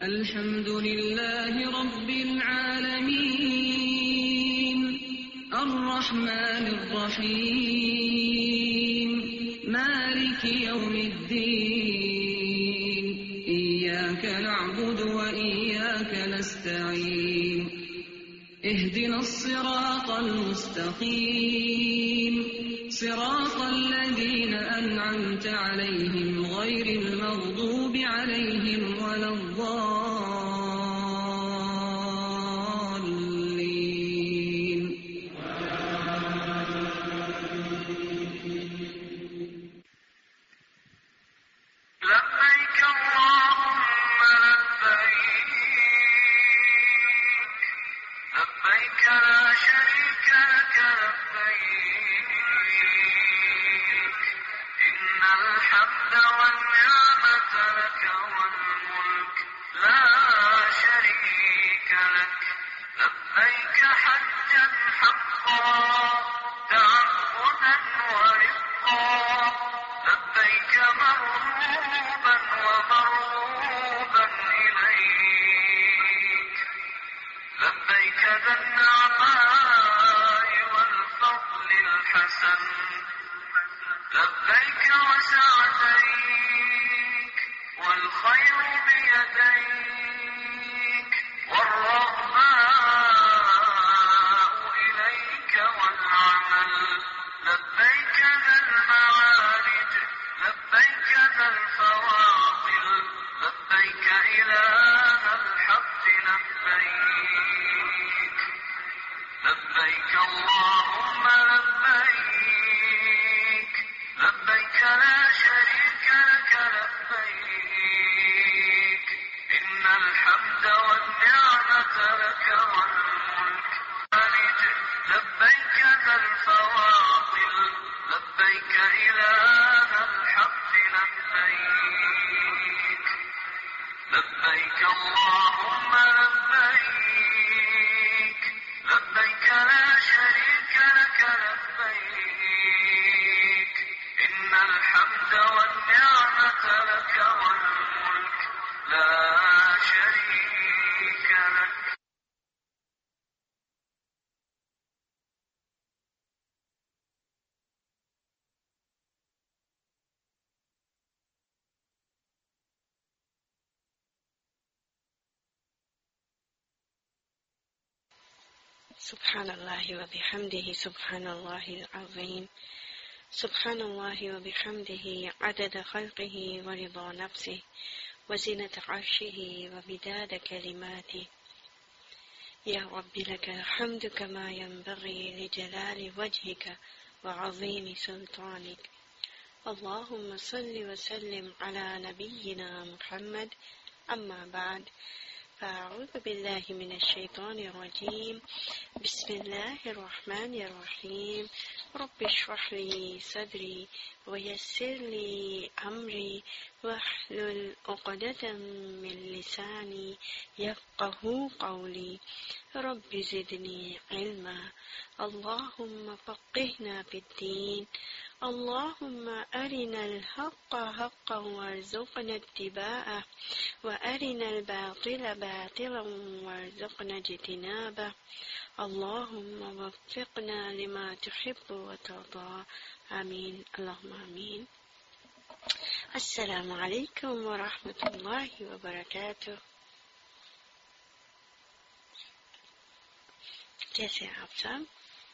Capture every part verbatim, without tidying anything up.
الحمد لله رب العالمين الرحمن الرحيم مالك يوم الدين إياك نعبد وإياك نستعين اهدنا الصراط المستقيم صراط الذين أنعمت عليهم غير المغضوب عليهم ولا الضالين. لبيك اللهم لبيك لبيك لا شريك لك لبيك إن الحمد والنعمة لك والملك لا شريك لك لبيك حجا حقا تعبدا ورقا لبيك مرغوبا ومرغوبا إليك لبيك ذا النعماء والفضل الحسن لبيك وسعديك والخير بيديك والرغباء إليك والعمل لبيك ذا المعارج لبيك ذا الفواضل لبيك إله الحق لبيك لبيك اللهم لبيك لبيك لا شريك لك لبيك إن الحمد والنعمة لك والملك لبيك ذا الفواضل لبيك إله الحق لبيك لبيك اللهم لبيك لبيك لا شريك لك لبيك إن الحمد والنعمة لك والملك لا شريك لك. سبحان الله وبحمده سبحان الله العظيم سبحان الله وبحمده عدد خلقه ورضا نفسه وزنة عرشه ومداد كلماته. يا رب لك الحمد كما ينبغي لجلال وجهك وعظيم سلطانك. اللهم صل وسلم على نبينا محمد. أما بعد، فأعوذ بالله من الشيطان الرجيم. بسم الله الرحمن الرحيم. رب اشرح لي صدري ويسر لي أمري واحلل عقدة من لساني يفقه قولي. رب زدني علما. اللهم فقهنا في الدين. اللهم أرنا الحق حقا وارزقنا اتباعه وأرنا الباطل باطلا وارزقنا اجتنابه. اللهم وفقنا لما تحب وترضى. آمين اللهم آمين. السلام عليكم ورحمة الله وبركاته. कैसे हैं आप सब?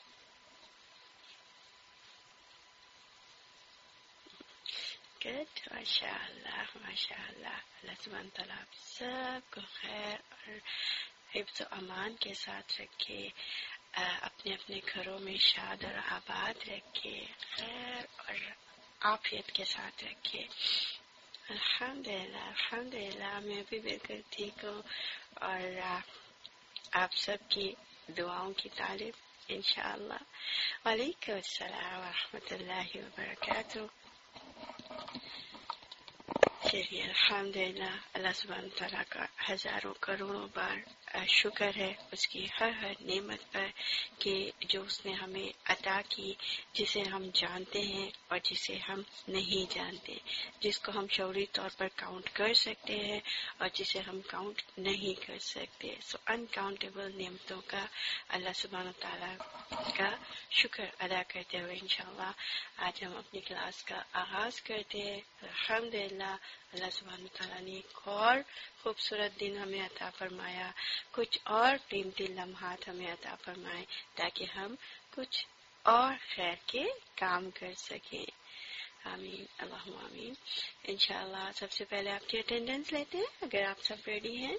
Good, माशाअल्लाह माशाअल्लाह। अल्लाह सुब्हान तआला आप सबको खैर और हिफ्ज़ और अमान के साथ रखे, अपने अपने घरों में शाद और आबाद रखे, खैर और आफियत के साथ रखे। अल्हम्दुलिल्लाह अल्हम्दुलिल्लाह मैं भी बिल्कुल ठीक हूँ और आप सबकी दुआओं की तारीफ इंशाअल्लाह। वालेकुम अस्सलाम व रहमतुल्लाहि व बरकातुहू। چلیے الحمدللہ، اللہ سبحانہ تعالیٰ کا ہزاروں کروڑوں بار شکر ہے اس کی ہر ہر نعمت پر کہ جو اس نے ہمیں عطا کی، جسے ہم جانتے ہیں اور جسے ہم نہیں جانتے، جس کو ہم شعوری طور پر کاؤنٹ کر سکتے ہیں اور جسے ہم کاؤنٹ نہیں کر سکتے. سو انکاؤنٹیبل نعمتوں کا اللہ سبحانہ تعالیٰ کا شکر ادا کرتے ہوئے انشاءاللہ آج ہم اپنی کلاس کا آغاز کرتے ہیں. الحمدللہ اللہ سبحانہ تعالیٰ نے ایک اور خوبصورت دن ہمیں عطا فرمایا، کچھ اور قیمتی لمحات ہمیں عطا فرمائے تاکہ ہم کچھ اور خیر کے کام کر سکیں. آمین اللہم آمین. انشاءاللہ سب سے پہلے آپ کی اٹینڈنس لیتے ہیں اگر آپ سب ریڈی ہیں.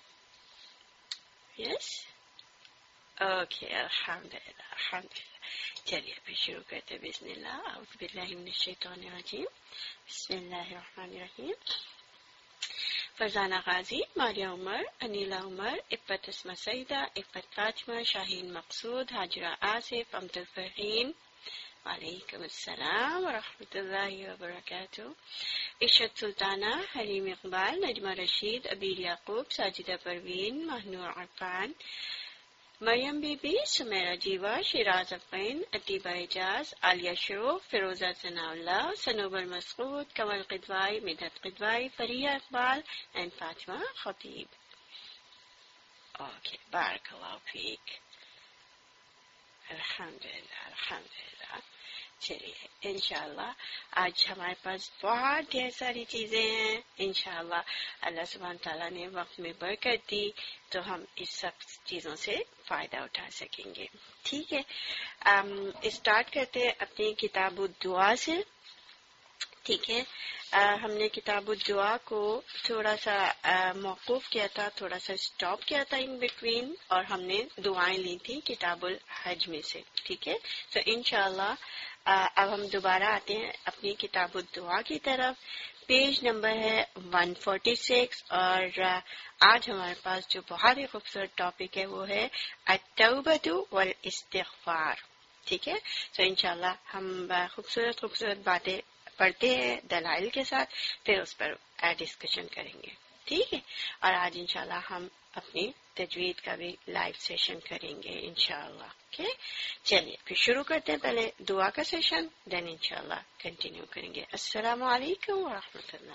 یس اوکے الحمدللہ الحمدللہ. چلیے ابھی شروع کرتے بسم اللہ. اعوذ باللہ من الشیطان الرجیم. بسم اللہ الرحمن الرحیم. فرزانہ غازی، ماریہ عمر، انیلا عمر، عفت اسما سعیدہ، عفت فاطمہ، شاہین مقصود، حاجرہ آصف، امت الفرحین. وعلیکم السلام ورحمۃ اللہ وبرکاتہ. Ishrat Sultana, Haleem Iqbal, Najma Rasheed, Abeer Yaqoob, Sajida Parveen, Mahnoor Irfan, Maryam Bibi, Sameera Jeewa, Shiraz Afeen, Ateeba Ejaz, Aliya Shroff, Feroza Sanaullah, Sanobar Masood, Kamal Kidwai, Midhat Kidwai, Fariha Iqbal and Fatima Khateeb. Okay بارک اللہ فیک. الحمدللہ الحمدللہ. چلیے انشاءاللہ آج ہمارے پاس بہت ڈھیر ساری چیزیں ہیں. انشاءاللہ اللہ سبحانہ تعالیٰ نے وقت میں برکت دی تو ہم اس سب چیزوں سے فائدہ اٹھا سکیں گے. ٹھیک ہے، اسٹارٹ کرتے ہیں اپنی کتاب الدعا سے. ٹھیک ہے، ہم نے کتاب الدعا کو تھوڑا سا موقوف کیا تھا، تھوڑا سا اسٹاپ کیا تھا ان بٹوین، اور ہم نے دعائیں لی تھی کتاب الحج میں سے. ٹھیک ہے، تو انشاءاللہ اب ہم دوبارہ آتے ہیں اپنی کتاب الدعا کی طرف. پیج نمبر ہے ایک سو چھیالیس، اور آج ہمارے پاس جو بہت ہی خوبصورت ٹاپک ہے وہ ہے التوبۃ والاستغفار. ٹھیک ہے، تو انشاءاللہ ہم خوبصورت خوبصورت باتیں پڑھتے ہیں دلائل کے ساتھ، پھر اس پر ڈسکشن کریں گے. ٹھیک ہے، اور آج انشاءاللہ ہم اپنی تجوید کا بھی لائیو سیشن کریں گے انشاءاللہ. اوکے، چلیے پھر شروع کرتے ہیں. پہلے دعا کا سیشن، دین انشاءاللہ کنٹینیو کریں گے. السلام علیکم ورحمۃ اللہ.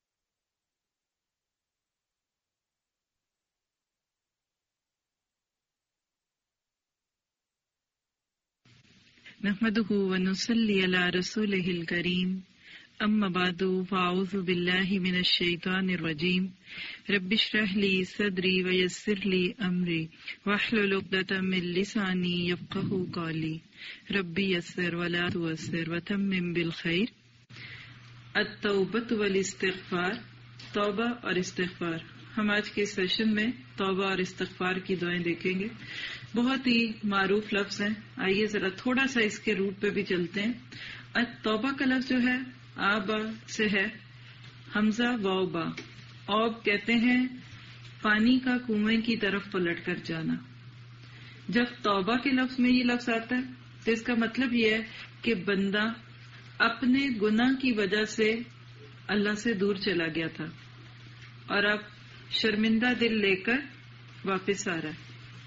نحمده ونصلي على رسوله الكريم. اما بعد فاعوذ بالله من الشيطان الرجيم. رب اشرح لي صدري ويسر لي امري واحلل عقدة من لساني يفقهوا قولي. رب يسر ولا تعسر وتمم بالخير. التوبۃ والاستغفار، توبہ اور استغفار. ہم آج کے سیشن میں توبہ اور استغفار کی دعائیں دیکھیں گے. بہت ہی معروف لفظ ہیں. آئیے ذرا تھوڑا سا اس کے روٹ پہ بھی چلتے ہیں. توبہ کا لفظ جو ہے آبا سے ہے، حمزہ واو با. اوب کہتے ہیں پانی کا کنویں کی طرف پلٹ کر جانا. جب توبہ کے لفظ میں یہ لفظ آتا ہے تو اس کا مطلب یہ ہے کہ بندہ اپنے گناہ کی وجہ سے اللہ سے دور چلا گیا تھا اور اب شرمندہ دل لے کر واپس آ رہا ہے.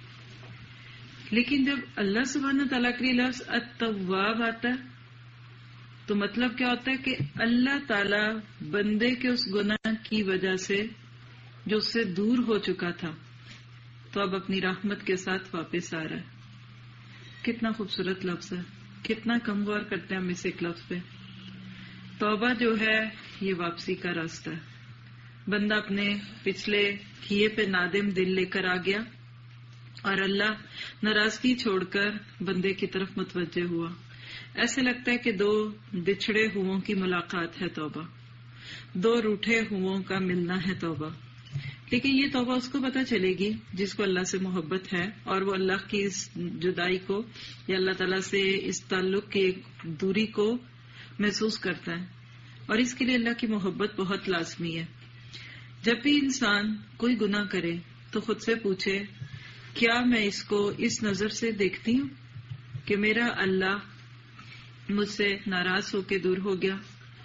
لیکن جب اللہ سبحانہ تعالیٰ کے لفظ التواب آتا ہے تو مطلب کیا ہوتا ہے کہ اللہ تعالیٰ بندے کے اس گناہ کی وجہ سے جو اس سے دور ہو چکا تھا تو اب اپنی رحمت کے ساتھ واپس آ رہا ہے. کتنا خوبصورت لفظ ہے، کتنا کم غور کرتے ہیں ہم اس ایک لفظ پہ. توبہ جو ہے یہ واپسی کا راستہ ہے. بندہ اپنے پچھلے کیے پہ نادم دل لے کر آ گیا اور اللہ ناراضگی چھوڑ کر بندے کی طرف متوجہ ہوا. ایسے لگتا ہے کہ دو بچھڑے ہوں کی ملاقات ہے توبہ، دو روٹھے ہوں کا ملنا ہے توبہ. لیکن یہ توبہ اس کو پتہ چلے گی جس کو اللہ سے محبت ہے اور وہ اللہ کی اس جدائی کو یا اللہ تعالیٰ سے اس تعلق کی دوری کو محسوس کرتا ہے. اور اس کے لیے اللہ کی محبت بہت لازمی ہے. جب بھی انسان کوئی گناہ کرے تو خود سے پوچھے کیا میں اس کو اس نظر سے دیکھتی ہوں کہ میرا اللہ مجھ سے ناراض ہو کے دور ہو گیا.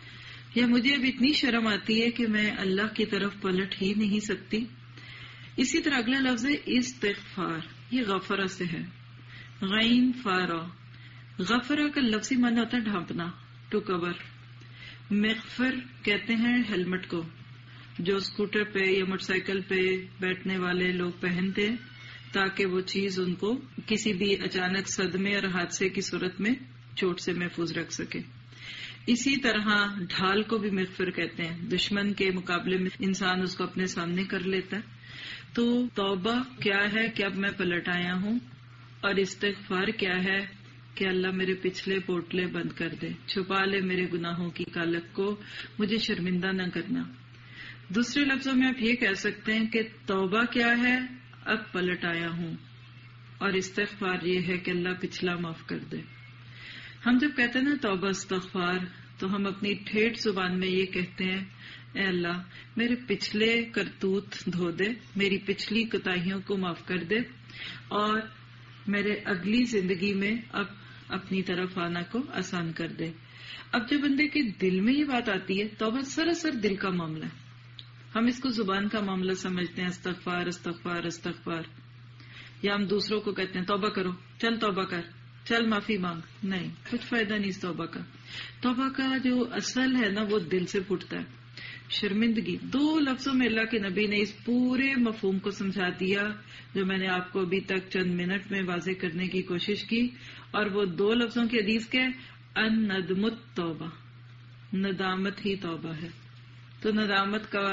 یا مجھے اب اتنی شرم آتی ہے کہ میں اللہ کی طرف پلٹ ہی نہیں سکتی. اسی طرح اگلا لفظ ہے استغفار، یہ غفرہ سے ہے، غین فارا. غفرہ کا لفظی معنی ہوتا ہے ڈھانپنا، ٹو کور. مغفر کہتے ہیں ہیلمٹ کو، جو اسکوٹر پہ یا موٹر سائیکل پہ بیٹھنے والے لوگ پہنتے ہیں تاکہ وہ چیز ان کو کسی بھی اچانک صدمے اور حادثے کی صورت میں چوٹ سے محفوظ رکھ سکے. اسی طرح ڈھال کو بھی مغفر کہتے ہیں، دشمن کے مقابلے میں انسان اس کو اپنے سامنے کر لیتا ہے. تو توبہ کیا ہے کہ اب میں پلٹ آیا ہوں، اور استغفار کیا ہے کہ اللہ میرے پچھلے پوٹلے بند کر دے، چھپا لے میرے گناہوں کی کالک کو، مجھے شرمندہ نہ کرنا. دوسرے لفظوں میں آپ یہ کہہ سکتے ہیں کہ توبہ کیا ہے، اب پلٹ آیا ہوں، اور استغفار یہ ہے کہ اللہ پچھلا معاف کر دے. ہم جب کہتے ہیں نا توبہ استغفار، تو ہم اپنی ٹھیٹھ زبان میں یہ کہتے ہیں اے اللہ میرے پچھلے کرتوت دھو دے، میری پچھلی کوتاہیوں کو معاف کر دے، اور میرے اگلی زندگی میں اب اپنی طرف آنا کو آسان کر دے. اب جب بندے کے دل میں یہ بات آتی ہے، توبہ سراسر دل کا معاملہ ہے. ہم اس کو زبان کا معاملہ سمجھتے ہیں، استغفار استغفار استغفار، یا ہم دوسروں کو کہتے ہیں توبہ کرو، چل توبہ کر، چل معافی مانگ. نہیں، کچھ فائدہ نہیں اس توبہ کا. توبہ کا جو اصل ہے نا وہ دل سے پھوٹتا ہے. شرمندگی، دو لفظوں میں اللہ کے نبی نے اس پورے مفہوم کو سمجھا دیا جو میں نے آپ کو ابھی تک چند منٹ میں واضح کرنے کی کوشش کی. اور وہ دو لفظوں کی حدیث کے ان ندمت توبہ، ندامت ہی توبہ ہے. تو ندامت کا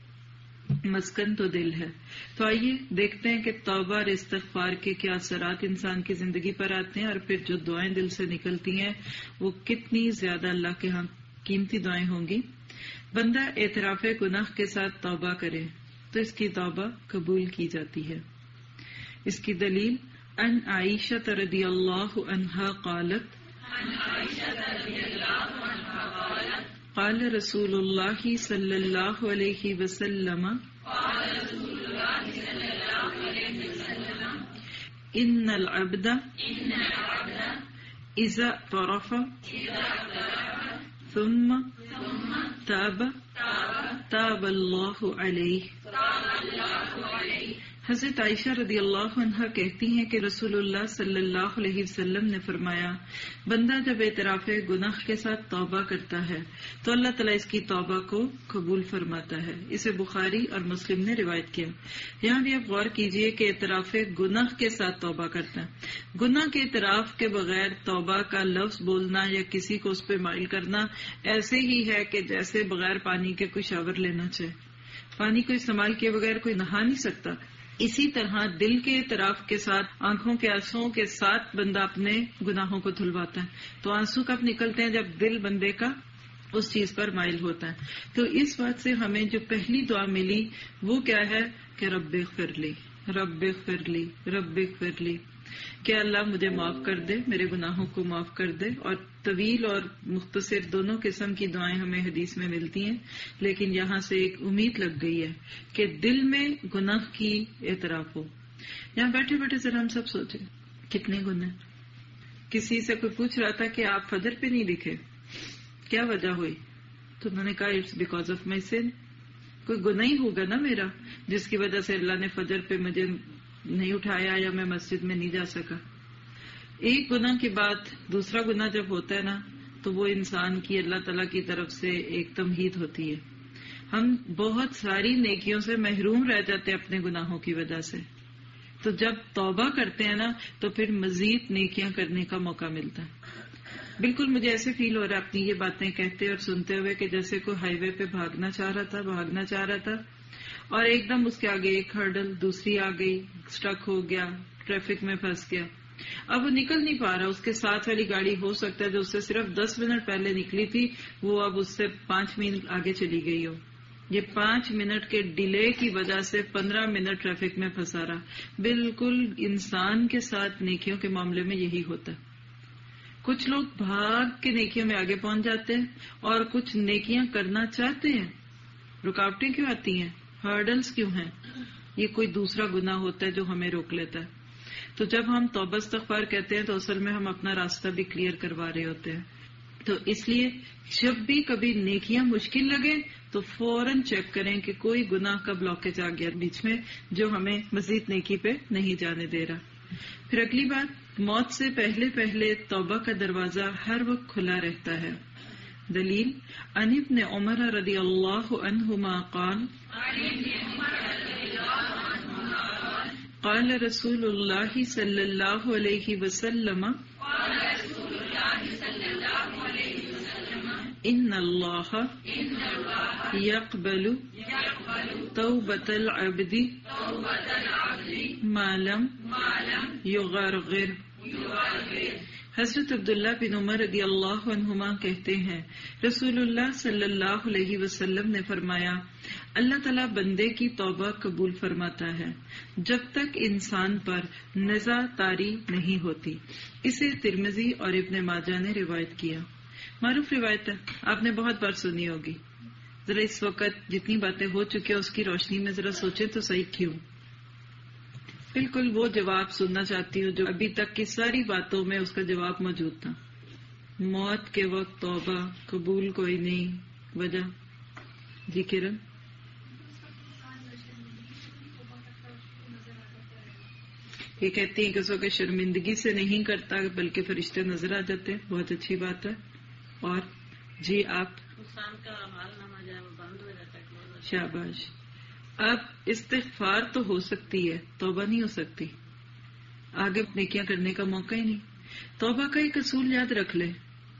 مسکن تو دل ہے. تو آئیے دیکھتے ہیں کہ توبہ اور استغفار کے کیا اثرات انسان کی زندگی پر آتے ہیں، اور پھر جو دعائیں دل سے نکلتی ہیں وہ کتنی زیادہ اللہ کے ہاں قیمتی دعائیں ہوں گی. بندہ اعتراف گناہ کے ساتھ توبہ کرے تو اس کی توبہ قبول کی جاتی ہے. اس کی دلیل ان عائشہ رضی اللہ عنہا قالت قال رسول اللہ صلی اللہ علیہ وسلم ان العبد اذا اعترف ثم تاب تاب اللہ علیہ. حضرت عائشہ رضی اللہ عنہا کہتی ہیں کہ رسول اللہ صلی اللہ علیہ وسلم نے فرمایا، بندہ جب اعتراف گناہ کے ساتھ توبہ کرتا ہے تو اللہ تعالیٰ اس کی توبہ کو قبول فرماتا ہے. اسے بخاری اور مسلم نے روایت کیا. یہاں بھی آپ غور کیجئے کہ اعتراف گناہ کے ساتھ توبہ کرتا ہے. گناہ کے اعتراف کے بغیر توبہ کا لفظ بولنا یا کسی کو اس پہ مائل کرنا ایسے ہی ہے کہ جیسے بغیر پانی کے کوئی شاور لینا چاہے. پانی کو استعمال کیے بغیر کوئی نہا نہیں سکتا. اسی طرح دل کے اعتراف کے ساتھ آنکھوں کے آنسوؤں کے ساتھ بندہ اپنے گناہوں کو دھلواتا ہے. تو آنسو کب نکلتے ہیں؟ جب دل بندے کا اس چیز پر مائل ہوتا ہے. تو اس بات سے ہمیں جو پہلی دعا ملی وہ کیا ہے کہ رب اغفر لی، رب اغفر لی، رب اغفر لی، کہ اللہ مجھے معاف کر دے، میرے گناہوں کو معاف کر دے. اور طویل اور مختصر دونوں قسم کی دعائیں ہمیں حدیث میں ملتی ہیں، لیکن یہاں سے ایک امید لگ گئی ہے کہ دل میں گناہ کی اعتراف ہو. یہاں بیٹھے بیٹھے ذرا ہم سب سوچیں کتنے گناہ. کسی سے کوئی پوچھ رہا تھا کہ آپ فجر پہ نہیں دکھے، کیا وجہ ہوئی؟ تو انہوں نے کہا it's because of my sin. کوئی گناہ ہی ہوگا نا میرا جس کی وجہ سے اللہ نے فجر پہ مجھے نہیں اٹھایا یا میں مسجد میں نہیں جا سکا. ایک گناہ کے بعد دوسرا گناہ جب ہوتا ہے نا تو وہ انسان کی اللہ تعالیٰ کی طرف سے ایک تمہید ہوتی ہے. ہم بہت ساری نیکیوں سے محروم رہ جاتے ہیں اپنے گناہوں کی وجہ سے. تو جب توبہ کرتے ہیں نا تو پھر مزید نیکیاں کرنے کا موقع ملتا ہے. بالکل مجھے ایسے فیل ہو رہا ہے اپنی یہ باتیں کہتے اور سنتے ہوئے کہ جیسے کوئی ہائی وے پہ بھاگنا چاہ رہا تھا بھاگنا چاہ رہا تھا اور ایک دم اس کے آگے ایک ہرڈل دوسری آ گئی، اسٹک ہو گیا، ٹریفک میں پھنس گیا. اب وہ نکل نہیں پا رہا. اس کے ساتھ والی گاڑی ہو سکتا ہے جو اس سے صرف دس منٹ پہلے نکلی تھی وہ اب اس سے پانچ منٹ آگے چلی گئی ہو. یہ پانچ منٹ کے ڈیلے کی وجہ سے پندرہ منٹ ٹریفک میں پھنسا رہا. بالکل انسان کے ساتھ نیکیوں کے معاملے میں یہی ہوتا ہے. کچھ لوگ بھاگ کے نیکیوں میں آگے پہنچ جاتے ہیں اور کچھ نیکیاں کرنا چاہتے ہیں. رکاوٹیں کیوں آتی ہیں؟ ہرڈلز کیوں ہیں؟ یہ کوئی دوسرا گناہ ہوتا ہے جو ہمیں روک لیتا ہے. تو جب ہم توبہ استغفار کہتے ہیں تو اصل میں ہم اپنا راستہ بھی کلیئر کروا رہے ہوتے ہیں. تو اس لیے جب بھی کبھی نیکیاں مشکل لگے تو فوراً چیک کریں کہ کوئی گناہ کا بلاکیج آ گیا بیچ میں جو ہمیں مزید نیکی پہ نہیں جانے دے رہا۔ پھر اگلی بات، موت سے پہلے پہلے توبہ کا دروازہ ہر وقت کھلا رہتا ہے۔ دلیل، عن ابن عمر رضی اللہ عنہما قال قال رسول اللہ صلی اللہ علیہ وسلم ان اللہ یقبل توبۃ العبد ما لم یغرغر۔ حضرت عبداللہ بن عمر رضی اللہ عنہما کہتے ہیں رسول اللہ صلی اللہ علیہ وسلم نے فرمایا اللہ تعالیٰ بندے کی توبہ قبول فرماتا ہے جب تک انسان پر نزع طاری نہیں ہوتی۔ اسے ترمذی اور ابن ماجہ نے روایت کیا۔ معروف روایت ہے، آپ نے بہت بار سنی ہوگی۔ ذرا اس وقت جتنی باتیں ہو چکی ہیں اس کی روشنی میں ذرا سوچیں تو صحیح کیوں؟ بالکل وہ جواب سننا چاہتی ہوں جو ابھی تک کی ساری باتوں میں اس کا جواب موجود تھا۔ موت کے وقت توبہ قبول کوئی نہیں، وجہ؟ جی کرن؟ یہ کہتی ہیں کہ اس وقت شرمندگی سے نہیں کرتا بلکہ فرشتے نظر آ جاتے ہیں، بہت اچھی بات ہے۔ اور جی آپ؟ انسان کا حال نہ جائے وہ بند ہو جاتا ہے۔ شاباش۔ اب استغفار تو ہو سکتی ہے، توبہ نہیں ہو سکتی، آگے نیکیاں کرنے کا موقع ہی نہیں۔ توبہ کا ایک اصول یاد رکھ لیں،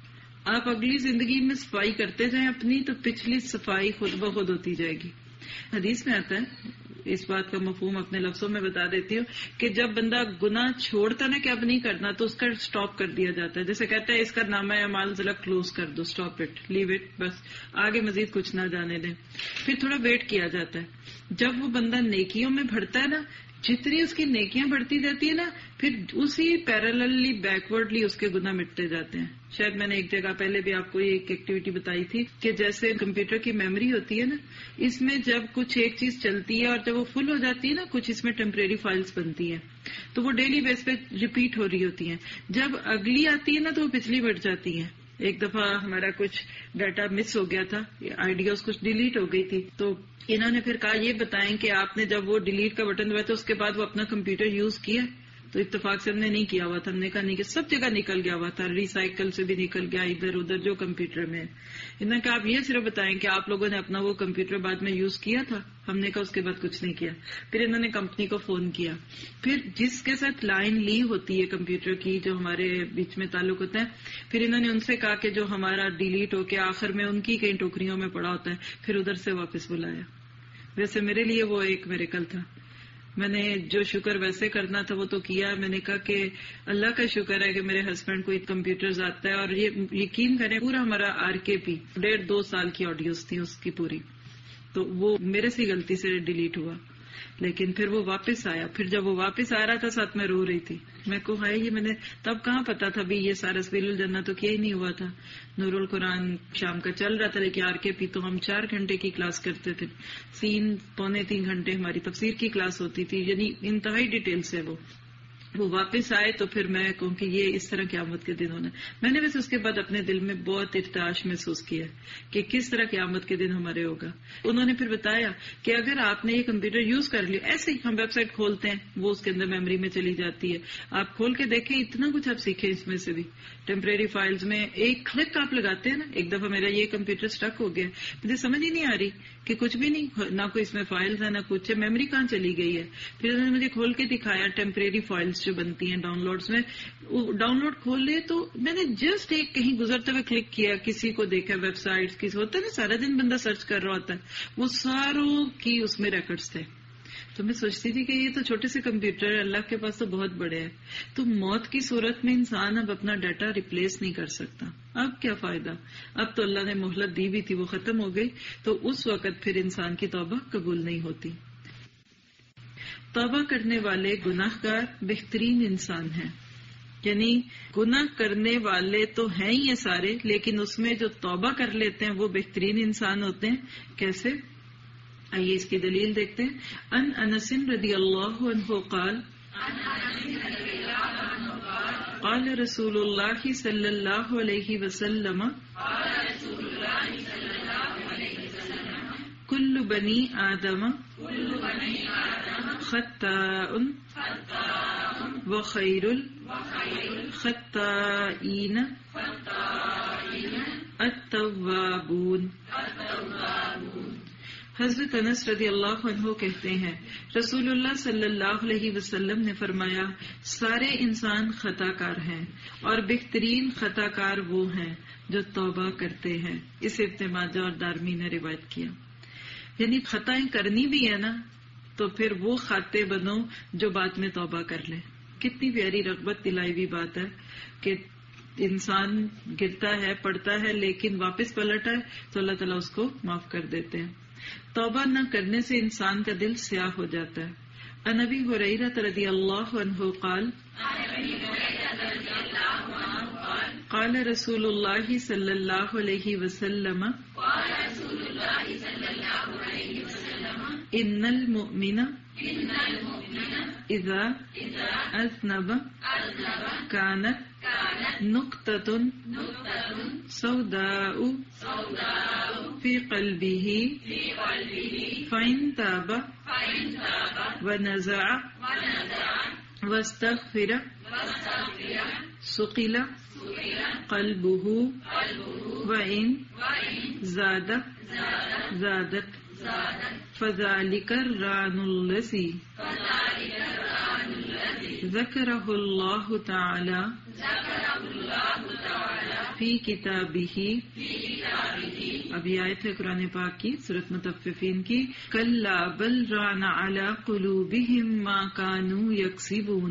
آپ اگلی زندگی میں صفائی کرتے جائیں اپنی تو پچھلی صفائی خود بخود ہوتی جائے گی۔ حدیث میں آتا ہے، اس بات کا مفہوم اپنے لفظوں میں بتا دیتی ہوں کہ جب بندہ گناہ چھوڑتا نا کہ اب نہیں کرنا تو اس کا سٹاپ کر دیا جاتا ہے، جیسے کہتا ہے اس کا نامہ اعمال ذرا کلوز کر دو، سٹاپ اٹ، لیو اٹ، بس آگے مزید کچھ نہ جانے دیں۔ پھر تھوڑا ویٹ کیا جاتا ہے، جب وہ بندہ نیکیوں میں بڑھتا ہے نا، جتنی اس کی نیکیاں بڑھتی جاتی ہے نا پھر اسی پیراللی بیکورڈلی اس کے گناہ مٹتے جاتے ہیں۔ شاید میں نے ایک جگہ پہلے بھی آپ کو یہ ایک ایکٹیویٹی بتائی تھی کہ جیسے کمپیوٹر کی میموری ہوتی ہے نا، اس میں جب کچھ ایک چیز چلتی ہے اور جب وہ فل ہو جاتی ہے نا، کچھ اس میں ٹیمپریری فائلز بنتی ہیں تو وہ ڈیلی بیس پہ ریپیٹ ہو رہی ہوتی ہیں۔ جب اگلی آتی ہے نا تو وہ پچھلی بڑھ جاتی ہیں۔ ایک دفعہ ہمارا کچھ ڈیٹا مس ہو گیا تھا، آئیڈیاز کچھ ڈیلیٹ ہو گئی تھی، تو انہوں نے پھر کہا یہ بتائیں کہ آپ نے جب وہ ڈیلیٹ کا بٹن دبایا تو اس کے بعد وہ اپنا کمپیوٹر یوز کیا؟ تو اتفاق سے ہم نے نہیں کیا ہوا تھا، ہم نے کہا نہیں، کہ سب جگہ نکل گیا ہوا تھا، ریسائیکل سے بھی نکل گیا، ادھر ادھر جو کمپیوٹر میں۔ انہوں نے کہا آپ یہ صرف بتائیں کہ آپ لوگوں نے اپنا وہ کمپیوٹر بعد میں یوز کیا تھا؟ ہم نے کہا اس کے بعد کچھ نہیں کیا۔ پھر انہوں نے کمپنی کو فون کیا، پھر جس کے ساتھ لائن لی ہوتی ہے کمپیوٹر کی جو ہمارے بیچ میں تعلق ہوتا ہے، پھر انہوں نے ان سے کہا کہ جو ہمارا ڈیلیٹ ہو کے آخر میں ان کی کئی ٹوکریوں میں پڑا ہوتا ہے، پھر ادھر سے واپس بلایا۔ ویسے میرے لیے وہ ایک میریکل تھا، میں نے جو شکر ویسے کرنا تھا وہ تو کیا۔ میں نے کہا کہ اللہ کا شکر ہے کہ میرے ہسبینڈ کو کمپیوٹرز آتا ہے، اور یہ یقین کریں پورا ہمارا آر کے پی ڈیڑھ دو سال کی آڈیوز تھی اس کی پوری، تو وہ میرے سے غلطی سے ڈیلیٹ ہوا، لیکن پھر وہ واپس آیا۔ پھر جب وہ واپس آ رہا تھا ساتھ میں رو رہی تھی، میں کو ہے یہ میں نے تب کہاں پتا تھا بھی یہ سارا سبیل الجنہ تو کیا ہی نہیں ہوا تھا۔ نور القرآن شام کا چل رہا تھا، لیکن آر کے پی تو ہم چار گھنٹے کی کلاس کرتے تھے، تین پونے تین گھنٹے ہماری تفسیر کی کلاس ہوتی تھی، یعنی انتہائی ڈیٹیل سے وہ وہ واپس آئے تو پھر میں کہوں کہ یہ اس طرح قیامت کے دن ہونا۔ میں نے ویسے اس کے بعد اپنے دل میں بہت ارتعاش محسوس کیا کہ کس طرح قیامت کے دن ہمارے ہوگا۔ انہوں نے پھر بتایا کہ اگر آپ نے یہ کمپیوٹر یوز کر لیا، ایسے ہی ہم ویب سائٹ کھولتے ہیں وہ اس کے اندر میموری میں چلی جاتی ہے، آپ کھول کے دیکھیں اتنا کچھ آپ سیکھیں اس میں سے بھی، ٹیمپریری فائلز میں ایک کلک آپ لگاتے ہیں نا۔ ایک دفعہ میرا یہ کمپیوٹر سٹک ہو گیا، مجھے سمجھ ہی نہیں آ رہی کہ کچھ بھی نہیں، نہ کوئی اس میں فائلز ہے نہ کچھ ہے، میموری کہاں چلی گئی ہے۔ پھر انہوں نے مجھے کھول کے دکھایا ٹیمپریری فائلز جو بنتی ہیں ڈاؤن لوڈز میں، ڈاؤن لوڈ کھول لے تو میں نے جسٹ ایک کہیں گزرتے ہوئے کلک کیا، کسی کو دیکھا ویب سائٹ کسی ہوتا ہے نا، سارا دن بندہ سرچ کر رہا ہوتا ہے، وہ ساروں کی اس میں ریکارڈز تھے۔ تو میں سوچتی تھی کہ یہ تو چھوٹے سے کمپیوٹر ہے، اللہ کے پاس تو بہت بڑے ہے۔ تو موت کی صورت میں انسان اب اپنا ڈیٹا ریپلیس نہیں کر سکتا، اب کیا فائدہ؟ اب تو اللہ نے مہلت دی بھی تھی، وہ ختم ہو گئی، تو اس وقت پھر انسان کی توبہ قبول نہیں ہوتی۔ توبہ کرنے والے گناہ گار بہترین انسان ہیں، یعنی گناہ کرنے والے تو ہیں ہی یہ سارے، لیکن اس میں جو توبہ کر لیتے ہیں وہ بہترین انسان ہوتے ہیں۔ کیسے؟ آئیے اس کی دلیل دیکھتے ہیں۔ ان انس رضی اللہ عنہ قال قال رسول اللہ صلی اللہ علیہ وسلم کل بنی آدم خطاء وخیر الخطائین التوابون۔ حضرت انس رضی اللہ عنہ کہتے ہیں رسول اللہ صلی اللہ علیہ وسلم نے فرمایا سارے انسان خطا کار ہیں اور بہترین خطا کار وہ ہیں جو توبہ کرتے ہیں۔ اسے ابن ماجہ اور دارمی نے روایت کیا۔ یعنی خطائیں کرنی بھی ہے نا تو پھر وہ خاطے بنو جو بعد میں توبہ کر لے۔ کتنی پیاری رغبت دلائی ہوئی بات ہے کہ انسان گرتا ہے پڑتا ہے لیکن واپس پلٹا ہے تو اللہ تعالیٰ اس کو معاف کر دیتے ہیں۔ توبہ نہ کرنے سے انسان کا دل سیاہ ہو جاتا ہے۔ عن ابی ہریرہ رضی اللہ عنہ قال قال رسول اللہ صلی اللہ علیہ وسلم ان المؤمن اذا اذنب كانت نقطة سوداء في قلبه فإن تاب ونزع واستغفر سقل قلبه وإن زاد زادت فذلك الران الذي ذكره الله تعالى فی کتابہ۔ اب یہ آیت ہے قرآن پاک کی سورۃ مطففین کی، کلا بل ران علی قلوبہم ما کانوا یکسبون۔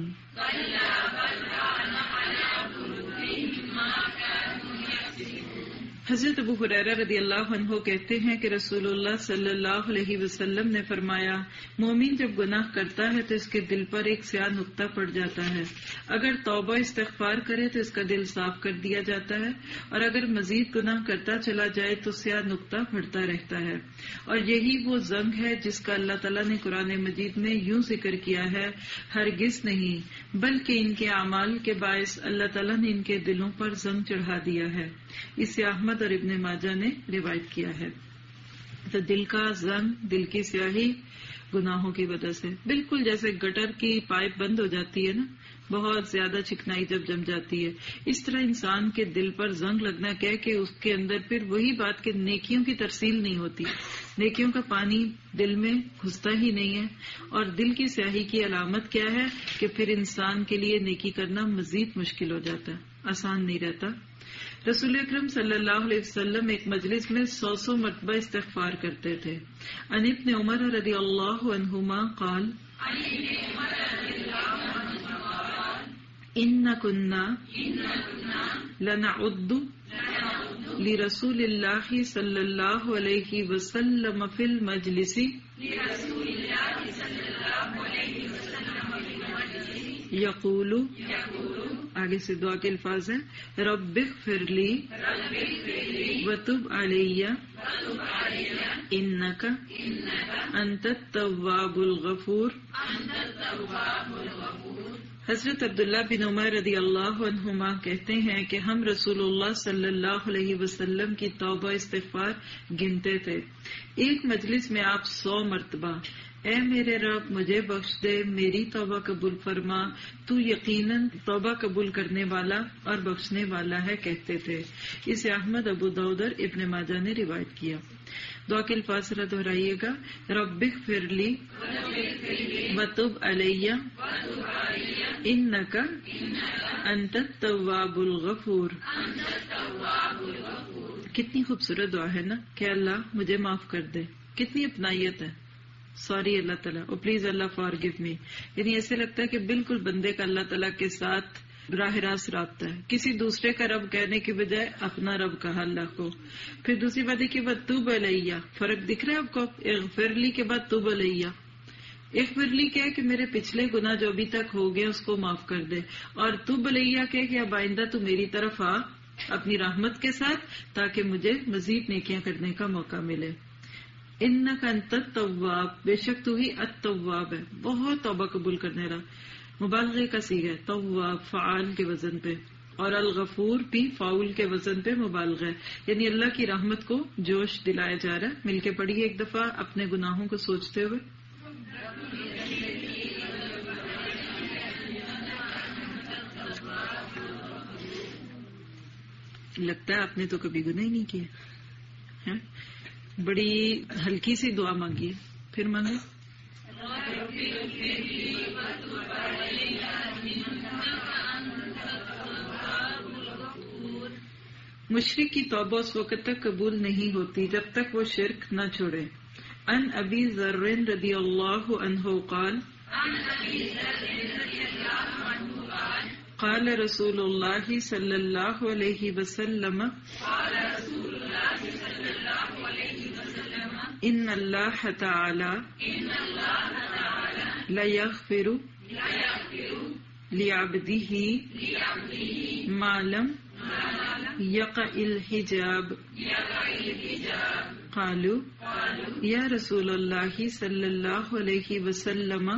حضرت ابو ہریرہ رضی اللہ عنہ کہتے ہیں کہ رسول اللہ صلی اللہ علیہ وسلم نے فرمایا مومن جب گناہ کرتا ہے تو اس کے دل پر ایک سیاہ نقطہ پڑ جاتا ہے، اگر توبہ استغفار کرے تو اس کا دل صاف کر دیا جاتا ہے، اور اگر مزید گناہ کرتا چلا جائے تو سیاہ نقطہ بڑھتا رہتا ہے۔ اور یہی وہ زنگ ہے جس کا اللہ تعالیٰ نے قرآن مجید میں یوں ذکر کیا ہے، ہرگز نہیں بلکہ ان کے اعمال کے باعث اللہ تعالیٰ نے ان کے دلوں پر زنگ چڑھا دیا ہے۔ اسے احمد اور ابن ماجہ نے روایت کیا ہے۔ تو دل کا زنگ، دل کی سیاہی گناہوں کی وجہ سے، بالکل جیسے گٹر کی پائپ بند ہو جاتی ہے نا، بہت زیادہ چکنائی جب جم جاتی ہے، اس طرح انسان کے دل پر زنگ لگنا کہہ کہ اس کے اندر پھر وہی بات کہ نیکیوں کی ترسیل نہیں ہوتی، نیکیوں کا پانی دل میں گھستا ہی نہیں ہے۔ اور دل کی سیاہی کی علامت کیا ہے کہ پھر انسان کے لیے نیکی کرنا مزید مشکل ہو جاتا ہے، آسان نہیں رہتا۔ رسول اکرم صلی اللہ علیہ وسلم ایک مجلس میں سو سو مرتبہ استغفار کرتے تھے۔ عن ابن عمر رضی اللہ عنہما قال ان كنا لنعد لرسول اللہ صلی اللہ علیہ وسلم فی المجلس یقول، آگے سے دعا کے الفاظ ہیں، رب اغفر لی وتب علی انک انت التواب الغفور۔ حضرت عبداللہ بن عمر رضی اللہ عنہما کہتے ہیں کہ ہم رسول اللہ صلی اللہ علیہ وسلم کی توبہ استغفار گنتے تھے۔ ایک مجلس میں آپ سو مرتبہ اے میرے رب مجھے بخش دے، میری توبہ قبول فرما، تو یقیناً توبہ قبول کرنے والا اور بخشنے والا ہے کہتے تھے۔ اسے احمد، ابو داؤد اور ابن ماجہ نے روایت کیا۔ دعا کے الفاظ ذرا دہرائیے گا، رب اغفر لی وتب علی انک انت التواب الغفور۔ کتنی خوبصورت دعا ہے نا کہ اللہ مجھے معاف کر دے، کتنی اپنائیت ہے، سوری اللہ تعالیٰ، اور پلیز اللہ فار گیو می۔ یعنی ایسے لگتا ہے کہ بالکل بندے کا اللہ تعالیٰ کے ساتھ براہ راست رابطہ ہے، کسی دوسرے کا رب کہنے کی بجائے اپنا رب کہا اللہ کو۔ پھر دوسری بات ہے کہ بعد توب علیہ، فرق دکھ رہا ہے آپ کو؟ اغفر لی کے بعد توب علیہ، اغفر لی کہے کہ میرے پچھلے گناہ جو ابھی تک ہو گئے اس کو معاف کر دے، اور توب علیہ کہے کہ اب آئندہ تو میری طرف آ اپنی رحمت کے ساتھ تاکہ مجھے مزید نیکیاں کرنے کا موقع ملے۔ انک انت التواب، بے شک تو ہی التواب ہے، بہت توبہ قبول کرنے رہا۔ مبالغے کا صیغہ ہے، تواب فعال کے وزن پہ، اور الغفور بھی فاعل کے وزن پہ مبالغہ ہے، یعنی اللہ کی رحمت کو جوش دلایا جا رہا ہے۔ مل کے پڑھیے ایک دفعہ اپنے گناہوں کو سوچتے ہوئے۔ لگتا ہے آپ نے تو کبھی گناہ ہی نہیں کیا، بڑی ہلکی سی دعا مانگی ہے، پھر مانگے۔ مشرک کی توبہ اس وقت تک قبول نہیں ہوتی جب تک وہ شرک نہ چھوڑے۔ ان ابی ذر رضی اللہ عنہ قال قال رسول اللہ صلی اللہ علیہ وسلم ان اللہ تعالی لیغفر لعبدہ ما لم یقع الحجاب قالوا یا رسول اللہ صلی اللہ علیہ وسلم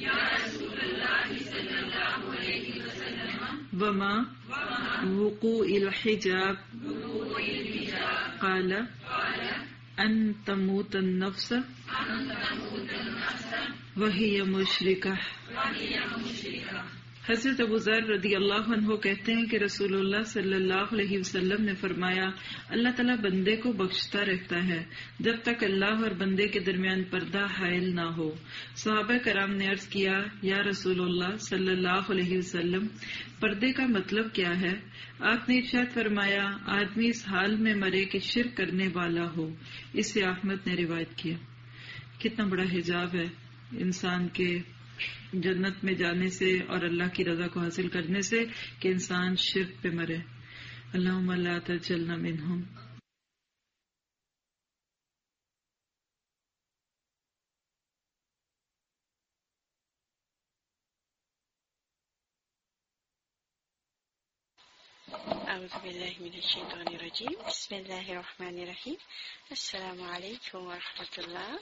وما وقوع الحجاب قال ان تموت النفس وہی مشرکہ۔ حضرت ابو ذر رضی اللہ عنہ کہتے ہیں کہ رسول اللہ صلی اللہ علیہ وسلم نے فرمایا اللہ تعالیٰ بندے کو بخشتا رہتا ہے جب تک اللہ اور بندے کے درمیان پردہ حائل نہ ہو۔ صحابہ کرام نے عرض کیا یا رسول اللہ صلی اللہ علیہ وسلم پردے کا مطلب کیا ہے؟ آپ نے ارشاد فرمایا آدمی اس حال میں مرے کہ شرک کرنے والا ہو۔ اس سے احمد نے روایت کیا۔ کتنا بڑا حجاب ہے انسان کے جنت میں جانے سے اور اللہ کی رضا کو حاصل کرنے سے کہ انسان شرک پہ مرے۔ اللہم لا تجعلنا منہم۔ اعوذ باللہ من الشیطان الرجیم، بسم اللہ الرحمن الرحیم۔ السلام علیکم ورحمۃ اللہ۔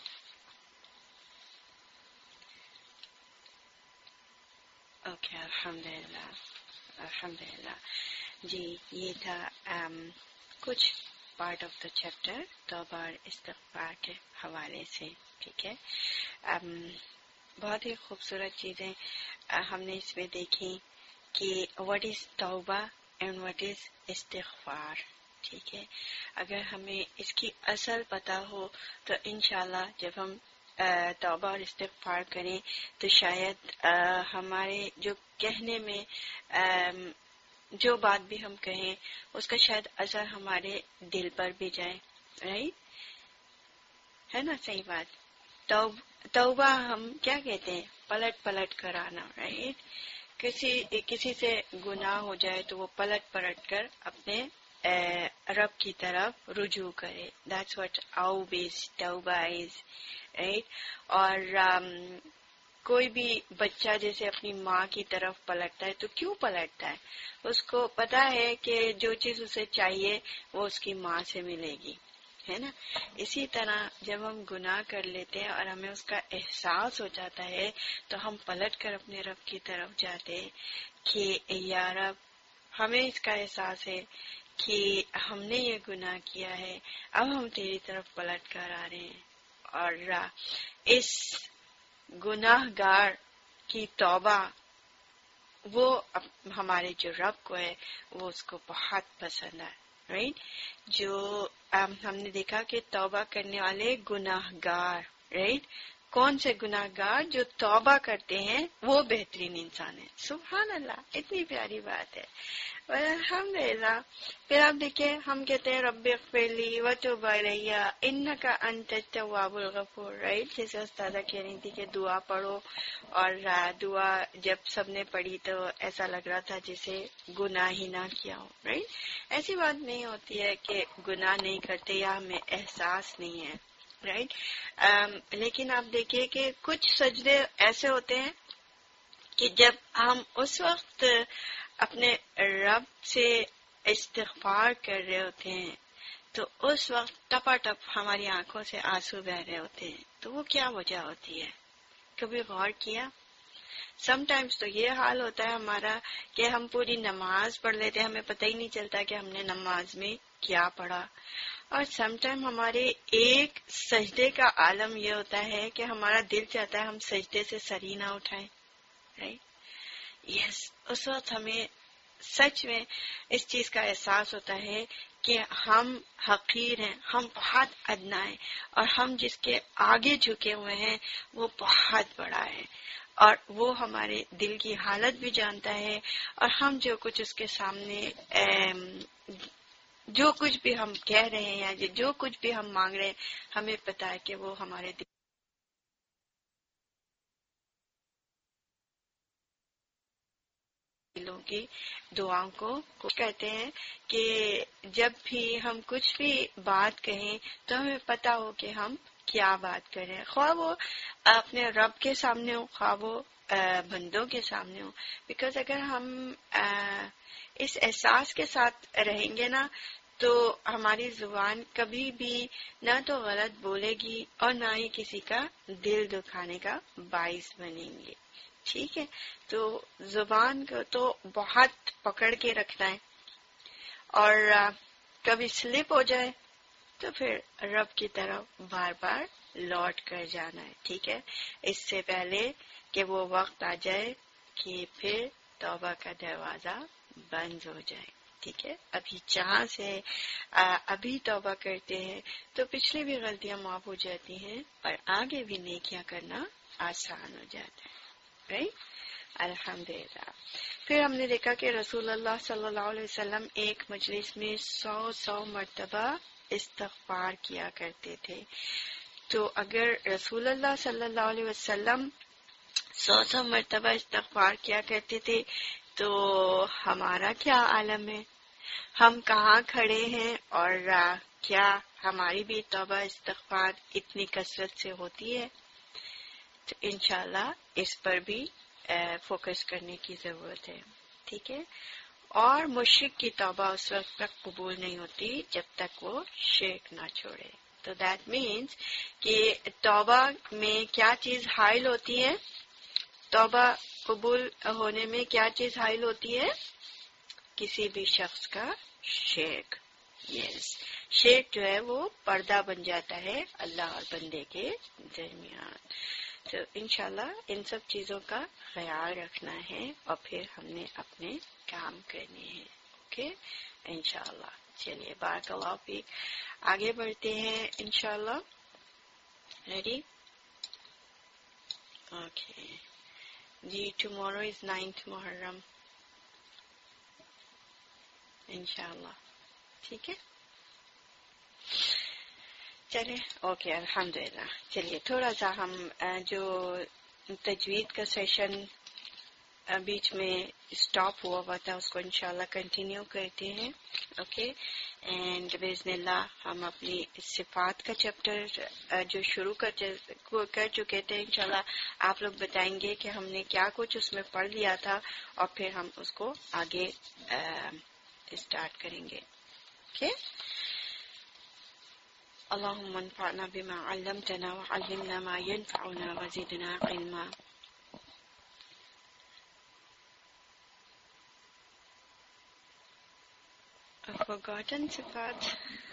اوکے الحمدللہ الحمدللہ جی یہ تھا um, کچھ پارٹ آف دا چیپٹر توبہ اور استغفار کے حوالے سے، ٹھیک ہے۔ um, بہت ہی خوبصورت چیزیں uh, ہم نے اس میں دیکھی کہ واٹ از توبہ اینڈ واٹ از استغفار، ٹھیک ہے۔ اگر ہمیں اس کی اصل پتہ ہو تو انشاءاللہ جب ہم توبہ اور استغفار کریں تو شاید ہمارے جو کہنے میں جو بات بھی ہم کہیں اس کا شاید اثر ہمارے دل پر بھی جائے، رائٹ ہے نا؟ صحیح بات۔ توبہ ہم کیا کہتے ہیں؟ پلٹ پلٹ کر آنا، رائٹ۔ کسی کسی سے گناہ ہو جائے تو وہ پلٹ پلٹ کر اپنے رب کی طرف رجوع کرے۔ دیٹس واٹ اوب از، توبہ از، رائٹ۔ اور um, کوئی بھی بچہ جیسے اپنی ماں کی طرف پلٹتا ہے تو کیوں پلٹتا ہے؟ اس کو پتا ہے کہ جو چیز اسے چاہیے وہ اس کی ماں سے ملے گی، ہے نا؟ اسی طرح جب ہم گناہ کر لیتے ہیں اور ہمیں اس کا احساس ہو جاتا ہے تو ہم پلٹ کر اپنے رب کی طرف جاتے کہ یا رب ہمیں اس کا احساس ہے کہ ہم نے یہ گناہ کیا ہے، اب ہم تیری طرف پلٹ کر آ رہے ہیں۔ اور اس گناہ گار کی توبہ وہ ہمارے جو رب کو ہے وہ اس کو بہت پسند ہے، رائٹ۔ جو ہم نے دیکھا کہ توبہ کرنے والے گناہ گار، رائٹ۔ کون سے گناہ گار؟ جو توبہ کرتے ہیں وہ بہترین انسان ہے۔ سبحان اللہ، اتنی پیاری بات ہے، الحمدللہ۔ پھر آپ دیکھیں ہم کہتے ہیں رب اغفر لی وتوب علی انک انت التواب الغفور، رائٹ۔ جیسے استاذہ کہہ رہی تھی کہ دعا پڑھو، اور دعا جب سب نے پڑھی تو ایسا لگ رہا تھا جیسے گناہ ہی نہ کیا ہو، رائٹ۔ ایسی بات نہیں ہوتی ہے کہ گناہ نہیں کرتے یا ہمیں احساس نہیں ہے، رائٹ۔ لیکن آپ دیکھیے کہ کچھ سجدے ایسے ہوتے ہیں کہ جب ہم اس وقت اپنے رب سے استغفار کر رہے ہوتے ہیں تو اس وقت ٹپا ٹپ ہماری آنکھوں سے آنسو بہ رہے ہوتے ہیں، تو وہ کیا وجہ ہوتی ہے؟ کبھی غور کیا؟ سم ٹائمز تو یہ حال ہوتا ہے ہمارا کہ ہم پوری نماز پڑھ لیتے ہیں، ہمیں پتہ ہی نہیں چلتا کہ ہم نے نماز میں کیا پڑھا. اور سم ٹائم ہمارے ایک سجدے کا عالم یہ ہوتا ہے کہ ہمارا دل چاہتا ہے ہم سجدے سے سر ہی نہ اٹھائیں. رائٹ؟ یس، اس وقت ہمیں سچ میں اس چیز کا احساس ہوتا ہے کہ ہم حقیر ہیں، ہم بہت ادنا ہیں، اور ہم جس کے آگے جھکے ہوئے ہیں وہ بہت بڑا ہے، اور وہ ہمارے دل کی حالت بھی جانتا ہے. اور ہم جو کچھ اس کے سامنے جو کچھ بھی ہم کہہ رہے ہیں یا جو کچھ بھی ہم مانگ رہے ہیں، ہمیں پتا ہے کہ وہ ہمارے دل دلوں کی دعاؤں کو کہتے ہیں کہ جب بھی ہم کچھ بھی بات کہیں تو ہمیں پتا ہو کہ ہم کیا بات کر رہے ہیں، خواہ وہ اپنے رب کے سامنے ہو، خواہ وہ بندوں کے سامنے ہو. بیکاز اگر ہم اس احساس کے ساتھ رہیں گے نا تو ہماری زبان کبھی بھی نہ تو غلط بولے گی اور نہ ہی کسی کا دل دکھانے کا باعث بنیں گے. ٹھیک ہے، تو زبان کو تو بہت پکڑ کے رکھنا ہے، اور کبھی سلپ ہو جائے تو پھر رب کی طرف بار بار لوٹ کر جانا ہے. ٹھیک ہے، اس سے پہلے کہ وہ وقت آ جائے کہ پھر توبہ کا دروازہ بند ہو جائے. ٹھیک ہے، ابھی جہاں سے ابھی توبہ کرتے ہیں تو پچھلی بھی غلطیاں معاف ہو جاتی ہیں اور آگے بھی نیکیاں کرنا آسان ہو جاتا ہے. رائٹ؟ الحمدللہ. پھر ہم نے دیکھا کہ رسول اللہ صلی اللہ علیہ وسلم ایک مجلس میں سو سو مرتبہ استغفار کیا کرتے تھے. تو اگر رسول اللہ صلی اللہ علیہ وسلم سو سو مرتبہ استغفار کیا کرتے تھے تو ہمارا کیا عالم ہے؟ ہم کہاں کھڑے ہیں؟ اور کیا ہماری بھی توبہ استغفار اتنی کثرت سے ہوتی ہے؟ تو انشاءاللہ اس پر بھی فوکس کرنے کی ضرورت ہے. ٹھیک ہے، اور مشرک کی توبہ اس وقت تک قبول نہیں ہوتی جب تک وہ شرک نہ چھوڑے. تو دیٹ مینس کہ توبہ میں کیا چیز حائل ہوتی ہے؟ توبہ قبول ہونے میں کیا چیز حائل ہوتی ہے؟ کسی بھی شخص کا شرک. یس، شرک جو ہے وہ پردہ بن جاتا ہے اللہ اور بندے کے درمیان. تو انشاءاللہ ان سب چیزوں کا خیال رکھنا ہے اور پھر ہم نے اپنے کام کرنے ہیں. اوکے انشاءاللہ. چلیے، بارک اللہ فیک. آگے بڑھتے ہیں انشاءاللہ. ریڈی؟ اوکے جی. ٹمورو از نائنتھ محرم انشاءاللہ. ٹھیک ہے، چلے. اوکے الحمدللہ. چلیے تھوڑا سا ہم جو تجوید کا سیشن بیچ میں اسٹاپ ہوا ہوا تھا اس کو انشاءاللہ کنٹینیو کرتے ہیں. اوکے، اینڈ باذن اللہ ہم اپنی صفات کا چیپٹر جو شروع کر چکے تھے انشاءاللہ آپ لوگ بتائیں گے کہ ہم نے کیا کچھ اس میں پڑھ لیا تھا اور پھر ہم اس کو آگے اسٹارٹ کریں گے. اوکے. اللهم انفعنا بما علمتنا وعلمنا ما ينفعنا وزدنا علما. forgotten صفات.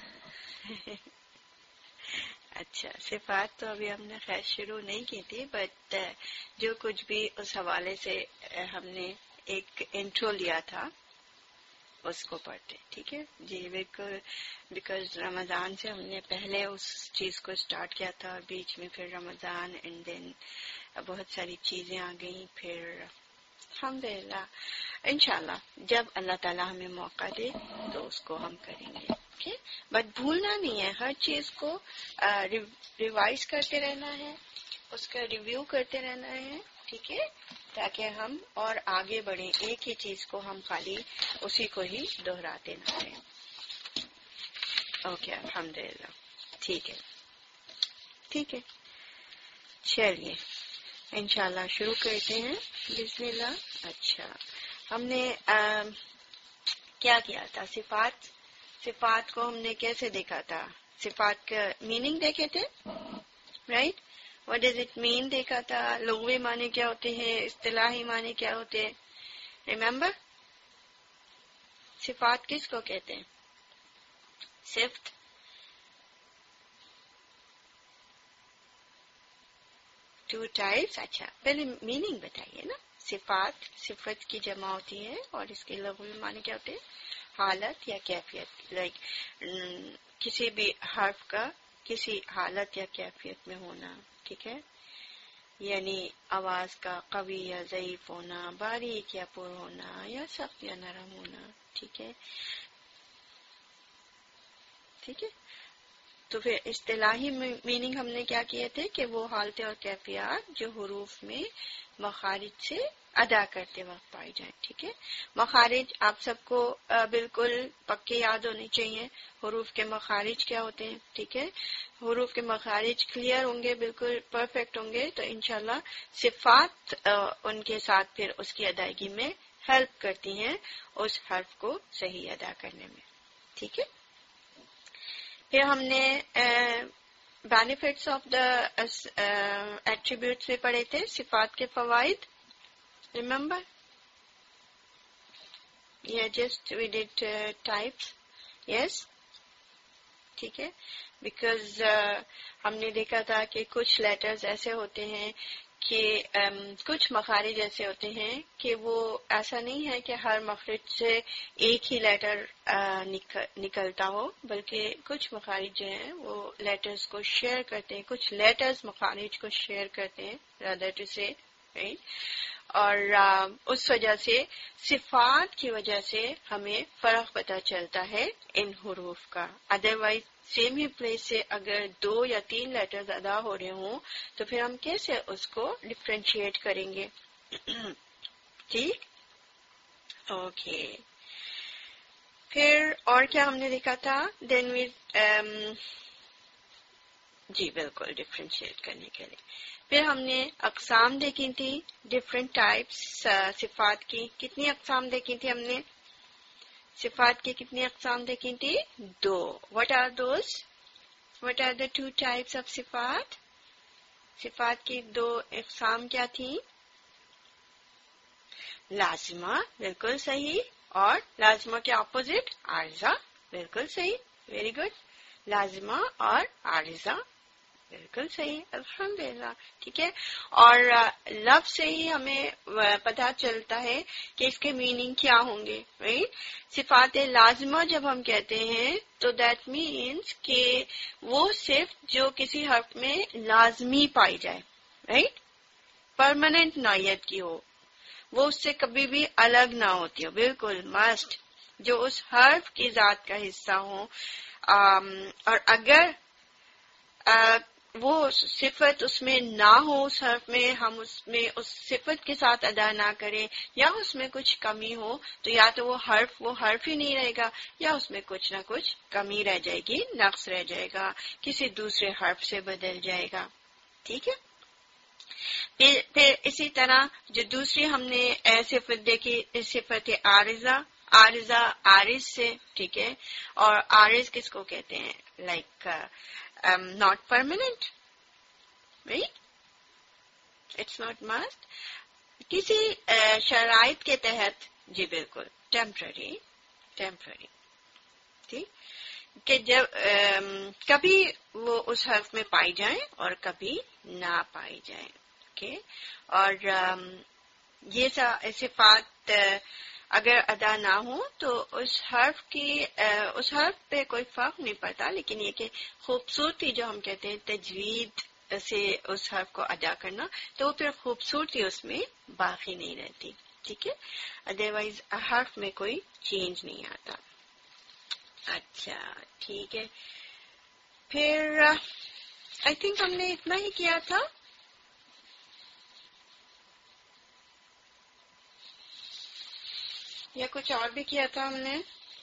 اچھا، صفات تو ابھی ہم نے خیر شروع نہیں کی تھی، بٹ جو کچھ بھی اس حوالے سے ہم نے ایک انٹرو لیا تھا اس کو پڑھتے. ٹھیک ہے جی. بالکل، بیکاز رمضان سے ہم نے پہلے اس چیز کو اسٹارٹ کیا تھا اور بیچ میں پھر رمضان اینڈ دین بہت ساری چیزیں آ گئیں. پھر الحمدللہ انشاءاللہ جب اللہ تعالیٰ ہمیں موقع دے تو اس کو ہم کریں گے. اوکے، بٹ بھولنا نہیں ہے، ہر چیز کو ریوائز کرتے رہنا ہے، اس کا ریویو کرتے رہنا ہے. ٹھیک ہے، تاکہ ہم اور آگے بڑھیں. ایک ہی چیز کو ہم خالی اسی کو ہی دہراتے نہ رہیں. اوکے الحمدللہ. ٹھیک ہے ٹھیک ہے چلیے انشاءاللہ شروع کرتے ہیں بسم اللہ. اچھا، ہم نے آ, کیا کیا تھا؟ صفات صفات کو ہم نے کیسے دیکھا تھا؟ صفات کا میننگ دیکھے تھے، right? What does it mean دیکھا تھا. لغوی معنی کیا ہوتے ہیں, اصطلاحی معنی کیا ہوتے ہیں. Remember? صفات کس کو کہتے ہیں؟ صفت. Two types. اچھا پہلے میننگ بتائیے نا. صفات صفت کی جمع ہوتی ہے اور اس کے لغوی معنی کیا ہوتے ہیں؟ حالت یا کیفیت. لائک کسی بھی حرف کا کسی حالت یا کیفیت میں ہونا. ٹھیک ہے, یعنی آواز کا قوی یا ضعیف ہونا, باریک یا پر ہونا, یا سخت یا نرم ہونا. ٹھیک ہے ٹھیک ہے تو پھر اصطلاحی میننگ ہم نے کیا کیے تھے کہ وہ حالتیں اور کیفیات جو حروف میں مخارج سے ادا کرتے وقت پائی جائیں. ٹھیک ہے, مخارج آپ سب کو بالکل پکے یاد ہونے چاہیے. حروف کے مخارج کیا ہوتے ہیں. ٹھیک ہے, حروف کے مخارج کلیئر ہوں گے, بالکل پرفیکٹ ہوں گے, تو انشاءاللہ صفات ان کے ساتھ پھر اس کی ادائیگی میں ہیلپ کرتی ہیں اس حرف کو صحیح ادا کرنے میں. ٹھیک ہے, پھر ہم نے بینیفٹس آف دا ایٹریبیوٹس میں پڑھے تھے, صفات کے فوائد. ریممبر یا just we did types. Yes ٹھیک ہے, بیکاز ہم نے دیکھا تھا کہ کچھ لیٹرز ایسے ہوتے ہیں کہ um, کچھ مخارج ایسے ہوتے ہیں کہ وہ ایسا نہیں ہے کہ ہر مخرج سے ایک ہی لیٹر uh, نکل, نکلتا ہو, بلکہ کچھ مخارج جو ہیں وہ لیٹرز کو شیئر کرتے ہیں, کچھ لیٹرز مخارج کو شیئر کرتے ہیں rather to say, right? اور uh, اس وجہ سے صفات کی وجہ سے ہمیں فرق پتہ چلتا ہے ان حروف کا. ادروائز سیم ہی پلیس سے اگر دو یا تین لیٹرز ادا ہو رہے ہوں تو پھر ہم کیسے اس کو ڈفرینشیٹ کریں گے. ٹھیک اوکے, پھر اور کیا ہم نے دیکھا تھا. دین وی جی بالکل ڈفرینشیٹ کرنے کے لیے پھر ہم نے اقسام دیکھی تھی, ڈفرینٹ ٹائپس صفات کی. کتنی اقسام دیکھی تھی ہم نے؟ صفات کی کتنی اقسام دیکھی تھی؟ دو. What are those? What are the two types of صفات؟ صفات کی دو اقسام کیا تھیں؟ لازمہ بالکل صحیح, اور لازمہ کے اپوزٹ عارضہ. بالکل صحیح, ویری گڈ. لازمہ اور عارضہ بالکل صحیح, الحمدللہ. ٹھیک ہے, اور لفظ سے ہی ہمیں پتہ چلتا ہے کہ اس کے میننگ کیا ہوں گے. رائٹ, صفات لازمہ جب ہم کہتے ہیں تو دیٹ مینس کہ وہ صرف جو کسی حرف میں لازمی پائی جائے, رائٹ, پرماننٹ نوعیت کی ہو, وہ اس سے کبھی بھی الگ نہ ہوتی ہو, بالکل مسٹ, جو اس حرف کی ذات کا حصہ ہو. اور اگر وہ صفت اس میں نہ ہو, اس حرف میں ہم اس میں اس صفت کے ساتھ ادا نہ کریں, یا اس میں کچھ کمی ہو, تو یا تو وہ حرف وہ حرف ہی نہیں رہے گا, یا اس میں کچھ نہ کچھ کمی رہ جائے گی, نقص رہ جائے گا, کسی دوسرے حرف سے بدل جائے گا. ٹھیک ہے, پھر, پھر اسی طرح جو دوسری ہم نے صفت دیکھی, صفت عارضہ. عارضہ عارض سے, ٹھیک ہے, اور عارض کس کو کہتے ہیں؟ Like not permanent, right, it's not must, کسی شرائط کے تحت, جی بالکل ٹیمپرری, ٹیمپرری. ٹھیک, کہ جب کبھی وہ اس حرف میں پائی جائیں اور کبھی نہ پائی جائیں. اوکے, اور یہ صفات اگر ادا نہ ہو تو اس حرف کی اس حرف پہ کوئی فرق نہیں پڑتا, لیکن یہ کہ خوبصورتی جو ہم کہتے ہیں تجوید سے اس حرف کو ادا کرنا, تو وہ پھر خوبصورتی اس میں باقی نہیں رہتی. ٹھیک ہے, ادروائز حرف میں کوئی چینج نہیں آتا. اچھا ٹھیک ہے, پھر آئی تھنک ہم نے اتنا ہی کیا تھا. یا کچھ اور بھی کیا تھا ہم نے؟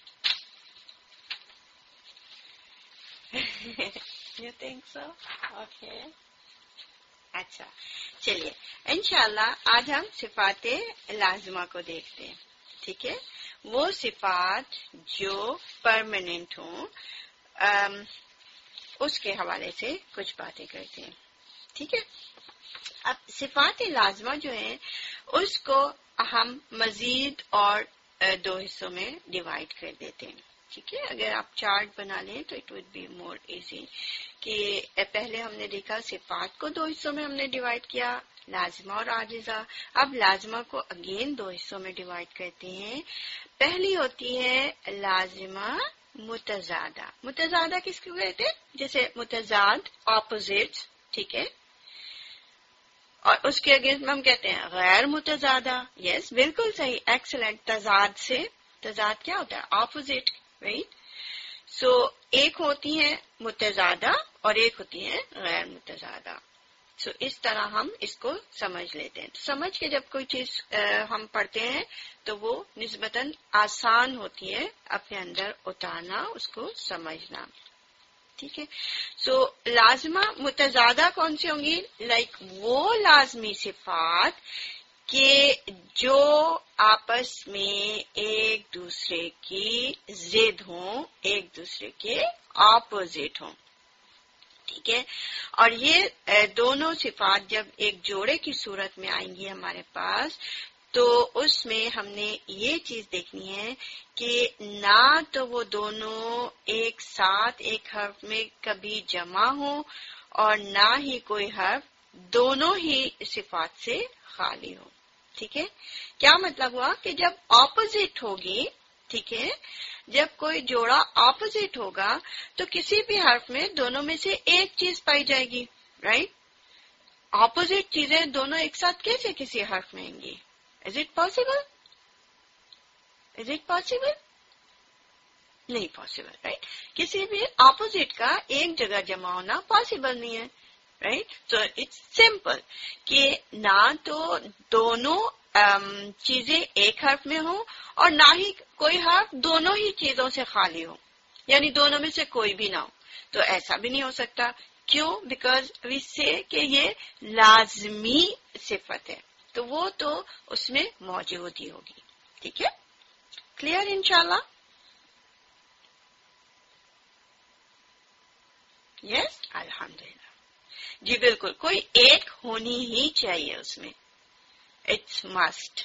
You think so? اوکے, اچھا چلیے انشاءاللہ آج ہم صفات لازمہ کو دیکھتے ہیں. ٹھیک ہے, وہ صفات جو پرماننٹ ہوں اس کے حوالے سے کچھ باتیں کرتے ہیں. ٹھیک ہے. اب صفات لازمہ جو ہیں اس کو ہم مزید اور دو حصوں میں ڈیوائڈ کر دیتے ہیں. ٹھیک ہے, اگر آپ چارٹ بنا لیں تو it would be more easy. کہ پہلے ہم نے دیکھا صفات کو دو حصوں میں ہم نے ڈیوائڈ کیا, لازمہ اور عاجزہ. اب لازمہ کو اگین دو حصوں میں ڈیوائڈ کرتے ہیں. پہلی ہوتی ہے لازمہ متضادہ. متضادہ کس کو کہتے ہیں؟ جیسے متضاد اپوزٹ. ٹھیک ہے, اور اس کے اگینسٹ میں ہم کہتے ہیں غیر متضادہ. یس, بالکل صحیح, ایکسلنٹ. تضاد سے, تضاد کیا ہوتا ہے؟ Opposite, right. سو ایک ہوتی ہے متضادہ اور ایک ہوتی ہے غیر متضادہ. سو اس طرح ہم اس کو سمجھ لیتے ہیں. سمجھ کے جب کوئی چیز ہم پڑھتے ہیں تو وہ نسبتاً آسان ہوتی ہے اپنے اندر اتارنا, اس کو سمجھنا. ٹھیک ہے. سو لازمہ متضادہ کون سی ہوں گی؟ لائک وہ لازمی صفات کہ جو آپس میں ایک دوسرے کی ضد ہوں, ایک دوسرے کے اپوزٹ ہوں. ٹھیک ہے, اور یہ دونوں صفات جب ایک جوڑے کی صورت میں آئیں گی ہمارے پاس تو اس میں ہم نے یہ چیز دیکھنی ہے کہ نہ تو وہ دونوں ایک ساتھ ایک حرف میں کبھی جمع ہوں اور نہ ہی کوئی حرف دونوں ہی صفات سے خالی ہو. ٹھیک ہے, کیا مطلب ہوا کہ جب اپوزٹ ہوگی, ٹھیک ہے, جب کوئی جوڑا اپوزٹ ہوگا تو کسی بھی حرف میں دونوں میں سے ایک چیز پائی جائے گی, رائٹ. اپوزٹ چیزیں دونوں ایک ساتھ کیسے کسی حرف میں آئیں گی؟ Is it possible? Is it possible? نہیں پاسبل, رائٹ. کسی بھی اپوزٹ کا ایک جگہ جمع ہونا پاسبل نہیں ہے, رائٹ. سو اٹس سمپل کہ نہ تو دونوں چیزیں ایک حرف میں ہوں اور نہ ہی کوئی حرف دونوں ہی چیزوں سے خالی ہو, یعنی دونوں میں سے کوئی بھی نہ ہو. تو ایسا بھی نہیں ہو سکتا. کیوں؟ بیکاز وی سے کہ یہ لازمی صفت ہے, تو وہ تو اس میں موجود ہی ہوگی. ٹھیک ہے, کلیئر انشاءاللہ؟ یس, الحمدللہ. جی بالکل, کوئی ایک ہونی ہی چاہیے اس میں, اٹس مسٹ.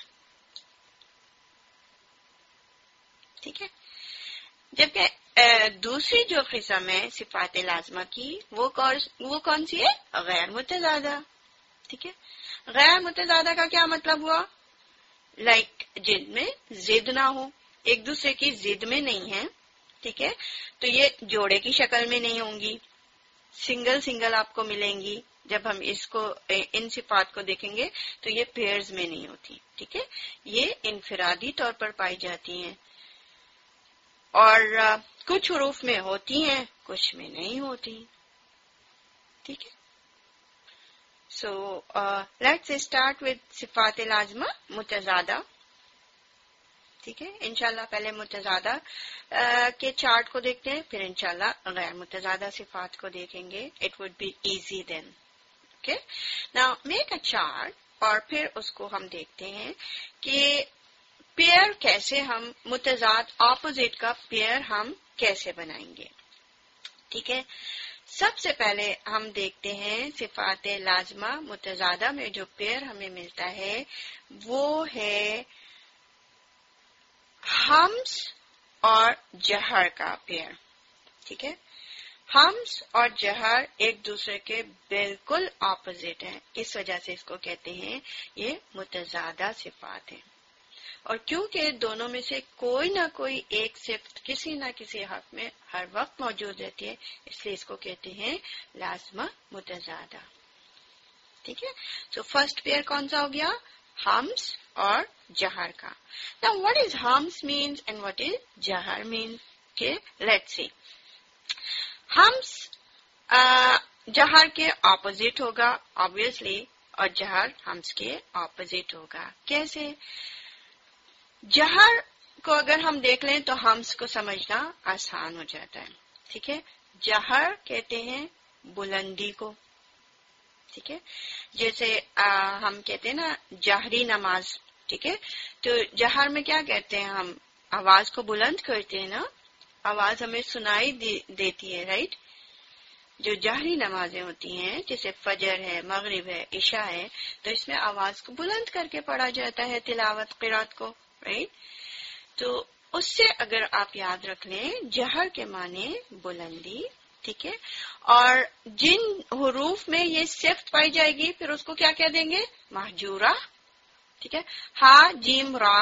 ٹھیک ہے, جبکہ دوسری جو قسم ہے صفات لازمہ کی وہ کون وہ کون سی ہے؟ غیر متضادہ. ٹھیک ہے, غیر متضادہ کا کیا مطلب ہوا؟ لائک جن میں ضد نہ ہو, ایک دوسرے کی ضد میں نہیں ہے. ٹھیک ہے, تو یہ جوڑے کی شکل میں نہیں ہوں گی, سنگل سنگل آپ کو ملیں گی. جب ہم اس کو ان صفات کو دیکھیں گے تو یہ پیئرز میں نہیں ہوتی. ٹھیک ہے, یہ انفرادی طور پر پائی جاتی ہیں اور کچھ حروف میں ہوتی ہیں, کچھ میں نہیں ہوتی. ٹھیک ہے, سو لیٹس اسٹارٹ وتھ صفات لازمہ متضادہ. ٹھیک ہے, انشاءاللہ پہلے متضادہ کے چارٹ کو دیکھتے ہیں, پھر انشاءاللہ غیر متضادہ صفات کو دیکھیں گے. It would be easy then. Okay, now make a chart اور پھر اس کو ہم دیکھتے ہیں کہ پیئر کیسے ہم متضاد اپوزٹ کا پیئر ہم کیسے بنائیں گے. ٹھیک ہے, سب سے پہلے ہم دیکھتے ہیں صفات لازمہ متضادہ میں جو پیئر ہمیں ملتا ہے وہ ہے ہمس اور جہر کا پیئر. ٹھیک ہے, ہمس اور جہر ایک دوسرے کے بالکل اپوزٹ ہیں, اس وجہ سے اس کو کہتے ہیں یہ متضادہ صفات ہیں. اور کیونکہ دونوں میں سے کوئی نہ کوئی ایک صفت کسی نہ کسی حرف میں ہر وقت موجود رہتی ہے, اس لیے اس کو کہتے ہیں لازمہ متضادہ. ٹھیک ہے, تو فرسٹ پیئر کون سا ہو گیا؟ ہمس اور جہر کا. Now what is hums means and what is jahar means? Okay, let's see. ہمس جہر کے اپوزٹ ہوگا obviously, اور جہر ہمس کے اپوزٹ ہوگا. کیسے؟ جہر کو اگر ہم دیکھ لیں تو ہمس کو سمجھنا آسان ہو جاتا ہے. ٹھیک ہے, جہر کہتے ہیں بلندی کو. ٹھیک ہے, جیسے آ, ہم کہتے ہیں نا جہری نماز. ٹھیک ہے, تو جہر میں کیا کہتے ہیں؟ ہم آواز کو بلند کرتے ہیں نا, آواز ہمیں سنائی دی, دیتی ہے, رائٹ. جو جہری نمازیں ہوتی ہیں جیسے فجر ہے، مغرب ہے، عشاء ہے، تو اس میں آواز کو بلند کر کے پڑھا جاتا ہے تلاوت قرات کو، رائٹ؟ تو اس سے اگر آپ یاد رکھ لیں جہر کے معنی بلندی، ٹھیک ہے، اور جن حروف میں یہ صفت پائی جائے گی پھر اس کو کیا کہہ دیں گے؟ محجورہ، ٹھیک ہے، ہا جیم را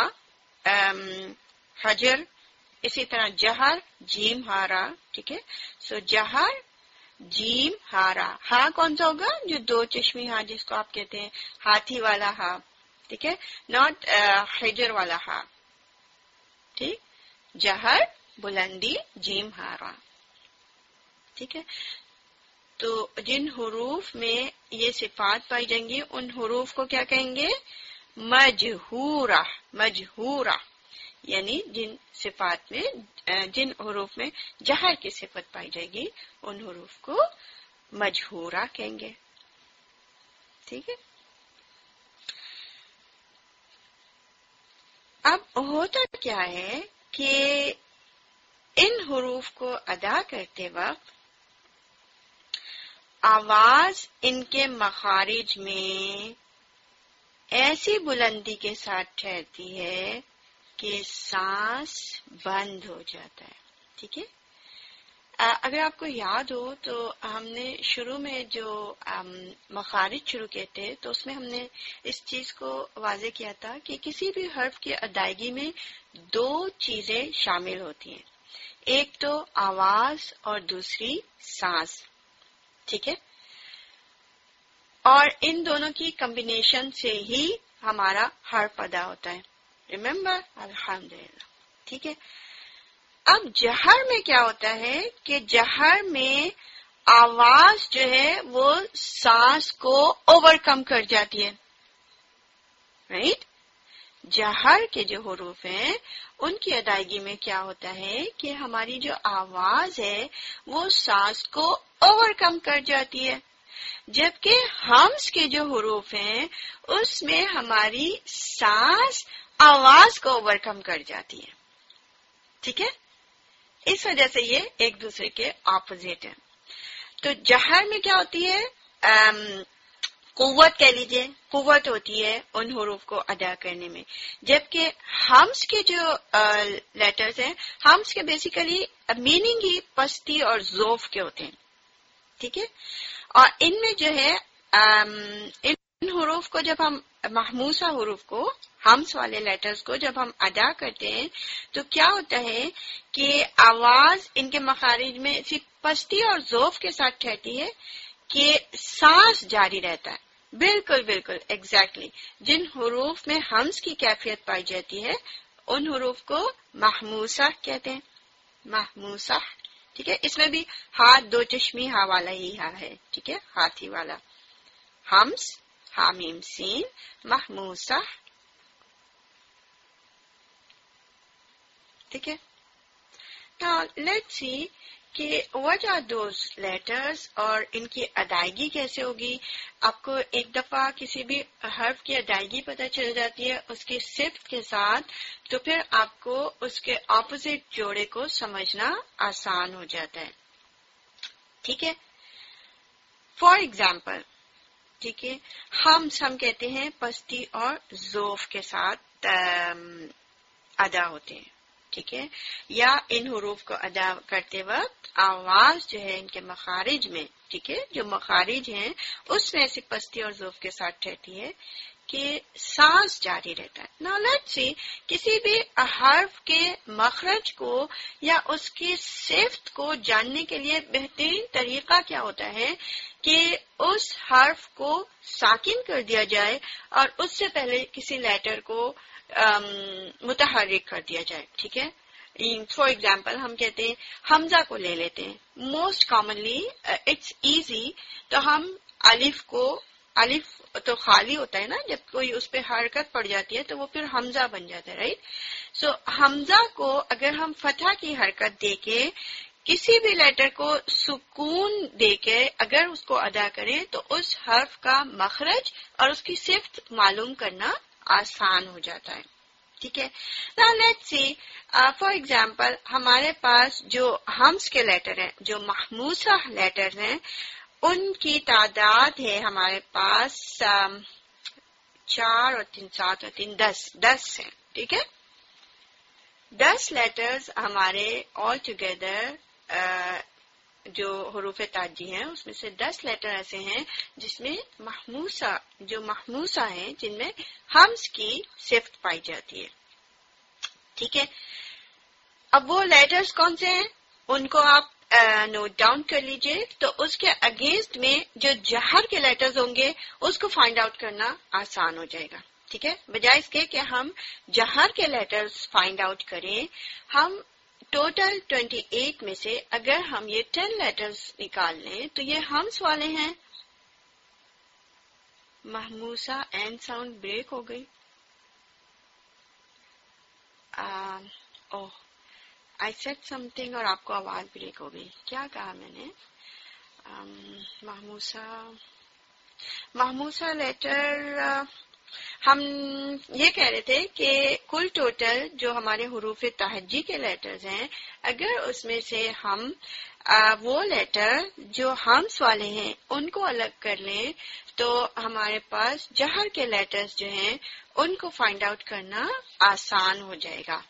حجر، اسی طرح جہر جیم ہارا، ٹھیک ہے، سو جہر جیم ہارا، ہا کون سا ہوگا؟ جو دو چشمی ہا جس کو آپ کہتے ہیں ہاتھی والا ہا، ٹھیک ہے، ناٹ حجر والا ہا، ٹھیک، جہر بلندی جیم ہارا، ٹھیک ہے۔ تو جن حروف میں یہ صفات پائی جائیں گی ان حروف کو کیا کہیں گے؟ مجہورہ، مجہورہ، یعنی جن صفات میں جن حروف میں جہر کی صفت پائی جائے گی ان حروف کو مجہورہ کہیں گے، ٹھیک ہے۔ اب ہوتا کیا ہے کہ ان حروف کو ادا کرتے وقت آواز ان کے مخارج میں ایسی بلندی کے ساتھ ٹھہرتی ہے کہ سانس بند ہو جاتا ہے، ٹھیک ہے۔ اگر آپ کو یاد ہو تو ہم نے شروع میں جو مخارج شروع کیے تھے تو اس میں ہم نے اس چیز کو واضح کیا تھا کہ کسی بھی حرف کی ادائیگی میں دو چیزیں شامل ہوتی ہیں، ایک تو آواز اور دوسری سانس، ٹھیک ہے، اور ان دونوں کی کمبینیشن سے ہی ہمارا حرف ادا ہوتا ہے، ریممبر، الحمدللہ، ٹھیک ہے۔ اب جہر میں کیا ہوتا ہے کہ جہر میں آواز جو ہے وہ سانس کو اوور کم کر جاتی ہے، رائٹ؟ جہر کے جو حروف ہیں ان کی ادائیگی میں کیا ہوتا ہے کہ ہماری جو آواز ہے وہ سانس کو اوور کم کر جاتی ہے، جبکہ ہمز کے جو حروف ہیں اس میں ہماری سانس آواز کو اوور کم کر جاتی ہے، ٹھیک ہے۔ اس وجہ سے یہ ایک دوسرے کے اپوزٹ ہیں۔ تو جہر میں کیا ہوتی ہے؟ قوت کہہ لیجئے، قوت ہوتی ہے ان حروف کو ادا کرنے میں، جبکہ ہمز کے جو لیٹرز ہیں ہمز کے بیسیکلی میننگ ہی پستی اور ذوف کے ہوتے ہیں، ٹھیک ہے، اور ان میں جو ہے ان حروف کو جب ہم محموسہ حروف کو ہمز والے لیٹرز کو جب ہم ادا کرتے ہیں تو کیا ہوتا ہے کہ آواز ان کے مخارج میں صرف پستی اور ذوف کے ساتھ ٹھہرتی ہے کہ سانس جاری رہتا ہے، بالکل بالکل ایگزیکٹلی جن حروف میں ہمز کی کیفیت پائی جاتی ہے ان حروف کو محموسہ کہتے ہیں، محموسہ، ٹھیک ہے۔ اس میں بھی ہاتھ دو چشمی ہا والا ہی ہا ہے، ٹھیک ہے، ہاتھی والا، ہمز حامیم سین، محموسہ، ٹھیک ہے۔ Now let's see کہ what are those letters اور ان کی ادائیگی کیسے ہوگی۔ آپ کو ایک دفعہ کسی بھی حرف کی ادائیگی پتہ چل جاتی ہے اس کی صفت کے ساتھ تو پھر آپ کو اس کے اپوزٹ جوڑے کو سمجھنا آسان ہو جاتا ہے، ٹھیک ہے۔ فار ایگزامپل، ٹھیک ہے، ہم ہم کہتے ہیں پستی اور ذوف کے ساتھ ادا ہوتے ہیں، ٹھیک ہے، یا ان حروف کو ادا کرتے وقت آواز جو ہے ان کے مخارج میں، ٹھیک ہے، جو مخارج ہیں اس میں ایسی پستی اور ذوف کے ساتھ ٹھہرتی ہے کہ سانس جاری رہتا ہے۔ Now let's see کسی بھی حرف کے مخرج کو یا اس کی صفت کو جاننے کے لیے بہترین طریقہ کیا ہوتا ہے کہ اس حرف کو ساکن کر دیا جائے اور اس سے پہلے کسی لیٹر کو متحرک کر دیا جائے، ٹھیک ہے۔ فار ایگزامپل ہم کہتے ہیں حمزہ کو لے لیتے ہیں، موسٹ کامنلی اٹس ایزی، تو ہم الف کو، الف تو خالی ہوتا ہے نا، جب کوئی اس پہ حرکت پڑ جاتی ہے تو وہ پھر حمزہ بن جاتا ہے، رائٹ۔ سو حمزہ کو اگر ہم فتح کی حرکت دے کے کسی بھی لیٹر کو سکون دے کے اگر اس کو ادا کریں تو اس حرف کا مخرج اور اس کی صفت معلوم کرنا آسان ہو جاتا ہے، ٹھیک ہے. Now let's see, for example ہمارے پاس جو ہمس کے لیٹر ہیں، جو محموسہ لیٹر ہیں، ان کی تعداد ہے ہمارے پاس چار اور تین سات اور تین دس دس ہیں. ٹھیک ہے، دس لیٹرز ہمارے آل ٹوگیدر جو حروف تاجی ہیں اس میں سے دس لیٹر ایسے ہیں جس میں محموسہ جو محموسہ ہیں، جن میں ہمس کی صفت پائی جاتی ہے. ٹھیک ہے، اب وہ لیٹرز کون سے ہیں ان کو آپ نوٹ ڈاؤن کر لیجئے. تو اس کے اگینسٹ میں جو جہر کے لیٹرز ہوں گے اس کو فائنڈ آؤٹ کرنا آسان ہو جائے گا. ٹھیک ہے، بجائے اس کے کہ ہم جہر کے لیٹرز فائنڈ آؤٹ کریں، ہم ٹوٹل اٹھائیس میں سے اگر ہم یہ دس لیٹرز نکال لیں تو یہ ہمس والے ہیں. محموسہ این ساؤنڈ بریک ہو گئی. Oh I said some thing اور آپ کو آواز بریک ہو گئی. کیا کہا میں نے؟ محموسہ محموسہ لیٹر ہم یہ کہہ رہے تھے کہ کل ٹوٹل جو ہمارے حروف تہجی کے لیٹرز ہیں، اگر اس میں سے ہم وہ لیٹر جو ہمس والے ہیں ان کو الگ کر لیں تو ہمارے پاس جہر کے لیٹرز جو ہیں ان کو فائنڈ آؤٹ کرنا آسان ہو جائے گا.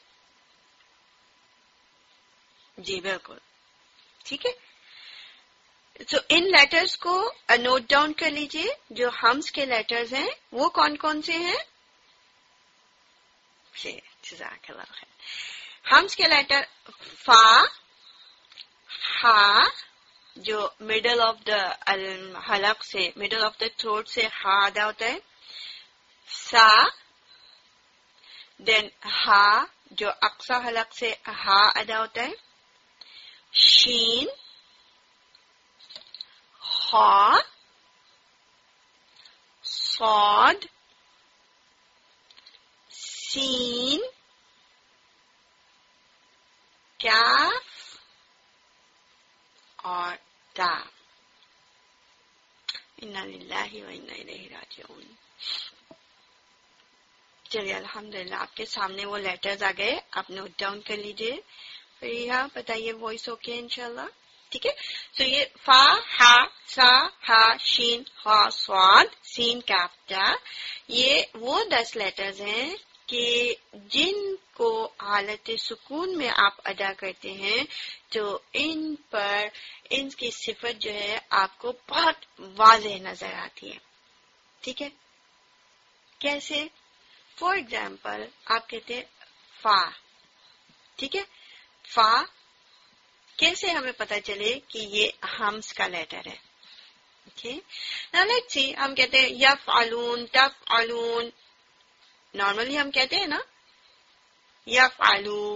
جی بالکل ٹھیک ہے. تو ان لیٹرز کو نوٹ ڈاؤن کر لیجئے. جو ہمس کے لیٹرز ہیں وہ کون کون سے ہیں؟ جزاک اللہ خیر. ہمس کے لیٹر فا، ہا جو مڈل آف دا حلق سے مڈل آف دا تھروٹ سے ہا ادا ہوتا ہے، سا، دین ہا جو اقصی حلق سے ہا ادا ہوتا ہے، شین، خا، صاد، سین، کاف اور تا. انا للہ و انا الیہ راجعون. چلیے الحمدللہ آپ کے سامنے وہ لیٹرز آ گئے، آپ نوٹ ڈاؤن کر لیجئے. فریحہ بتائیے وائس اوکے انشاءاللہ؟ ٹھیک ہے. تو یہ فا، ہا، سا، ہا، شین، خا، صاد، سین، کاف، تا، یہ وہ دس لیٹرز ہیں کہ جن کو حالت سکون میں آپ ادا کرتے ہیں تو ان پر ان کی صفت جو ہے آپ کو بہت واضح نظر آتی ہے. ٹھیک ہے، کیسے؟ فور ایگزامپل آپ کہتے ہیں فا. ٹھیک ہے، فا کیسے ہمیں پتہ چلے کہ یہ ہمس کا لیٹر ہے؟ Okay, now let's see. ہم کہتے ہیں یفعلون، تفعلون. نارملی ہم کہتے ہیں نا یفعلو،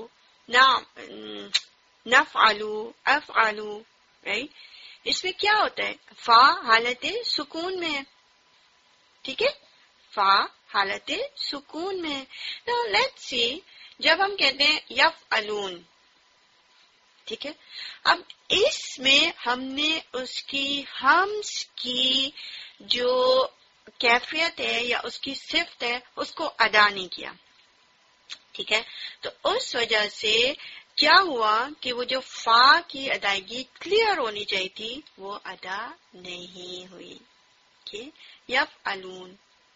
نفعلو، افعلو، رائٹ؟ اس میں کیا ہوتا ہے؟ فا حالت سکون میں ہے. ٹھیک ہے، فا حالت سکون میں ہے. ناؤ لیٹس سی، جب ہم کہتے ہیں یفعلون، ٹھیک ہے، اب اس میں ہم نے اس کی ہمس کی جو کیفیت ہے یا اس کی صفت ہے اس کو ادا نہیں کیا. ٹھیک ہے، تو اس وجہ سے کیا ہوا کہ وہ جو فا کی ادائیگی کلیئر ہونی چاہیے تھی وہ ادا نہیں ہوئی. ٹھیک، یفعلون،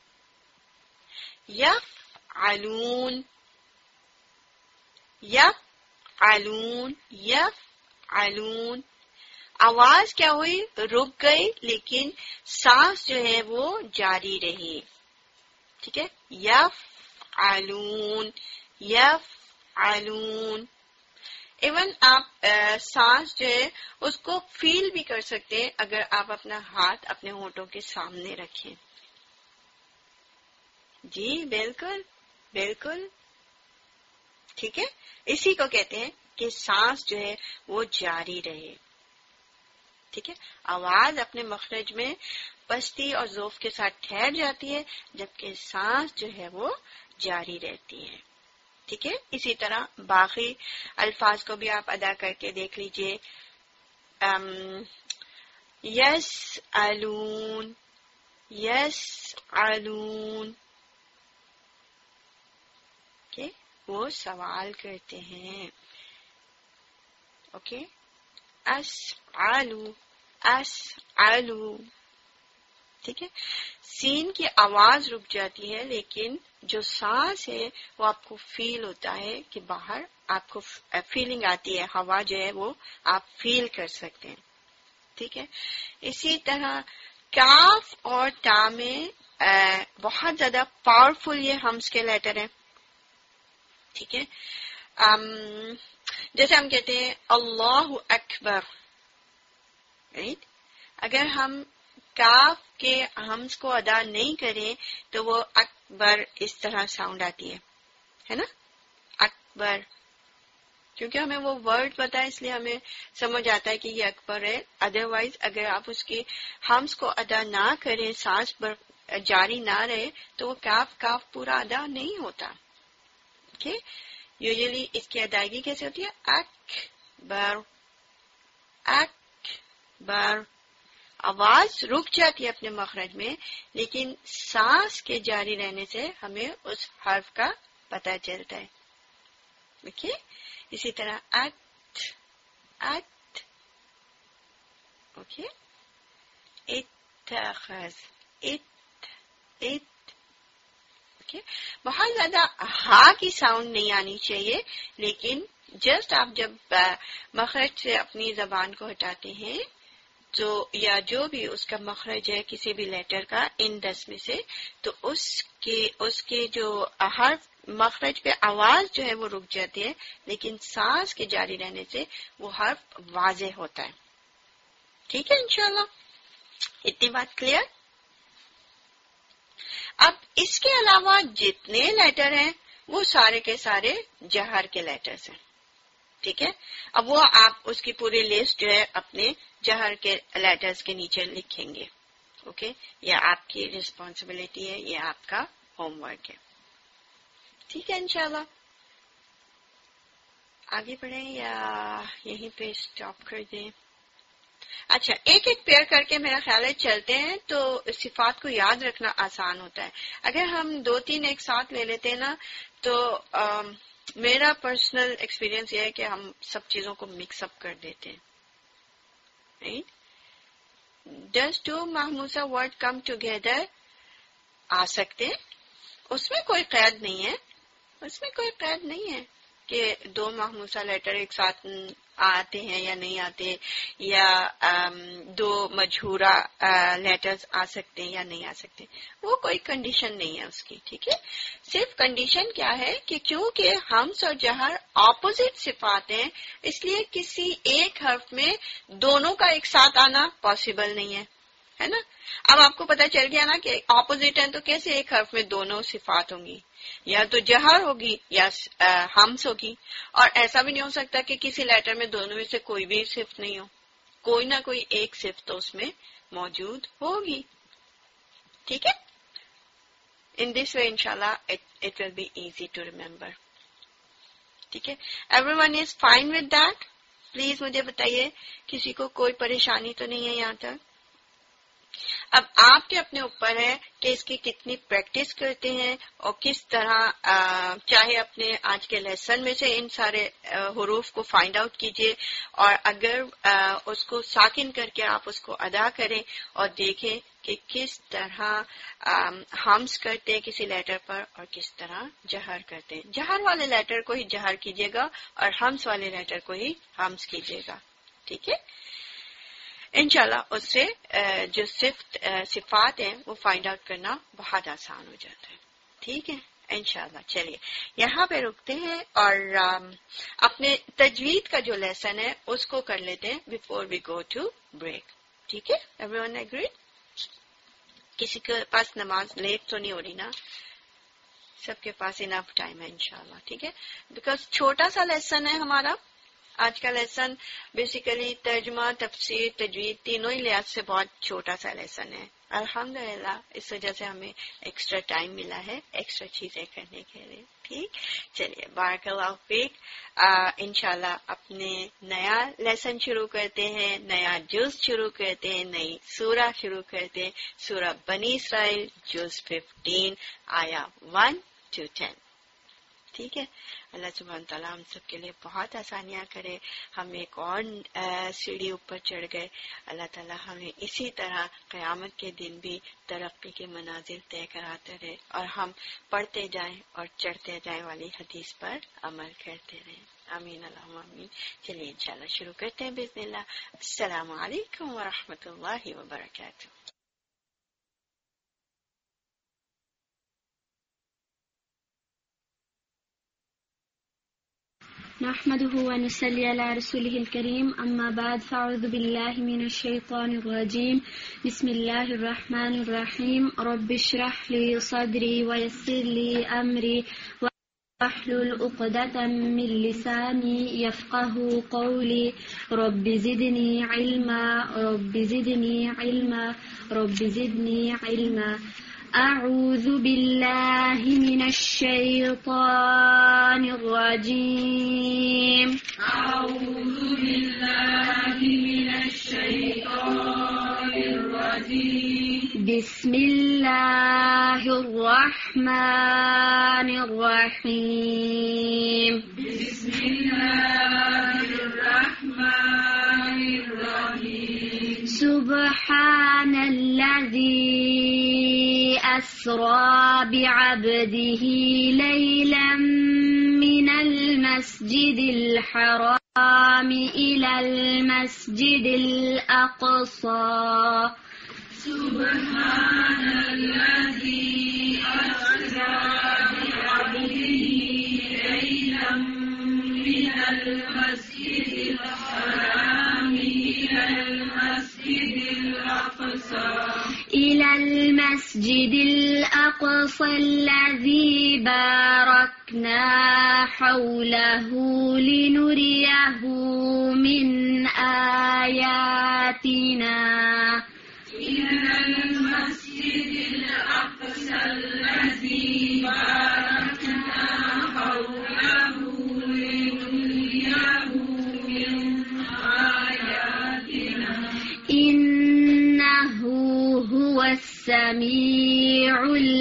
یفعلون، یفعلون، یفعلون. آواز کیا ہوئی؟ رک گئی، لیکن سانس جو ہے وہ جاری رہی. ٹھیک ہے، یفعلون، یفعلون. ایون آپ سانس جو ہے اس کو فیل بھی کر سکتے ہیں اگر آپ اپنا ہاتھ اپنے ہونٹوں کے سامنے رکھیں. جی بالکل بالکل ٹھیک ہے، اسی کو کہتے ہیں کہ سانس جو ہے وہ جاری رہے. ٹھیک ہے، آواز اپنے مخرج میں پستی اور ذوف کے ساتھ ٹھہر جاتی ہے جبکہ سانس جو ہے وہ جاری رہتی ہے. ٹھیک ہے، اسی طرح باقی الفاظ کو بھی آپ ادا کر کے دیکھ لیجئے. یس علون، یس علون. وہ سوال کرتے ہیں. اوکے, اسالو اسالو. ٹھیک ہے, سین کی آواز رک جاتی ہے لیکن جو سانس ہے وہ آپ کو فیل ہوتا ہے کہ باہر آپ کو فیلنگ آتی ہے, ہوا جو ہے وہ آپ فیل کر سکتے ہیں. ٹھیک ہے, اسی طرح کاف اور تا میں بہت زیادہ پاورفل یہ ہمس کے لیٹر ہیں. ٹھیک ہے, جیسے ہم کہتے ہیں اللہ اکبر, رائٹ, اگر ہم کاف کے ہمس کو ادا نہیں کریں تو وہ اکبر اس طرح ساؤنڈ آتی ہے, ہے نا, اکبر. کیونکہ ہمیں وہ ورڈ پتا ہے اس لیے ہمیں سمجھ آتا ہے کہ یہ اکبر ہے. ادروائز اگر آپ اس کی ہمس کو ادا نہ کریں, سانس جاری نہ رہے, تو وہ کاف کاف پورا ادا نہیں ہوتا. اوکے, یوزلی اس کی ادائیگی کیسے ہوتی ہے, اکبر اکبر. آواز رک جاتی ہے اپنے مخرج میں لیکن سانس کے جاری رہنے سے ہمیں اس حرف کا پتہ چلتا ہے. اوکے, اسی طرح ات ات. اوکے, اتخذ ات ات. اوکے, بہت زیادہ ہا کی ساؤنڈ نہیں آنی چاہیے لیکن جسٹ آپ جب مخرج سے اپنی زبان کو ہٹاتے ہیں تو یا جو بھی اس کا مخرج ہے کسی بھی لیٹر کا ان دس میں سے, تو اس کے اس کے جو حرف مخرج پہ آواز جو ہے وہ رک جاتی ہے لیکن سانس کے جاری رہنے سے وہ حرف واضح ہوتا ہے. ٹھیک ہے, انشاءاللہ اتنی بات کلیئر. اب اس کے علاوہ جتنے لیٹر ہیں وہ سارے کے سارے جہر کے لیٹرز ہیں. ٹھیک ہے, اب وہ آپ اس کی پوری لسٹ جو ہے اپنے جہر کے لیٹرز کے نیچے لکھیں گے. اوکے, یہ آپ کی ریسپانسبلٹی ہے, یہ آپ کا ہوم ورک ہے. ٹھیک ہے, انشاءاللہ آگے بڑھیں یا یہیں پہ اسٹاپ کر دیں. اچھا, ایک ایک پیئر کر کے میرا خیال ہے چلتے ہیں تو صفات کو یاد رکھنا آسان ہوتا ہے. اگر ہم دو تین ایک ساتھ لے لیتے ہیں نا تو آم, میرا پرسنل ایکسپیرینس یہ ہے کہ ہم سب چیزوں کو مکس اپ کر دیتے ہیں. ڈز ٹو محموسہ ورڈ کم ٹوگیدر آ سکتے, اس میں کوئی قید نہیں ہے, اس میں کوئی قید نہیں ہے کہ دو محموسہ لیٹر ایک ساتھ آتے ہیں یا نہیں آتے, یا دو مجہورہ لیٹرز آ سکتے ہیں یا نہیں آ سکتے. وہ کوئی کنڈیشن نہیں ہے اس کی. ٹھیک ہے, صرف کنڈیشن کیا ہے کہ چونکہ ہمس اور جہر اپوزٹ صفات ہیں اس لیے کسی ایک حرف میں دونوں کا ایک ساتھ آنا پاسبل نہیں ہے, ہے نا. اب آپ کو پتا چل گیا نا کہ اپوزٹ ہیں تو کیسے ایک حرف میں دونوں صفات ہوں گی, یا تو جہر ہوگی یا ہمس ہوگی. اور ایسا بھی نہیں ہو سکتا کہ کسی لیٹر میں دونوں میں سے کوئی بھی صفت نہیں ہو, کوئی نہ کوئی ایک صفت تو اس میں موجود ہوگی. ٹھیک ہے, ان دس وے انشاءاللہ it will be easy to remember. ٹھیک ہے, everyone is fine with that. Please مجھے بتائیے کسی کو کوئی پریشانی تو نہیں ہے یہاں تک. اب آپ کے اپنے اوپر ہے کہ اس کی کتنی پریکٹس کرتے ہیں اور کس طرح, چاہے اپنے آج کے لیسن میں سے ان سارے حروف کو فائنڈ آؤٹ کیجئے اور اگر اس کو ساکن کر کے آپ اس کو ادا کریں اور دیکھیں کہ کس طرح ہمس کرتے ہیں کسی لیٹر پر اور کس طرح جہر کرتے ہیں. جہر والے لیٹر کو ہی جہر کیجیے گا اور ہمس والے لیٹر کو ہی ہمس کیجیے گا. ٹھیک ہے, انشاءاللہ اس سے جو صفت صفات ہیں وہ فائنڈ آؤٹ کرنا بہت آسان ہو جاتا ہے. ٹھیک ہے, انشاءاللہ. چلیے یہاں پہ رکتے ہیں اور اپنے تجوید کا جو لیسن ہے اس کو کر لیتے ہیں before we go to break. ٹھیک ہے, ایوری ون ایگری. کسی کے پاس نماز لیٹ تو نہیں ہو رہی نا, سب کے پاس انف ٹائم ہے انشاءاللہ. ٹھیک ہے, بیکاز چھوٹا سا لیسن ہے ہمارا آج کا لیسن. بیسیکلی ترجمہ, تفسیر, تجوید تینوں ہی لحاظ سے بہت چھوٹا سا لیسن ہے. الحمدللہ اس وجہ سے ہمیں ایکسٹرا ٹائم ملا ہے ایکسٹرا چیزیں کرنے کے لیے. ٹھیک, چلیے بارک اللہ فیک. انشاءاللہ اپنے نیا لیسن شروع کرتے ہیں, نیا جز شروع کرتے ہیں, نئی سورہ شروع کرتے ہیں. سورہ بنی اسرائیل جز ففٹین آیا ون ٹو ٹین. ठीक है। अल्लाह सुब्हान तआला हम सब के लिए बहुत आसानियां करे। हम एक और सीढ़ी ऊपर चढ़ गए। अल्लाह ताला हमें इसी तरह क़यामत के दिन भी तरक्की के मनाजिल तय कराते रहे और हम पढ़ते जाएं और चढ़ते जाए वाली हदीस पर अमल करते रहें। आमीन अल्लाहुम्मा आमीन। चलिए इंशाल्लाह शुरू करते हैं बिस्मिल्लाह। अस्सलामु अलैकुम व रहमतुल्लाहि व बरकातुहू। नहमदुहु व नसल्ली अला रसूलिहिल करीम अम्मा बाद फ़अऊज़ु बिल्लाहि मिनश शैतानिर रजीम बिस्मिल्लाहिर रहमानिर रहीम रब्बिश्रह ली सदरी व यस्सिर ली अमरी वाहलुल उक़दतम मिन लिसानी यफ़क़हू क़ौली रब्बि ज़िदनी इल्मा रब्बि ज़िदनी इल्मा रब्बि ज़िदनी इल्मा। अऊज़ु बिल्लाहि मिनश शैतानिर रजीम अऊज़ु बिल्लाहि मिनश शैतानिर रजीम बिस्मिल्लाहिर रहमानिर रहीम बिस्मिल्लाहिर रहमानिर रहीम सुब्हानल्लज़ी अस्रा बिअब्दिही लैलन मिनल मस्जिदिल हराम इलल मस्जिदिल अक़सा सुब्हानल्लज़ी अस्रा बिअब्दिही लैलन मिनल मस्जिदिल हराम इलल मस्जिदिल अक़सा إلى المسجد الأقصى الذي باركنا حوله لنريه من آياتنا إلى المسجد الأقصى الذي باركنا حوله لنريه من آياتنا إنه هو السميع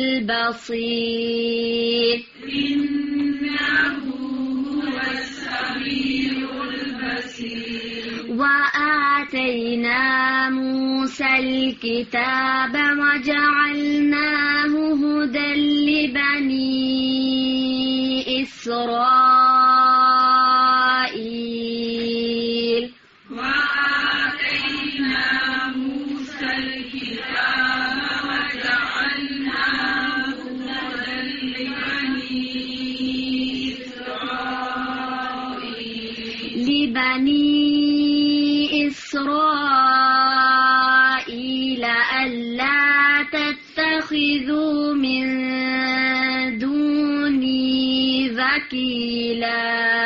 البصير إنه هو السميع البصير وآتينا موسى الكتاب وجعلناه هدى لبني إسرائيل وآتينا موسى الكتاب وجعلناه هدى لبني إسرائيل لبني إسرائيل ألا تتخذوا من دوني وكيلا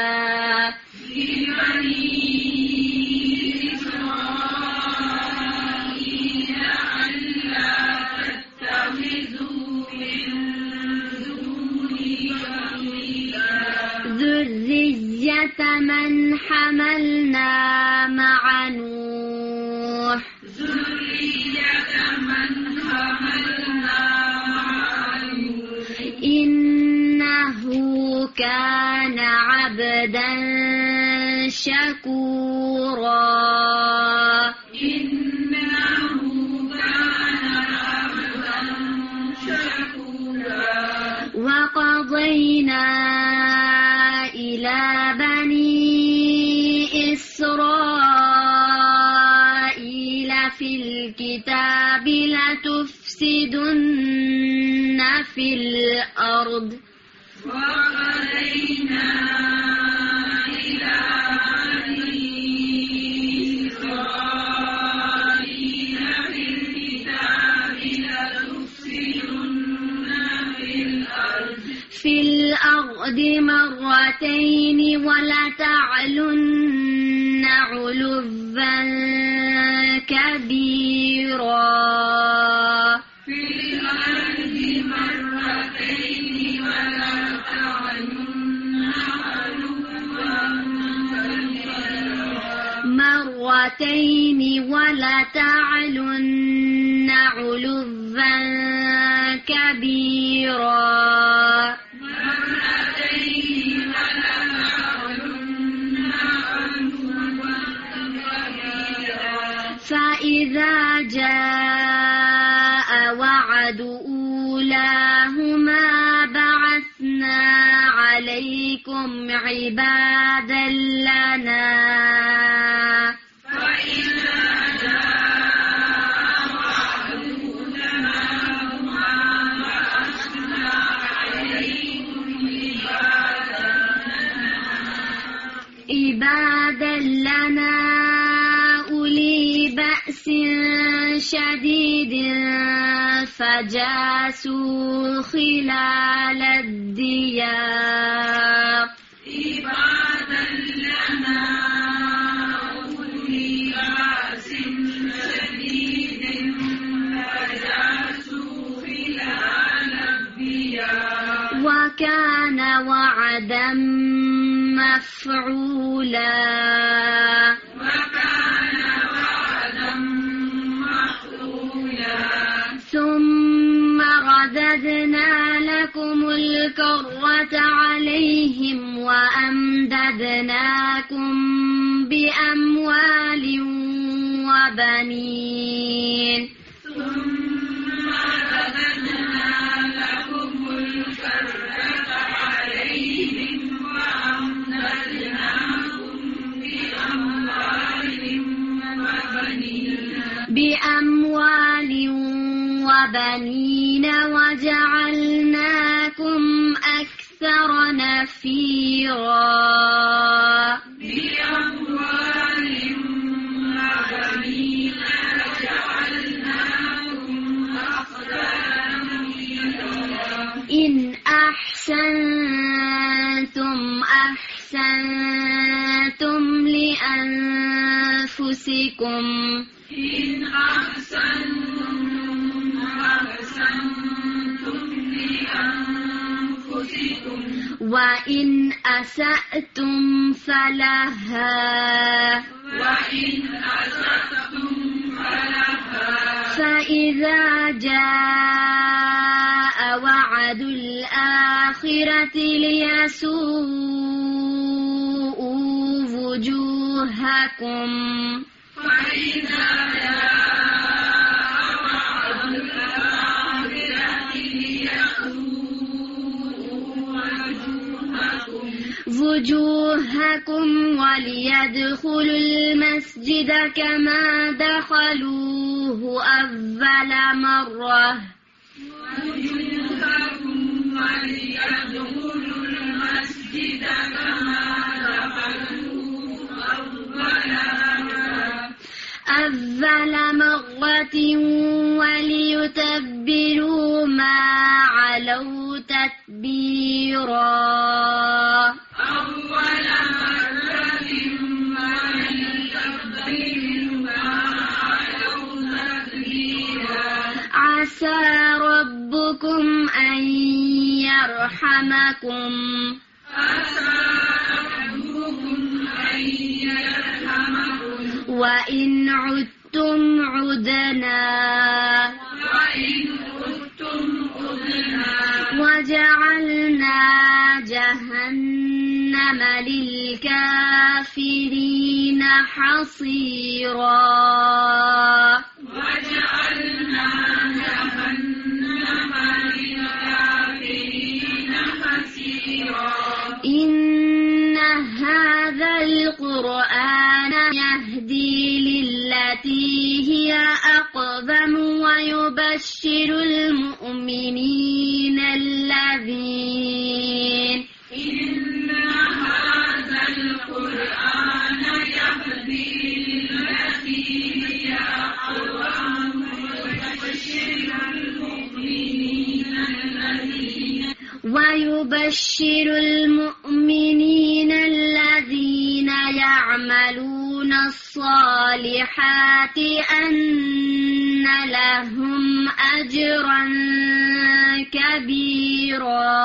ذرية من حملنا مع نوح ذرية من حملنا مع نوح إنه كان عبدا شكورا إنه كان عبدا شكورا وقضينا إلى بني إسرائيل في الكتاب لتفسدن في الأرض وقضينا إلى بني إسرائيل في الكتاب لتفسدن في الأرض في الأرض مرتين ولتعلن علوا كبيرا في الأرض مرتين ولتعلن علوا كبيرا مرتين ولتعلن علوا كبيرا مرتين عليكم عبادا لنا عبادا لنا أولي بأس شديد فجاسوا خلال الديار عبادا لنا أولي بأس شديد فجاسوا خلال الديار وكان وعدا مفعولا وكان وعدا مفعولا ثم رددنا لكم الكرة عليهم وأمددناكم بأموال وبنين ثم رددنا لكم الكرة عليهم بأموال وبنين وجعلناكم أكثر نفيرا بأموال وبنين وجعلناكم أكثر نفيرا إن أحسنتم أحسنتم لأنفسكم إن أحسنتم أحسنتم لأنفسكم وإن أسأتم فلها وإن أسأتم فلها فإذا جاء وعد الآخرة ليسوءوا وجوهكم فإذا جاء وعد الآخرة ليسوءوا وجوهكم وجوهكم وليدخلوا المسجد كما دخلوه أول مرة وجوهكم وليدخلوا المسجد كما دخلوه أول مرة أول مرة وليتبروا ما علوا تتبيرا أول مرة وليتبروا ما علوا تتبيرا عسى ربكم أن يرحمكم عسى ربكم أن يرحمكم وإن عدتم عدنا وإن عدتم عدنا وجعلنا جهنم للكافرين حصيرا وجعلنا جهنم للكافرين حصيرا إن هذا القرآن يهدي للتي هي أقدم ويبشر المؤمنين الذين إن هذا القرآن يهدي للتي هي أقدم ويبشر المؤمنين الذين ويبشر المؤمنين الذين يعملون الصالحات أن لهم أجرا كبيرا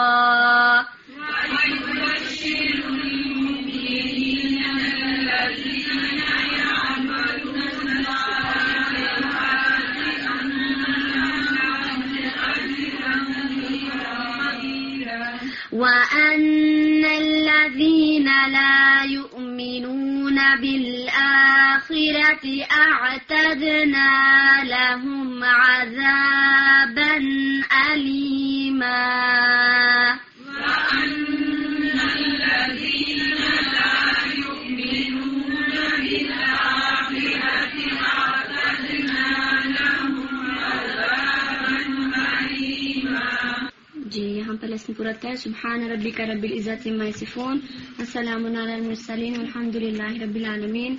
ويبشر المؤمنين الذين يعملون الصالحات أن لهم أجرا كبيرا وأن الذين لا يؤمنون بالآخرة أعتدنا لهم عذابا أليما وأن पढ़ता है सुब्हान रब्बिका रब्बिल इज्जति अम्मा यसिफून व सलामुन अलल मुरसलीन वल्हम्दुलिल्लाहि रब्बिल आलमीन।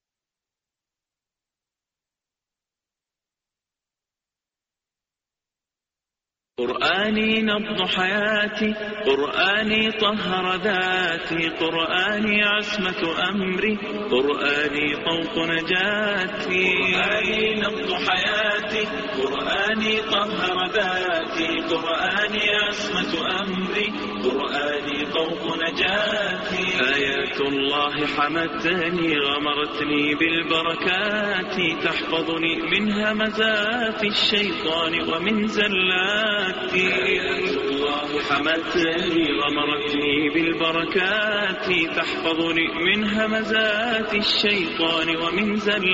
قرآني نبض حياتي، قرآني طهر ذاتي، قرآني عصمة أمري، قرآني طوق نجاتي. قرآني نبض حياتي، قرآني طهر ذاتي، قرآني عصمة أمري، قرآني طوق نجاتي. آيات الله حمتني غمرتني بالبركات، تحفظني من همزات الشيطان ومن زلات. آيات الله حمتني غمرتني بالبركات، تحفظني من همزات الشيطان ومن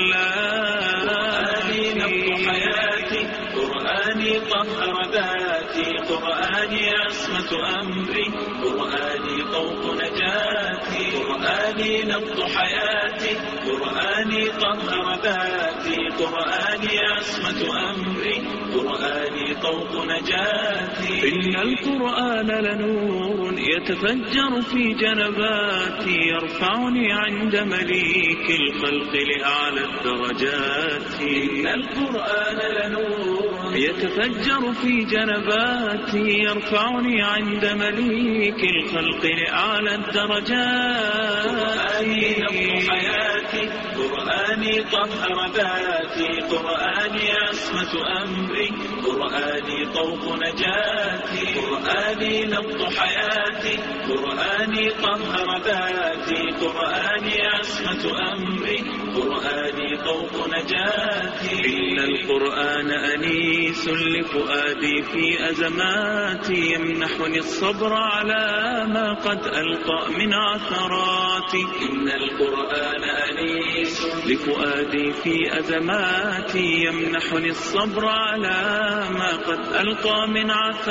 زلات. قرآني نبض حياتي، قرآني طهر ذاتي، قرآني عصمة أمري، قرآني طوق نجاتي. قرآني نبض حياتي، قرآني طهر ذاتي، قرآني عصمة أمري، قرآني طوق نجاتي. إن القرآن لنور يتفجر في جنباتي، يرفعني عند مليك الخلق لأعلى الدرجات. إن القرآن لنور يتفجر في جنباتي، يرفعني عند مليك الخلق لأعلى الدرجات. قرآني نبض حياتي، قرآني طهر ذاتي، قرآني عصمة أمري، قرآني طوق نجاتي. قرآني نبض حياتي، قرآني طهر ذاتي، قرآني عصمة أمري، قرآني طوق نجاتي. إن القرآن أنيس لفؤادي في أزماتي، يمنحني الصبر على ما قد ألقى من عثراتي. إن القرآن أنيس لفؤادي في أزماتي، يمنحني الصبر على ما قد ألقى من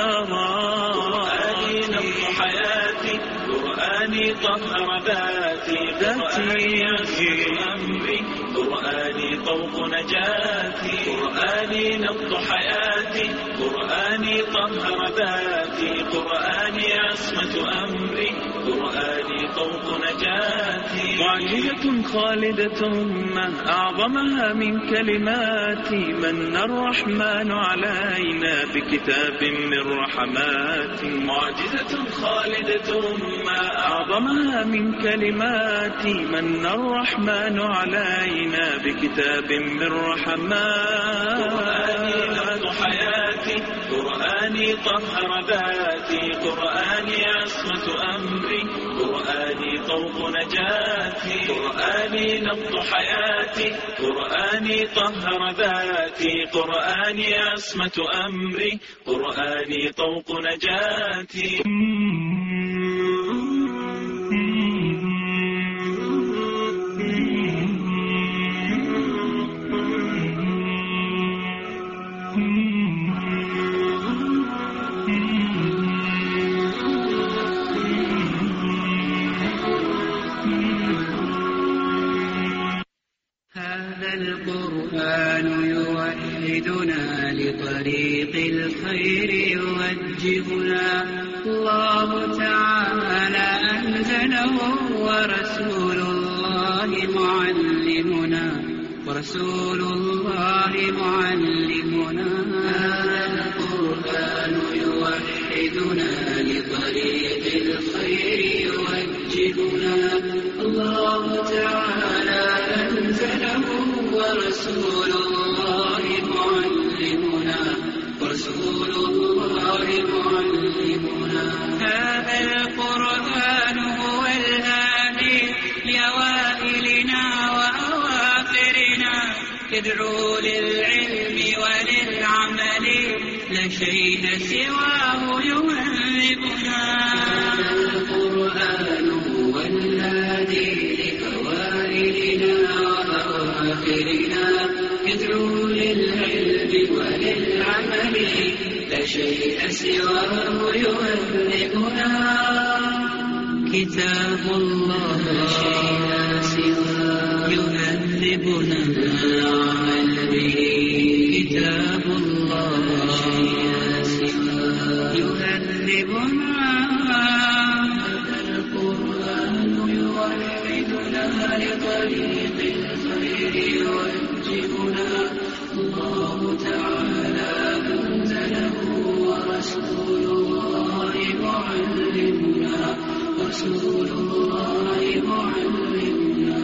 عثراتي. قرآني نبض حياتي، قرآني طهر ذاتي، قرآني عصمة أمري، قرآني طوق نجاتي. قرآني نبض حياتي، قرآني طهر ذاتي، قرآني عصمة أمري، قرآني طوق نجاتي. معجزة خالدة ما أعظمها من كلماتي، من الرحمن علينا بكتاب من رحماتي. معجزة خالدة ما أعظمها من كلماتي، من الرحمن علينا بكتاب من رحماتي. قرآني نبض حياتي، قرآني طهر ذاتي، قرآني عصمة أمري، قرآني طوق نجاتي. قرآني نبض حياتي، قرآني طهر ذاتي، قرآني عصمة أمري، قرآني طوق نجاتي. القرآن يوحدنا لطريق الخير يوجهنا، الله تعالى أنزله ورسول الله معلمنا، ورسول الله معلمنا. هذا القرآن يوحدنا لطريق الخير يوجهنا، الله تعالى أنزله ورسول الله معلمنا، ورسول الله معلمنا. هذا القرآن هو الهادي لأوائلنا وأواخرنا، يدعو للعلم وللعمل، لا شيء سواه يهذبنا. هذا القرآن هو الهادي لأوائلنا وأواخرنا، يدعو للعلم وللعمل، لا شيء سواه يهذبنا. كتاب الله لا شيء سواه يهذبنا العمل به، كتاب الله لا شيء سواه يهذبنا لطريق الخير يوجهنا الله تعالى أنزله ورسول الله معلمنا رسول الله معلمنا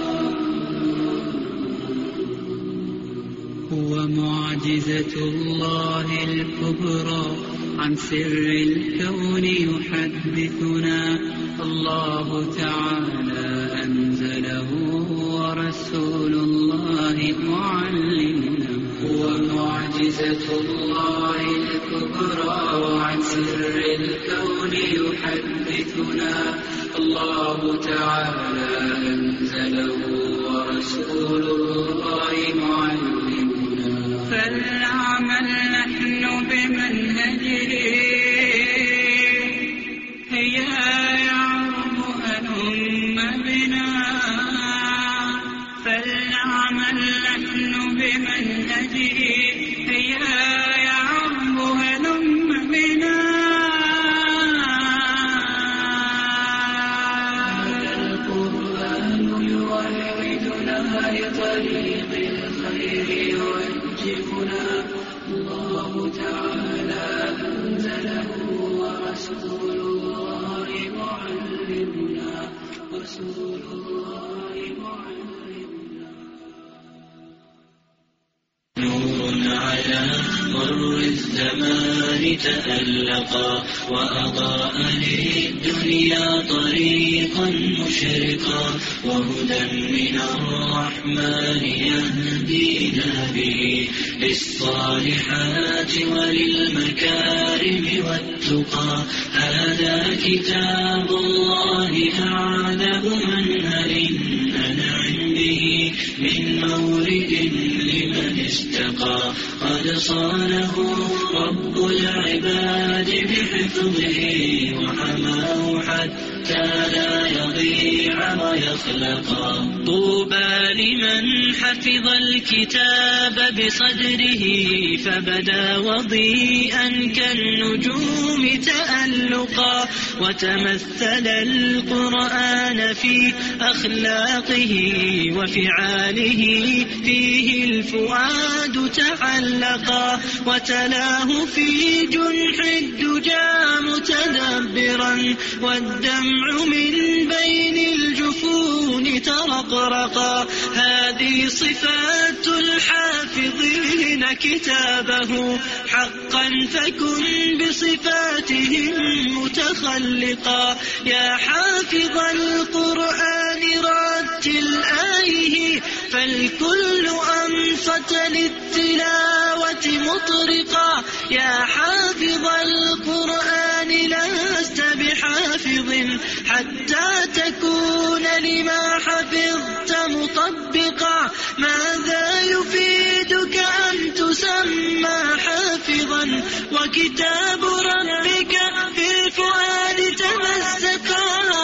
هو معجزة الله الكبرى عن سر الكون يحدثنا الله تعالى أنزله ورسول الله معلمنا هو معجزة الله الكبرى عن سر الكون يحدثنا الله تعالى أنزله ورسول الله معلمنا فلنعمل نحن بمنهجه هيا يعرب هلم بنا فلنعمل نحن بمنهجه هيا يعرب هلم بنا القرآن يوحدنا لطريق الخير يوجهنا الله تعالى أنزله ورسول الله معلمنا رسول الله معلمنا نور على مر الزمان تألقا وأضاء للدنيا طريقا مشرقا وهدى من الرحمن يهدينا به للصالحات وللمكارم والتقى هذا كتاب الله أعذب منهل أنعم به من مورد لمن استقى قد صانه رب العباد بحفظه وحماه حتى لا يضيع ويخلقا طوبى لمن حفظ الكتاب بصدره فبدا وضيئا كالنجوم تألقا وتمثل القرآن في أخلاقه وفعاله فيه الفؤاد تعلقا وتلاه في جنح الدجى متدبرا والدمع من بين الجفون ترقرقا هذه صفات الحافظين كتابه حقا فكن بصفاتهم متخلقا يا حافظ القرآن رتل آيه فالكل أنصت للتلاوة مطرقا يا حافظ القرآن لست بحافظ حتى تكون لما حفظت مطبقا ماذا يفيدك أن تسمى حافظا وكتاب ربك في الفؤاد تمسكا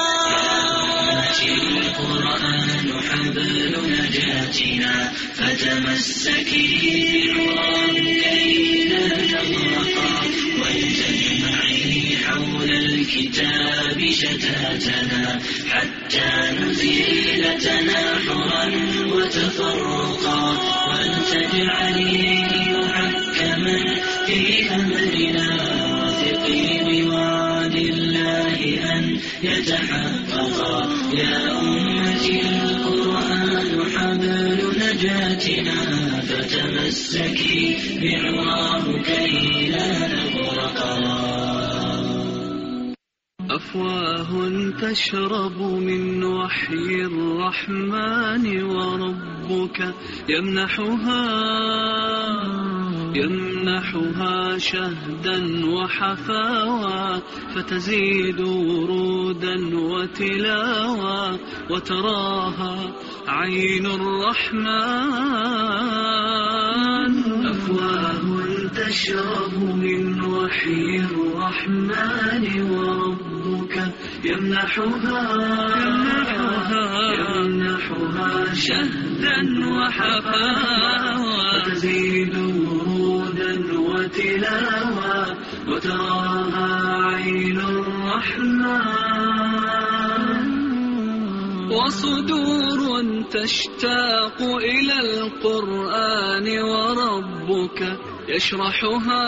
القرآن حبل نجاتنا فتمسكي بالقرآن كي لا تغرقا ولتجمعي حول الكتاب شتاتنا حتى نزيل تناحرا وتفرقا ولتجعليه محكما في أمرنا وثقي بوعد الله أن يتحققا يا أمتي القرآن حبل نجاتنا فتمسكي بعواه كي لا نغرقا أفواه تشرب من وحي الرحمن وربك يمنحها يمنحها شهدا وحفاوى فتزيد ورودا وتلاوى وتراها عين الرحمن أفواه تشرب من وحي الرحمن وربك يمنحها يمنحها شهدا وحفاوى فتزيد ورودا وتلاوى وتراها عين الرحمن وصدور تشتاق إلى القرآن وربك يشرحها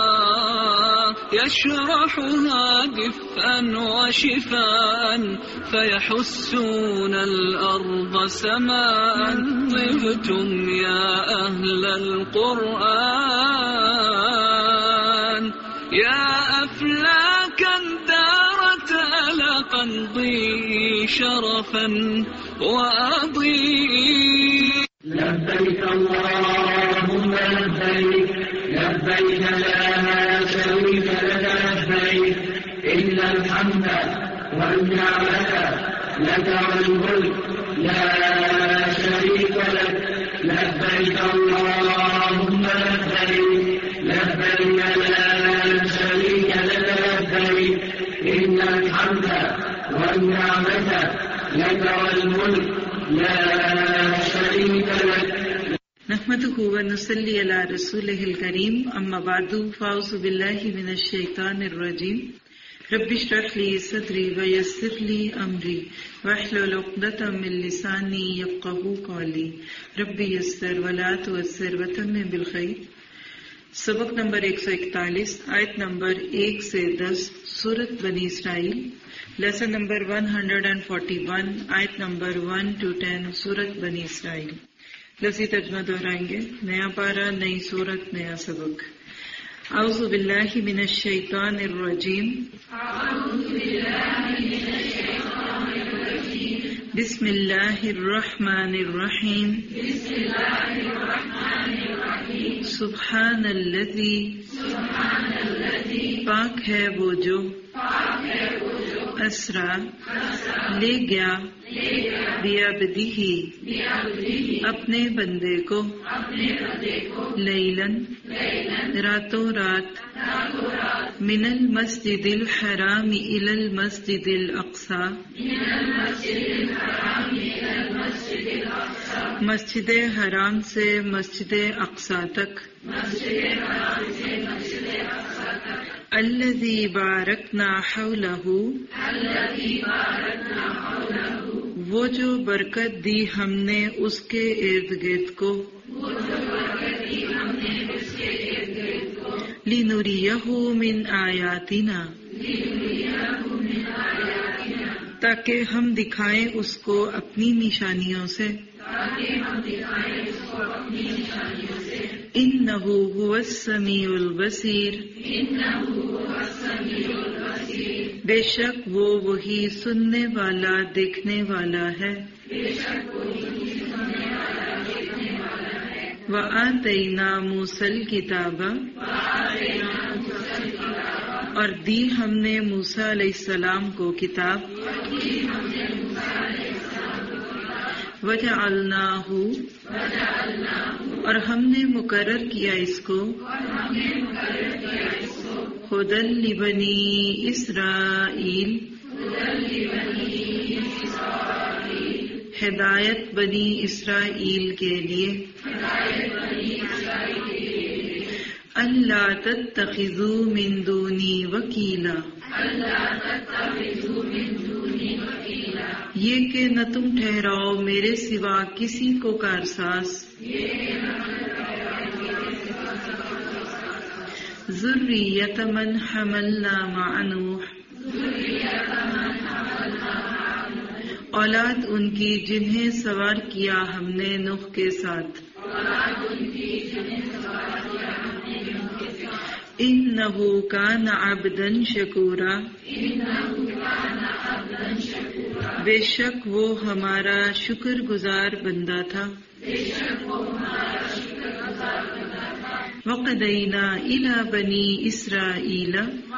يشرحها دفءا وشفاء فيحسون الأرض سماء طبتم يا أهل القرآن يا أفلاكا دارت ألقا ضي شرفا وأضيء لبيك اللهم لبيك لبيك لا شريك لك لبيك إن الحمد والنعمة لك والملك لا شريك لك لبيك اللهم لبيك لبيك لا شريك لك لبيك إن الحمد والنعمة لك والملك لا شريك لك نحمده ونصلي على رسوله الكريم اما بعد فاعوذ بالله من الشيطان الرجيم رب اشرح لي صدري ويسر لي امري واحلل عقدة من لساني يفقهوا قولي رب يسر ولا تعسر وتمم بالخير. سبق نمبر ایک سو اکتالیس آیت نمبر ایک سے دس سورت بنی اسرائیل. Lesson number one hundred and forty one آیت نمبر ون ٹو ٹین سورت بنی اسرائیل. لفظی ترجمہ دہرائیں گے. نیا پارہ، نئی سورت، نیا سبق. اعوذ باللہ من الشیطان الرجیم بسم اللہ الرحمن الرحیم سبحان الذی پاک ہے وہ جو اسرا لے گیا بیابدیہی اپنے بندے کو لیلن راتوں رات من المسجد الحرام الی المسجد الاقصی مسجد حرام سے مسجد اقصی تک الذی بارکنا حولہ وہ جو برکت دی ہم نے اس کے ارد گرد کو لِنُرِيَهُ مِنْ آیاتنا تاکہ ہم دکھائیں اس کو اپنی نشانیوں سے. إِنَّهُ هُوَ السَّمِيعُ الْبَصِيرُ بے شک وہ وہی سننے والا دیکھنے والا ہے. وَآتَيْنَا مُوسَى الْكِتَابَ اور دی ہم نے موسیٰ علیہ السلام کو کتاب. وَجَعَلْنَاهُ اور ہم نے مقرر کیا اس کو ہدی لبنی اسرائیل ہدایت بنی اسرائیل کے لیے. اللہ تتخذوا من دونی وکیلا یہ کہ نہ تم ٹھہراؤ میرے سوا کسی کو کارساز. ذریۃ من حملنا مع نوح اولاد ان کی جنہیں سوار کیا ہم نے نوح کے ساتھ. انہ کان عبدا شکورا بے شک وہ ہمارا شکر گزار بندہ تھا. وقدینا الی بنی اسرائیل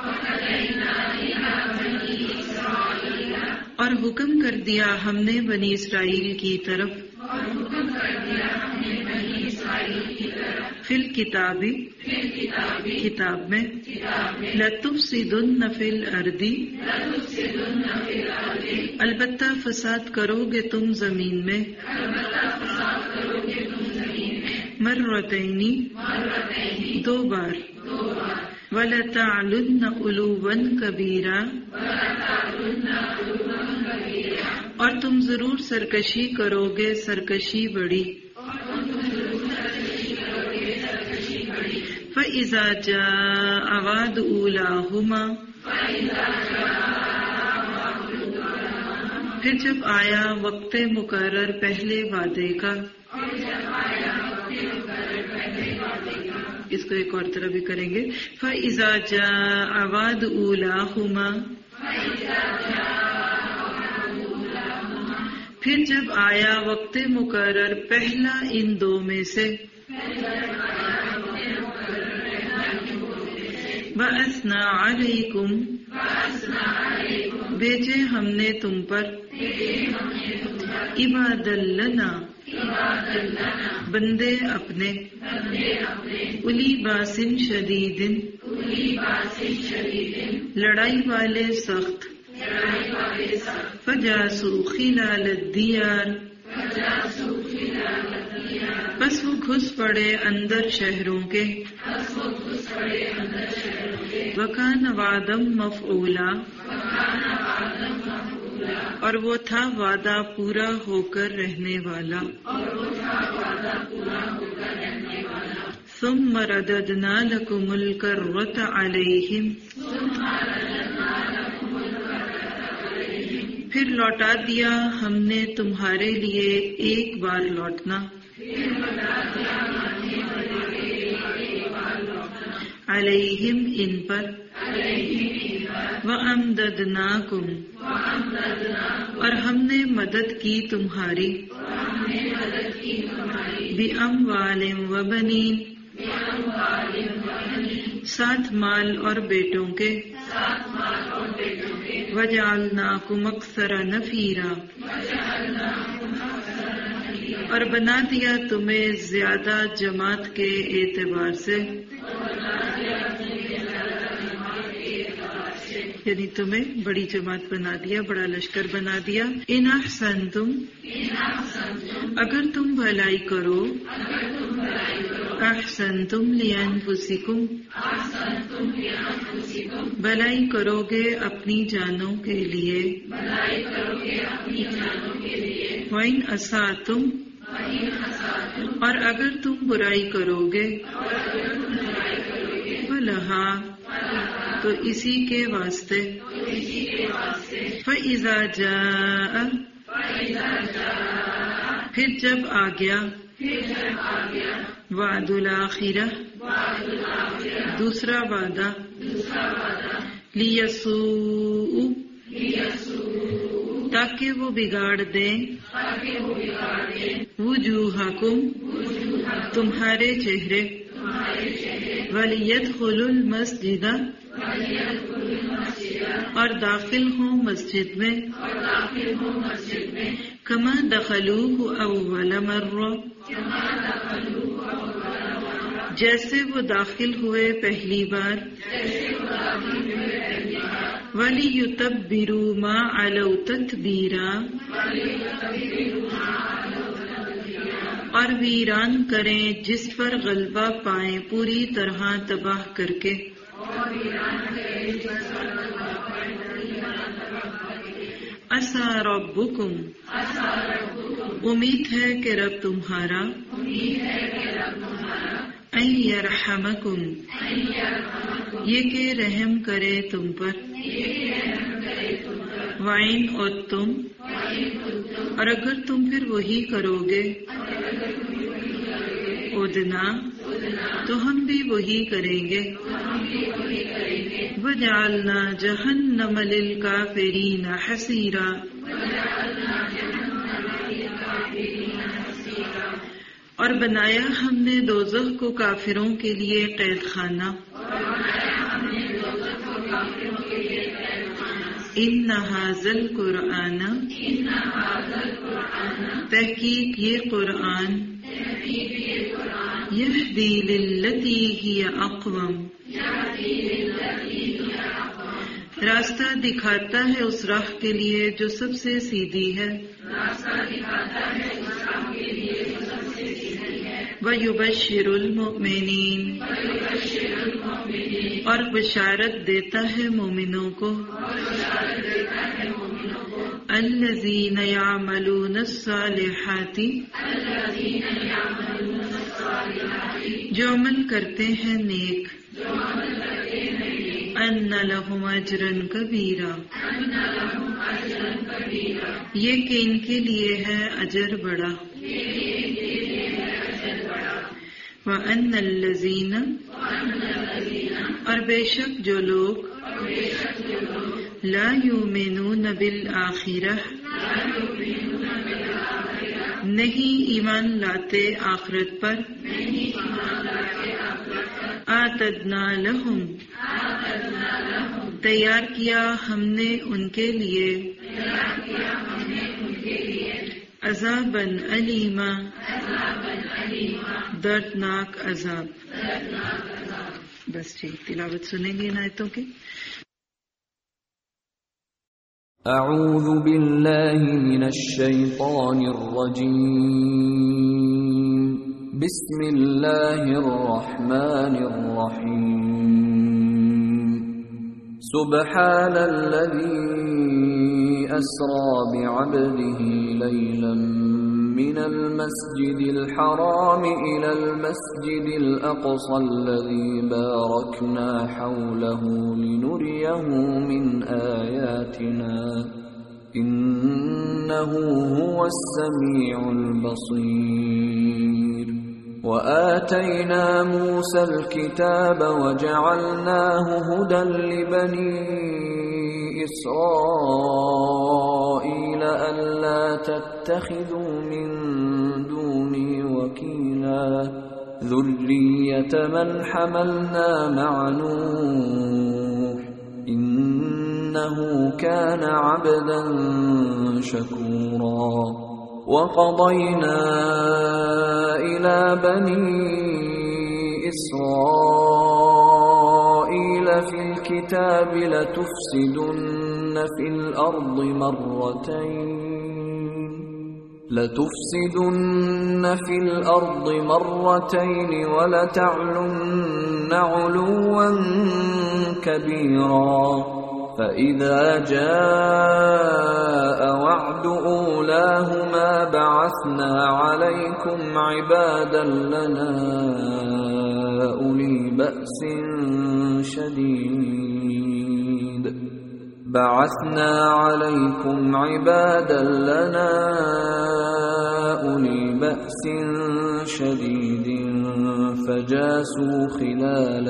اور حکم کر دیا ہم نے بنی اسرائیل کی طرف فی الکتاب کتاب میں لتفسدن فی الارض البتہ فساد کرو گے تم زمین میں. مرتین دو بار. وَلَتَعْلُنَّ عُلُوًّا كَبِيرًا اور تم ضرور سرکشی کرو گے سرکشی بڑی. فَإِذَا جَاءَ وَعْدُ أُولَاهُمَا پھر جب آیا وقت مقرر پہلے وعدے کا. اس کو ایک اور طرح بھی کریں گے. فَإِذَا جَاءَ وَعْدُ أُولَاهُمَا پھر جب آیا وقت مقرر پہلا ان دو میں سے. وَأَثْنَى عَلَيْكُمْ بھیجے ہم نے تم پر. عِبَادًا لَنَا بندے اپنے. اُولی بَأْسٍ شَدِیدٍ لڑائی والے سخت. فَجَاسُوا خِلَالَ الدِّيَارِ بس وہ گھس پڑے اندر شہروں کے. وَكَانَ وَعْدًا مَفْعُولًا اور وہ تھا وعدہ پورا ہو کر رہنے والا. ثُمَّ رَدَدْنَا لَكُمُ الْكَرَّةَ عَلَيْهِمْ پھر لوٹا دیا ہم نے تمہارے لیے ایک بار لوٹنا. علیہم ان پر. وَأَمْدَدْنَاكُمْ اور ہم نے مدد کی تمہاری. بِأَمْوَالٍ وَبَنِينَ ساتھ مال اور بیٹوں کے. وَجَعَلْنَاكُمْ أَكْثَرَ نَفِيرًا اور بنا دیا تمہیں زیادہ جماعت کے اعتبار سے. یعنی تمہیں بڑی جماعت بنا دیا، بڑا لشکر بنا دیا. ان احسنتم اگر تم بھلائی کرو. احسنتم لانفسکم بھلائی کرو گے اپنی جانوں کے لیے. وَإِنْ أَسَأْتُمْ اور اگر تم برائی کرو گے. فَلَهَا تو اسی کے واسطے. فَإِذَا جَاءَ پھر جب آ گیا. وعد الآخرہ دوسرا وعدہ. لیسوء تاکہ وہ بگاڑ دیں. وجوہکم تمہارے چہرے. وَلِيَدْخُلُوا الْمَسْجِدَ اور داخل ہوں مسجد میں. کما دخلوہ اول مرہ جیسے وہ داخل ہوئے پہلی بار. وَلِيُتَبِّرُوا مَا عَلَوْا تَتْبِيرًا اور ویران کریں جس پر غلبہ پائیں پوری طرح تباہ کر کے. عسیٰ ربکم امید ہے کہ رب تمہارا. ان یرحمکم یہ کہ رحم کرے تم پر. وَإِنْ عُدْتُمْ اور اگر تم پھر وہی کرو گے. عُدْنَا تو ہم بھی وہی کریں گے. وَجَعَلْنَا جَهَنَّمَ لِلْكَافِرِينَ حَصِيرًا اور بنایا ہم نے دوزخ کو کافروں کے لیے قید خانہ. ان ھذا القرآن تحقیق یہ قرآن. یہدی للتی ہی اقوم راستہ دکھاتا ہے اس راہ کے لیے جو سب سے سیدھی ہے. وَيُبَشِّرُ الْمُؤْمِنِينَ اور بشارت دیتا ہے مومنوں کو. الذین یعملون الصالحات جو عمل کرتے ہیں نیک ان لہم اجرا کبیرا یہ کہ ان کے لیے ہے اجر بڑا وَأَنَّ الَّذِينَ اور بے شک جو لوگ لا یؤمنون بالآخرہ نہیں ایمان لاتے آخرت پر اعتدنا لہم تیار کیا ہم نے ان کے لیے عذابا علیما دردناک عذاب. بس ٹھیک، تلاوت سنیں گے ان آیتوں کی. اعوذ باللہ من الشیطان الرجیم بسم اللہ الرحمن الرحیم سبحان الذی اسرى بعبده ليلا من المسجد الحرام إلى المسجد الأقصى الذي باركنا حوله لنريه من آياتنا إنه هو السميع البصير. وآتينا موسى الكتاب وجعلناه هدى لبني إسرائيل ألا تتخذوا من دوني وكيلا ذرية من حملنا مع نوح إنه كان عبدا شكورا. وقضينا إلى بني إسرائيل في الكتاب لتفسدن في الأرض مرتين لتفسدن في الأرض مرتين ولتعلن علوا كبيرا. فإذا جاء وعد أولاهما بعثنا عليكم عبادا لنا أولي بأس شديد بعثنا عليكم عبادا لنا أولي بأس شديد فجاسوا خلال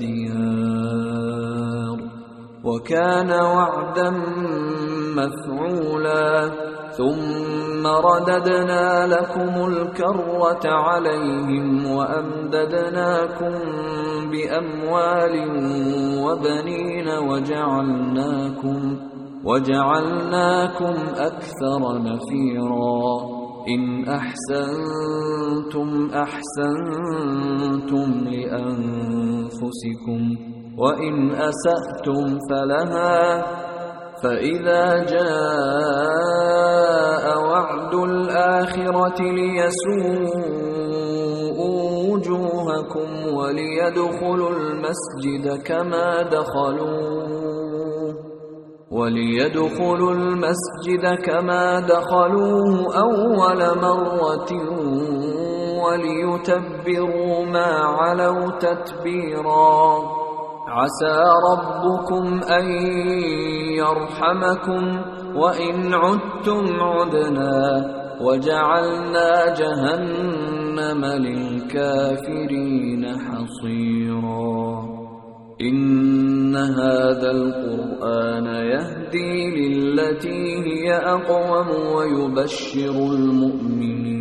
الديار وكان وعدا مفعولا. ثم رددنا لكم الكرة عليهم وأمددناكم بأموال وبنين وجعلناكم وجعلناكم أكثر نفيرا. إن أحسنتم أحسنتم لأنفسكم وَإِنْ أَسَأْتُمْ فَلَهَا فَإِذَا جَاءَ وَعْدُ الْآخِرَةِ لِيَسُوءُوا وُجُوهَكُمْ وَلِيَدْخُلُوا الْمَسْجِدَ كَمَا دَخَلُوهُ وَلِيَدْخُلُوا الْمَسْجِدَ كَمَا دَخَلُوهُ أَوَّلَ مَرَّةٍ وَلِيُتَبِّرُوا مَا عَلَوْا تَتْبِيرًا. عسى ربكم أن يرحمكم وإن عدتم عدنا وجعلنا جهنم للكافرين حصيرا. إن هذا القرآن يهدي للتي هي أقوم ويبشر المؤمنين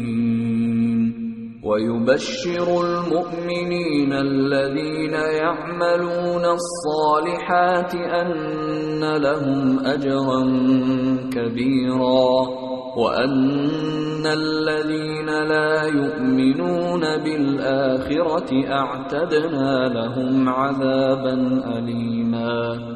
ويبشر المؤمنين الذين يعملون الصالحات أن لهم أجرا كبيرا وأن الذين لا يؤمنون بالآخرة أعتدنا لهم عذابا أليما.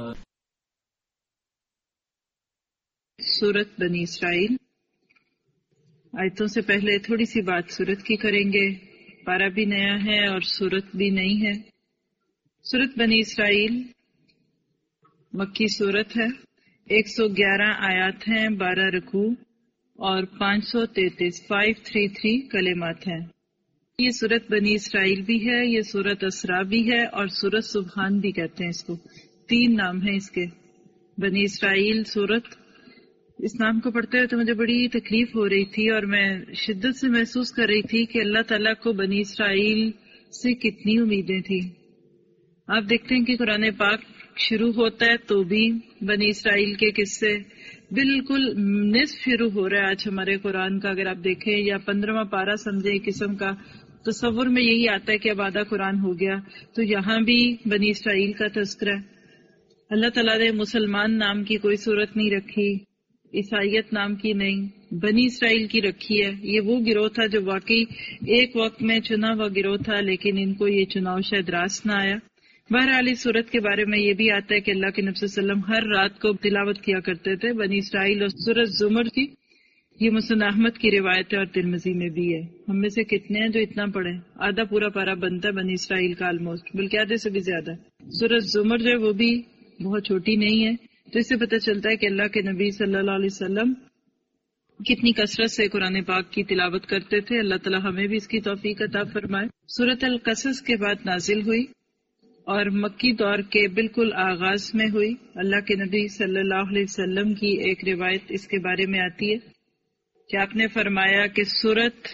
سورت بنی اسرائیل. آیتوں سے پہلے تھوڑی سی بات سورت کی کریں گے. پارہ بھی نیا ہے اور سورت بھی نئی ہے. سورت بنی اسرائیل مکی سورت ہے. ایک سو گیارہ آیات ہیں، بارہ رکوع اور پانچ سو تینتیس فائیو تھری تھری کلمات ہیں۔ یہ سورت بنی اسرائیل بھی ہے، یہ سورت اسراء بھی ہے، اور سورت سبحان بھی کہتے ہیں اس کو۔ تین نام ہیں اس کے، بنی اسرائیل سورت۔ اس نام کو پڑھتے ہوئے تو مجھے بڑی تکلیف ہو رہی تھی، اور میں شدت سے محسوس کر رہی تھی کہ اللہ تعالیٰ کو بنی اسرائیل سے کتنی امیدیں تھیں۔ آپ دیکھتے ہیں کہ قرآن پاک شروع ہوتا ہے تو بھی بنی اسرائیل کے قصے، بالکل نصف شروع ہو رہا ہے آج ہمارے قرآن کا، اگر آپ دیکھیں، یا پندرہواں پارہ سمجھیں ایک قسم کا تصور میں یہی آتا ہے کہ اب آدھا قرآن ہو گیا، تو یہاں بھی بنی اسرائیل کا تذکرہ ہے۔ اللہ تعالیٰ نے مسلمان نام کی کوئی صورت نہیں رکھی، عیسائیت نام کی نہیں، بنی اسرائیل کی رکھی ہے۔ یہ وہ گروہ تھا جو واقعی ایک وقت میں چنا ہوا گروہ تھا، لیکن ان کو یہ چناؤ شاید راست نہ آیا۔ بہرحال اس صورت کے بارے میں یہ بھی آتا ہے کہ اللہ کے نبی صلی اللہ علیہ وسلم ہر رات کو تلاوت کیا کرتے تھے بنی اسرائیل اور سورۃ زمر کی۔ یہ مسند احمد کی روایت ہے اور ترمذی میں بھی ہے۔ ہم میں سے کتنے ہیں جو اتنا پڑھیں؟ آدھا پورا پارا بنتا ہے بنی اسرائیل کا آلموسٹ، بلکہ آدھے سے بھی زیادہ۔ سورۃ زمر جو ہے وہ بھی بہت چھوٹی نہیں ہے، تو اس سے پتہ چلتا ہے کہ اللہ کے نبی صلی اللہ علیہ وسلم کتنی کثرت سے قرآن پاک کی تلاوت کرتے تھے۔ اللہ تعالیٰ ہمیں بھی اس کی توفیق عطا فرمائے۔ سورۃ القصص کے بعد نازل ہوئی اور مکی دور کے بالکل آغاز میں ہوئی۔ اللہ کے نبی صلی اللہ علیہ وسلم کی ایک روایت اس کے بارے میں آتی ہے کہ آپ نے فرمایا کہ سورت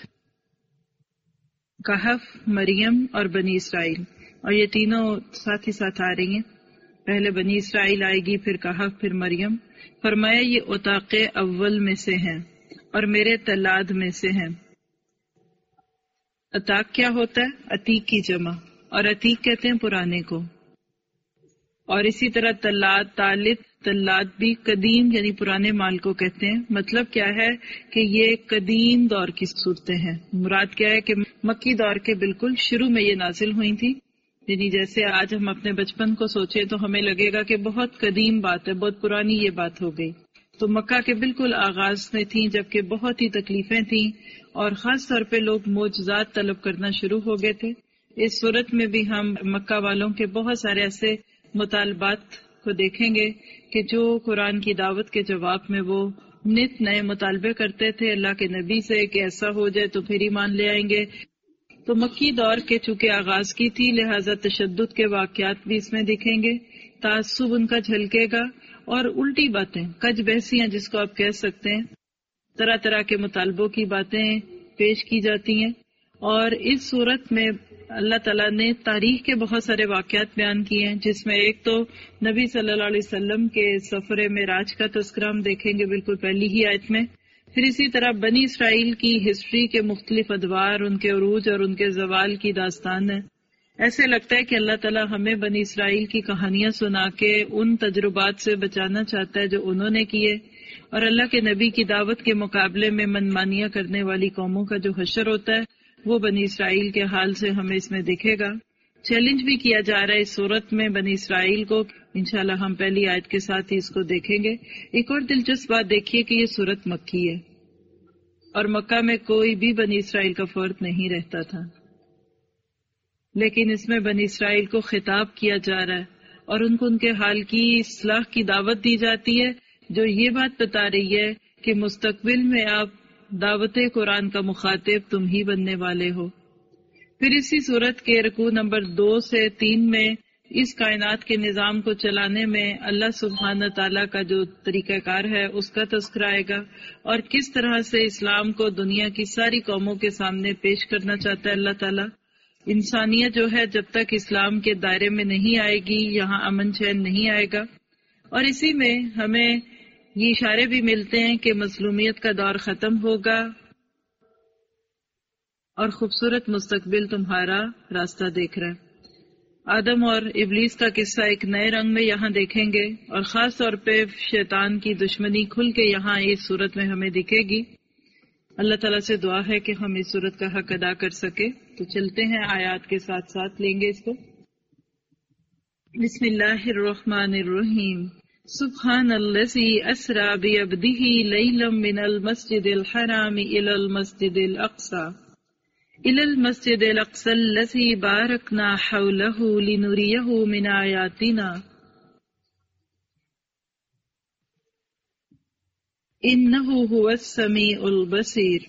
کہف، مریم اور بنی اسرائیل، اور یہ تینوں ساتھ ہی ساتھ آ رہی ہیں، پہلے بنی اسرائیل آئے گی، پھر کہف، پھر مریم۔ فرمایا یہ اتاق اول میں سے ہیں اور میرے تلاد میں سے ہیں۔ اتاق کیا ہوتا ہے؟ عتیق کی جمع، اور عتیق کہتے ہیں پرانے کو، اور اسی طرح تلاد، تالد، تلاد بھی قدیم یعنی پرانے مال کو کہتے ہیں۔ مطلب کیا ہے کہ یہ قدیم دور کی صورتیں ہیں۔ مراد کیا ہے کہ مکی دور کے بالکل شروع میں یہ نازل ہوئی تھی، یعنی جیسے آج ہم اپنے بچپن کو سوچیں تو ہمیں لگے گا کہ بہت قدیم بات ہے، بہت پرانی یہ بات ہو گئی، تو مکہ کے بالکل آغاز میں تھیں، جبکہ بہت ہی تکلیفیں تھیں اور خاص طور پہ لوگ معجزات طلب کرنا شروع ہو گئے تھے۔ اس صورت میں بھی ہم مکہ والوں کے بہت سارے ایسے مطالبات کو دیکھیں گے کہ جو قرآن کی دعوت کے جواب میں وہ نت نئے مطالبے کرتے تھے اللہ کے نبی سے کہ ایسا ہو جائے تو پھر ایمان لے آئیں گے۔ تو مکی دور کے چونکہ آغاز کی تھی، لہٰذا تشدد کے واقعات بھی اس میں دکھیں گے، تعصب ان کا جھلکے گا، اور الٹی باتیں، کج بحثیاں جس کو آپ کہہ سکتے ہیں، طرح طرح کے مطالبوں کی باتیں پیش کی جاتی ہیں۔ اور اس صورت میں اللہ تعالیٰ نے تاریخ کے بہت سارے واقعات بیان کیے ہیں، جس میں ایک تو نبی صلی اللہ علیہ وسلم کے سفر معراج کا تذکرہ ہم دیکھیں گے بالکل پہلی ہی آیت میں، پھر اسی طرح بنی اسرائیل کی ہسٹری کے مختلف ادوار، ان کے عروج اور ان کے زوال کی داستان ہے۔ ایسے لگتا ہے کہ اللہ تعالیٰ ہمیں بنی اسرائیل کی کہانیاں سنا کے ان تجربات سے بچانا چاہتا ہے جو انہوں نے کیے، اور اللہ کے نبی کی دعوت کے مقابلے میں منمانیاں کرنے والی قوموں کا جو حشر ہوتا ہے وہ بنی اسرائیل کے حال سے ہمیں اس میں دکھے گا۔ چیلنج بھی کیا جا رہا ہے اس صورت میں بنی اسرائیل کو، انشاءاللہ ہم پہلی آیت کے ساتھ ہی اس کو دیکھیں گے۔ ایک اور دلچسپ بات دیکھیے کہ یہ صورت مکی ہے، اور مکہ میں کوئی بھی بنی اسرائیل کا فرد نہیں رہتا تھا، لیکن اس میں بنی اسرائیل کو خطاب کیا جا رہا ہے اور ان کو ان کے حال کی اصلاح کی دعوت دی جاتی ہے، جو یہ بات بتا رہی ہے کہ مستقبل میں آپ دعوت قرآن کا مخاطب تم ہی بننے والے ہو۔ پھر اسی صورت کے رکوع نمبر دو سے تین میں اس کائنات کے نظام کو چلانے میں اللہ سبحانہ تعالیٰ کا جو طریقہ کار ہے اس کا تذکرہ آئے گا، اور کس طرح سے اسلام کو دنیا کی ساری قوموں کے سامنے پیش کرنا چاہتا ہے اللہ تعالیٰ۔ انسانیت جو ہے جب تک اسلام کے دائرے میں نہیں آئے گی یہاں امن چین نہیں آئے گا، اور اسی میں ہمیں یہ اشارے بھی ملتے ہیں کہ مظلومیت کا دور ختم ہوگا اور خوبصورت مستقبل تمہارا راستہ دیکھ رہا ہے۔ آدم اور ابلیس کا قصہ ایک نئے رنگ میں یہاں دیکھیں گے، اور خاص طور پہ شیطان کی دشمنی کھل کے یہاں اس صورت میں ہمیں دکھے گی۔ اللہ تعالیٰ سے دعا ہے کہ ہم اس صورت کا حق ادا کر سکے۔ تو چلتے ہیں آیات کے ساتھ ساتھ لیں گے اس کو۔ بسم اللہ الرحمن الرحیم۔ سبحان الذی اسری بعبدہ لیلا من المسجد الحرام الی المسجد الاقصی الی المسجد الاقصی الذی بارکنا حولہ لنریہ من آیاتنا۔ इन्नहु हुवस्समीउल अलबसीर।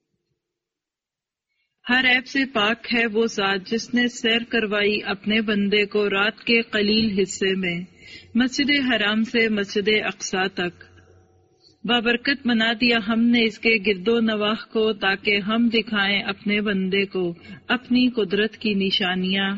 हर ऐब से पाक है वो ज़ात जिसने सैर करवाई अपने बंदे को रात के कलील हिस्से में मस्जिद हराम से मस्जिद अक्सा तक। बाबरकत बना दिया हमने इसके गिरदो नवाह को ताकि हम दिखाएं अपने बंदे को अपनी कुदरत की निशानियां।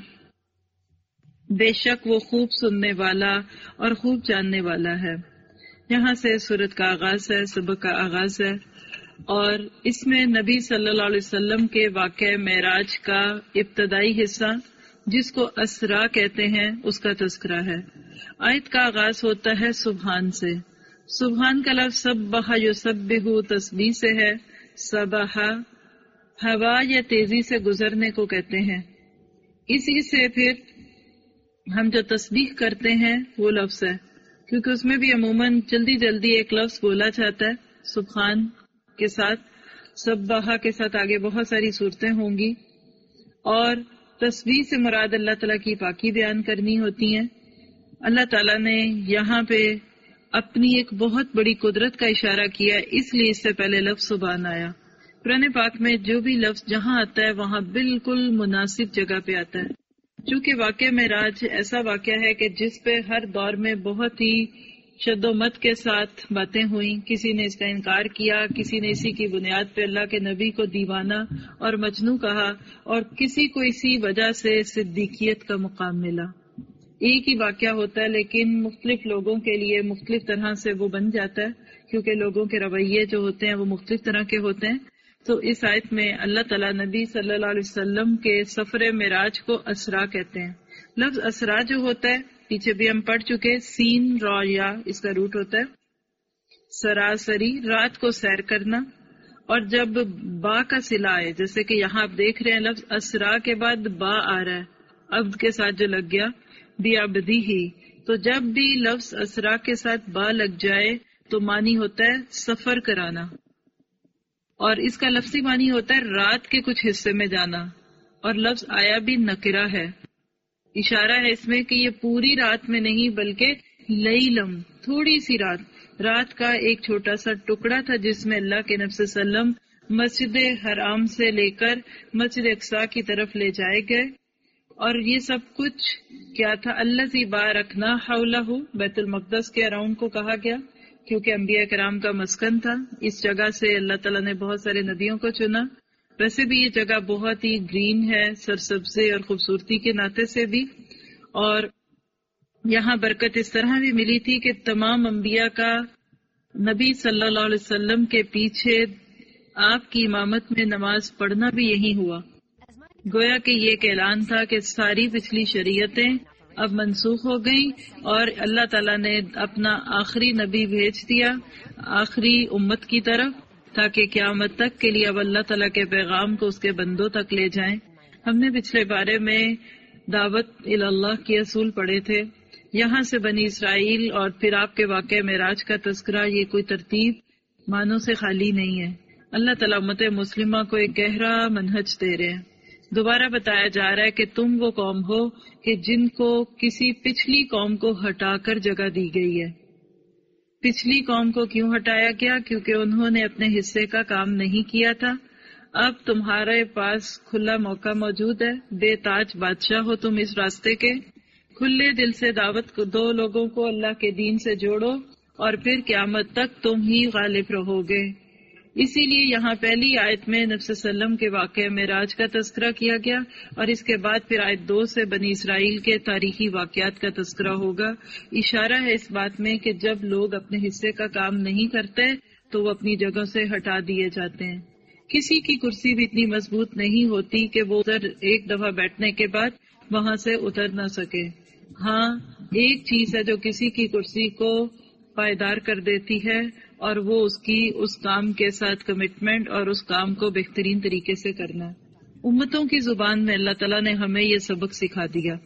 बेशक वो खूब सुनने वाला और खूब जानने वाला है। यहाँ से सूरत का आगाज है, सबक का आगाज है, और इसमें नबी सल्लल्लाहु अलैहि वसल्लम के वाक़े मेराज का इब्तदाई हिस्सा जिसको असरा कहते हैं उसका तज़किरा है। आयत का आगाज होता है सुबहान से। सुबहान का लफ्ज़ सब्बहा युसब्बिहु तस्बीह से है। सबहा हवा या तेजी से गुजरने को कहते हैं। इसी से फिर हम जो तस्बीह करते हैं वो लफ्ज़ है, क्योंकि उसमें भी अमूमन जल्दी जल्दी एक लफ्ज़ बोला जाता है सुबहान के साथ। सब्बाहा के साथ आगे बहुत सारी सूरतें होंगी, और तस्बीह से मुराद अल्लाह ताला की पाकी बयान करनी होती है। अल्लाह ताला ने यहाँ पे अपनी एक बहुत बड़ी कुदरत का इशारा किया, इसलिए इससे पहले लफ्ज़ सुबहान आया। कुरान पाक में जो भी लफ्ज़ जहाँ आता है वहाँ बिल्कुल मुनासिब जगह पे आता है। चूँकि वाक़या मेराज ऐसा वाक़या है कि जिस पे हर दौर में बहुत ही शद्दोमत के साथ बातें हुई, किसी ने इसका इनकार किया, किसी ने इसी की बुनियाद पे अल्लाह के नबी को दीवाना और मजनू कहा, और किसी को इसी वजह से सिद्दीकियत का मुकाम मिला। एक ही वाक़या होता है लेकिन मुख्तलिफ लोगों के लिए मुख्तलिफ तरह से वो बन जाता है, क्योंकि लोगों के रवैये जो होते हैं वो मुख्तलिफ तरह के होते हैं। तो इस आयत में अल्लाह ताला नबी सल्लल्लाहु अलैहि वसल्लम के सफर मेराज को असरा कहते हैं। लफ्ज़ असरा जो होता है पीछे भी हम पढ़ चुके, सीन रॉ या इसका रूट होता है सरासरी, रात को सैर करना। और जब बा का सिला है, जैसे कि यहाँ आप देख रहे हैं लफ्ज़ असरा के बाद बा आ रहा है, अब्द के साथ जो लग गया बिअब्दी ही, तो जब भी लफ्ज़ असरा के साथ बा लग जाए तो मानी होता है सफर कराना, और इसका लफ्ज़ी मानी होता है रात के कुछ हिस्से में जाना। और लफ्ज़ आया भी नकिरा है, इशारा है इसमें कि ये पूरी रात में नहीं बल्कि लैलम, थोड़ी सी रात, रात का एक छोटा सा टुकड़ा था जिसमें अल्लाह के नबी सल्लम मस्जिद हराम से लेकर मस्जिद अक्सा की तरफ ले जाए गए। और ये सब कुछ क्या था? अल्लज़ी बारकना हौलहु, बैतुल मक़दस के अराउंड को कहा गया क्योंकि अंबिया कराम का मस्कन था। इस जगह से अल्लाह ताला ने बहुत सारे नदियों को चुना। वैसे भी ये जगह बहुत ही ग्रीन है, सरसब्ज़े और खूबसूरती के नाते से भी। और यहाँ बरकत इस तरह भी मिली थी कि तमाम अंबिया का नबी सल्लल्लाहु अलैहि वसल्लम के पीछे आपकी इमामत में नमाज पढ़ना भी यही हुआ। गोया कि ये एक ऐलान था कि सारी पिछली शरीयतें अब मनसूख हो गई और अल्लाह ताला ने अपना आखिरी नबी भेज दिया आखिरी उम्मत की तरफ, ताकि क़यामत तक के लिए अब अल्लाह ताला के पैगाम को उसके बंदों तक ले जाएं। हमने पिछले बारे में दावत इल्लाह के असूल पढ़े थे। यहाँ से बनी इसराइल और फिर आपके वाक़े मेराज का तज़किरा, ये कोई तरतीब मानों से खाली नहीं है। अल्लाह ताला उम्मत मुस्लिमा को एक गहरा मनहज दे रहे हैं। दोबारा बताया जा रहा है कि तुम वो कौम हो कि जिनको किसी पिछली कौम को हटाकर जगह दी गई है। पिछली कौम को क्यों हटाया गया? क्योंकि उन्होंने अपने हिस्से का काम नहीं किया था। अब तुम्हारे पास खुला मौका मौजूद है, बेताज बादशाह हो तुम इस रास्ते के। खुले दिल से दावत को दो लोगों को अल्लाह के दीन से जोड़ो और फिर क़यामत तक तुम ही गालिब रहोगे। इसीलिए यहाँ पहली आयत में नबी सल्लम के वाक़े मेराज का तज़किरा किया गया और इसके बाद फिर आयत दो से बनी इसराइल के तारीखी वाक़यात का तज़किरा होगा। इशारा है इस बात में कि जब लोग अपने हिस्से का काम नहीं करते तो वो अपनी जगह से हटा दिए जाते हैं। किसी की कुर्सी भी इतनी मजबूत नहीं होती कि वो उधर एक दफा बैठने के बाद वहां से उतर ना सके। हाँ, एक चीज है जो किसी की कुर्सी को पायदार कर देती है और वो उसकी उस काम के साथ कमिटमेंट और उस काम को बेहतरीन तरीके से करना। उम्मतों की जुबान में अल्लाह ताला ने हमें ये सबक सिखा दिया।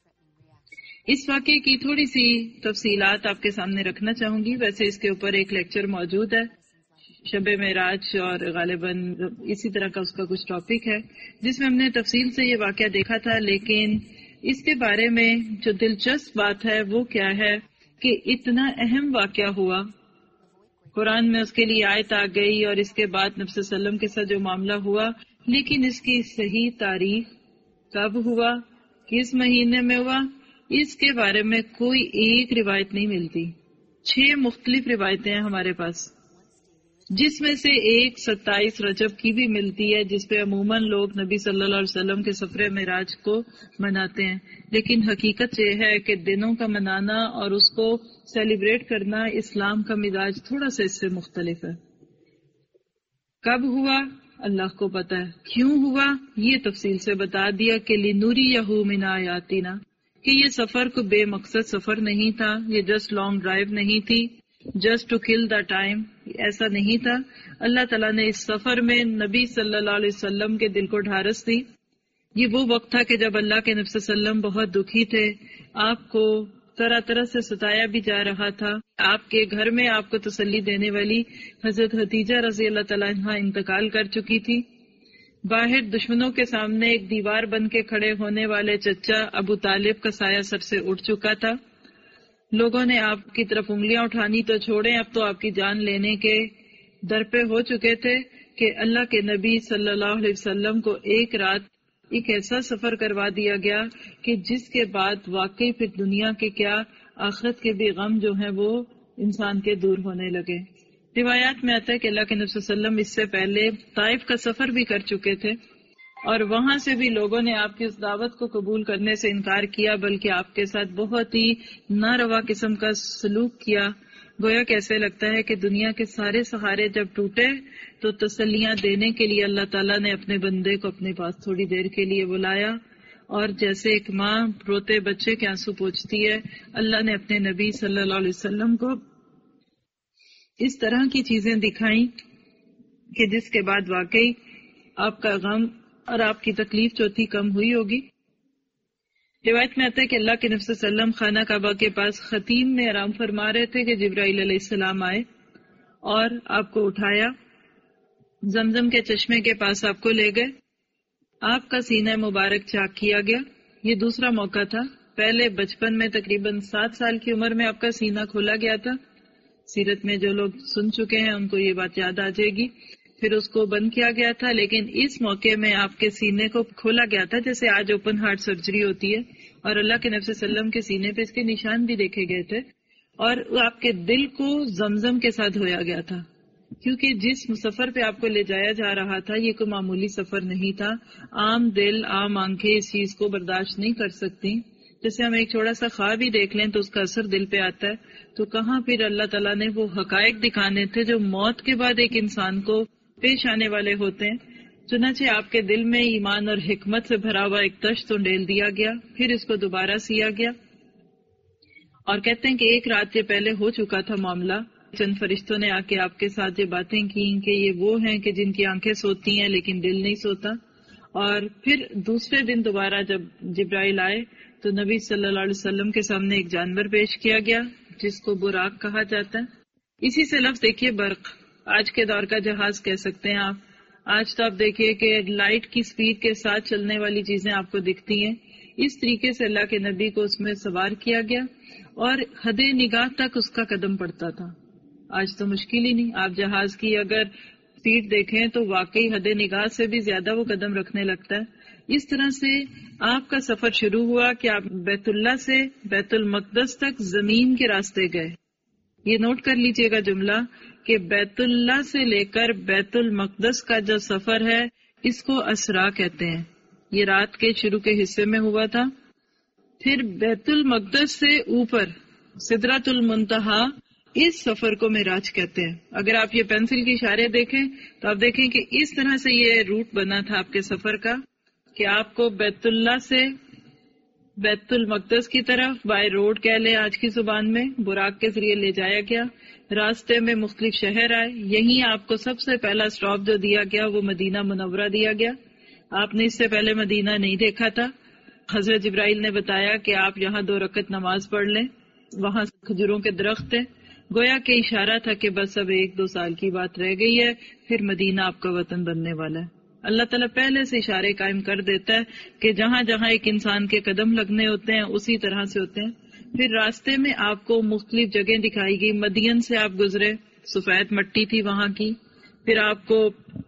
इस वाक़े की थोड़ी सी तफसीलात आपके सामने रखना चाहूंगी। वैसे इसके ऊपर एक लेक्चर मौजूद है, शबे मेराज, और गालिबन इसी तरह का उसका कुछ टॉपिक है जिसमें हमने तफसील से ये वाक़या देखा था। लेकिन इसके बारे में जो दिलचस्प बात है वो क्या है कि इतना अहम वाक़या हुआ قرآن میں اس کے لیے آیت آ گئی اور اس کے بعد نبی صلی اللہ علیہ وسلم کے ساتھ جو معاملہ ہوا، لیکن اس کی صحیح تاریخ کب ہوا، کس مہینے میں ہوا، اس کے بارے میں کوئی ایک روایت نہیں ملتی. چھ مختلف روایتیں ہیں ہمارے پاس، جس میں سے ایک ستائیس رجب کی بھی ملتی ہے، جس پہ عموماً لوگ نبی صلی اللہ علیہ وسلم کے سفر معراج کو مناتے ہیں. لیکن حقیقت یہ ہے کہ دنوں کا منانا اور اس کو سیلیبریٹ کرنا اسلام کا مزاج تھوڑا سا اس سے مختلف ہے. کب ہوا اللہ کو پتہ ہے، کیوں ہوا یہ تفصیل سے بتا دیا کہ لِنُرِيَهُ مِنْ آیاتنا، کہ یہ سفر کو بے مقصد سفر نہیں تھا، یہ جسٹ لانگ ڈرائیو نہیں تھی، just to kill the time, ایسا نہیں تھا. اللہ تعالیٰ نے اس سفر میں نبی صلی اللہ علیہ وسلم کے دل کو ڈھارس دی. یہ وہ وقت تھا کہ جب اللہ کے نبی صلی اللہ علیہ وسلم بہت دکھی تھے، آپ کو طرح طرح سے ستایا بھی جا رہا تھا. آپ کے گھر میں آپ کو تسلی دینے والی حضرت خدیجہ رضی اللہ تعالیٰ عنہا انتقال کر چکی تھی. باہر دشمنوں کے سامنے ایک دیوار بن کے کھڑے ہونے والے چچا ابو طالب کا سایہ سر سے اٹھ چکا تھا. لوگوں نے آپ کی طرف انگلیاں اٹھانی تو چھوڑیں، اب تو آپ کی جان لینے کے در پہ ہو چکے تھے کہ اللہ کے نبی صلی اللہ علیہ وسلم کو ایک رات ایک ایسا سفر کروا دیا گیا کہ جس کے بعد واقعی پھر دنیا کے کیا آخرت کے بھی غم جو ہیں وہ انسان کے دور ہونے لگے. روایات میں آتا ہے کہ اللہ کے نبی صلی اللہ علیہ وسلم اس سے پہلے طائف کا سفر بھی کر چکے تھے اور وہاں سے بھی لوگوں نے آپ کی اس دعوت کو قبول کرنے سے انکار کیا، بلکہ آپ کے ساتھ بہت ہی ناروا قسم کا سلوک کیا. گویا کیسے لگتا ہے کہ دنیا کے سارے سہارے جب ٹوٹے تو تسلیاں دینے کے لیے اللہ تعالیٰ نے اپنے بندے کو اپنے پاس تھوڑی دیر کے لیے بلایا، اور جیسے ایک ماں روتے بچے کے آنسو پوچھتی ہے، اللہ نے اپنے نبی صلی اللہ علیہ وسلم کو اس طرح کی چیزیں دکھائیں کہ جس کے بعد واقعی آپ کا غم اور آپ کی تکلیف جو تھی کم ہوئی ہوگی. روایت میں آتا ہے کہ اللہ کے نبی صلی اللہ علیہ وسلم خانہ کعبہ کے پاس خطیم میں آرام فرما رہے تھے کہ جبرائیل علیہ السلام آئے اور آپ کو اٹھایا، زمزم کے چشمے کے پاس آپ کو لے گئے، آپ کا سینہ مبارک چاک کیا گیا. یہ دوسرا موقع تھا. پہلے بچپن میں تقریباً سات سال کی عمر میں آپ کا سینہ کھولا گیا تھا. سیرت میں جو لوگ سن چکے ہیں ان کو یہ بات یاد آ جائے گی. پھر اس کو بند کیا گیا تھا، لیکن اس موقع میں آپ کے سینے کو کھولا گیا تھا جیسے آج اوپن ہارٹ سرجری ہوتی ہے، اور اللہ کے نبی صلی اللہ علیہ وسلم کے سینے پہ اس کے نشان بھی دیکھے گئے تھے، اور آپ کے دل کو زمزم کے ساتھ دھویا گیا تھا، کیونکہ جس سفر پہ آپ کو لے جایا جا رہا تھا یہ کوئی معمولی سفر نہیں تھا. عام دل عام آنکھیں اس چیز کو برداشت نہیں کر سکتی. جیسے ہم ایک چھوٹا سا خواب ہی دیکھ لیں تو اس کا اثر دل پہ آتا ہے، تو کہاں پھر اللہ تعالیٰ نے وہ حقائق دکھانے تھے جو موت کے بعد ایک انسان کو پیش آنے والے ہوتے ہیں. چنانچہ آپ کے دل میں ایمان اور حکمت سے بھرا ہوا ایک تشت ڈیل دیا گیا، پھر اس کو دوبارہ سیا گیا، اور کہتے ہیں کہ ایک رات سے پہلے ہو چکا تھا معاملہ. چند فرشتوں نے آ کے آپ کے ساتھ یہ باتیں کی کہ یہ وہ ہیں کہ جن کی آنکھیں سوتی ہیں لیکن دل نہیں سوتا. اور پھر دوسرے دن دوبارہ جب جبرائیل آئے تو نبی صلی اللہ علیہ وسلم کے سامنے ایک جانور پیش کیا گیا جس کو براق کہا جاتا ہے. اسی سے لفظ دیکھیے برق، آج کے دور کا جہاز کہہ سکتے ہیں آپ. آج تو آپ دیکھیے کہ لائٹ کی سپیڈ کے ساتھ چلنے والی چیزیں آپ کو دکھتی ہیں. اس طریقے سے اللہ کے نبی کو اس میں سوار کیا گیا اور حد نگاہ تک اس کا قدم پڑتا تھا. آج تو مشکل ہی نہیں، آپ جہاز کی اگر سپیڈ دیکھیں تو واقعی حد نگاہ سے بھی زیادہ وہ قدم رکھنے لگتا ہے. اس طرح سے آپ کا سفر شروع ہوا کہ آپ بیت اللہ سے بیت المقدس تک زمین کے راستے گئے. یہ نوٹ کر لیجئے گا جملہ کہ بیت اللہ سے لے کر بیت المقدس کا جو سفر ہے اس کو اسرا کہتے ہیں. یہ رات کے شروع کے حصے میں ہوا تھا. پھر بیت المقدس سے اوپر سدرۃ المنتہا، اس سفر کو معراج کہتے ہیں. اگر آپ یہ پینسل کی اشارے دیکھیں تو آپ دیکھیں کہ اس طرح سے یہ روٹ بنا تھا آپ کے سفر کا کہ آپ کو بیت اللہ سے بیت المقدس کی طرف بائی روڈ کہہ لیں آج کی زبان میں، براق کے ذریعے لے جایا گیا. راستے میں مختلف شہر آئے، یہیں آپ کو سب سے پہلا سٹاپ جو دیا گیا وہ مدینہ منورہ دیا گیا. آپ نے اس سے پہلے مدینہ نہیں دیکھا تھا. حضرت جبرائیل نے بتایا کہ آپ یہاں دو رکعت نماز پڑھ لیں. وہاں کھجوروں کے درخت تھے، گویا کہ اشارہ تھا کہ بس اب ایک دو سال کی بات رہ گئی ہے، پھر مدینہ آپ کا وطن بننے والا ہے. اللہ تعالیٰ پہلے سے اشارے قائم کر دیتا ہے کہ جہاں جہاں ایک انسان کے قدم لگنے ہوتے ہیں اسی طرح سے ہوتے ہیں. پھر راستے میں آپ کو مختلف جگہیں دکھائی گئی. مدین سے آپ گزرے، سفید مٹی تھی وہاں کی، پھر آپ کو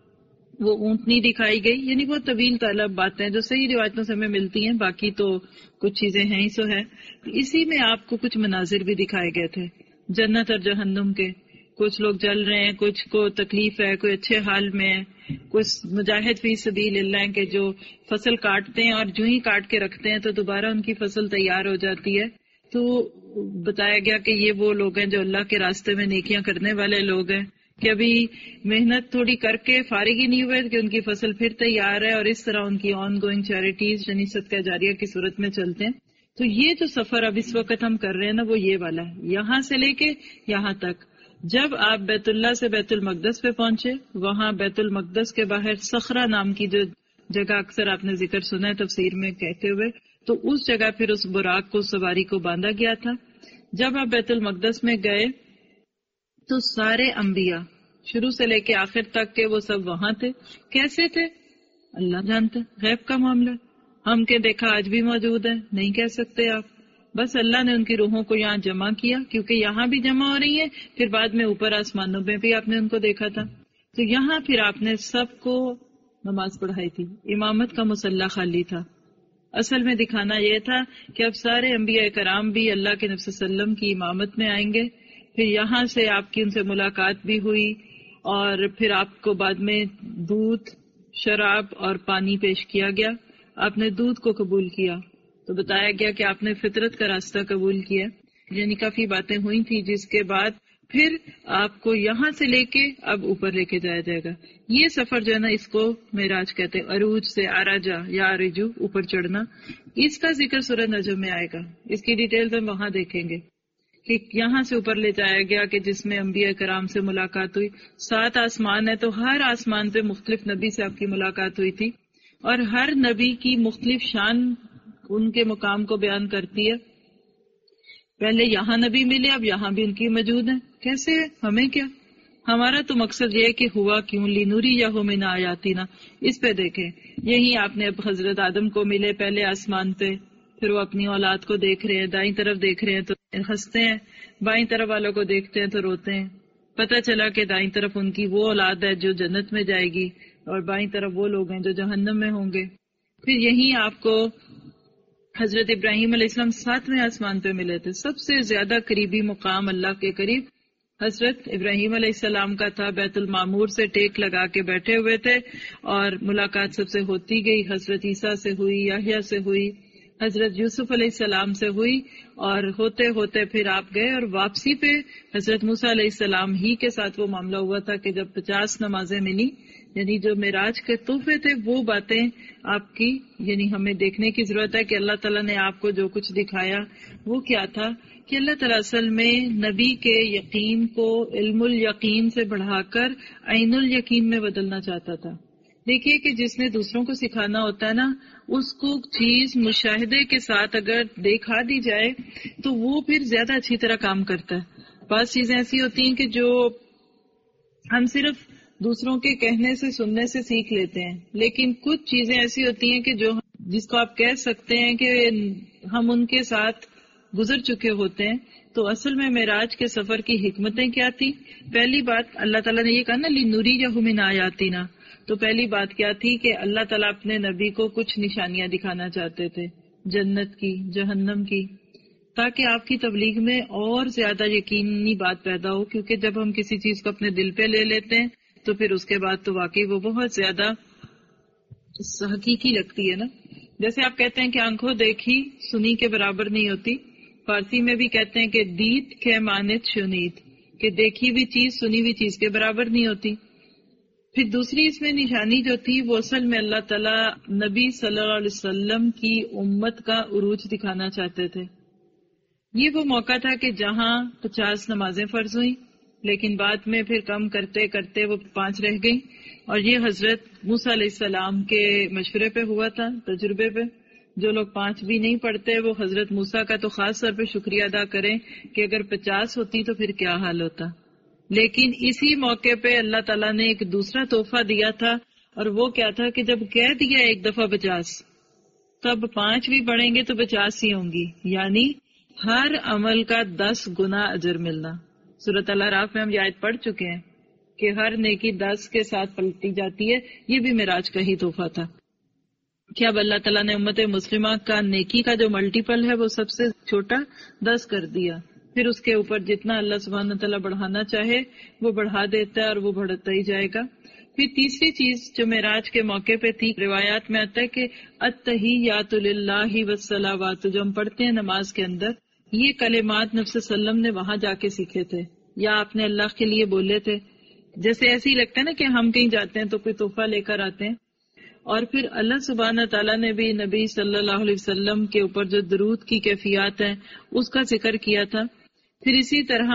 وہ اونٹنی دکھائی گئی، یعنی وہ طویل طلب باتیں جو صحیح روایتوں سے ہمیں ملتی ہیں، باقی تو کچھ چیزیں ہیں ہی سو ہے. اسی میں آپ کو کچھ مناظر بھی دکھائے گئے تھے جنت اور جہنم کے. کچھ لوگ جل رہے ہیں، کچھ کو تکلیف ہے، کوئی اچھے حال میں ہے، کچھ مجاہد فی سبیل اللہ کے جو فصل کاٹتے ہیں اور جو ہی کاٹ کے رکھتے ہیں تو دوبارہ ان کی فصل تیار ہو جاتی ہے. تو بتایا گیا کہ یہ وہ لوگ ہیں جو اللہ کے راستے میں نیکیاں کرنے والے لوگ ہیں، کہ ابھی محنت تھوڑی کر کے فارغ ہی نہیں ہوئے کہ ان کی فصل پھر تیار ہے، اور اس طرح ان کی آن گوئنگ چیریٹیز یعنی صدقہ جاریہ کی صورت میں چلتے ہیں. تو یہ جو سفر اب اس وقت ہم کر رہے ہیں نا، وہ یہ والا ہے، یہاں سے لے کے یہاں تک. جب آپ بیت اللہ سے بیت المقدس پہ پہنچے، وہاں بیت المقدس کے باہر صخرہ نام کی جو جگہ اکثر آپ نے ذکر سنا ہے تفسیر میں کہتے ہوئے، تو اس جگہ پھر اس براق کو سواری کو باندھا گیا تھا. جب آپ بیت المقدس میں گئے تو سارے انبیاء شروع سے لے کے آخر تک کے وہ سب وہاں تھے. کیسے تھے اللہ جانتے، غیب کا معاملہ. ہم کے دیکھا آج بھی موجود ہے نہیں کہہ سکتے آپ. بس اللہ نے ان کی روحوں کو یہاں جمع کیا، کیونکہ یہاں بھی جمع ہو رہی ہیں، پھر بعد میں اوپر آسمانوں میں بھی آپ نے ان کو دیکھا تھا. تو یہاں پھر آپ نے سب کو نماز پڑھائی تھی. امامت کا مصلی خالی تھا. اصل میں دکھانا یہ تھا کہ اب سارے انبیاء کرام بھی اللہ کے نبی صلی اللہ علیہ وسلم کی امامت میں آئیں گے. پھر یہاں سے آپ کی ان سے ملاقات بھی ہوئی، اور پھر آپ کو بعد میں دودھ، شراب اور پانی پیش کیا گیا. آپ نے دودھ کو قبول کیا تو بتایا گیا کہ آپ نے فطرت کا راستہ قبول کیا. یعنی کافی باتیں ہوئی تھی، جس کے بعد پھر آپ کو یہاں سے لے کے اب اوپر لے کے جایا جائے گا. یہ سفر جو ہے نا اس کو معراج کہتے ہیں، عروج سے عرجا یا عرجو اوپر چڑھنا. اس کا ذکر سورہ نجم میں آئے گا، اس کی ڈیٹیلز ہم وہاں دیکھیں گے کہ یہاں سے اوپر لے جایا گیا کہ جس میں انبیاء کرام سے ملاقات ہوئی. سات آسمان ہے تو ہر آسمان پہ مختلف نبی سے آپ کی ملاقات ہوئی تھی، اور ہر نبی کی مختلف شان ان کے مقام کو بیان کرتی ہے. پہلے یہاں نبی ملے، اب یہاں بھی ان کی موجود ہیں. کیسے؟ ہمیں کیا، ہمارا تو مقصد یہ ہے کہ ہوا کیوں لنوری یا ہو من آیاتنا. اس پہ دیکھیں، یہی آپ نے اب حضرت آدم کو ملے پہلے آسمان پہ، پھر وہ اپنی اولاد کو دیکھ رہے ہیں، دائیں طرف دیکھ رہے ہیں تو ہنستے ہیں، بائیں طرف والوں کو دیکھتے ہیں تو روتے ہیں. پتہ چلا کہ دائیں طرف ان کی وہ اولاد ہے جو جنت میں جائے گی، اور بائیں طرف وہ لوگ ہیں جو جہنم میں ہوں گے. پھر یہی آپ کو حضرت ابراہیم علیہ السلام ساتویں آسمان پہ ملے تھے. سب سے زیادہ قریبی مقام اللہ کے قریب حضرت ابراہیم علیہ السلام کا تھا. بیت المعمور سے ٹیک لگا کے بیٹھے ہوئے تھے، اور ملاقات سب سے ہوتی گئی. حضرت عیسیٰ سے ہوئی، یحییٰ سے ہوئی، حضرت یوسف علیہ السلام سے ہوئی، اور ہوتے ہوتے پھر آپ گئے. اور واپسی پہ حضرت موسیٰ علیہ السلام ہی کے ساتھ وہ معاملہ ہوا تھا کہ جب پچاس نمازیں ملی، یعنی جو معراج کے تحفے تھے وہ باتیں آپ کی، یعنی ہمیں دیکھنے کی ضرورت ہے کہ اللہ تعالیٰ نے آپ کو جو کچھ دکھایا وہ کیا تھا. کہ اللہ تعالیٰ اصل میں نبی کے یقین کو علم الیقین سے بڑھا کر عین الیقین میں بدلنا چاہتا تھا. دیکھیے کہ جس نے دوسروں کو سکھانا ہوتا ہے نا، اس کو چیز مشاہدے کے ساتھ اگر دیکھا دی جائے تو وہ پھر زیادہ اچھی طرح کام کرتا ہے. بعض چیزیں ایسی ہوتی ہیں کہ جو ہم صرف دوسروں کے کہنے سے سننے سے سیکھ لیتے ہیں، لیکن کچھ چیزیں ایسی ہوتی ہیں کہ جو جس کو آپ کہہ سکتے ہیں کہ ہم ان کے ساتھ گزر چکے ہوتے ہیں. تو اصل میں معراج کے سفر کی حکمتیں کیا تھی؟ پہلی بات اللہ تعالیٰ نے یہ کہا نا لِنُرِيَهُ مِنْ آیَاتِنَا، تو پہلی بات کیا تھی کہ اللہ تعالیٰ اپنے نبی کو کچھ نشانیاں دکھانا چاہتے تھے، جنت کی، جہنم کی، تاکہ آپ کی تبلیغ میں اور زیادہ یقینی بات پیدا ہو. کیونکہ جب ہم کسی چیز کو اپنے دل پہ لے لیتے ہیں تو پھر اس کے بعد تو واقعی وہ بہت زیادہ حقیقی لگتی ہے نا. جیسے آپ کہتے ہیں کہ آنکھوں دیکھی سنی کے برابر نہیں ہوتی. فارسی میں بھی کہتے ہیں کہ دیت کے مانت شنید، کہ دیکھی ہوئی چیز سنی ہوئی چیز کے برابر نہیں ہوتی. پھر دوسری اس میں نشانی جو تھی وہ اصل میں اللہ تعالیٰ نبی صلی اللہ علیہ وسلم کی امت کا عروج دکھانا چاہتے تھے. یہ وہ موقع تھا کہ جہاں پچاس نمازیں فرض ہوئیں، لیکن بعد میں پھر کم کرتے کرتے وہ پانچ رہ گئیں. اور یہ حضرت موسیٰ علیہ السلام کے مشورے پہ ہوا تھا، تجربے پہ. جو لوگ پانچ بھی نہیں پڑھتے وہ حضرت موسیٰ کا تو خاص طور پہ شکریہ ادا کریں کہ اگر پچاس ہوتی تو پھر کیا حال ہوتا. لیکن اسی موقع پہ اللہ تعالیٰ نے ایک دوسرا تحفہ دیا تھا، اور وہ کیا تھا کہ جب کہہ دیا ایک دفعہ پچاس، تب پانچ بھی پڑھیں گے تو پچاس ہی ہوں گی، یعنی ہر عمل کا دس گنا اجر ملنا. سورۃ الاعراف میں ہم یہ آیت پڑھ چکے ہیں کہ ہر نیکی دس کے ساتھ پلٹی جاتی ہے. یہ بھی معراج کا ہی تحفہ تھا کہ اب اللہ تعالیٰ نے امت مسلمہ کا نیکی کا جو ملٹیپل ہے وہ سب سے چھوٹا دس کر دیا. پھر اس کے اوپر جتنا اللہ سبحانہ تعالیٰ بڑھانا چاہے وہ بڑھا دیتا ہے اور وہ بڑھتا ہی جائے گا. پھر تیسری چیز جو معراج کے موقع پہ تھی، روایات میں آتا ہے کہ التحیات للہ والصلوات، جو ہم پڑھتے ہیں نماز کے اندر، یہ کلمات نبی صلی اللہ علیہ وسلم نے وہاں جا کے سیکھے تھے یا آپ نے اللہ کے لیے بولے تھے. جیسے ایسے ہی لگتا ہے نا کہ ہم کہیں جاتے ہیں تو کوئی تحفہ لے کر آتے ہیں. اور پھر اللہ سبحانہ تعالیٰ نے بھی نبی صلی اللہ علیہ وسلم کے اوپر جو درود کی کیفیات ہیں اس کا ذکر کیا تھا. پھر اسی طرح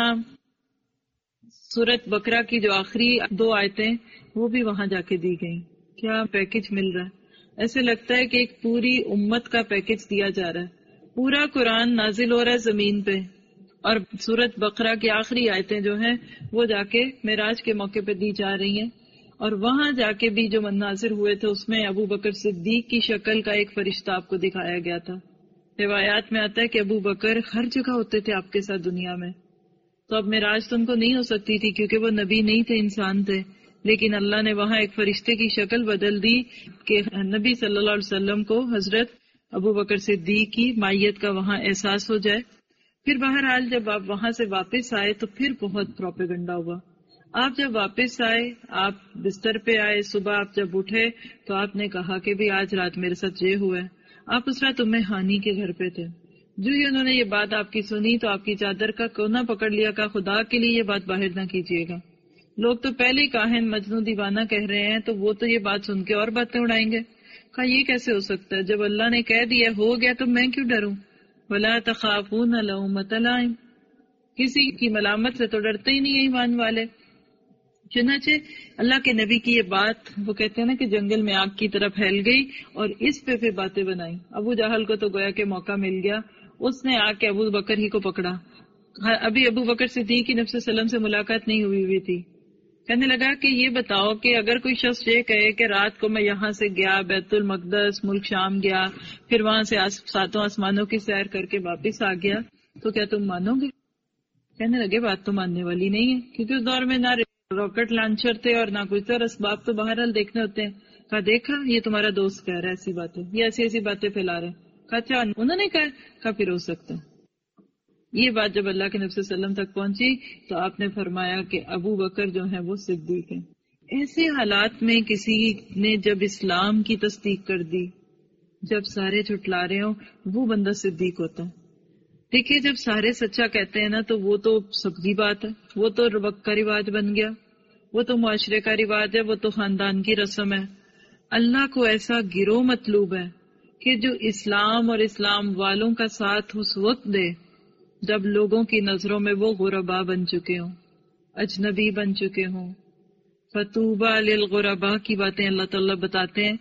سورۃ بقرہ کی جو آخری دو آیتیں وہ بھی وہاں جا کے دی گئیں. کیا پیکج مل رہا ہے، ایسے لگتا ہے کہ ایک پوری امت کا پیکج دیا جا رہا ہے. پورا قرآن نازل ہو رہا ہے زمین پہ، اور سورۃ بقرہ کی آخری آیتیں جو ہیں وہ جا کے معراج کے موقع پہ دی جا رہی ہیں. اور وہاں جا کے بھی جو مناظر ہوئے تھے اس میں ابو بکر صدیق کی شکل کا ایک فرشتہ آپ کو دکھایا گیا تھا. روایات میں آتا ہے کہ ابو بکر ہر جگہ ہوتے تھے آپ کے ساتھ دنیا میں. تو اب معراج تو ان کو نہیں ہو سکتی تھی کیونکہ وہ نبی نہیں تھے، انسان تھے، لیکن اللہ نے وہاں ایک فرشتے کی شکل بدل دی کہ نبی صلی اللہ علیہ وسلم کو حضرت ابو بکر صدیق کی مائیت کا وہاں احساس ہو جائے. پھر بہرحال جب آپ وہاں سے واپس آئے تو پھر بہت پروپیگنڈا ہوا. آپ جب واپس آئے، آپ بستر پہ آئے، صبح آپ جب اٹھے تو آپ نے کہا کہ بھی آج رات میرے ساتھ یہ ہوا ہے. آپ اس رات امہ ہانی کے گھر پہ تھے. جو ہی انہوں نے یہ بات آپ کی سنی تو آپ کی چادر کا کونا پکڑ لیا، کہا خدا کے لیے یہ بات باہر نہ کیجیے گا. لوگ تو پہلے ہی کاہن مجنوں دیوانہ کہہ رہے ہیں، تو وہ تو یہ بات سن کے اور باتیں اڑائیں گے. کہا یہ کیسے ہو سکتا ہے، جب اللہ نے کہہ دیا ہو گیا تو میں کیوں ڈروں. ولا تخافون لومۃ لائم، کسی کی ملامت سے تو ڈرتے ہی نہیں ایمان والے. چنانچہ اللہ کے نبی کی یہ بات، وہ کہتے ہیں نا کہ جنگل میں آگ کی طرف پھیل گئی اور اس پہ پھر باتیں بنائی. ابو جہل کو تو گویا کہ موقع مل گیا، اس نے آ کے ابو بکر ہی کو پکڑا. ابھی ابو بکر صدیق کی نبی صلی اللہ علیہ وسلم سے ملاقات نہیں ہوئی ہوئی تھی. کہنے لگا کہ یہ بتاؤ کہ اگر کوئی شخص یہ کہے کہ رات کو میں یہاں سے گیا بیت المقدس ملک شام گیا، پھر وہاں سے ساتوں آسمانوں کی سیر کر کے واپس آ گیا، تو کیا تم مانو گے؟ کہنے لگے بات تو ماننے والی نہیں ہے، کیونکہ اس دور میں نہ راکٹ لانچر تھے اور نہ کچھ اور اسباب تو بہرحال دیکھنے ہوتے ہیں. کہا دیکھا یہ تمہارا دوست کہہ رہا ہے ایسی باتیں، یہ ایسی ایسی باتیں پھیلا رہے ہیں. کہا اچھا انہوں نے کہا؟ کہا پھر ہو سکتا ہے. یہ بات جب اللہ کے نبی صلی اللہ علیہ وسلم تک پہنچی تو آپ نے فرمایا کہ ابو بکر جو ہیں وہ صدیق ہیں. ایسے حالات میں کسی نے جب اسلام کی تصدیق کر دی، جب سارے جھٹلا رہے ہوں، وہ بندہ صدیق ہوتا ہے. دیکھیے جب سارے سچا کہتے ہیں نا تو وہ تو سبزی بات ہے، وہ تو وقت کا رواج بن گیا، وہ تو معاشرے کا رواج ہے، وہ تو خاندان کی رسم ہے. اللہ کو ایسا گروہ مطلوب ہے کہ جو اسلام اور اسلام والوں کا ساتھ اس وقت دے جب لوگوں کی نظروں میں وہ غربا بن چکے ہوں، اجنبی بن چکے ہوں. فتوبہ للغربا کی باتیں اللہ تعالیٰ بتاتے ہیں.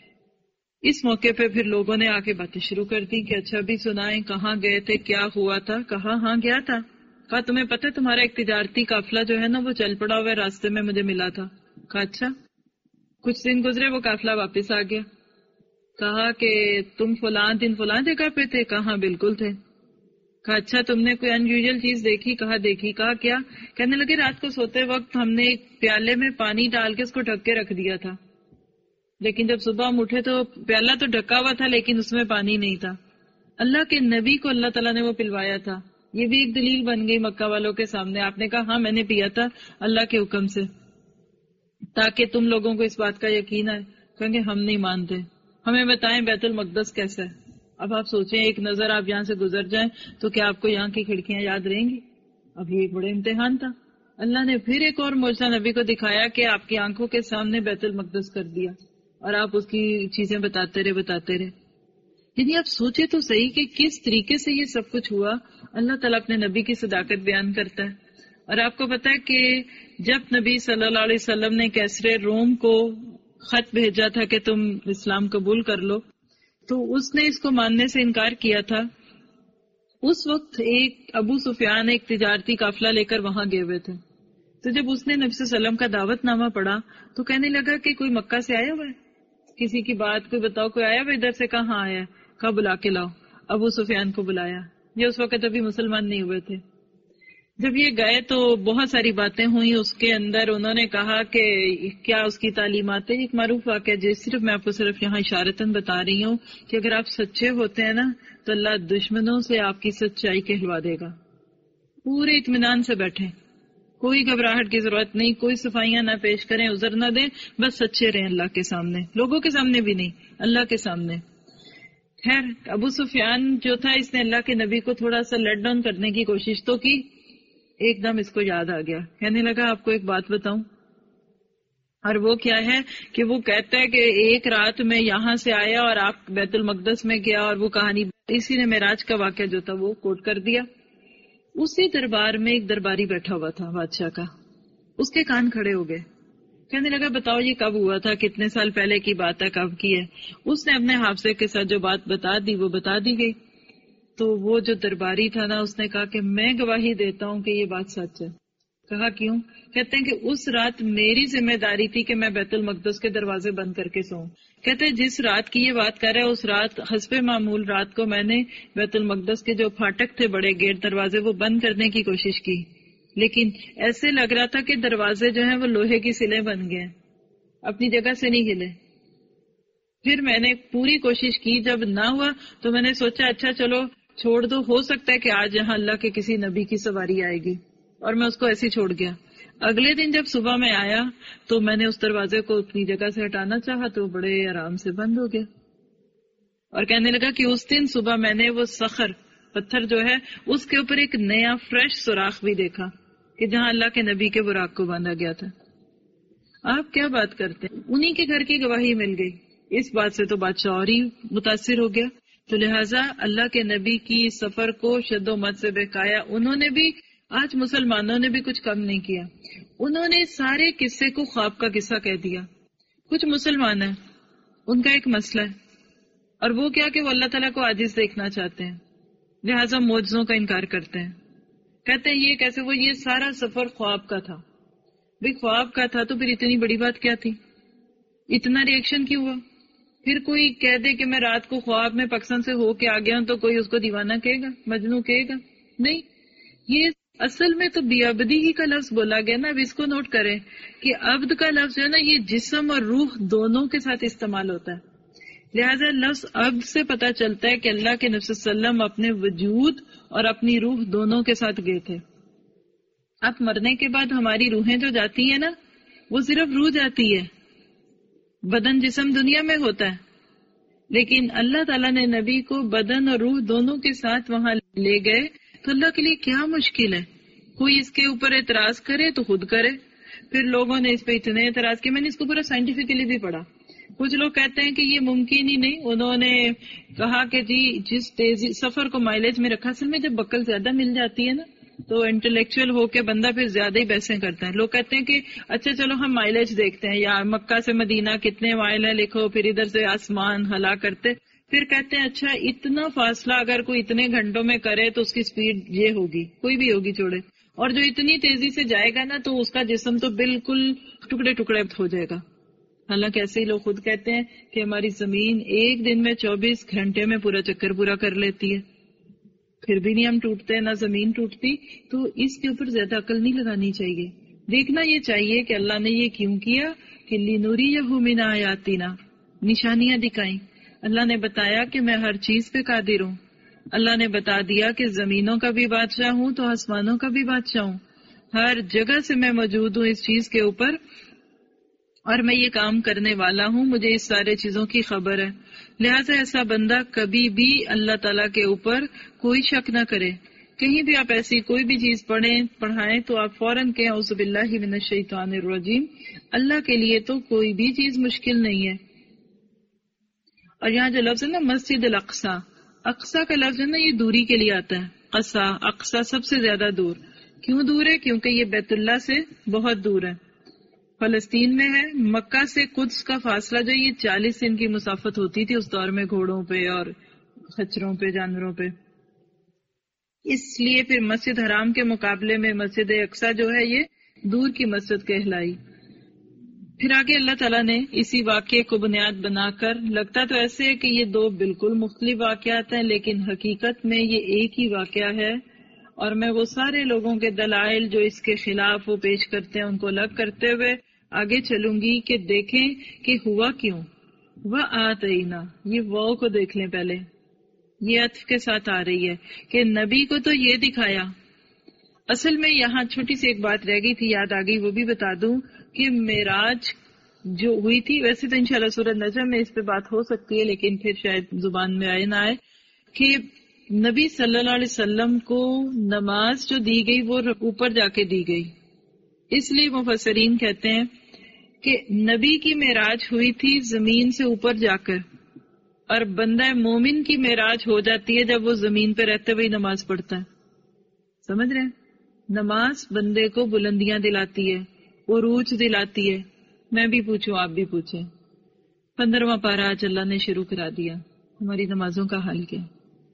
اس موقع پہ پھر لوگوں نے آ کے باتیں شروع کر دی کہ اچھا بھی سنائیں، کہاں گئے تھے، کیا ہوا تھا. کہا ہاں گیا تھا. کہا تمہیں پتہ ہے تمہارا ایک تجارتی قافلہ جو ہے نا وہ چل پڑا ہوا ہے، راستے میں مجھے ملا تھا. کہا اچھا. کچھ دن گزرے وہ قافلہ واپس آ گیا. کہا کہ تم فلاں دن فلاں جگہ پہ تھے. کہا بالکل تھے. کہا اچھا تم نے کوئی ان یوزل چیز دیکھی؟ کہا دیکھی. کہا کیا؟ کہنے لگے رات کو سوتے وقت ہم نے ایک پیالے میں پانی ڈال کے اس کو ڈھک کے رکھ دیا تھا، لیکن جب صبح ہم اٹھے تو پیالہ تو ڈھکا ہوا تھا لیکن اس میں پانی نہیں تھا. اللہ کے نبی کو اللہ تعالیٰ نے وہ پلوایا تھا. یہ بھی ایک دلیل بن گئی مکہ والوں کے سامنے. آپ نے کہا ہاں میں نے پیا تھا اللہ کے حکم سے، تاکہ تم لوگوں کو اس بات کا یقین آئے. کہیں گے ہم نہیں مانتے، ہمیں بتائیں بیت المقدس کیسا ہے. اب آپ سوچیں ایک نظر آپ یہاں سے گزر جائیں تو کیا آپ کو یہاں کی کھڑکیاں یاد رہیں گی؟ اب یہ ایک بڑے امتحان تھا. اللہ نے پھر ایک اور معجزہ نبی کو دکھایا کہ آپ کی آنکھوں کے سامنے بیت المقدس کر دیا اور آپ اس کی چیزیں بتاتے رہے بتاتے رہے. یعنی آپ سوچے تو صحیح کہ کس طریقے سے یہ سب کچھ ہوا. اللہ تعالیٰ اپنے نبی کی صداقت بیان کرتا ہے. اور آپ کو پتا ہے کہ جب نبی صلی اللہ علیہ وسلم نے کیسرے روم کو خط بھیجا تھا کہ تم اسلام قبول کر لو، تو اس نے اس کو ماننے سے انکار کیا تھا. اس وقت ایک ابو سفیان ایک تجارتی قافلہ لے کر وہاں گئے ہوئے تھے. تو جب اس نے نبی صلی اللہ علیہ وسلم کا دعوت نامہ پڑھا تو کہنے لگا کہ کوئی مکہ سے آیا ہوا ہے، کسی کی بات کوئی بتاؤ، کوئی آیا ہوا ادھر سے؟ کہاں آیا؟ کہا بلا کے لاؤ. ابو سفیان کو بلایا. یہ اس وقت ابھی مسلمان نہیں ہوئے تھے. جب یہ گئے تو بہت ساری باتیں ہوئی اس کے اندر. انہوں نے کہا کہ کیا اس کی تعلیمات ہے. ایک معروف واقعہ جو صرف میں آپ کو صرف یہاں اشارتاً بتا رہی ہوں کہ اگر آپ سچے ہوتے ہیں نا تو اللہ دشمنوں سے آپ کی سچائی کہلوا دے گا. پورے اطمینان سے بیٹھیں, کوئی گھبراہٹ کی ضرورت نہیں, کوئی صفائیاں نہ پیش کریں, عذر نہ دیں, بس سچے رہیں اللہ کے سامنے, لوگوں کے سامنے بھی نہیں, اللہ کے سامنے. خیر ابو سفیان جو تھا اس نے اللہ کے نبی کو تھوڑا سا لیٹ ڈاؤن کرنے کی کوشش تو کی. ایک دم اس کو یاد آ گیا, کہنے لگا آپ کو ایک بات بتاؤں, اور وہ کیا ہے کہ وہ کہتا ہے کہ ایک رات میں یہاں سے آیا اور آپ بیت المقدس میں گیا, اور وہ کہانی اسی نے معراج کا واقعہ جو تھا وہ کوٹ کر دیا. اسی دربار میں ایک درباری بیٹھا ہوا تھا بادشاہ کا, اس کے کان کھڑے ہو گئے. کہنے لگا بتاؤ یہ کب ہوا تھا, کتنے سال پہلے کی بات ہے, کب کی ہے. اس نے اپنے حافظے کے ساتھ جو بات بتا دی وہ بتا دی گئی. تو وہ جو درباری تھا نا اس نے کہا کہ میں گواہی دیتا ہوں کہ یہ بات سچ ہے. کہا کیوں؟ کہتے ہیں کہ اس رات میری ذمہ داری تھی کہ میں بیت المقدس کے دروازے بند کر کے سوؤں. کہتے ہیں جس رات کی یہ بات کر رہے اس رات حسب معمول رات کو میں نے بیت المقدس کے جو پھاٹک تھے بڑے گیٹ دروازے وہ بند کرنے کی کوشش کی, لیکن ایسے لگ رہا تھا کہ دروازے جو ہیں وہ لوہے کی سلیں بن گئے, اپنی جگہ سے نہیں ہلے. پھر میں نے پوری کوشش کی, جب نہ ہوا تو میں نے سوچا اچھا چلو چھوڑ دو, ہو سکتا ہے کہ آج یہاں اللہ کے کسی نبی کی سواری آئے گی, اور میں اس کو ایسے چھوڑ گیا. اگلے دن جب صبح میں آیا تو میں نے اس دروازے کو اپنی جگہ سے ہٹانا چاہا تو بڑے آرام سے بند ہو گیا. اور کہنے لگا کہ اس دن صبح میں نے وہ صخر پتھر جو ہے اس کے اوپر ایک نیا فریش سوراخ بھی دیکھا کہ جہاں اللہ کے نبی کے براق کو باندھا گیا تھا. آپ کیا بات کرتے ہیں, انہی کے گھر کی گواہی مل گئی. اس بات سے تو بادشاہ اور ہی متاثر ہو گیا. تو لہٰذا اللہ کے نبی کی سفر کو شد و مت سے بہکایا. انہوں نے بھی, آج مسلمانوں نے بھی کچھ کم نہیں کیا, انہوں نے سارے قصے کو خواب کا قصہ کہہ دیا. کچھ مسلمان ہیں ان کا ایک مسئلہ ہے, اور وہ کیا کہ وہ اللہ تعالیٰ کو عاجز دیکھنا چاہتے ہیں, لہٰذا معجزوں کا انکار کرتے ہیں. کہتے ہیں یہ کیسے, وہ یہ سارا سفر خواب کا تھا. بھئی خواب کا تھا تو پھر اتنی بڑی بات کیا تھی, اتنا ریئیکشن کیوں ہوا؟ پھر کوئی کہہ دے کہ میں رات کو خواب میں پاکستان سے ہو کے آ گیا ہوں تو کوئی اس کو دیوانہ کہے گا, مجنوں کہے گا؟ نہیں, یہ اصل میں تو بیابدی ہی کا لفظ بولا گیا نا. اب اس کو نوٹ کریں کہ عبد کا لفظ جو ہے نا یہ جسم اور روح دونوں کے ساتھ استعمال ہوتا ہے. لہذا لفظ عبد سے پتہ چلتا ہے کہ اللہ کے نبی صلی اللہ علیہ وسلم اپنے وجود اور اپنی روح دونوں کے ساتھ گئے تھے. اب مرنے کے بعد ہماری روحیں جو جاتی ہیں نا وہ صرف روح جاتی ہے, بدن جسم دنیا میں ہوتا ہے, لیکن اللہ تعالیٰ نے نبی کو بدن اور روح دونوں کے ساتھ وہاں لے گئے. تو اللہ کے لیے کیا مشکل ہے, کوئی اس کے اوپر اعتراض کرے تو خود کرے. پھر لوگوں نے اس پہ اتنے اعتراض کیے, میں نے اس کو پورا سائنٹیفکلی بھی پڑھا. کچھ لوگ کہتے ہیں کہ یہ ممکن ہی نہیں. انہوں نے کہا کہ جی جس تیزی سفر کو مائلیج میں رکھا, اصل میں جب بکل زیادہ مل جاتی ہے نا تو انٹلیکچوئل ہو کے بندہ پھر زیادہ ہی بحثیں کرتا ہے. لوگ کہتے ہیں کہ اچھا چلو ہم مائلیج دیکھتے ہیں, یا مکہ سے مدینہ کتنے مائل ہے لکھو, پھر ادھر سے آسمان ہلا کرتے. پھر کہتے ہیں اچھا اتنا فاصلہ اگر کوئی اتنے گھنٹوں میں کرے تو اس کی سپیڈ یہ ہوگی, کوئی بھی ہوگی چھوڑے, اور جو اتنی تیزی سے جائے گا نا تو اس کا جسم تو بالکل ٹکڑے ٹکڑے ہو جائے گا. حالانکہ ایسے ہی لوگ خود کہتے ہیں کہ ہماری زمین ایک دن میں چوبیس گھنٹے میں پورا چکر پورا کر لیتی ہے, پھر بھی نہیں ہم ٹوٹتے, نہ زمین ٹوٹتی. تو اس کے اوپر زیادہ عقل نہیں لگانی چاہیے. دیکھنا یہ چاہیے کہ اللہ نے یہ کیوں کیا کہ لِنُرِيَهُ مِنْ آيَاتِنَا, نشانیاں دکھائیں. اللہ نے بتایا کہ میں ہر چیز پہ قادر ہوں. اللہ نے بتا دیا کہ زمینوں کا بھی بادشاہ ہوں تو آسمانوں کا بھی بادشاہ ہوں, ہر جگہ سے میں موجود ہوں اس چیز کے اوپر, اور میں یہ کام کرنے والا ہوں, مجھے اس سارے چیزوں کی خبر ہے. لہٰذا ایسا بندہ کبھی بھی اللہ تعالیٰ کے اوپر کوئی شک نہ کرے. کہیں بھی آپ ایسی کوئی بھی چیز پڑھیں پڑھائیں تو آپ فوراً کہیں اعوذ باللہ من الشیطان الرجیم. اللہ کے لیے تو کوئی بھی چیز مشکل نہیں ہے. اور یہاں جو لفظ ہے نا مسجد الاقصی, اقصی کا لفظ ہے نا یہ دوری کے لیے آتا ہے. قصا, اقصی سب سے زیادہ دور. کیوں دور ہے؟ کیونکہ یہ بیت اللہ سے بہت دور ہے, فلسطین میں ہے. مکہ سے قدس کا فاصلہ جو یہ چالیس دن کی مسافت ہوتی تھی اس دور میں, گھوڑوں پہ اور خچروں پہ, جانوروں پہ. اس لیے پھر مسجد حرام کے مقابلے میں مسجد اقصی جو ہے یہ دور کی مسجد کہلائی. پھر آگے اللہ تعالیٰ نے اسی واقعے کو بنیاد بنا کر, لگتا تو ایسے ہے کہ یہ دو بالکل مختلف واقعات ہیں لیکن حقیقت میں یہ ایک ہی واقعہ ہے, اور میں وہ سارے لوگوں کے دلائل جو اس کے خلاف وہ پیش کرتے ہیں ان کو الگ کرتے ہوئے آگے چلوں گی کہ دیکھیں کہ ہوا کیوں. وَآتَيْنَا، یہ واو کو دیکھ لیں پہلے، یہ عطف کے ساتھ آ رہی ہے کہ نبی کو تو یہ دکھایا. اصل میں یہاں چھوٹی سی ایک بات رہ گئی تھی، یاد آ گئی، وہ بھی بتا دوں کہ معراج جو ہوئی تھی، ویسے تو انشاءاللہ سورۃ نجم میں اس پہ بات ہو سکتی ہے لیکن پھر شاید زبان میں آئے نہ آئے، کہ نبی صلی اللہ علیہ وسلم کو نماز جو دی گئی وہ اوپر جا کے دی گئی. اس لیے مفسرین کہتے ہیں کہ نبی کی معراج ہوئی تھی زمین سے اوپر جا کر، اور بندہ مومن کی معراج ہو جاتی ہے جب وہ زمین پہ رہتے ہوئے نماز پڑھتا ہے. سمجھ رہے ہیں؟ نماز بندے کو بلندیاں دلاتی ہے، عروج دلاتی ہے. میں بھی پوچھوں، آپ بھی پوچھیں. پندرہواں پارہ آج اللہ نے شروع کرا دیا. ہماری نمازوں کا حال کیا؟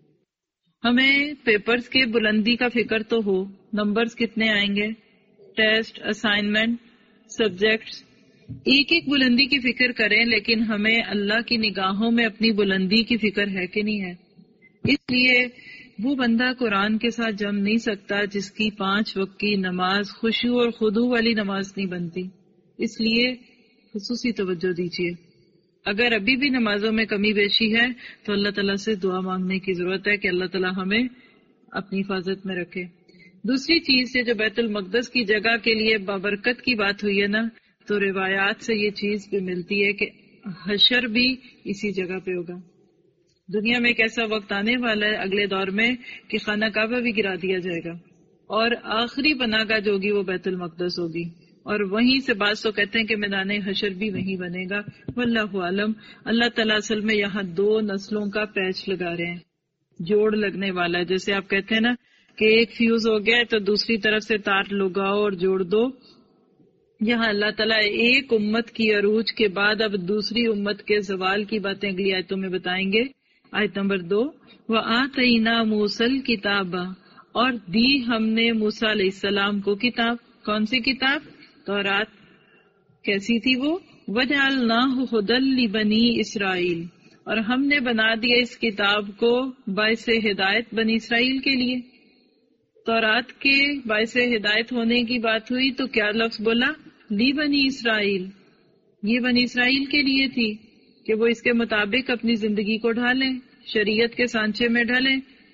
ہمیں پیپرز کے بلندی کا فکر تو ہو، نمبرز کتنے آئیں گے، ٹیسٹ، اسائنمنٹ، سبجیکٹس، ایک ایک بلندی کی فکر کریں، لیکن ہمیں اللہ کی نگاہوں میں اپنی بلندی کی فکر ہے کہ نہیں ہے؟ اس لیے وہ بندہ قرآن کے ساتھ جم نہیں سکتا جس کی پانچ وقت کی نماز خشوع اور خضوع والی نماز نہیں بنتی. اس لیے خصوصی توجہ دیجیے. اگر ابھی بھی نمازوں میں کمی بیشی ہے تو اللہ تعالیٰ سے دعا مانگنے کی ضرورت ہے کہ اللہ تعالیٰ ہمیں اپنی حفاظت میں رکھے. دوسری چیز سے جو بیت المقدس کی جگہ کے لیے بابرکت کی بات ہوئی ہے نا، تو روایات سے یہ چیز بھی ملتی ہے کہ حشر بھی اسی جگہ پہ ہوگا. دنیا میں ایک ایسا وقت آنے والا ہے اگلے دور میں کہ خانہ کعبہ بھی گرا دیا جائے گا، اور آخری پناہ گاہ جو ہوگی وہ بیت المقدس ہوگی، اور وہیں سے بعض تو کہتے ہیں کہ میدان حشر بھی وہیں بنے گا. واللہ عالم. اللہ تعالیٰ اصل میں یہاں دو نسلوں کا پیچ لگا رہے ہیں، جوڑ لگنے والا ہے. جیسے آپ کہتے ہیں نا کہ ایک فیوز ہو گیا تو دوسری طرف سے تار لگاؤ اور جوڑ دو. یہاں اللہ تعالیٰ ایک امت کی عروج کے بعد اب دوسری امت کے زوال کی باتیں اگلی آیتوں میں بتائیں گے. آیت نمبر دو، وَآتَيْنَا مُوسَى الْكِتَابَ، اور دی ہم نے موسیٰ علیہ السلام کو کتاب. کون سی کتاب؟ تورات. کیسی تھی وہ؟ وَجَعَلْنَاهُ هُدًى لِبَنِي اسرائیل، اور ہم نے بنا دیا اس کتاب کو باعث ہدایت بنی اسرائیل کے لیے. تورات کے باعث ہدایت ہونے کی بات ہوئی تو کیا لفظ بولا؟ لی بنی اسرائیل. یہ بنی اسرائیل کے لیے تھی کہ وہ اس کے مطابق اپنی زندگی کو ڈھالیں، شریعت کے سانچے میں ڈھالیں.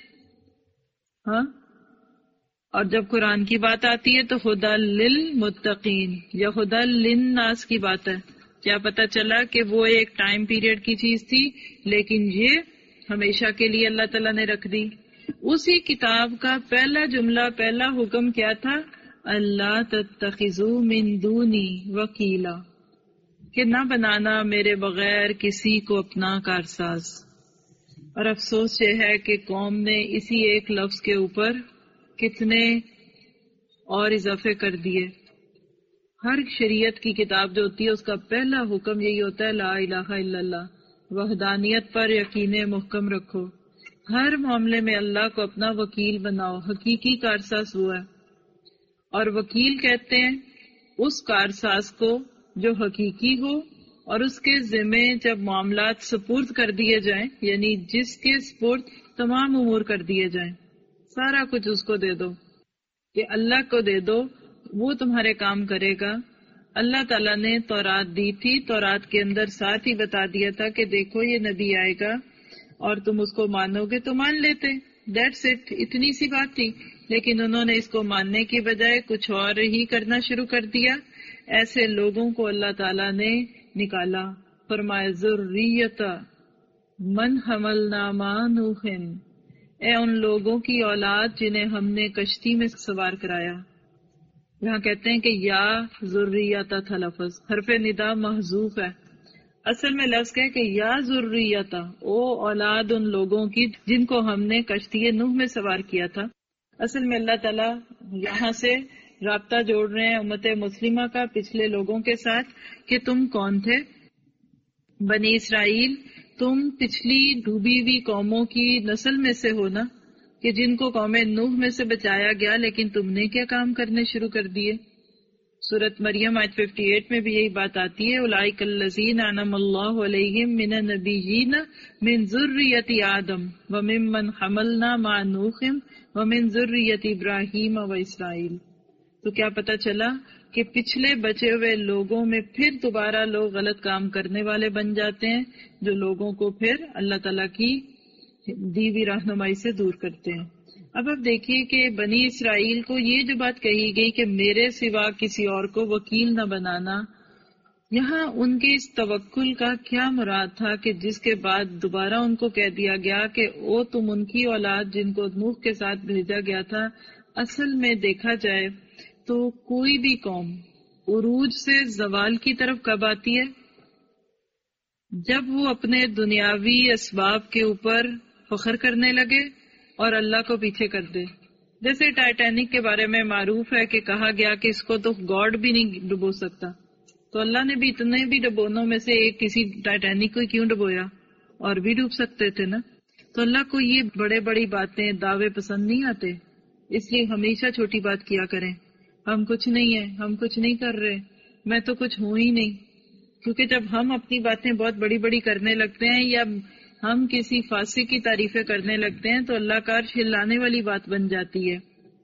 ہاں، اور جب قرآن کی بات آتی ہے تو ہدی للمتقین یا ہدی للناس کی بات ہے. کیا پتہ چلا کہ وہ ایک ٹائم پیریڈ کی چیز تھی لیکن یہ ہمیشہ کے لیے اللہ تعالیٰ نے رکھ دی. اسی کتاب کا پہلا جملہ، پہلا حکم کیا تھا؟ اللہ تتخذوا من دونی وکیلا، کہ نہ بنانا میرے بغیر کسی کو اپنا کارساز. اور افسوس یہ ہے کہ قوم نے اسی ایک لفظ کے اوپر کتنے اور اضافے کر دیے. ہر شریعت کی کتاب جو ہوتی ہے اس کا پہلا حکم یہی ہوتا ہے، لا الہ الا اللہ، وحدانیت پر یقین محکم رکھو. ہر معاملے میں اللہ کو اپنا وکیل بناؤ. حقیقی کارساز ہوا ہے، اور وکیل کہتے ہیں اس کارساز کو جو حقیقی ہو اور اس کے ذمے جب معاملات سپرد کر دیے جائیں، یعنی جس کے سپرد تمام امور کر دیے جائیں، سارا کچھ اس کو دے دو کہ اللہ کو دے دو، وہ تمہارے کام کرے گا. اللہ تعالیٰ نے تورات دی تھی، تورات کے اندر ساتھ ہی بتا دیا تھا کہ دیکھو یہ نبی آئے گا اور تم اس کو مانو گے تو مان لیتے. That's it. اتنی سی بات تھی، لیکن انہوں نے اس کو ماننے کی بجائے کچھ اور ہی کرنا شروع کر دیا. ایسے لوگوں کو اللہ تعالیٰ نے نکالا. فرمایا ذریۃ من حملنا مع نوح، اے ان لوگوں کی اولاد جنہیں ہم نے کشتی میں سوار کرایا. یہاں کہتے ہیں کہ یا ذریۃ تھا لفظ، حرف ندا محذوف ہے. اصل میں لفظ ہے کہ یا ذریۃ، او اولاد ان لوگوں کی جن کو ہم نے کشتی نوح میں سوار کیا تھا. اصل میں اللہ تعالیٰ یہاں سے رابطہ جوڑ رہے ہیں امت مسلمہ کا پچھلے لوگوں کے ساتھ کہ تم کون تھے. بنی اسرائیل، تم پچھلی ڈوبی ہوئی قوموں کی نسل میں سے ہو نا، کہ جن کو قوم نوح میں سے بچایا گیا، لیکن تم نے کیا کام کرنے شروع کر دیے؟ سورۃ مریم آیت اٹھاون میں بھی یہی بات آتی ہے، اولئک الذین انعم اللہ علیہم من النبیین من ذریۃ آدم وممن حملنا مع نوح ومن ذریۃ ابراہیم و اسرائیل۔ تو کیا پتہ چلا کہ پچھلے بچے ہوئے لوگوں میں پھر دوبارہ لوگ غلط کام کرنے والے بن جاتے ہیں، جو لوگوں کو پھر اللہ تعالیٰ کی دی ہوئی رہنمائی سے دور کرتے ہیں۔ اب اب دیکھیے کہ بنی اسرائیل کو یہ جو بات کہی گئی کہ میرے سوا کسی اور کو وکیل نہ بنانا، یہاں ان کے اس توکل کا کیا مراد تھا کہ جس کے بعد دوبارہ ان کو کہہ دیا گیا کہ او تم ان کی اولاد جن کو نوح کے ساتھ بھیجا گیا تھا۔ اصل میں دیکھا جائے تو کوئی بھی قوم عروج سے زوال کی طرف کب آتی ہے؟ جب وہ اپنے دنیاوی اسباب کے اوپر فخر کرنے لگے اور اللہ کو پیچھے کر دے۔ جیسے ٹائٹینک کے بارے میں معروف ہے کہ کہا گیا کہ اس کو تو گاڈ بھی نہیں ڈبو سکتا، تو اللہ نے بھی اتنے بھی ڈبونوں میں سے ایک کسی ٹائٹینک کو کیوں ڈبویا؟ اور بھی ڈوب سکتے تھے نا۔ تو اللہ کو یہ بڑے بڑی باتیں دعوے پسند نہیں آتے، اس لیے ہمیشہ چھوٹی بات کیا کریں، ہم کچھ نہیں ہیں، ہم کچھ نہیں کر رہے، میں تو کچھ ہوں ہی نہیں۔ کیونکہ جب ہم اپنی باتیں بہت بڑی بڑی کرنے لگتے ہیں یا ہم کسی فاسق کی تعریفیں کرنے لگتے ہیں تو اللہ کا عرش ہلانے والی بات بن جاتی ہے۔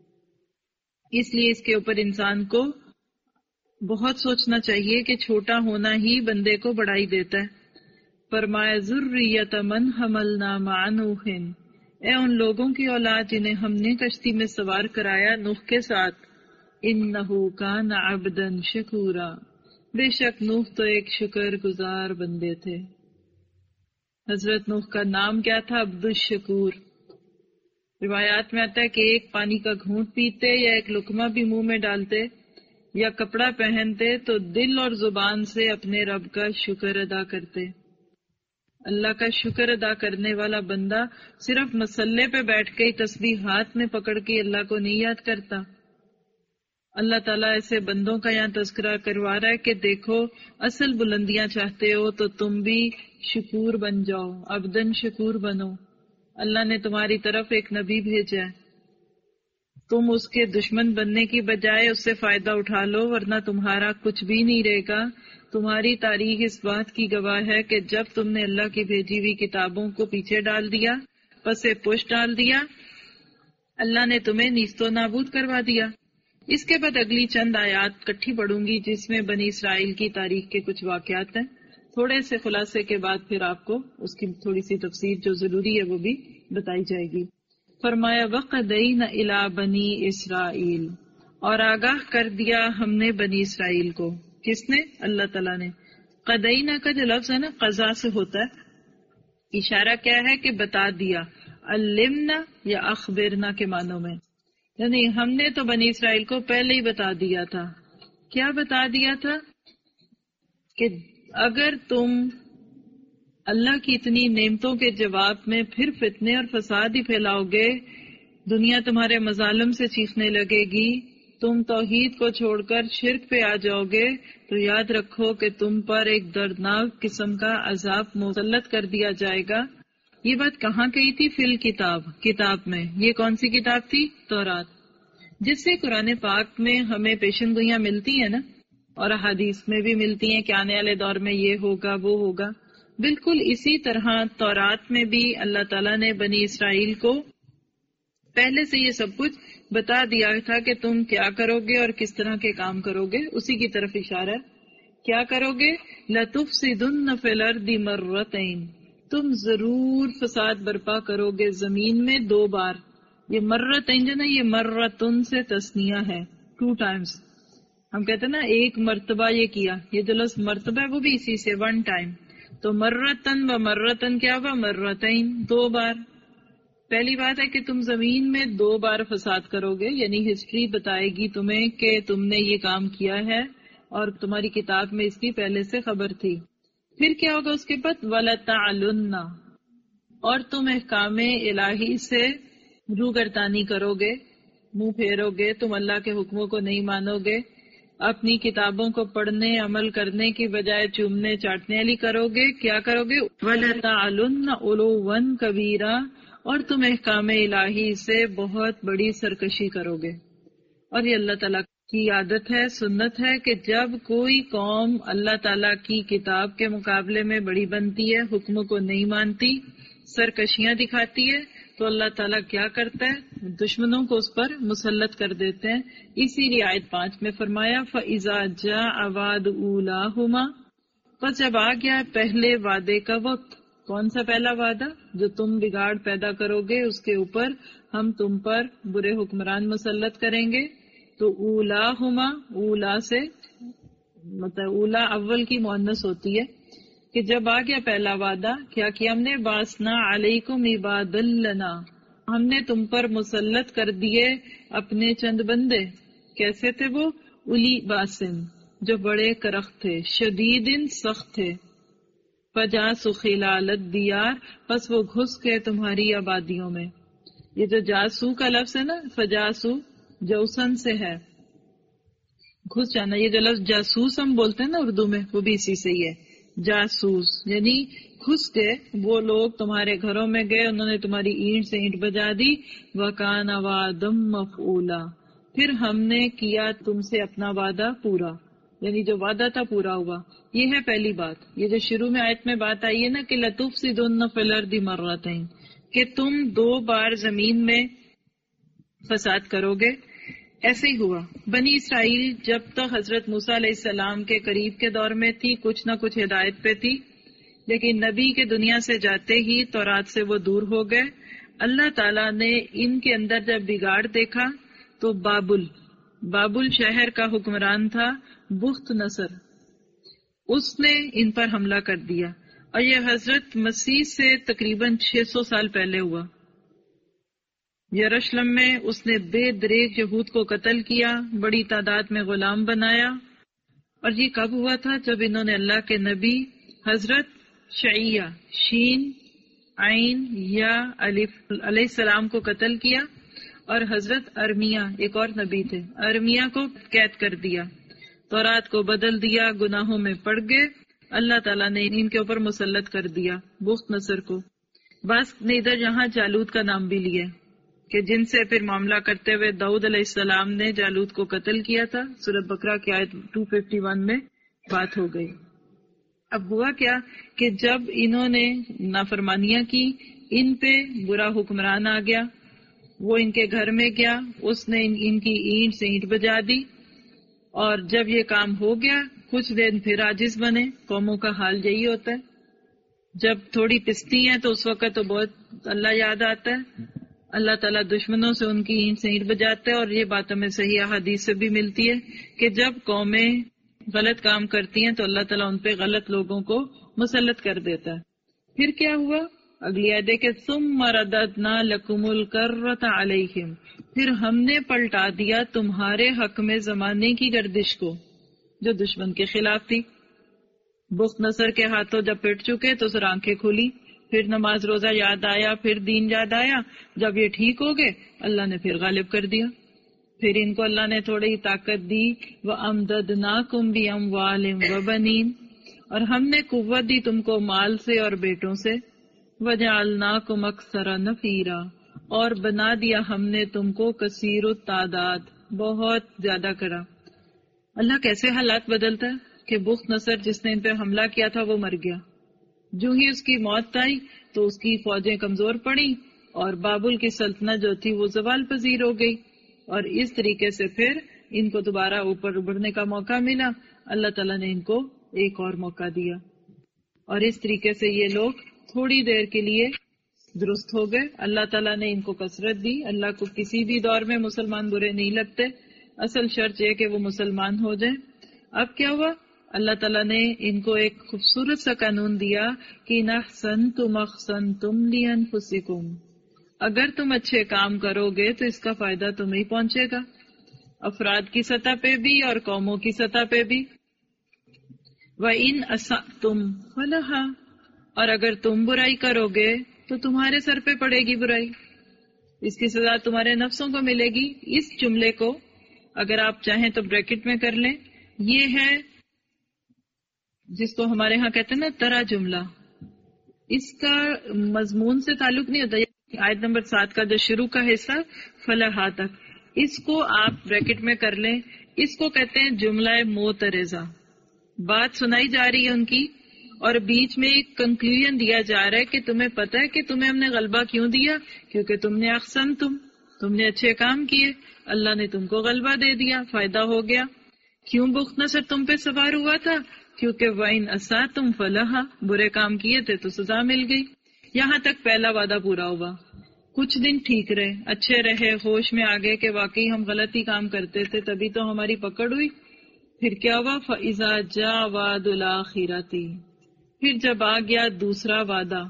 اس لیے اس کے اوپر انسان کو بہت سوچنا چاہیے کہ چھوٹا ہونا ہی بندے کو بڑائی دیتا ہے۔ فرمایا ذریۃ من حملنا مع نوح، اے ان لوگوں کی اولاد جنہیں ہم نے کشتی میں سوار کرایا نوح کے ساتھ، انہ کان عبدا شکورا، بے شک نوح تو ایک شکر گزار بندے تھے۔ حضرت نوح کا نام کیا تھا؟ عبد الشکور۔ روایات میں آتا ہے کہ ایک پانی کا گھونٹ پیتے یا ایک لقمہ بھی منہ میں ڈالتے یا کپڑا پہنتے تو دل اور زبان سے اپنے رب کا شکر ادا کرتے۔ اللہ کا شکر ادا کرنے والا بندہ صرف مسلے پہ بیٹھ کے تسبیح ہاتھ میں پکڑ کے اللہ کو نہیں یاد کرتا۔ اللہ تعالیٰ ایسے بندوں کا یہاں تذکرہ کروا رہا ہے کہ دیکھو اصل بلندیاں چاہتے ہو تو تم بھی شکور بن جاؤ، عبدن شکور بنو۔ اللہ نے تمہاری طرف ایک نبی بھیجا ہے، تم اس کے دشمن بننے کی بجائے اس سے فائدہ اٹھا لو، ورنہ تمہارا کچھ بھی نہیں رہے گا۔ تمہاری تاریخ اس بات کی گواہ ہے کہ جب تم نے اللہ کی بھیجی ہوئی کتابوں کو پیچھے ڈال دیا، پسے پش ڈال دیا، اللہ نے تمہیں نیست و نابود کروا دیا۔ اس کے بعد اگلی چند آیات کٹھی پڑھوں گی جس میں بنی اسرائیل کی تاریخ کے کچھ واقعات ہیں، تھوڑے سے خلاصے کے بعد پھر آپ کو اس کی تھوڑی سی تفسیر جو ضروری ہے وہ بھی بتائی جائے گی۔ فرمایا وَقَدَيْنَ إِلَىٰ بَنِي اسرائیل، اور آگاہ کر دیا ہم نے بنی اسرائیل کو۔ کس نے؟ اللہ تعالیٰ نے۔ قدینہ کا جو لفظ ہے نا قضا سے ہوتا ہے، اشارہ کیا ہے کہ بتا دیا، علمنا یا اخبرنا کے معنوں میں، یعنی ہم نے تو بنی اسرائیل کو پہلے ہی بتا دیا تھا۔ کیا بتا دیا تھا؟ کہ اگر تم اللہ کی اتنی نعمتوں کے جواب میں پھر فتنے اور فساد ہی پھیلاؤ گے، دنیا تمہارے مظالم سے چیخنے لگے گی، تم توحید کو چھوڑ کر شرک پہ آ جاؤ گے، تو یاد رکھو کہ تم پر ایک دردناک قسم کا عذاب مسلط کر دیا جائے گا۔ یہ بات کہاں کہی تھی؟ فی الکتاب، کتاب میں۔ یہ کون سی کتاب تھی؟ تورات، جس سے قرآن پاک میں ہمیں پیشن گوئیاں ملتی ہیں نا، اور احادیث میں بھی ملتی ہیں کہ آنے والے دور میں یہ ہوگا وہ ہوگا۔ بالکل اسی طرح تورات میں بھی اللہ تعالیٰ نے بنی اسرائیل کو پہلے سے یہ سب کچھ بتا دیا تھا کہ تم کیا کرو گے اور کس طرح کے کام کرو گے، اسی کی طرف اشارہ ہے۔ کیا کرو گے؟ لَتُفْسِدُنَّ فِي الْأَرْضِ مَرَّتَيْنِ، تم ضرور فساد برپا کرو گے زمین میں دو بار۔ یہ مرتین جو نا، یہ مرتن سے تسنیہ ہے، ٹو ٹائمز۔ ہم کہتے ہیں نا ایک مرتبہ یہ کیا، یہ جو لفظ مرتبہ ہے وہ بھی اسی سے، ون ٹائم۔ تو مرتن و مرتن کیا ہوا؟ مرتین، دو بار۔ پہلی بات ہے کہ تم زمین میں دو بار فساد کرو گے، یعنی ہسٹری بتائے گی تمہیں کہ تم نے یہ کام کیا ہے اور تمہاری کتاب میں اس کی پہلے سے خبر تھی۔ پھر کیا ہوگا اس کے بعد؟ وَلَتَعْلُنَّ، اور تم احکام الہی سے روگردانی کرو گے، منہ پھیرو گے، تم اللہ کے حکموں کو نہیں مانو گے، اپنی کتابوں کو پڑھنے عمل کرنے کی بجائے چومنے چاٹنے والی کرو گے۔ کیا کرو گے؟ وَلَتَعْلُنَّ عُلُوًّا كَبِيرًا، اور تم احکام الہی سے بہت بڑی سرکشی کرو گے۔ اور یہ اللہ تعالیٰ کی عادت ہے، سنت ہے کہ جب کوئی قوم اللہ تعالیٰ کی کتاب کے مقابلے میں بڑی بنتی ہے، حکموں کو نہیں مانتی، سرکشیاں دکھاتی ہے، تو اللہ تعالیٰ کیا کرتا ہے؟ دشمنوں کو اس پر مسلط کر دیتے ہیں. اسی لیے آیت پانچ میں فرمایا فَإِذَا جَاءَ وَعْدُ أُولَاهُمَا، پس جب آ گیا پہلے وعدے کا وقت. کون سا پہلا وعدہ؟ جو تم بگاڑ پیدا کرو گے اس کے اوپر ہم تم پر برے حکمران مسلط کریں گے. تو اولاہما، اولا سے مطلب اولا اول کی مؤنث ہوتی ہے کہ جب آ گیا پہلا وعدہ کیا کیا ہم نے؟ باسنا علیکم عباد لنا، ہم نے تم پر مسلط کر دیے اپنے چند بندے. کیسے تھے وہ؟ الی باسن، جو بڑے کرخت تھے، شدیدن سخت تھے. فجاسوا خلال الدیار، پس وہ گھس گئے تمہاری آبادیوں میں. یہ جو جاسو کا لفظ ہے نا، فجاسو جوسن سے ہے، گھس جانا. یہ جو لفظ جاسوس ہم بولتے ہیں نا اردو میں، وہ بھی اسی سے ہی ہے، جاسوس یعنی گھس گئے. وہ لوگ تمہارے گھروں میں گئے، انہوں نے تمہاری اینٹ سے اینٹ بجا دی. وَكَانَ وَعْدًا مَفْعُولًا، پھر ہم نے کیا تم سے اپنا وعدہ پورا، یعنی جو وعدہ تھا پورا ہوا. یہ ہے پہلی بات. یہ جو شروع میں آیت میں بات آئی ہے نا کہ لَتُفْسِدُنَّ فِي الْأَرْضِ مَرَّتَيْنِ، کہ تم دو بار زمین میں فساد کرو گے. ایسے ہی ہوا. بنی اسرائیل جب تک حضرت موسیٰ علیہ السلام کے قریب کے دور میں تھی کچھ نہ کچھ ہدایت پہ تھی، لیکن نبی کے دنیا سے جاتے ہی تورات سے وہ دور ہو گئے. اللہ تعالیٰ نے ان کے اندر جب بگاڑ دیکھا تو بابل بابل شہر کا حکمران تھا بخت نصر، اس نے ان پر حملہ کر دیا. اور یہ حضرت مسیح سے تقریباً چھ سو سال پہلے ہوا. یروشلم میں اس نے بے دریغ یہود کو قتل کیا، بڑی تعداد میں غلام بنایا. اور یہ کب ہوا تھا؟ جب انہوں نے اللہ کے نبی حضرت شعیہ شین عین یا الف علیہ السلام کو قتل کیا، اور حضرت ارمیا ایک اور نبی تھے، ارمیا کو قید کر دیا، تورات کو بدل دیا، گناہوں میں پڑ گئے. اللہ تعالیٰ نے ان کے اوپر مسلط کر دیا بخت نصر کو. بعض نے ادھر یہاں جالوت کا نام بھی لیا کہ جن سے پھر معاملہ کرتے ہوئے داؤد علیہ السلام نے جالوت کو قتل کیا تھا. سورۃ بقرہ کی آیت دو سو اکیاون میں بات ہو گئی. اب ہوا کیا کہ جب انہوں نے نافرمانیاں کی، ان پہ برا حکمران آ گیا، وہ ان کے گھر میں گیا، اس نے ان, ان کی اینٹ سے اینٹ بجا دی. اور جب یہ کام ہو گیا کچھ دن پھر عاجز بنے. قوموں کا حال یہی ہوتا ہے، جب تھوڑی پستی ہیں تو اس وقت تو بہت اللہ یاد آتا ہے. اللہ تعالیٰ دشمنوں سے ان کی اینٹ سے اینٹ بجاتا ہے. اور یہ بات ہمیں صحیح احادیث سے بھی ملتی ہے کہ جب قومیں غلط کام کرتی ہیں تو اللہ تعالیٰ ان پہ غلط لوگوں کو مسلط کر دیتا ہے. پھر کیا ہوا؟ اگلی آیت کہ ثم رددنا لکم الکرۃ علیہم، پھر ہم نے پلٹا دیا تمہارے حق میں زمانے کی گردش کو جو دشمن کے خلاف تھی. بخت نصر کے ہاتھوں جب پٹ چکے تو سر آنکھیں کھلی، پھر نماز روزہ یاد آیا، پھر دین یاد آیا. جب یہ ٹھیک ہو گئے اللہ نے پھر غالب کر دیا. پھر ان کو اللہ نے تھوڑی طاقت دی. وَأَمْدَدْنَاكُمْ بِأَمْوَالٍ وَبَنِينَ، اور ہم نے قوت دی تم کو مال سے اور بیٹوں سے. وَجَعَلْنَاكُمْ أَكْثَرَ نَفِيرًا، اور بنا دیا ہم نے تم کو کثیر التعداد، بہت زیادہ کرا. اللہ کیسے حالات بدلتا ہے کہ بخت نصر جس نے ان پہ حملہ کیا تھا وہ مر گیا. جو ہی اس کی موت آئی تو اس کی فوجیں کمزور پڑی اور بابل کی سلطنت جو تھی وہ زوال پذیر ہو گئی. اور اس طریقے سے پھر ان کو دوبارہ اوپر ابھرنے کا موقع ملا. اللہ تعالیٰ نے ان کو ایک اور موقع دیا اور اس طریقے سے یہ لوگ تھوڑی دیر کے لیے درست ہو گئے. اللہ تعالیٰ نے ان کو کثرت دی. اللہ کو کسی بھی دور میں مسلمان برے نہیں لگتے، اصل شرط یہ کہ وہ مسلمان ہو جائیں. اب کیا ہوا؟ اللہ تعالیٰ نے ان کو ایک خوبصورت سا قانون دیا کہ احسنتم احسنتم لانفسکم، اگر تم اچھے کام کرو گے تو اس کا فائدہ تمہیں پہنچے گا، افراد کی سطح پہ بھی اور قوموں کی سطح پہ بھی. وَإِنْ أَسَأْتُمْ فَلَهَا، اور اگر تم برائی کرو گے تو تمہارے سر پہ پڑے گی برائی، اس کی سزا تمہارے نفسوں کو ملے گی. اس جملے کو اگر آپ چاہیں تو بریکٹ میں کر لیں. یہ ہے جس کو ہمارے ہاں کہتے ہیں نا ترا جملہ. اس کا مضمون سے تعلق نہیں ہوتا. آیت نمبر سات کا جو شروع کا حصہ فلاح تک، اس کو آپ بریکٹ میں کر لیں اس کو کہتے ہیں جملہ معترضہ. بات سنائی جا رہی ہے ان کی اور بیچ میں ایک کنکلوژن دیا جا رہا ہے کہ تمہیں پتہ ہے کہ تمہیں ہم نے غلبہ کیوں دیا؟ کیونکہ تم نے احسن تم تم نے اچھے کام کیے، اللہ نے تم کو غلبہ دے دیا، فائدہ ہو گیا. کیوں بخت نصر تم پہ سوار ہوا تھا؟ کیونکہ وَإِنْ أَسَأْتُمْ فَلَهَا، برے کام کیے تھے تو سزا مل گئی. یہاں تک پہلا وعدہ پورا ہوا. کچھ دن ٹھیک رہے، اچھے رہے، ہوش میں آگے کہ واقعی ہم غلطی کام کرتے تھے، تبھی تو ہماری پکڑ ہوئی. پھر کیا ہوا؟ فَإِذَا جَاءَ وَعْدُ الْآخِرَةِ، پھر جب آ گیا دوسرا وعدہ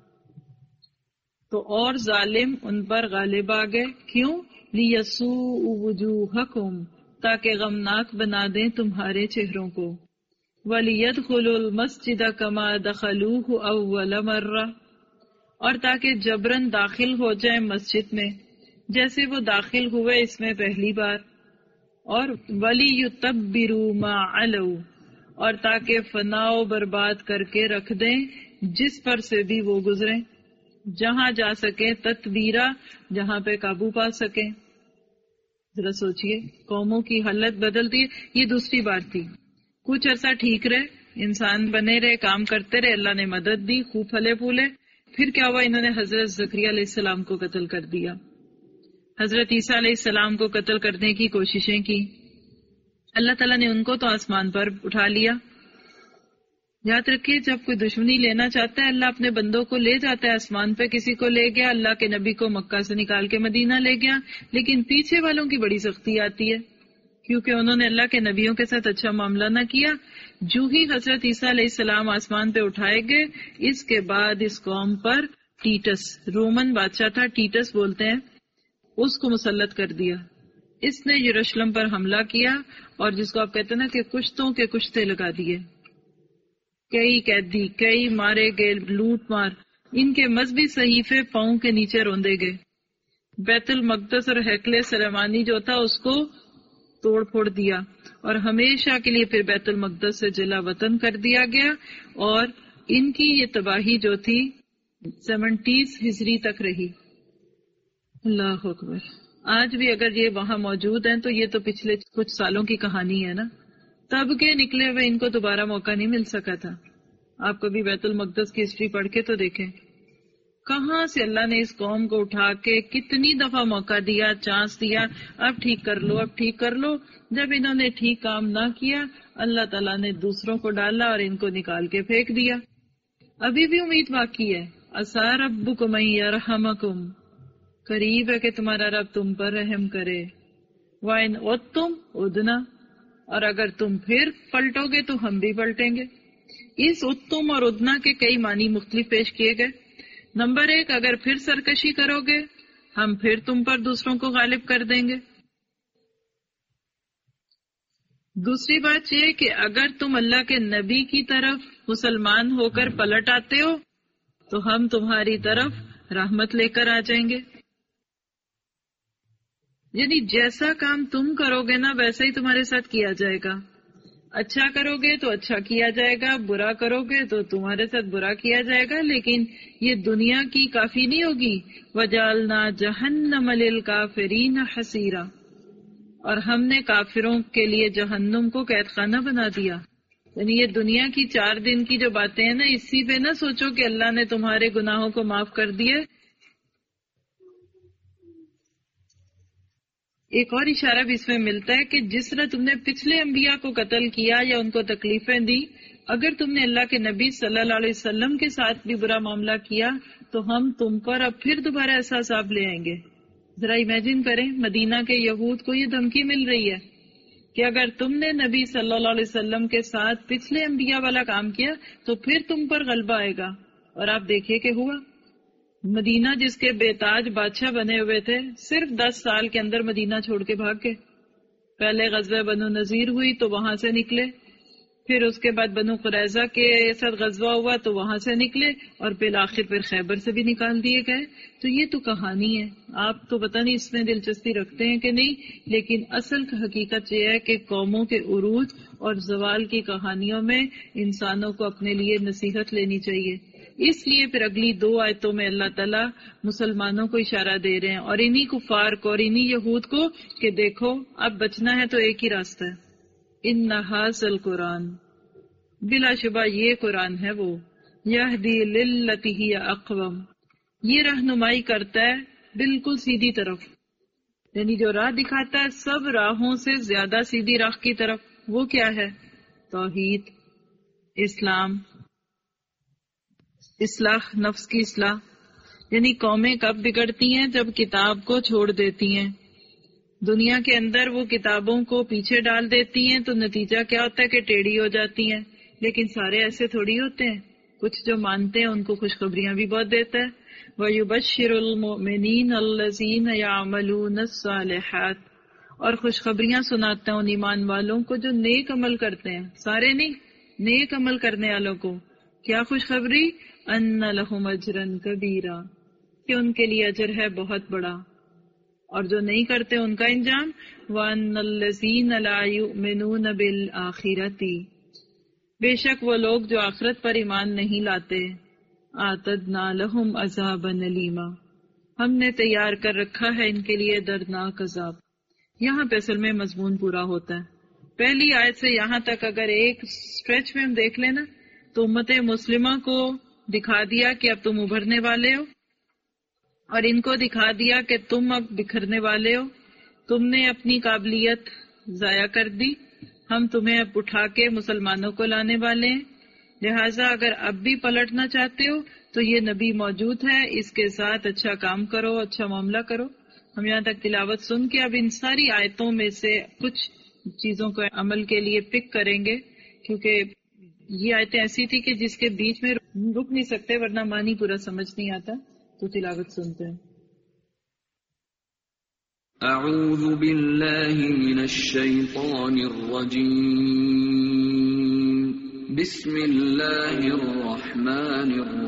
تو اور ظالم ان پر غالب آ گئے. کیوں؟ لِيَسُوءُ وُجُوهَكُمْ، تاکہ غمناک بنا دیں تمہارے چہروں کو. وَلِيَدْخُلُوا الْمَسْجِدَ كَمَا دَخَلُوهُ أَوَّلَ مَرَّةٍ، اور تاکہ جبرن داخل ہو جائیں مسجد میں جیسے وہ داخل ہوئے اس میں پہلی بار. اور وَلِيُتَبِّرُوا مَا عَلَوْا، اور تاکہ فنا و برباد کر کے رکھ دیں جس پر سے بھی وہ گزریں، جہاں جا سکیں تتبیرہ، جہاں پہ قابو پا سکیں. ذرا سوچئے قوموں کی حالت بدلتی ہے. یہ دوسری بار تھی. کچھ عرصہ ٹھیک رہے، انسان بنے رہے، کام کرتے رہے، اللہ نے مدد دی، خوب پھلے پھولے. پھر کیا ہوا؟ انہوں نے حضرت زکریا علیہ السلام کو قتل کر دیا. حضرت عیسیٰ علیہ السلام کو قتل کرنے کی کوششیں کی. اللہ تعالیٰ نے ان کو تو آسمان پر اٹھا لیا. یاد رکھیے جب کوئی دشمنی لینا چاہتا ہے اللہ اپنے بندوں کو لے جاتا ہے آسمان پہ. کسی کو لے گیا، اللہ کے نبی کو مکہ سے نکال کے مدینہ لے گیا، لیکن پیچھے والوں کی بڑی سختی آتی ہے کیونکہ انہوں نے اللہ کے نبیوں کے ساتھ اچھا معاملہ نہ کیا. جو ہی حضرت عیسیٰ علیہ السلام آسمان پہ اٹھائے گئے، اس کے بعد اس قوم پر ٹیٹس، رومن بادشاہ تھا، ٹیٹس بولتے ہیں، اس کو مسلط کر دیا. اس نے یروشلم پر حملہ کیا اور جس کو آپ کہتے ہیں نا کہ کشتوں کے کشتے لگا دیے. کئی قیدی، کئی مارے گئے، لوٹ مار. ان کے مذہبی صحیفے پاؤں کے نیچے روندے گئے. بیت المقدس اور ہیکل سلیمانی جو تھا اس کو توڑ پھوڑ دیا اور ہمیشہ کے لیے پھر بیت المقدس سے جلا وطن کر دیا گیا. اور ان کی یہ تباہی جو تھی سیونٹیز ہجری تک رہی. اللہ اکبر. آج بھی اگر یہ وہاں موجود ہیں تو یہ تو پچھلے کچھ سالوں کی کہانی ہے نا. تب کے نکلے ہوئے ان کو دوبارہ موقع نہیں مل سکا تھا. آپ کبھی بیت المقدس کی ہسٹری پڑھ کے تو دیکھیں کہاں سے اللہ نے اس قوم کو اٹھا کے کتنی دفعہ موقع دیا، چانس دیا، اب ٹھیک کر لو، اب ٹھیک کر لو. جب انہوں نے ٹھیک کام نہ کیا اللہ تعالیٰ نے دوسروں کو ڈالا اور ان کو نکال کے پھینک دیا. ابھی بھی امید باقی ہے. عسیٰ ربکم ان یرحمکم، قریب ہے کہ تمہارا رب تم پر رحم کرے. وَإِنْ عُدْتُمْ عُدْنَا، اور اگر تم پھر پلٹو گے تو ہم بھی پلٹیں گے. اس عدتم اور عدنا کے کئی معنی مختلف پیش کیے گئے. نمبر ایک، اگر پھر سرکشی کرو گے ہم پھر تم پر دوسروں کو غالب کر دیں گے. دوسری بات یہ کہ اگر تم اللہ کے نبی کی طرف مسلمان ہو کر پلٹ آتے ہو تو ہم تمہاری طرف رحمت لے کر آ جائیں گے. یعنی جیسا کام تم کرو گے نا ویسا ہی تمہارے ساتھ کیا جائے گا. اچھا کرو گے تو اچھا کیا جائے گا، برا کرو گے تو تمہارے ساتھ برا کیا جائے گا. لیکن یہ دنیا کی کافی نہیں ہوگی. وَجَعَلْنَا جَهَنَّمَ لِلْكَافِرِينَ حَصِيرًا، اور ہم نے کافروں کے لیے جہنم کو قید خانہ بنا دیا. یعنی یہ دنیا کی چار دن کی جو باتیں ہیں نا، اسی پہ نہ سوچو کہ اللہ نے تمہارے گناہوں کو معاف کر دیے. ایک اور اشارہ بھی اس میں ملتا ہے کہ جس طرح تم نے پچھلے انبیاء کو قتل کیا یا ان کو تکلیفیں دی، اگر تم نے اللہ کے نبی صلی اللہ علیہ وسلم کے ساتھ بھی برا معاملہ کیا تو ہم تم پر اب پھر دوبارہ ایسا عذاب لے آئیں گے. ذرا امیجن کریں، مدینہ کے یہود کو یہ دھمکی مل رہی ہے کہ اگر تم نے نبی صلی اللہ علیہ وسلم کے ساتھ پچھلے انبیاء والا کام کیا تو پھر تم پر غلبہ آئے گا. اور آپ دیکھیے کہ ہوا. مدینہ جس کے بے تاج بادشاہ بنے ہوئے تھے صرف دس سال کے اندر مدینہ چھوڑ کے بھاگ گئے. پہلے غزوہ بنو نذیر ہوئی تو وہاں سے نکلے، پھر اس کے بعد بنو قریظہ کے ساتھ غزوہ ہوا تو وہاں سے نکلے، اور بالآخر پھر خیبر سے بھی نکال دیے گئے. تو یہ تو کہانی ہے. آپ تو پتہ نہیں اس میں دلچسپی رکھتے ہیں کہ نہیں، لیکن اصل حقیقت یہ ہے کہ قوموں کے عروج اور زوال کی کہانیوں میں انسانوں کو اپنے لیے نصیحت لینی چاہیے اس لیے پھر اگلی دو آیتوں میں اللہ تعالیٰ مسلمانوں کو اشارہ دے رہے ہیں اور انہی کفار کو اور انہی یہود کو کہ دیکھو اب بچنا ہے تو ایک ہی راستہ ہے، ان ھذا القرآن، بلا شبہ یہ قرآن ہے وہ، یہدی للتی ہی اقوم، یہ رہنمائی کرتا ہے بالکل سیدھی طرف، یعنی جو راہ دکھاتا ہے سب راہوں سے زیادہ سیدھی راہ کی طرف، وہ کیا ہے؟ توحید، اسلام، اصلاح، نفس کی اصلاح، یعنی قومیں کب بگڑتی ہیں؟ جب کتاب کو چھوڑ دیتی ہیں، دنیا کے اندر وہ کتابوں کو پیچھے ڈال دیتی ہیں تو نتیجہ کیا ہوتا ہے کہ ٹیڑھی ہو جاتی ہیں۔ لیکن سارے ایسے تھوڑی ہوتے ہیں، کچھ جو مانتے ہیں ان کو خوشخبریاں بھی بہت دیتا ہے۔ وَيُبَشِّرُ الْمُؤْمِنِينَ الَّذِينَ يَعْمَلُونَ الصَّالِحَاتِ، اور خوشخبریاں سناتا ہے ان ایمان والوں کو جو نیک عمل کرتے ہیں، سارے نہیں، نیک عمل کرنے والوں کو۔ کیا خوشخبری؟ ان لہم اجرا کبیرا، کہ ان کے لیے اجر ہے بہت بڑا، اور جو نہیں کرتے ان کا انجام وان الذین لا یؤمنون بالآخرۃ، بے شک وہ لوگ جو آخرت پر ایمان نہیں لاتے، اعتدنا لہم عذابا الیما، ہم نے تیار کر رکھا ہے ان کے لیے دردناک عذاب۔ یہاں پہ اصل میں مضمون پورا ہوتا ہے۔ پہلی آیت سے یہاں تک اگر ایک اسٹریچ میں ہم دیکھ لیں نا تو امت مسلمہ کو دکھا دیا کہ اب تم ابھرنے والے ہو، اور ان کو دکھا دیا کہ تم اب بکھرنے والے ہو، تم نے اپنی قابلیت ضائع کر دی، ہم تمہیں اب اٹھا کے مسلمانوں کو لانے والے ہیں، لہٰذا اگر اب بھی پلٹنا چاہتے ہو تو یہ نبی موجود ہے، اس کے ساتھ اچھا کام کرو، اچھا معاملہ کرو۔ ہم یہاں تک تلاوت سن کے اب ان ساری آیتوں میں سے کچھ چیزوں کو عمل کے لیے پک کریں گے، کیونکہ یہ آیتیں ایسی تھی کہ جس کے بیچ میں رک نہیں سکتے ورنہ معنی پورا سمجھ نہیں آتا۔ تو تلاوت سنتے ہیں۔ اعوذ باللہ من الشیطان الرجیم، بسم اللہ الرحمن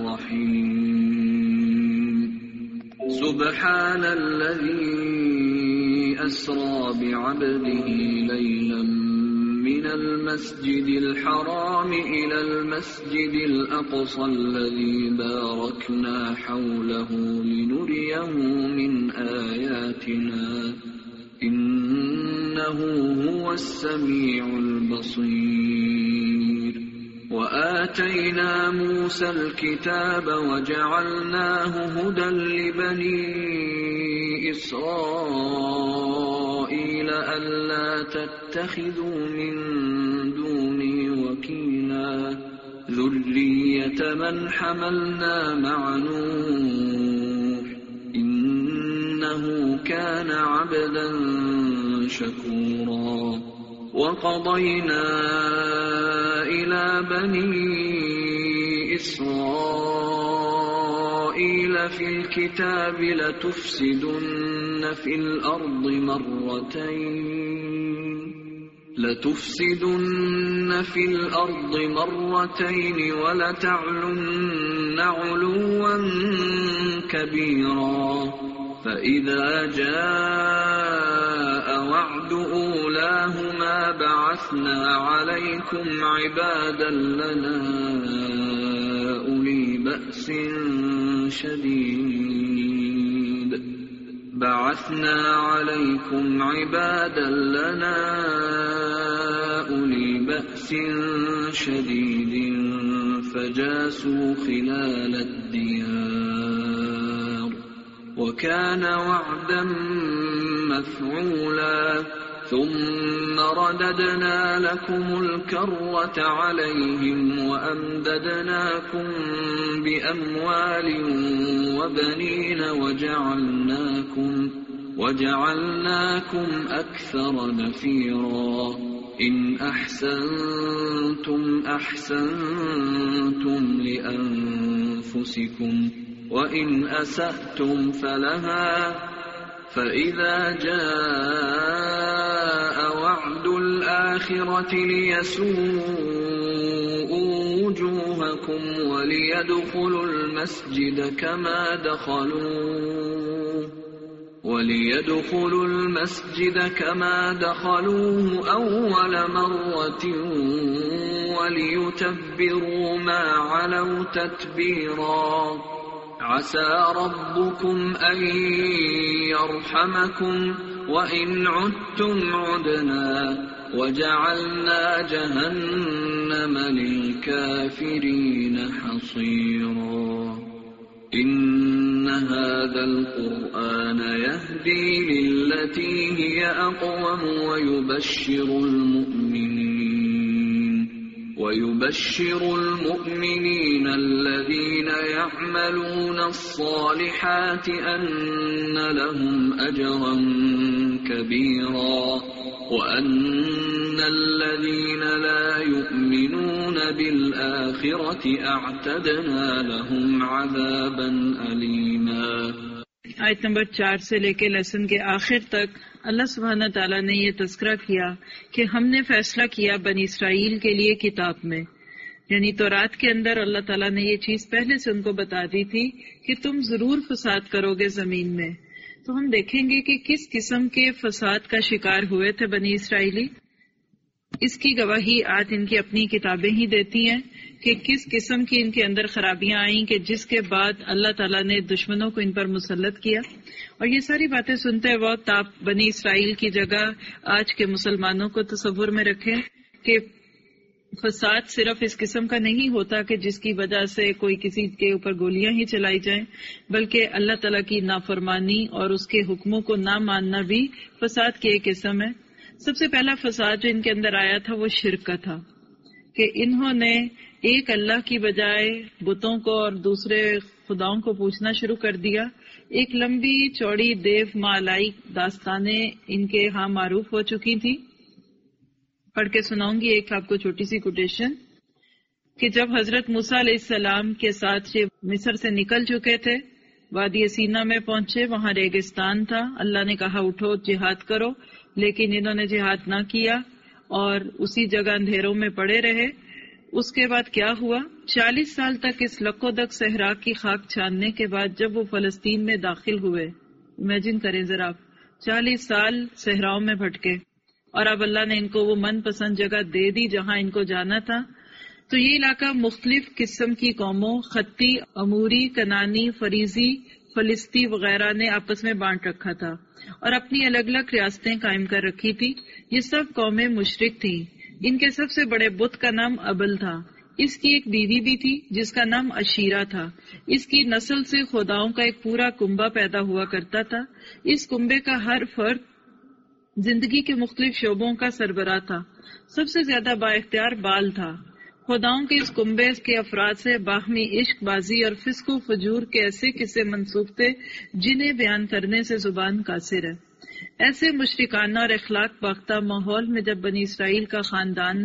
الرحیم، سبحان الذی اسری بعبده لیلا من المسجد الحرام إلى المسجد الأقصى الذي باركنا حوله لنريه من آياتنا إنه هو السميع البصير وآتينا موسى الكتاب وجعلناه هدى لبني إسرائيل ألا تتخذوا من دوني وكيلا ذرية من حملنا مع نوح إنه كان عبدا شكورا وقضينا إلى بني إسرائيل في الكتاب لتفسدن في الأرض مرتين لتفسدن في الأرض مرتين ولتعلن علوا كبيرا فإذا جاء وعد أولاهما بعثنا عليكم عبادا لنا أولي بأس شديد بعثنا عليكم عبادا لنا أولي بأس شديد فجاسوا خلال الديار وكان وعدا مفعولا ثم رددنا لكم الكرة عليهم وأمددناكم بأموال وبنين وجعلناكم وجعلناكم أكثر نفيرا إن أحسنتم أحسنتم لأنفسكم وإن أسأتم فلها فإذا جاء وعد الآخرة ليسوءوا وجوهكم وليدخلوا المسجد كما دخلوه وليدخلوا المسجد كما دخلوه أول مرة وَلِيُتَبِّرُوا مَا عَلَوْا تَتْبِيرًا عَسَى رَبُّكُمْ أَن يَرْحَمَكُمْ وَإِنْ عُدْتُمْ عُدْنَا وَجَعَلْنَا جَهَنَّمَ لِلْكَافِرِينَ حَصِيرًا إِنَّ هَذَا الْقُرْآنَ يَهْدِي لِلَّتِي هِيَ أَقْوَمُ وَيُبَشِّرُ الْمُؤْمِنِينَ وَيُبَشِّرُ الْمُؤْمِنِينَ الَّذِينَ يَعْمَلُونَ الصَّالِحَاتِ أَنَّ لَهُمْ أَجْرًا كَبِيرًا وَأَنَّ الَّذِينَ لَا يُؤْمِنُونَ بِالْآخِرَةِ أَعْتَدْنَا لَهُمْ عَذَابًا أَلِيمًا۔ آیت نمبر چار سے لے کے لیسن کے آخر تک اللہ سبحانہ تعالیٰ نے یہ تذکرہ کیا کہ ہم نے فیصلہ کیا بنی اسرائیل کے لیے کتاب میں، یعنی تورات کے اندر اللہ تعالیٰ نے یہ چیز پہلے سے ان کو بتا دی تھی کہ تم ضرور فساد کرو گے زمین میں۔ تو ہم دیکھیں گے کہ کس قسم کے فساد کا شکار ہوئے تھے بنی اسرائیلی۔ اس کی گواہی آج ان کی اپنی کتابیں ہی دیتی ہیں کہ کس قسم کی ان کے اندر خرابیاں آئیں کہ جس کے بعد اللہ تعالیٰ نے دشمنوں کو ان پر مسلط کیا۔ اور یہ ساری باتیں سنتے وقت آپ بنی اسرائیل کی جگہ آج کے مسلمانوں کو تصور میں رکھیں کہ فساد صرف اس قسم کا نہیں ہوتا کہ جس کی وجہ سے کوئی کسی کے اوپر گولیاں ہی چلائی جائیں، بلکہ اللہ تعالیٰ کی نافرمانی اور اس کے حکموں کو نہ ماننا بھی فساد کی ایک قسم ہے۔ سب سے پہلا فساد جو ان کے اندر آیا تھا وہ شرک کا تھا کہ انہوں نے ایک اللہ کی بجائے بتوں کو اور دوسرے خداؤں کو پوچھنا شروع کر دیا۔ ایک لمبی چوڑی دیو مالائی داستانیں ان کے ہاں معروف ہو چکی تھی، پڑھ کے سناؤں گی ایک آپ کو چھوٹی سی کوٹیشن کہ جب حضرت موسیٰ علیہ السلام کے ساتھ یہ مصر سے نکل چکے تھے، وادی سینا میں پہنچے، وہاں ریگستان تھا، اللہ نے کہا اٹھو جہاد کرو، لیکن انہوں نے جہاد نہ کیا اور اسی جگہ اندھیروں میں پڑے رہے۔ اس کے بعد کیا ہوا؟ چالیس سال تک اس لکو دک صحرا کی خاک چھاننے کے بعد جب وہ فلسطین میں داخل ہوئے، امیجن کریں ذرا، چالیس سال صحراؤں میں بھٹکے اور اب اللہ نے ان کو وہ من پسند جگہ دے دی جہاں ان کو جانا تھا۔ تو یہ علاقہ مختلف قسم کی قوموں، خطی، اموری، کنانی، فریزی، فلسطی وغیرہ نے آپس میں بانٹ رکھا تھا اور اپنی الگ الگ ریاستیں قائم کر رکھی تھی۔ یہ سب قومیں مشرک تھیں۔ ان کے سب سے بڑے بت کا نام ابل تھا۔ اس کی ایک بیوی بھی تھی جس کا نام عشیرہ تھا۔ اس کی نسل سے خداؤں کا ایک پورا کنبہ پیدا ہوا کرتا تھا۔ اس کنبے کا ہر فرد زندگی کے مختلف شعبوں کا سربراہ تھا۔ سب سے زیادہ با اختیار بال تھا۔ خداؤں کے اس کنبے کے افراد سے باہمی عشق بازی اور فسق و فجور کے ایسے قصے منسوب تھے جنہیں بیان کرنے سے زبان قاصر ہے۔ ایسے مشرکانہ اور اخلاق باختہ ماحول میں جب بنی اسرائیل کا خاندان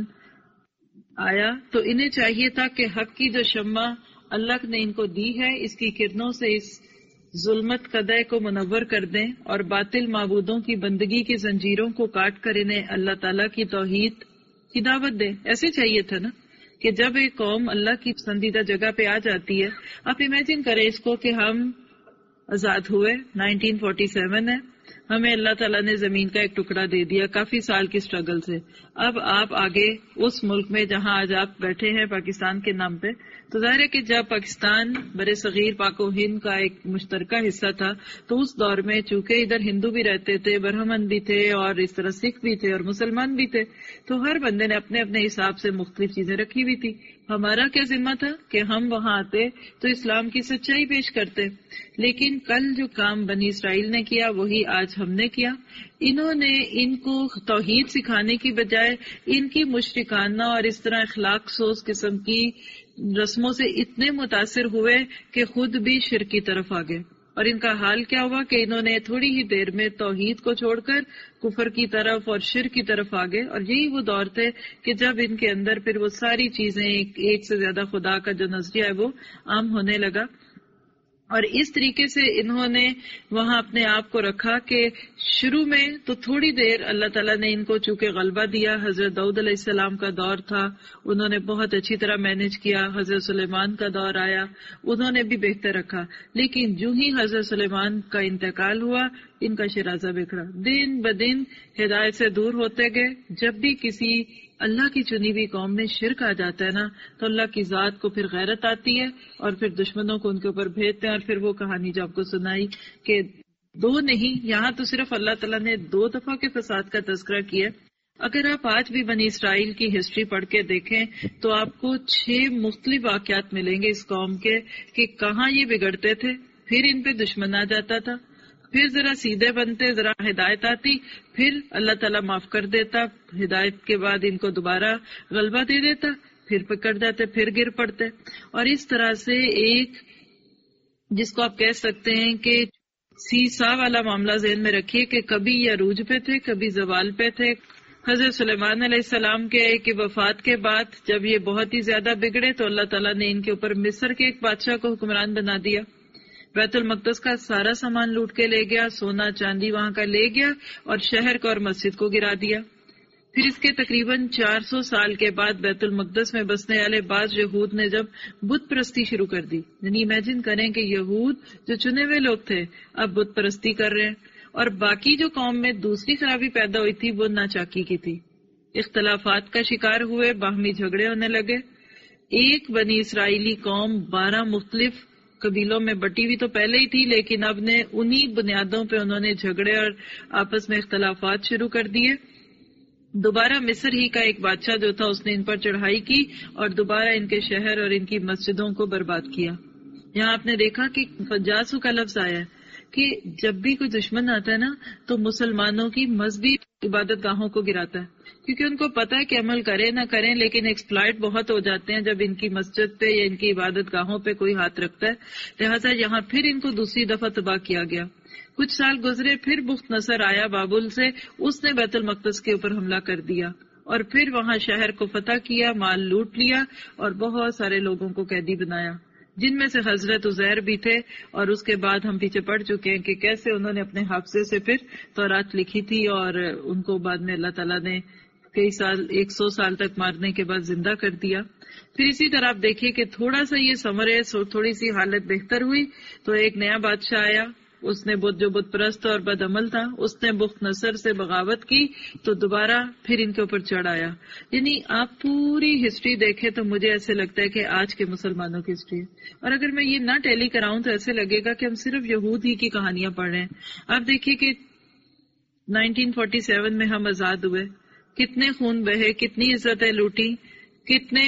آیا تو انہیں چاہیے تھا کہ حق کی جو شمع اللہ نے ان کو دی ہے اس کی کرنوں سے اس ظلمت قدح کو منور کر دیں اور باطل معبودوں کی بندگی کی زنجیروں کو کاٹ کر انہیں اللہ تعالیٰ کی توحید کی دعوت دیں۔ ایسے چاہیے تھا نا کہ جب ایک قوم اللہ کی پسندیدہ جگہ پہ آ جاتی ہے، آپ امیجن کریں اس کو کہ ہم آزاد ہوئے، نائنٹین فورٹی سیون ہے، ہمیں اللہ تعالیٰ نے زمین کا ایک ٹکڑا دے دیا کافی سال کی سٹرگل سے۔ اب آپ آگے اس ملک میں جہاں آج آپ بیٹھے ہیں پاکستان کے نام پہ، تو ظاہر ہے کہ جب پاکستان برِ صغیر پاک و ہند کا ایک مشترکہ حصہ تھا تو اس دور میں چونکہ ادھر ہندو بھی رہتے تھے، برہمن بھی تھے اور اس طرح سکھ بھی تھے اور مسلمان بھی تھے، تو ہر بندے نے اپنے اپنے حساب سے مختلف چیزیں رکھی ہوئی تھی۔ ہمارا کیا ذمہ تھا کہ ہم وہاں آتے تو اسلام کی سچائی پیش کرتے، لیکن کل جو کام بنی اسرائیل نے کیا وہی آج ہم نے کیا۔ انہوں نے ان کو توحید سکھانے کی بجائے ان کی مشرکانہ اور اس طرح اخلاق سوز قسم کی رسموں سے اتنے متاثر ہوئے کہ خود بھی شرک کی طرف آ گئے۔ اور ان کا حال کیا ہوا کہ انہوں نے تھوڑی ہی دیر میں توحید کو چھوڑ کر کفر کی طرف اور شرک کی طرف آ گئے۔ اور یہی وہ دور تھے کہ جب ان کے اندر پھر وہ ساری چیزیں ایک سے زیادہ خدا کا جو نظریہ ہے وہ عام ہونے لگا۔ اور اس طریقے سے انہوں نے وہاں اپنے آپ کو رکھا کہ شروع میں تو تھوڑی دیر اللہ تعالیٰ نے ان کو چونکہ غلبہ دیا، حضرت داؤد علیہ السلام کا دور تھا، انہوں نے بہت اچھی طرح مینج کیا، حضرت سلیمان کا دور آیا، انہوں نے بھی بہتر رکھا، لیکن جو ہی حضرت سلیمان کا انتقال ہوا ان کا شرازہ بکھرا، دن بدن ہدایت سے دور ہوتے گئے۔ جب بھی کسی اللہ کی چنی ہوئی قوم میں شرک آ جاتا ہے نا تو اللہ کی ذات کو پھر غیرت آتی ہے اور پھر دشمنوں کو ان کے اوپر بھیجتے ہیں. اور پھر وہ کہانی جو آپ کو سنائی کہ دو نہیں، یہاں تو صرف اللہ تعالیٰ نے دو دفعہ کے فساد کا تذکرہ کیا. اگر آپ آج بھی بنی اسرائیل کی ہسٹری پڑھ کے دیکھیں تو آپ کو چھ مختلف واقعات ملیں گے اس قوم کے کہ کہاں یہ بگڑتے تھے، پھر ان پہ دشمن آ جاتا تھا، پھر ذرا سیدھے بنتے، ذرا ہدایت آتی، پھر اللہ تعالیٰ معاف کر دیتا، ہدایت کے بعد ان کو دوبارہ غلبہ دے دیتا، پھر پکڑ جاتے، پھر گر پڑتے. اور اس طرح سے ایک جس کو آپ کہہ سکتے ہیں کہ سیسا والا معاملہ ذہن میں رکھیے کہ کبھی یہ عروج پہ تھے، کبھی زوال پہ تھے. حضرت سلیمان علیہ السلام کے کہ وفات کے بعد جب یہ بہت ہی زیادہ بگڑے تو اللہ تعالیٰ نے ان کے اوپر مصر کے ایک بادشاہ کو حکمران بنا دیا. بیت المقدس کا سارا سامان لوٹ کے لے گیا، سونا چاندی وہاں کا لے گیا اور شہر کو اور مسجد کو گرا دیا. پھر اس کے تقریباً چار سو سال کے بعد بیت المقدس میں بسنے والے بعض یہود نے جب بت پرستی شروع کر دی، یعنی امیجن کریں کہ یہود جو چنے ہوئے لوگ تھے اب بت پرستی کر رہے ہیں، اور باقی جو قوم میں دوسری خرابی پیدا ہوئی تھی وہ ناچاکی کی تھی. اختلافات کا شکار ہوئے، باہمی جھگڑے ہونے لگے. ایک بنی اسرائیلی قوم بارہ مختلف قبیلوں میں بٹی ہوئی تو پہلے ہی تھی، لیکن اب نے انہی بنیادوں پہ انہوں نے جھگڑے اور آپس میں اختلافات شروع کر دیے. دوبارہ مصر ہی کا ایک بادشاہ جو تھا اس نے ان پر چڑھائی کی اور دوبارہ ان کے شہر اور ان کی مسجدوں کو برباد کیا. یہاں آپ نے دیکھا کہ فجاسو کا لفظ آیا ہے کہ جب بھی کوئی دشمن آتا ہے نا تو مسلمانوں کی مذہبی عبادت گاہوں کو گراتا ہے، کیونکہ ان کو پتا ہے کہ عمل کریں نہ کریں لیکن ایکسپلائٹ بہت ہو جاتے ہیں جب ان کی مسجد پہ یا ان کی عبادت گاہوں پہ کوئی ہاتھ رکھتا ہے. لہٰذا یہاں پھر ان کو دوسری دفعہ تباہ کیا گیا. کچھ سال گزرے، پھر بخت نصر آیا بابل سے، اس نے بیت المقدس کے اوپر حملہ کر دیا اور پھر وہاں شہر کو فتح کیا، مال لوٹ لیا اور بہت سارے لوگوں کو قیدی بنایا، جن میں سے حضرت عزیر بھی تھے. اور اس کے بعد ہم پیچھے پڑ چکے ہیں کہ کیسے انہوں نے اپنے حافظے سے پھر تورات لکھی تھی اور ان کو بعد میں اللہ تعالیٰ نے کئی سال ایک سو سال تک مارنے کے بعد زندہ کر دیا. پھر اسی طرح آپ دیکھیے کہ تھوڑا سا یہ سمرے تھوڑی سی حالت بہتر ہوئی تو ایک نیا بادشاہ آیا، اس نے بت جو بت پرست اور بد عمل تھا اس نے بخت نصر سے بغاوت کی تو دوبارہ پھر ان کے اوپر چڑھ آیا. یعنی آپ پوری ہسٹری دیکھیں تو مجھے ایسے لگتا ہے کہ آج کے مسلمانوں کی ہسٹری ہے، اور اگر میں یہ نہ ٹیلی کراؤں تو ایسے لگے گا کہ ہم صرف یہود ہی کی کہانیاں پڑھ رہے ہیں. آپ دیکھیے کہ نائنٹین فورٹی سیون میں ہم آزاد ہوئے، کتنے خون بہے، کتنی عزتیں لوٹی، کتنے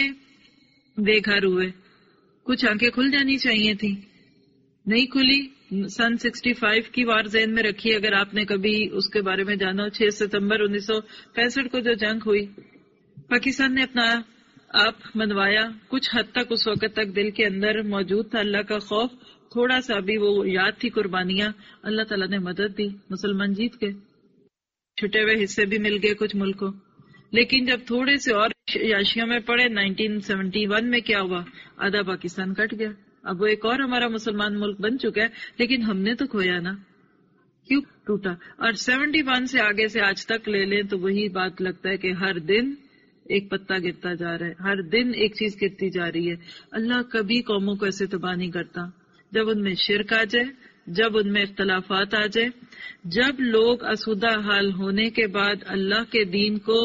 بے گھر ہوئے. کچھ آنکھیں کھل جانی چاہیے تھی، نہیں کھلی. سن سکسٹی فائیو کی وار ذہن میں رکھی اگر آپ نے کبھی اس کے بارے میں جانا ہو. چھ ستمبر انیس سو پینسٹھ کو جو جنگ ہوئی، پاکستان نے اپنا آپ منوایا. کچھ حد تک اس وقت تک دل کے اندر موجود تھا اللہ کا خوف، تھوڑا سا بھی وہ یاد تھی قربانیاں. اللہ تعالیٰ نے مدد دی، مسلمان جیت گئے، چھٹے ہوئے حصے بھی مل گئے کچھ ملکوں. لیکن جب تھوڑے سے اور یاشیوں میں پڑے، نائنٹین سیونٹی ون میں کیا ہوا، آدھا پاکستان کٹ گیا. اب وہ ایک اور ہمارا مسلمان ملک بن چکا ہے لیکن ہم نے تو کھویا نا، کیوں ٹوٹا. اور سیونٹی ون سے آگے سے آج تک لے لیں تو وہی بات لگتا ہے کہ ہر دن ایک پتا گرتا جا رہا ہے، ہر دن ایک چیز گرتی جا رہی ہے. اللہ کبھی قوموں کو ایسے تباہ نہیں کرتا. جب ان میں شرک آ جائے، جب ان میں اختلافات آ جائے، جب لوگ آسودہ حال ہونے کے بعد اللہ کے دین کو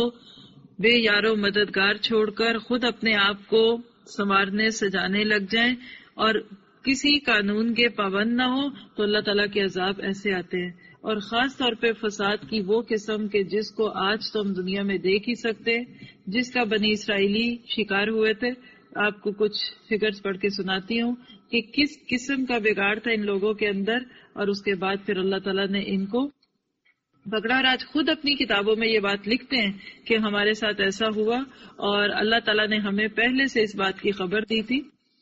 بے یارو مددگار چھوڑ کر خود اپنے آپ کو سنوارنے سجانے لگ جائیں اور کسی قانون کے پابند نہ ہو تو اللہ تعالیٰ کے عذاب ایسے آتے ہیں. اور خاص طور پہ فساد کی وہ قسم کے جس کو آج تو ہم دنیا میں دیکھ ہی سکتے، جس کا بنی اسرائیلی شکار ہوئے تھے. آپ کو کچھ فگرز پڑھ کے سناتی ہوں کہ کس قسم کا بگاڑ تھا ان لوگوں کے اندر، اور اس کے بعد پھر اللہ تعالیٰ نے ان کو پکڑا. اور آج خود اپنی کتابوں میں یہ بات لکھتے ہیں کہ ہمارے ساتھ ایسا ہوا اور اللہ تعالیٰ نے ہمیں پہلے سے اس بات کی خبر دی تھی.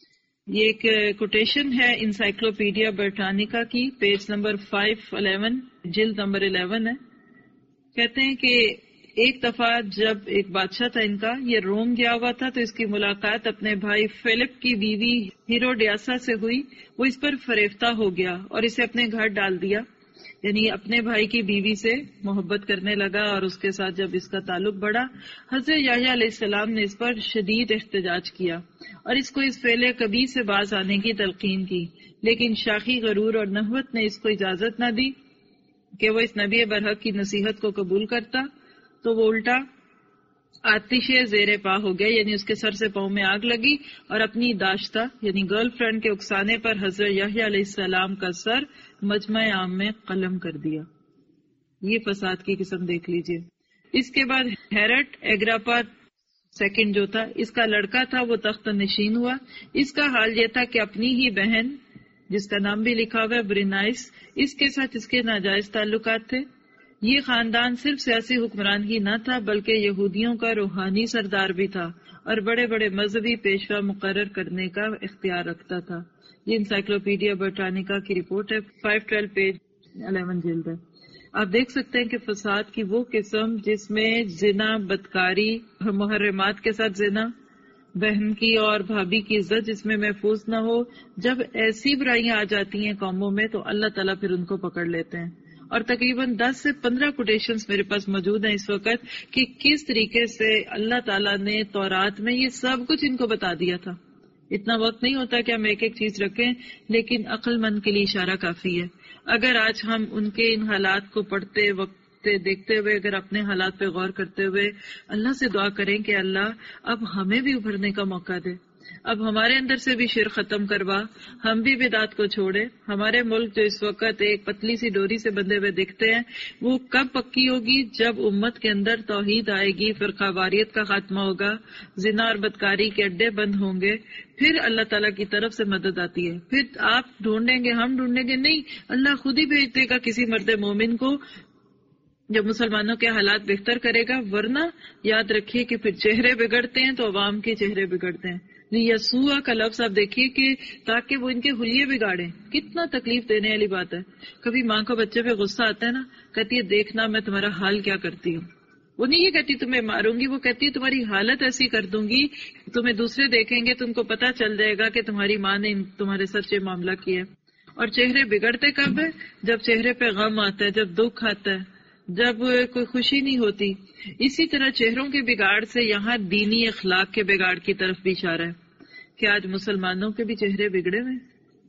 یہ ایک کوٹیشن ہے انسائکلوپیڈیا برٹانیکا کی، پیج نمبر فائیو الیون، جلد نمبر الیون ہے. کہتے ہیں کہ ایک دفعہ جب ایک بادشاہ تھا ان کا، یہ روم گیا ہوا تھا تو اس کی ملاقات اپنے بھائی فلپ کی بیوی ہیروڈیاسا سے ہوئی. وہ اس پر فریفتہ ہو گیا اور اسے اپنے گھر ڈال دیا، یعنی اپنے بھائی کی بیوی سے محبت کرنے لگا اور اس کے ساتھ جب اس کا تعلق بڑھا، حضرت یحییٰ علیہ السلام نے اس پر شدید احتجاج کیا اور اس کو اس فعل کبیح سے باز آنے کی تلقین کی. لیکن شاخی غرور اور نحوت نے اس کو اجازت نہ دی کہ وہ اس نبی برحق کی نصیحت کو قبول کرتا، تو وہ الٹا آتش زیر پا ہو گیا، یعنی اس کے سر سے پاؤں میں آگ لگی، اور اپنی داشتہ یعنی گرل فرینڈ کے اکسانے پر حضرت یحییٰ علیہ السلام کا سر مجمع عام میں قلم کر دیا۔ یہ فساد کی قسم دیکھ لیجئے۔ اس کے بعد ہیرٹ ایگراپا سیکنڈ جو تھا، اس کا لڑکا تھا، وہ تخت نشین ہوا۔ اس کا حال یہ تھا کہ اپنی ہی بہن جس کا نام بھی لکھا ہوا ہے برینائس، اس کے ساتھ اس کے ناجائز تعلقات تھے۔ یہ خاندان صرف سیاسی حکمران ہی نہ تھا بلکہ یہودیوں کا روحانی سردار بھی تھا اور بڑے بڑے مذہبی پیشوا مقرر کرنے کا اختیار رکھتا تھا۔ یہ انسائکلوپیڈیا برٹانیکا کی رپورٹ ہے، فائیو ٹویلو پیج الیون جلد ہے۔ آپ دیکھ سکتے ہیں کہ فساد کی وہ قسم جس میں زنا، بدکاری، محرمات کے ساتھ زنا، بہن کی اور بھابھی کی عزت جس میں محفوظ نہ ہو، جب ایسی برائیاں آ جاتی ہیں قوموں میں تو اللہ تعالیٰ پھر ان کو پکڑ لیتے ہیں۔ اور تقریباً دس سے پندرہ کوٹیشنز میرے پاس موجود ہیں اس وقت کہ کس طریقے سے اللہ تعالیٰ نے تورات میں یہ سب کچھ ان کو بتا دیا تھا۔ اتنا وقت نہیں ہوتا کہ ہم ایک ایک چیز رکھیں، لیکن عقل مند کے لیے اشارہ کافی ہے۔ اگر آج ہم ان کے ان حالات کو پڑھتے وقت دیکھتے ہوئے، اگر اپنے حالات پہ غور کرتے ہوئے اللہ سے دعا کریں کہ اللہ اب ہمیں بھی ابھرنے کا موقع دے، اب ہمارے اندر سے بھی شرک ختم کروا، ہم بھی بدعت کو چھوڑے۔ ہمارے ملک جو اس وقت ایک پتلی سی ڈوری سے بندھے ہوئے دکھتے ہیں، وہ کب پکی ہوگی؟ جب امت کے اندر توحید آئے گی، فرقہ واریت کا خاتمہ ہوگا، زنا اور بدکاری کے اڈے بند ہوں گے، پھر اللہ تعالیٰ کی طرف سے مدد آتی ہے۔ پھر آپ ڈھونڈیں گے، ہم ڈھونڈیں گے نہیں، اللہ خود ہی بھیج دے گا کسی مرد مومن کو جب مسلمانوں کے حالات بہتر کرے گا۔ ورنہ یاد رکھیے کہ پھر چہرے بگڑتے ہیں تو عوام کے چہرے بگڑتے ہیں۔ یسوع کا لفظ آپ دیکھیے کہ تاکہ وہ ان کے حلیے بگاڑیں، کتنا تکلیف دینے والی بات ہے۔ کبھی ماں کو بچے پہ غصہ آتا ہے نا، کہتی ہے دیکھنا میں تمہارا حال کیا کرتی ہوں۔ وہ نہیں یہ کہتی تمہیں ماروں گی، وہ کہتی ہے تمہاری حالت ایسی کر دوں گی، تمہیں دوسرے دیکھیں گے، تم کو پتہ چل جائے گا کہ تمہاری ماں نے تمہارے ساتھ یہ معاملہ کیا۔ اور چہرے بگڑتے کب ہے؟ جب چہرے پہ غم آتا ہے، جب دکھ آتا ہے، جب کوئی خوشی نہیں ہوتی۔ اسی طرح چہروں کے بگاڑ سے یہاں دینی اخلاق کے بگاڑ کی طرف بھی اشارہ ہے کہ آج مسلمانوں کے بھی چہرے بگڑے ہوئے۔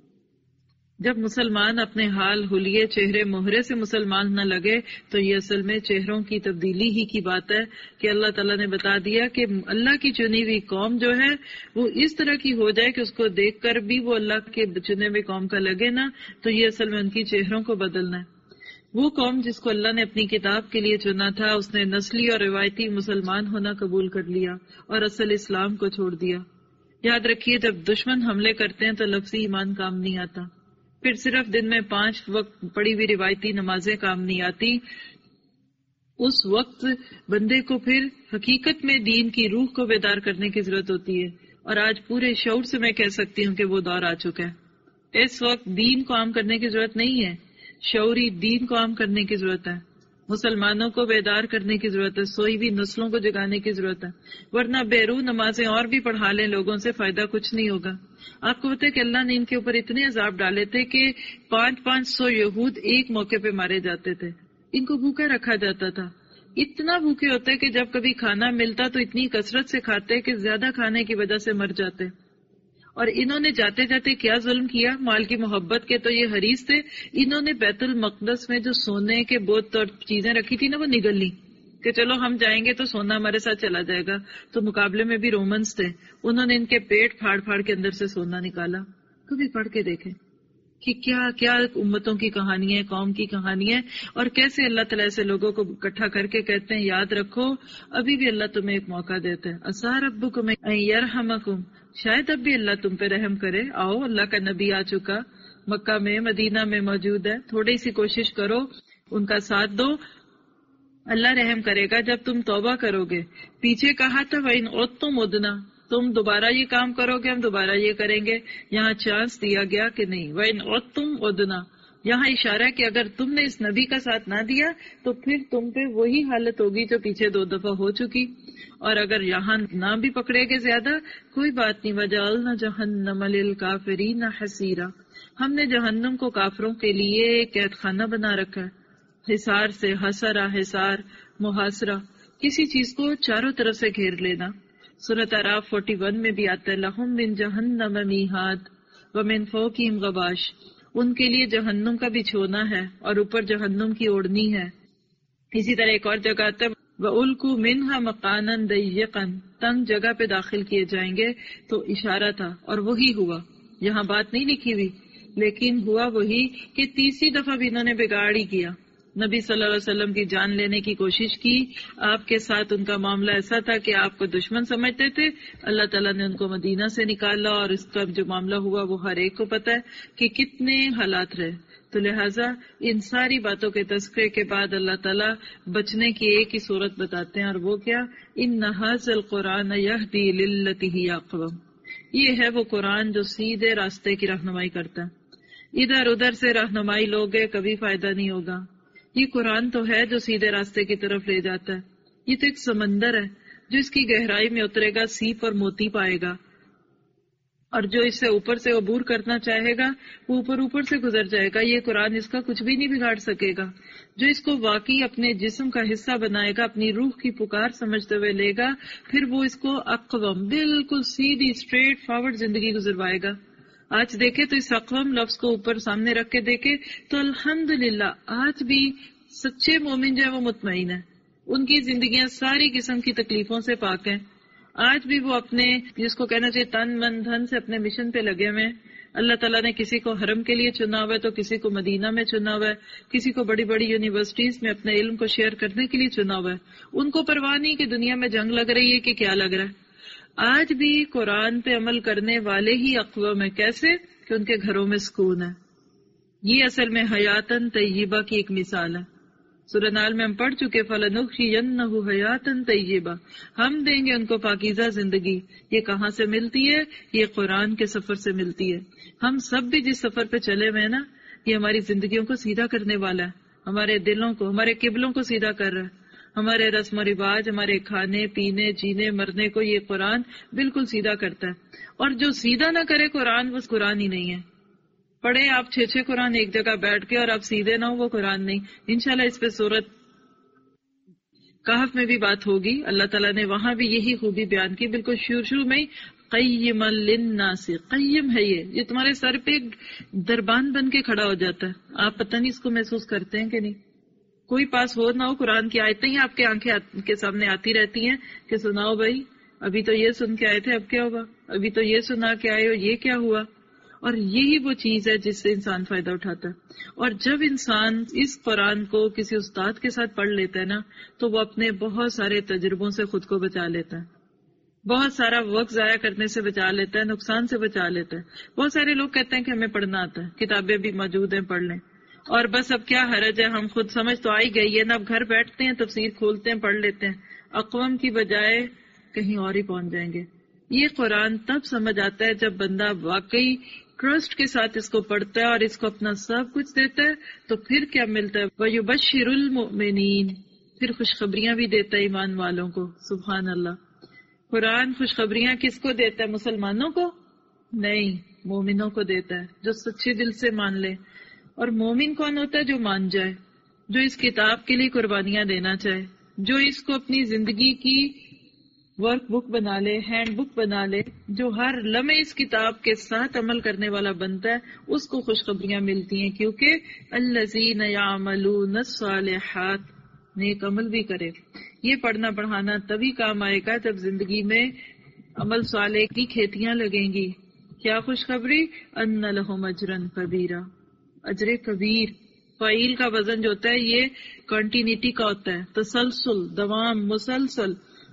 جب مسلمان اپنے حال حلیے چہرے مہرے سے مسلمان نہ لگے تو یہ اصل میں چہروں کی تبدیلی ہی کی بات ہے کہ اللہ تعالیٰ نے بتا دیا کہ اللہ کی چنی ہوئی قوم جو ہے وہ اس طرح کی ہو جائے کہ اس کو دیکھ کر بھی وہ اللہ کے چنے ہوئے قوم کا لگے نا، تو یہ اصل میں ان کی چہروں کو بدلنا ہے۔ وہ قوم جس کو اللہ نے اپنی کتاب کے لیے چنا تھا، اس نے نسلی اور روایتی مسلمان ہونا قبول کر لیا اور اصل اسلام کو چھوڑ دیا۔ یاد رکھیے جب دشمن حملے کرتے ہیں تو لفظی ایمان کام نہیں آتا، پھر صرف دن میں پانچ وقت پڑھی ہوئی روایتی نمازیں کام نہیں آتی۔ اس وقت بندے کو پھر حقیقت میں دین کی روح کو بیدار کرنے کی ضرورت ہوتی ہے، اور آج پورے شعور سے میں کہہ سکتی ہوں کہ وہ دور آ چکا ہے۔ اس وقت دین کو عام کرنے کی ضرورت نہیں ہے، شعوری دین کو عام کرنے کی ضرورت ہے، مسلمانوں کو بیدار کرنے کی ضرورت ہے، سوئی ہوئی نسلوں کو جگانے کی ضرورت ہے۔ ورنہ بیرو نمازیں اور بھی پڑھا لیں لوگوں سے، فائدہ کچھ نہیں ہوگا۔ آپ کو پتہ ہے کہ اللہ نے ان کے اوپر اتنے عذاب ڈالے تھے کہ پانچ پانچ سو یہود ایک موقع پہ مارے جاتے تھے، ان کو بھوکا رکھا جاتا تھا۔ اتنا بھوکے ہوتے کہ جب کبھی کھانا ملتا تو اتنی کثرت سے کھاتے کہ زیادہ کھانے کی وجہ سے مر جاتے۔ اور انہوں نے جاتے جاتے کیا ظلم کیا، مال کی محبت کے تو یہ حریص تھے، انہوں نے بیت المقدس میں جو سونے کے بت اور چیزیں رکھی تھی نا وہ نگل لی کہ چلو ہم جائیں گے تو سونا ہمارے ساتھ چلا جائے گا۔ تو مقابلے میں بھی رومنز تھے، انہوں نے ان کے پیٹ پھاڑ پھاڑ کے اندر سے سونا نکالا۔ کبھی پڑھ کے دیکھیں کہ کیا کیا امتوں کی کہانی ہے، قوم کی کہانی ہے، اور کیسے اللہ تعالیٰ ایسے لوگوں کو اکٹھا کر کے کہتے ہیں یاد رکھو ابھی بھی اللہ تمہیں ایک موقع دیتا ہے، عسیٰ ربکم ان یرحمکم، شاید اب بھی اللہ تم پہ رحم کرے۔ آؤ، اللہ کا نبی آ چکا، مکہ میں مدینہ میں موجود ہے، تھوڑی سی کوشش کرو، ان کا ساتھ دو، اللہ رحم کرے گا جب تم توبہ کرو گے۔ پیچھے کہا تھا وَإِنْ عُدْتُمْ عُدْنَا، تم دوبارہ یہ کام کرو گے ہم دوبارہ یہ کریں گے۔ یہاں چانس دیا گیا کہ نہیں، وَإِنْ عُدْتُمْ عُدْنَا، یہاں اشارہ ہے کہ اگر تم نے اس نبی کا ساتھ نہ دیا تو پھر تم پہ وہی حالت ہوگی جو پیچھے دو دفعہ ہو چکی۔ اور اگر یہاں نہ بھی پکڑے گے زیادہ کوئی بات نہیں، وَجَعَلْنَا جَهَنَّمَ لِلْكَافِرِينَ حَصِيرًا، ہم نے جہنم کو کافروں کے لیے قید خانہ بنا رکھا ہے۔ حصار سے حسرہ، حصار محاصرہ، کسی چیز کو چاروں طرف سے گھیر لینا۔ سورۃ اعراف اکتالیس میں بھی آتا ہے لَهُم مِّن جَهَنَّمَ مِیہاد وَمِن فَوْقِهِمْ غَوَاشٍ، ان کے لیے جہنم کا بچھونا ہے اور اوپر جہنم کی اوڑھنی ہے۔ اسی طرح ایک اور جگہ آتا ہے وَأُلْقُوا مِنْهَا مَقَانًا ضَيِّقًا، تنگ جگہ پہ داخل کیے جائیں گے. تو اشارہ تھا اور وہی ہوا. یہاں بات نہیں لکھی ہوئی لیکن ہوا وہی کہ تیسری دفعہ بھی انہوں نے بگاڑ ہی کیا. نبی صلی اللہ علیہ وسلم کی جان لینے کی کوشش کی. آپ کے ساتھ ان کا معاملہ ایسا تھا کہ آپ کو دشمن سمجھتے تھے. اللہ تعالیٰ نے ان کو مدینہ سے نکالا اور اس کا جو معاملہ ہوا وہ ہر ایک کو پتہ ہے کہ کتنے حالات رہے. تو لہٰذا ان ساری باتوں کے تذکرے کے بعد اللہ تعالیٰ بچنے کی ایک ہی صورت بتاتے ہیں اور وہ کیا؟ ان ھذا القرآن یہدی للتی ہی اقوم. یہ ہے وہ قرآن جو سیدھے راستے کی رہنمائی کرتا ہے. ادھر ادھر سے رہنمائی لوگے کبھی فائدہ نہیں ہوگا. یہ قرآن تو ہے جو سیدھے راستے کی طرف لے جاتا ہے. یہ تو ایک سمندر ہے جو اس کی گہرائی میں اترے گا سیپ اور موتی پائے گا، اور جو اس سے اوپر سے عبور کرنا چاہے گا وہ اوپر اوپر سے گزر جائے گا. یہ قرآن اس کا کچھ بھی نہیں بگاڑ سکے گا. جو اس کو واقعی اپنے جسم کا حصہ بنائے گا، اپنی روح کی پکار سمجھتے ہوئے لے گا، پھر وہ اس کو اقوم بالکل سیدھی اسٹریٹ فارورڈ زندگی گزروائے گا. آج دیکھے تو اس اقوم لفظ کو اوپر سامنے رکھ کے دیکھے تو الحمدللہ آج بھی سچے مومن جو ہے وہ مطمئن ہے. ان کی زندگیاں ساری قسم کی تکلیفوں سے پاک ہیں. آج بھی وہ اپنے جس کو کہنا چاہیے تن من دھن سے اپنے مشن پہ لگے ہوئے ہیں. اللہ تعالیٰ نے کسی کو حرم کے لیے چنا ہوا ہے تو کسی کو مدینہ میں چنا ہوا ہے، کسی کو بڑی بڑی یونیورسٹیز میں اپنے علم کو شیئر کرنے کے لیے چنا ہوا ہے. ان کو پرواہ نہیں کہ دنیا میں جنگ لگ رہی ہے کہ کیا لگ رہا ہے. آج بھی قرآن پہ عمل کرنے والے ہی اقوام ہیں. کیسے؟ کہ ان کے گھروں میں سکون ہے. یہ اصل میں حیاتن طیبہ کی ایک مثال ہے. سورہ نال میں ہم پڑھ چکے فَلَنُحْيِيَنَّهُ حَيَاتًا طَيِّبَةً، ہم دیں گے ان کو پاکیزہ زندگی. یہ کہاں سے ملتی ہے؟ یہ قرآن کے سفر سے ملتی ہے. ہم سب بھی جس سفر پہ چلے ہوئے ہیں نا، یہ ہماری زندگیوں کو سیدھا کرنے والا ہے. ہمارے دلوں کو، ہمارے قبلوں کو سیدھا کر رہا ہے. ہمارے رسم و رواج، ہمارے کھانے پینے جینے مرنے کو یہ قرآن بالکل سیدھا کرتا ہے. اور جو سیدھا نہ کرے قرآن، وہ قرآن ہی نہیں ہے. پڑھے آپ چھ چھ قرآن ایک جگہ بیٹھ کے اور آپ سیدھے نہ ہو، وہ قرآن نہیں. انشاءاللہ اس پہ سورت کہف میں بھی بات ہوگی. اللہ تعالیٰ نے وہاں بھی یہی خوبی بیان کی بالکل شروع شروع میں. قیم للناس، قیم ہے یہ یہ تمہارے سر پہ دربان بن کے کھڑا ہو جاتا ہے. آپ پتہ نہیں اس کو محسوس کرتے ہیں کہ نہیں. کوئی پاس ہو نہ ہو، قرآن کی آیتیں ہی آپ کے آنکھیں کے سامنے آتی رہتی ہیں کہ سناؤ بھائی، ابھی تو یہ سن کے آئے تھے، اب کیا ہوگا، ابھی تو یہ سنا کے آئے ہو، یہ کیا ہوا. اور یہی وہ چیز ہے جس سے انسان فائدہ اٹھاتا ہے. اور جب انسان اس قرآن کو کسی استاد کے ساتھ پڑھ لیتا ہے نا، تو وہ اپنے بہت سارے تجربوں سے خود کو بچا لیتا ہے، بہت سارا وقت ضائع کرنے سے بچا لیتا ہے، نقصان سے بچا لیتا ہے. بہت سارے لوگ کہتے ہیں کہ ہمیں پڑھنا آتا ہے، کتابیں بھی موجود ہیں، پڑھ لیں، اور بس اب کیا حرج ہے، ہم خود سمجھ تو آئی گئی ہے نا، اب گھر بیٹھتے ہیں تفسیر کھولتے ہیں پڑھ لیتے ہیں. اقوام کی بجائے کہیں اور ہی پہنچ جائیں گے. یہ قرآن تب سمجھ آتا ہے جب بندہ واقعی ٹرسٹ کے ساتھ اس کو پڑھتا ہے اور اس کو اپنا سب کچھ دیتا ہے. تو پھر کیا ملتا ہے؟ وَيُبَشِّرُ الْمُؤْمِنِينَ، پھر خوشخبریاں بھی دیتا ہے ایمان والوں کو. سبحان اللہ. قرآن خوشخبریاں کس کو دیتا ہے؟ مسلمانوں کو نہیں، مومنوں کو دیتا ہے جو سچے دل سے مان لے. اور مومن کون ہوتا ہے؟ جو مان جائے، جو اس کتاب کے لیے قربانیاں دینا چاہے، جو اس کو اپنی زندگی کی ورک بک بنا لے، ہینڈ بک بنا لے، جو ہر لمحے اس کتاب کے ساتھ عمل کرنے والا بنتا ہے، اس کو خوشخبریاں ملتی ہیں. کیونکہ الذین یعملون الصالحات، نیک عمل بھی کرے. یہ پڑھنا پڑھانا تبھی کام آئے گا جب زندگی میں عمل صالح کی کھیتیاں لگیں گی. کیا خوشخبری؟ ان لہم اجرا کبیرا، اجر کبیر. فعیل کا وزن جو ہوتا ہے یہ کنٹینیٹی کا ہوتا ہے، تسلسل، دوام، مسلسل.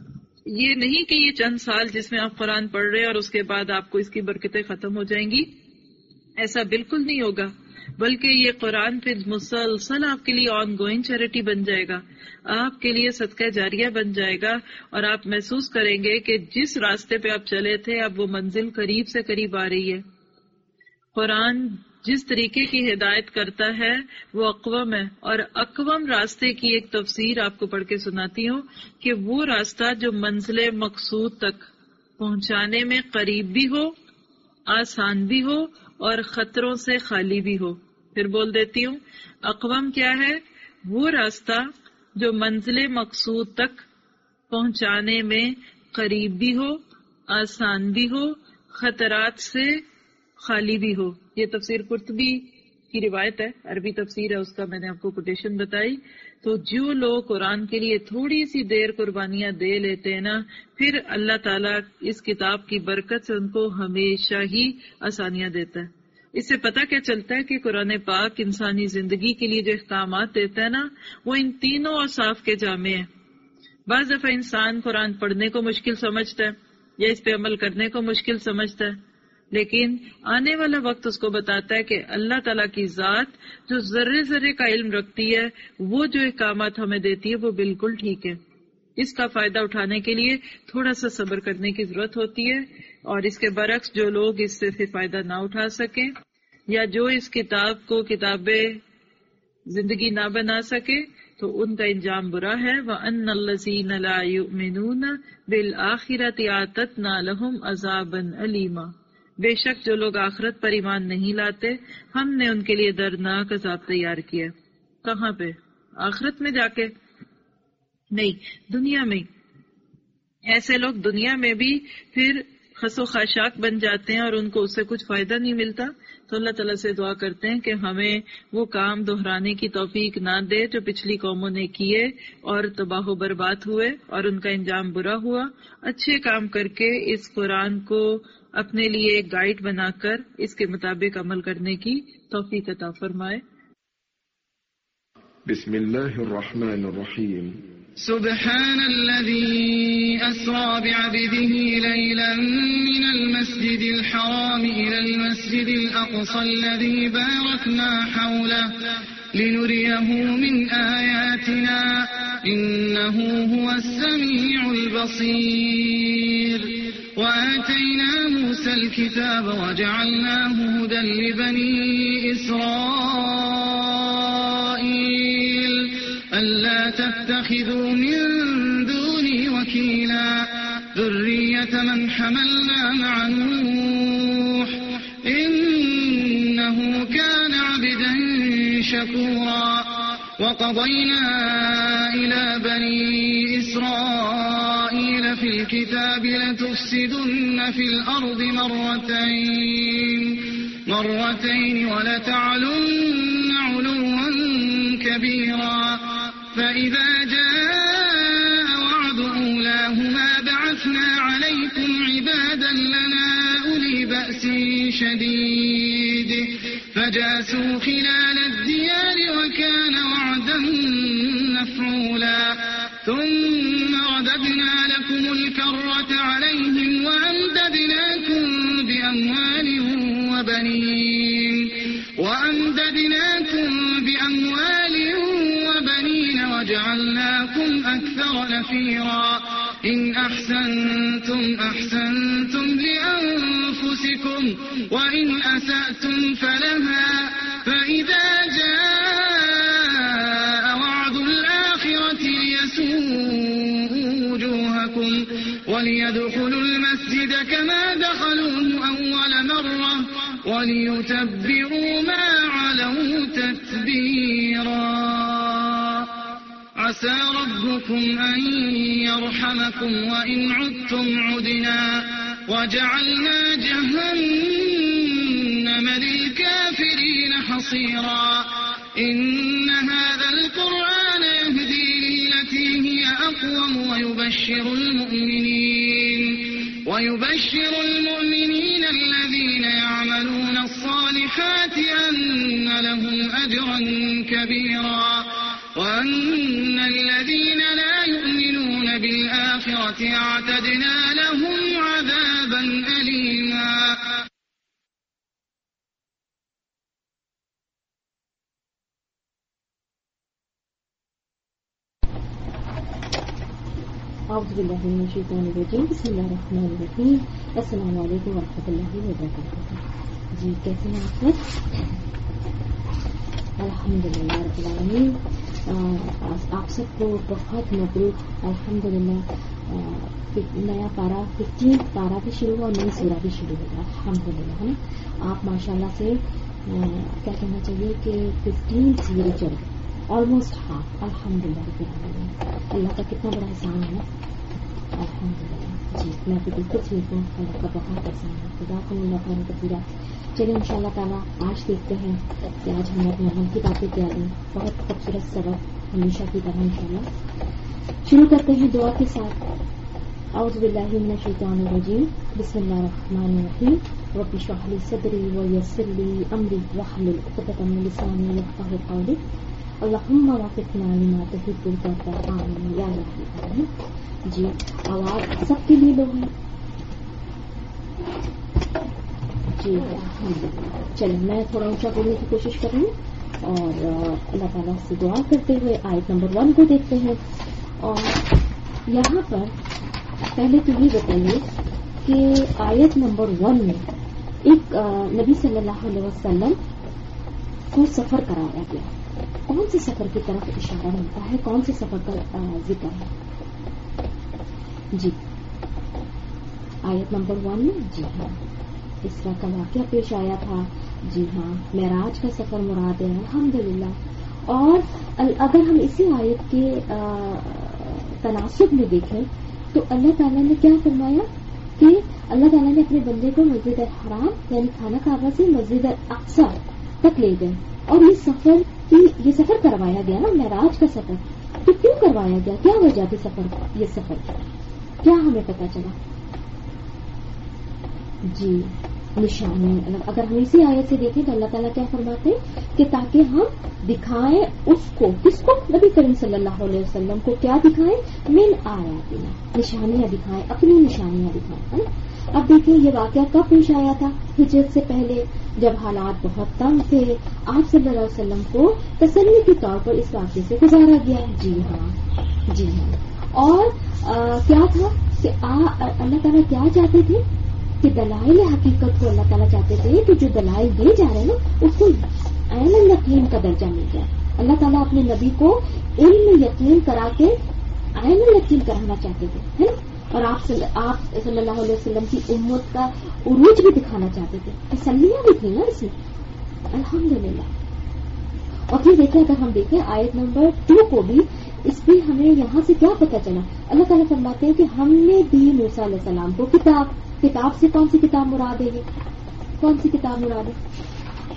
یہ نہیں کہ یہ چند سال جس میں آپ قرآن پڑھ رہے ہیں اور اس کے بعد آپ کو اس کی برکتیں ختم ہو جائیں گی، ایسا بالکل نہیں ہوگا. بلکہ یہ قرآن پھر مسلسل آپ کے لیے آن گوئنگ چیریٹی بن جائے گا، آپ کے لیے صدقہ جاریہ بن جائے گا. اور آپ محسوس کریں گے کہ جس راستے پہ آپ چلے تھے اب وہ منزل قریب سے قریب آ رہی ہے. قرآن جس طریقے کی ہدایت کرتا ہے وہ اقوم ہے. اور اقوم راستے کی ایک تفسیر آپ کو پڑھ کے سناتی ہوں کہ وہ راستہ جو منزل مقصود تک پہنچانے میں قریب بھی ہو، آسان بھی ہو اور خطروں سے خالی بھی ہو. پھر بول دیتی ہوں، اقوم کیا ہے؟ وہ راستہ جو منزل مقصود تک پہنچانے میں قریب بھی ہو، آسان بھی ہو، خطرات سے خالی بھی ہو. یہ تفسیر قرطبی کی روایت ہے، عربی تفسیر ہے، اس کا میں نے آپ کو کوٹیشن بتائی. تو جو لوگ قرآن کے لیے تھوڑی سی دیر قربانیاں دے لیتے ہیں نا، پھر اللہ تعالیٰ اس کتاب کی برکت سے ان کو ہمیشہ ہی آسانیاں دیتا ہے۔ اس سے پتہ کیا چلتا ہے کہ قرآن پاک انسانی زندگی کے لیے جو احکامات دیتا ہے نا، وہ ان تینوں اوصاف کے جامع ہیں۔ بعض دفعہ انسان قرآن پڑھنے کو مشکل سمجھتا ہے یا اس پہ عمل کرنے کو مشکل سمجھتا ہے، لیکن آنے والا وقت اس کو بتاتا ہے کہ اللہ تعالیٰ کی ذات جو ذرے ذرے کا علم رکھتی ہے، وہ جو احکامات ہمیں دیتی ہے وہ بالکل ٹھیک ہے۔ اس کا فائدہ اٹھانے کے لیے تھوڑا سا صبر کرنے کی ضرورت ہوتی ہے، اور اس کے برعکس جو لوگ اس سے پھر فائدہ نہ اٹھا سکیں یا جو اس کتاب کو کتاب زندگی نہ بنا سکے تو ان کا انجام برا ہے۔ وَأَنَّ الَّذِينَ لَا يُؤْمِنُونَ بِالْآخِرَةِ أَعْتَدْنَا لَهُمْ عَذَابًا أَلِيمًا، بے شک جو لوگ آخرت پر ایمان نہیں لاتے ہم نے ان کے لیے دردناک عذاب تیار کیا۔ کہاں پہ؟ آخرت میں جا کے نہیں، دنیا میں۔ ایسے لوگ دنیا میں بھی پھر خس و خاشاک بن جاتے ہیں اور ان کو اس سے کچھ فائدہ نہیں ملتا، تو اللہ تعالیٰ سے دعا کرتے ہیں کہ ہمیں وہ کام دہرانے کی توفیق نہ دے جو پچھلی قوموں نے کیے اور تباہ و برباد ہوئے اور ان کا انجام برا ہوا۔ اچھے کام کر کے اس قرآن کو اپنے لیے ایک گائیڈ بنا کر اس کے مطابق عمل کرنے کی توفیق عطا فرمائے۔ بسم اللہ الرحمن الرحیم۔ سبحان الذي أسرى بعبده ليلا من المسجد الحرام إلى المسجد الأقصى الذي باركنا حوله لنريه من آياتنا إنه هو السميع البصير وآتينا موسى الكتاب وجعلناه هدى لبني إسرائيل ألا تتخذوا من دوني وكيلا ذرية من حملنا مع نوح إنه كان عبدا شكورا وقضينا إلى بني إسرائيل في الكتاب لتفسدن في الأرض مرتين مرتين ولتعلن علوا كبيرا فإذا جاء وعد أولاهما بعثنا عليكم عبادا لنا أولي بأس شديد فجاسوا خلال الديار وكان وعدا مفعولا ثم رددنا لكم الكرة عليهم وأمددناكم بأموال وبنين وأمددناكم بأموال وبنين وجعلناكم أكثر نفيرا إن أحسنتم أحسنتم لأنفسكم وإن أسأتم فلها فإذا جاء وعد الآخرة ليسوءوا وجوهكم وليدخلوا المسجد كما دخلوه أول مرة وليتبروا ما علوا تتبيرا عسى ربكم أن يرحمكم وإن عدتم عدنا وجعلنا جهنم للكافرين حصيرا إن هذا القرآن يهدي للتي هي أقوم ويبشر المؤمنين ويبشر المؤمنين الذين يعملون الصالحات أن لهم أجرا كبيرا وأن الذين لا يؤمنون بالآخرة أعتدنا لهم عذابا أليما اعوذ باللہ من الشیطان الرجیم بسم اللہ الرحمن الرحیم السلام علیکم ورحمۃ اللہ وبرکاتہ۔ جی کیسے ہیں آپ لوگ؟ الحمد للہ رب العالمین، آپ سب کو بہت مبروک۔ الحمد للہ نیا پارا ففٹین پارا بھی شروع ہوا اور نئی سورہ بھی شروع ہوگا الحمد للہ، ہے نا۔ آپ ماشاء اللہ سے کیا کہنا چاہیے کہ ففٹین سیرے چل گئے، آلموسٹ ہاف، الحمد للہ رب العالمین۔ اللہ کا کتنا بڑا احسان ہے الحمد للہ۔ جی میں بھی بالکل ٹھیک ہوں، اللہ کا بہت احسان ہے، خدا کو اللہ خیر کثیرا۔ چلیے ان شاء اللہ تعالیٰ آج دیکھتے ہیں کہ آج ہم نے اپنے عمل کی باتیں کیا دیں، بہت خوبصورت سبق ہمیشہ کی طرح انشاءاللہ شروع کرتے ہیں دعا کے ساتھ. اعوذ باللہ من الشیطان الرجیم. بسم اللہ الرحمن الرحیم. رب اشرح لی صدری ویسر لی امری واحلل عقدۃ من لسانی یفقهوا قولی. اللہم وفقنا لما تحب وترضى آمین یا رب العالمین. جی آواز سب کے لیے لو ہے. جی چلیں میں تھوڑا اونچا بولنے کی کوشش کر رہی ہوں اور اللہ تعالیٰ سے دعا کرتے ہوئے آیت نمبر ون کو دیکھتے ہیں. اور یہاں پر پہلے تو یہ بتائیے کہ آیت نمبر ون میں ایک نبی صلی اللہ علیہ وسلم کو سفر کرایا گیا. کون سے سفر کی طرف اشارہ ہوتا ہے, کون سے سفر کا ذکر ہے؟ جی آیت نمبر ون میں جی ہاں اسرا کا واقعہ پیش آیا تھا. جی ہاں معراج کا سفر مراد ہے الحمدللہ. اور اگر ہم اسی آیت کے تناسب میں دیکھیں تو اللہ تعالیٰ نے کیا فرمایا کہ اللہ تعالیٰ نے اپنے بندے کو مسجد الحرام یعنی خانہ کعبہ سے مسجد الاقصی تک لے گئے اور یہ سفر کی یہ سفر کروایا گیا نا معراج کا سفر. تو کیوں کروایا گیا, کیا وجہ تھی سفر یہ سفر کیا ہمیں پتا چلا؟ جی نشانی. اگر ہم اسی آیت سے دیکھیں تو اللہ تعالیٰ کیا فرماتے ہیں کہ تاکہ ہم دکھائیں اس کو, کس کو, نبی کریم صلی اللہ علیہ وسلم کو کیا دکھائیں, من آیاتنا, نشانیاں دکھائیں, اپنی نشانیاں دکھائیں. اب دیکھیں یہ واقعہ کب پیش آیا تھا؟ ہجرت سے پہلے جب حالات بہت تنگ تھے. آپ صلی اللہ علیہ وسلم کو تسلی کے طور پر اس واقعے سے گزارا گیا. جی ہاں جی ہاں. اور آ, کیا تھا کہ آ, اللہ تعالیٰ کیا چاہتے تھے کہ دلائل حقیقت کو اللہ تعالیٰ چاہتے تھے کہ جو دلائل دیے جا رہے ہیں نا اس کو عین الیقین کا درجہ مل جائے. اللہ تعالیٰ اپنے نبی کو علم یقین کرا کے عین الیقین کرانا چاہتے تھے ہے نا. اور آپ صلی, آپ صلی اللہ علیہ وسلم کی امت کا عروج بھی دکھانا چاہتے تھے. تسلیاں بھی تھیں نا اس میں الحمدللہ. اور پھر دیکھیں اگر ہم دیکھیں آیت نمبر ٹو کو بھی, اس پہ ہمیں یہاں سے کیا پتہ چلا؟ اللہ تعالیٰ فرماتے ہیں کہ ہم نے دی موسیٰ علیہ السلام کو کتاب. کتاب سے کون سی کتاب مراد ہے؟ کون سی کتاب مراد ہے؟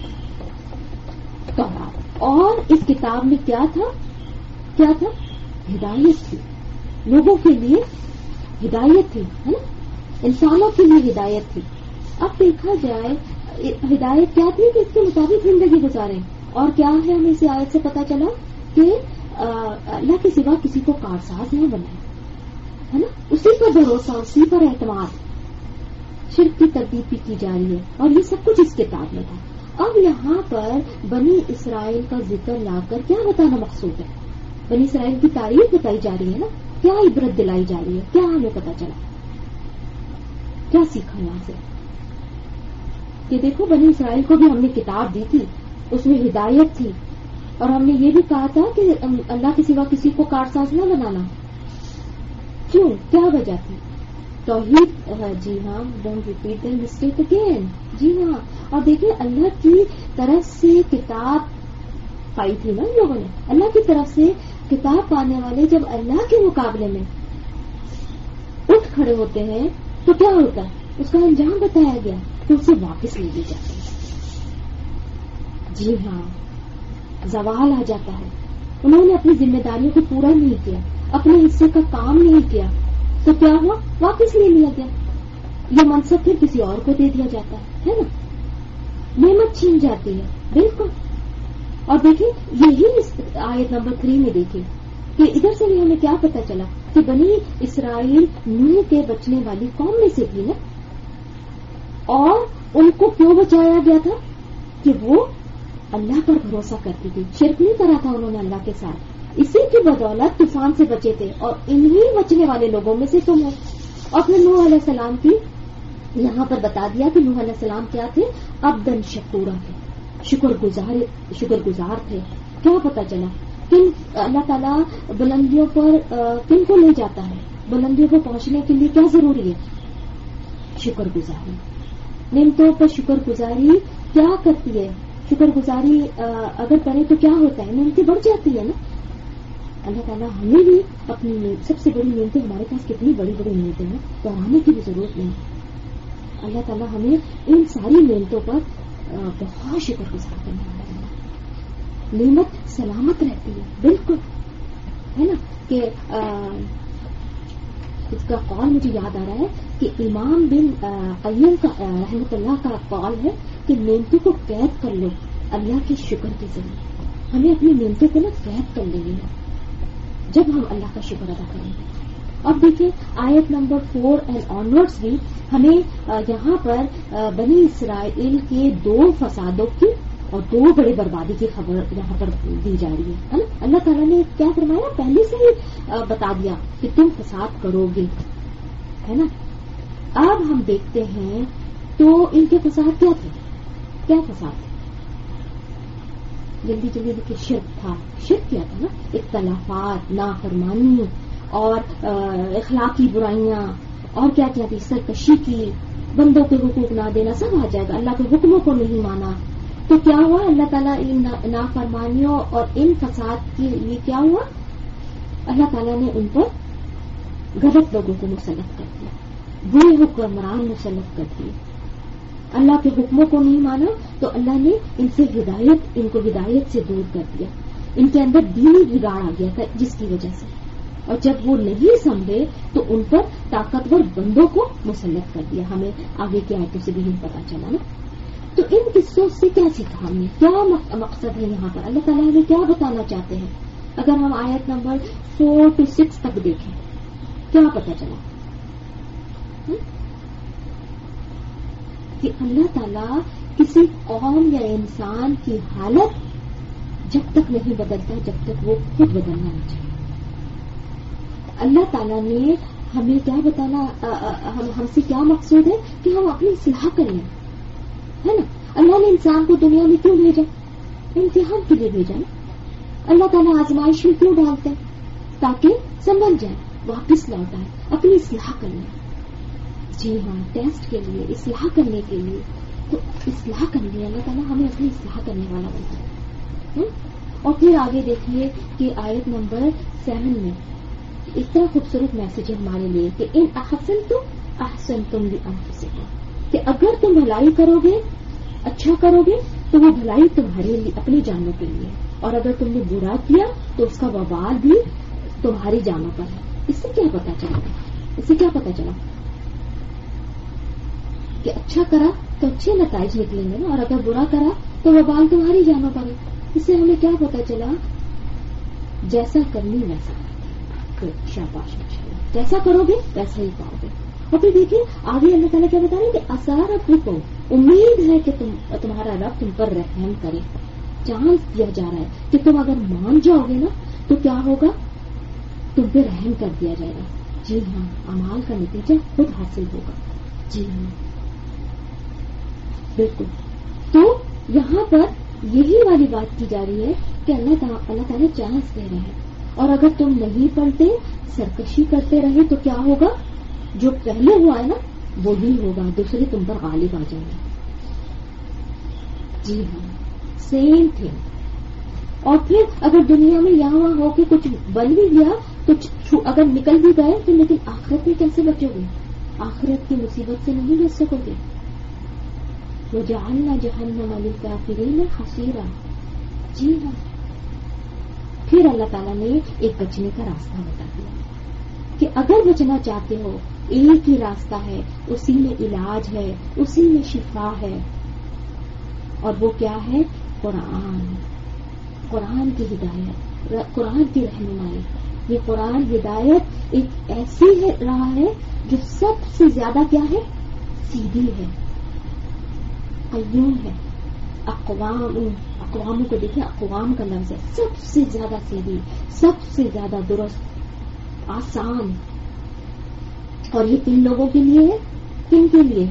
تورات. اور اس کتاب میں کیا تھا کیا تھا ہدایت تھی, لوگوں کے لیے ہدایت تھی ہے نا, انسانوں کے لیے ہدایت تھی. اب دیکھا جائے ہدایت کیا تھی کہ اس کے مطابق زندگی گزاریں. اور کیا ہے ہمیں اس آیت سے پتا چلا کہ اللہ کے سوا کسی کو کارساز نہ بنائے ہے نا, اسی پر بھروسہ, اسی پر اعتماد. شرک کی تردید بھی کی جا رہی ہے اور یہ سب کچھ اس کتاب میں تھا. اب یہاں پر بنی اسرائیل کا ذکر لا کر کیا بتانا مقصود ہے؟ بنی اسرائیل کی تعریف بتائی جا رہی ہے نا, کیا عبرت دلائی جا رہی ہے, کیا ہمیں پتا چلا, کیا سیکھا یہاں سے؟ کہ دیکھو بنی اسرائیل کو بھی ہم نے کتاب دی تھی, اس میں ہدایت تھی, اور ہم نے یہ بھی کہا تھا کہ اللہ کے سوا کسی کو کارساز نہ بنانا. کیوں, کیا وجہ تھی؟ توحید. جی ہاں don't repeat the mistake again. جی ہاں. اور دیکھیں اللہ کی طرف سے کتاب پائی تھی نا لوگوں نے. اللہ کی طرف سے کتاب پانے والے جب اللہ کے مقابلے میں اٹھ کھڑے ہوتے ہیں تو کیا ہوتا ہے؟ اس کا انجام بتایا گیا تو اسے واپس لے لی جاتی ہے. جی ہاں زوال آ جاتا ہے. انہوں نے اپنی ذمہ داریوں کو پورا نہیں کیا, اپنے حصے کا کام نہیں کیا, تو کیا ہوا؟ واپس لے لیا گیا. یہ منصب پھر کسی اور کو دے دیا جاتا ہے نا, نعمت چھین جاتی ہے. بالکل. اور دیکھیں یہی آیت نمبر تھری میں دیکھیں کہ ادھر سے بھی ہمیں کیا پتا چلا کہ بنی اسرائیل نوح کے بچنے والی قوم میں سے تھی نا, اور ان کو کیوں بچایا گیا تھا؟ کہ وہ اللہ پر بھروسہ کرتی تھی, شرک نہیں کرا تھا انہوں نے اللہ کے ساتھ. اسی کی بدولت طوفان سے بچے تھے, اور انہی بچنے والے لوگوں میں سے تم ہو. اور پھر نوح علیہ السلام کی یہاں پر بتا دیا کہ نوح علیہ السلام کیا تھے؟ عبدن شکورا تھے, شکر گزار شکر گزار تھے. کیا پتا چلا کن اللہ تعالیٰ بلندیوں پر کن کو لے جاتا ہے؟ بلندیوں پر پہنچنے کے لیے کیا ضروری ہے؟ شکر گزاری. نعمتوں پر شکر گزاری کیا کرتی ہے؟ شکر گزاری اگر کرے تو کیا ہوتا ہے؟ نعمتیں بڑھ جاتی ہے نا. اللہ تعالیٰ ہمیں بھی اپنی سب سے بڑی نعمتیں, ہمارے پاس کتنی بڑی بڑی نعمتیں ہیں, دوہرانے کی بھی ضرورت نہیں. اللہ تعالیٰ ہمیں ان ساری نعمتوں پر بہت شکر گزار کرنا ہے. نعمت سلامت رہتی ہے. بالکل ہے نا کہ اس کا قول مجھے یاد آ رہا ہے کہ امام بن قیم کا رحمۃ اللہ کا قول ہے کہ نعمتوں کو قید کر لو اللہ کے شکر کے ذریعے. ہمیں اپنی نعمتوں کو نا قید کر لینی ہے جب ہم اللہ کا شکر ادا کریں گے. اب دیکھیں آیت نمبر فور اینڈ آنورڈس بھی ہمیں یہاں پر بنی اسرائیل کے دو فسادوں کی اور دو بڑے بربادی کی خبر یہاں پر دی جا رہی ہے نا. اللہ تعالیٰ نے کیا فرمایا پہلے سے ہی بتا دیا کہ تم فساد کرو گے ہے نا. اب ہم دیکھتے ہیں تو ان کے فساد کیا تھے, کیا فساد تھے, جلدی جلدی دیکھیے شرک تھا. شرک کیا تھا نا, اختلافات, نافرمانی اور اخلاقی برائیاں اور کیا کیا تھی, سرکشی کی, بندوں کے حقوق نہ دینا, سب آ جائے گا. اللہ کے حکموں کو نہیں مانا تو کیا ہوا, اللہ تعالیٰ ان نافرمانیوں اور ان فساد کے لیے کیا ہوا, اللہ تعالیٰ نے ان پر غلط لوگوں کو مسلط کر دیا, برے حکمران مسلط کر دیے. اللہ کے حکموں کو نہیں مانا تو اللہ نے ان سے ہدایت, ان کو ہدایت سے دور کر دیا. ان کے اندر دینی بگاڑ آ گیا تھا جس کی وجہ سے, اور جب وہ نہیں سمجھے تو ان پر طاقتور بندوں کو مسلط کر دیا. ہمیں آگے کی آیتوں سے بھی پتا چلا نا. تو ان قصوں سے کیا سیکھا ہم نے, کیا مقصد ہے یہاں پر, اللہ تعالیٰ نے کیا بتانا چاہتے ہیں. اگر ہم آیت نمبر فور ٹو سکس تک دیکھیں کیا پتا چلا کہ اللہ تعالیٰ کسی قوم یا انسان کی حالت جب تک نہیں بدلتا جب تک وہ خود بدلنا نہیں چاہیے. اللہ تعالیٰ نے ہمیں کیا بتانا, ہم سے کیا مقصود ہے کہ ہم اپنی اصلاح کریں ہے نا. اللہ نے انسان کو دنیا میں کیوں بھیجا, امتحان کے لیے بھیجا نا. اللہ تعالیٰ آزمائش میں کیوں ڈالتے ہیں, تاکہ سنبھل جائے, واپس لوٹ آئے, اپنی اصلاح کرنے. جی ہاں, ٹیسٹ کے لیے, اصلاح کرنے کے لیے. تو اصلاح کرنے کے لیے اللہ تعالیٰ ہمیں اپنی اصلاح کرنے والا بنتا ہے. اور پھر آگے دیکھیے کہ آیت نمبر سیون میں اتنا خوبصورت میسج ہے ہمارے لیے کہ ان احسن تم احسن تم بھی انفسکم, کہ اگر تم بھلائی کرو گے, اچھا کرو گے تو وہ بھلائی تمہارے لیے, اپنی جانوں کے لیے, اور اگر تم نے برا کیا تو اس کا وبال بھی تمہاری جانوں پر ہے. اس سے کیا پتا چلا, اس سے کیا پتا چلا کہ اچھا کرا تو اچھے نتائج نکلیں گے نا, اور اگر برا کرا تو وبال تمہاری جانوں پر ہے. اس سے ہمیں کیا پتا چلا, جیسا کرنی ویسا تو شاباش, جیسا کرو گے ویسا ہی پاؤ گے. اور پھر دیکھیے آگے اللہ تعالیٰ کیا بتا رہے ہیں کہ آثار ربکم, امید ہے کہ تم تمہارا رب تم پر رحم کرے. چانس دیا جا رہا ہے کہ تم اگر مان جاؤ گے نا تو کیا ہوگا, تم پہ رحم کر دیا جائے گا. جی ہاں, اعمال کا نتیجہ خود حاصل ہوگا. جی ہاں بالکل. تو یہاں پر یہی والی بات کی جا رہی ہے کہ اللہ تعالیٰ اللہ تعالیٰ چانس دے رہے ہیں, اور اگر تم نہیں پڑھتے, سرکشی کرتے رہے تو کیا ہوگا, جو پہلے ہوا ہے نا وہی ہوگا, دوسرے تم پر غالب آ جائیں گے. جی ہاں, سیم تھنگ. اور پھر اگر دنیا میں یہاں ہو کے کچھ بن بھی گیا, کچھ اگر نکل بھی گئے تو لیکن آخرت میں کیسے بچو گے, آخرت کی مصیبت سے نہیں بچ سکو گے. وَجَعَلْنَا جَهَنَّمَ لِلْكَافِرِينَ حَصِيرًا. جی ہاں, پھر اللہ تعالیٰ نے ایک بچنے کا راستہ بتا دیا کہ اگر بچنا چاہتے ہو ایک ہی راستہ ہے, اسی میں علاج ہے, اسی میں شفا ہے, اور وہ کیا ہے, قرآن. قرآن کی ہدایت, قرآن کی رہنمائی. یہ قرآن ہدایت ایک ایسی ہے راہ ہے جو سب سے زیادہ کیا ہے, سیدھی ہے, قیوم ہے. اقوام اقواموں کو دیکھیں, اقوام کا لفظ ہے, سب سے زیادہ سیدھی, سب سے زیادہ درست, آسان. اور یہ کن لوگوں کے لیے ہے, کن کے لیے ہے,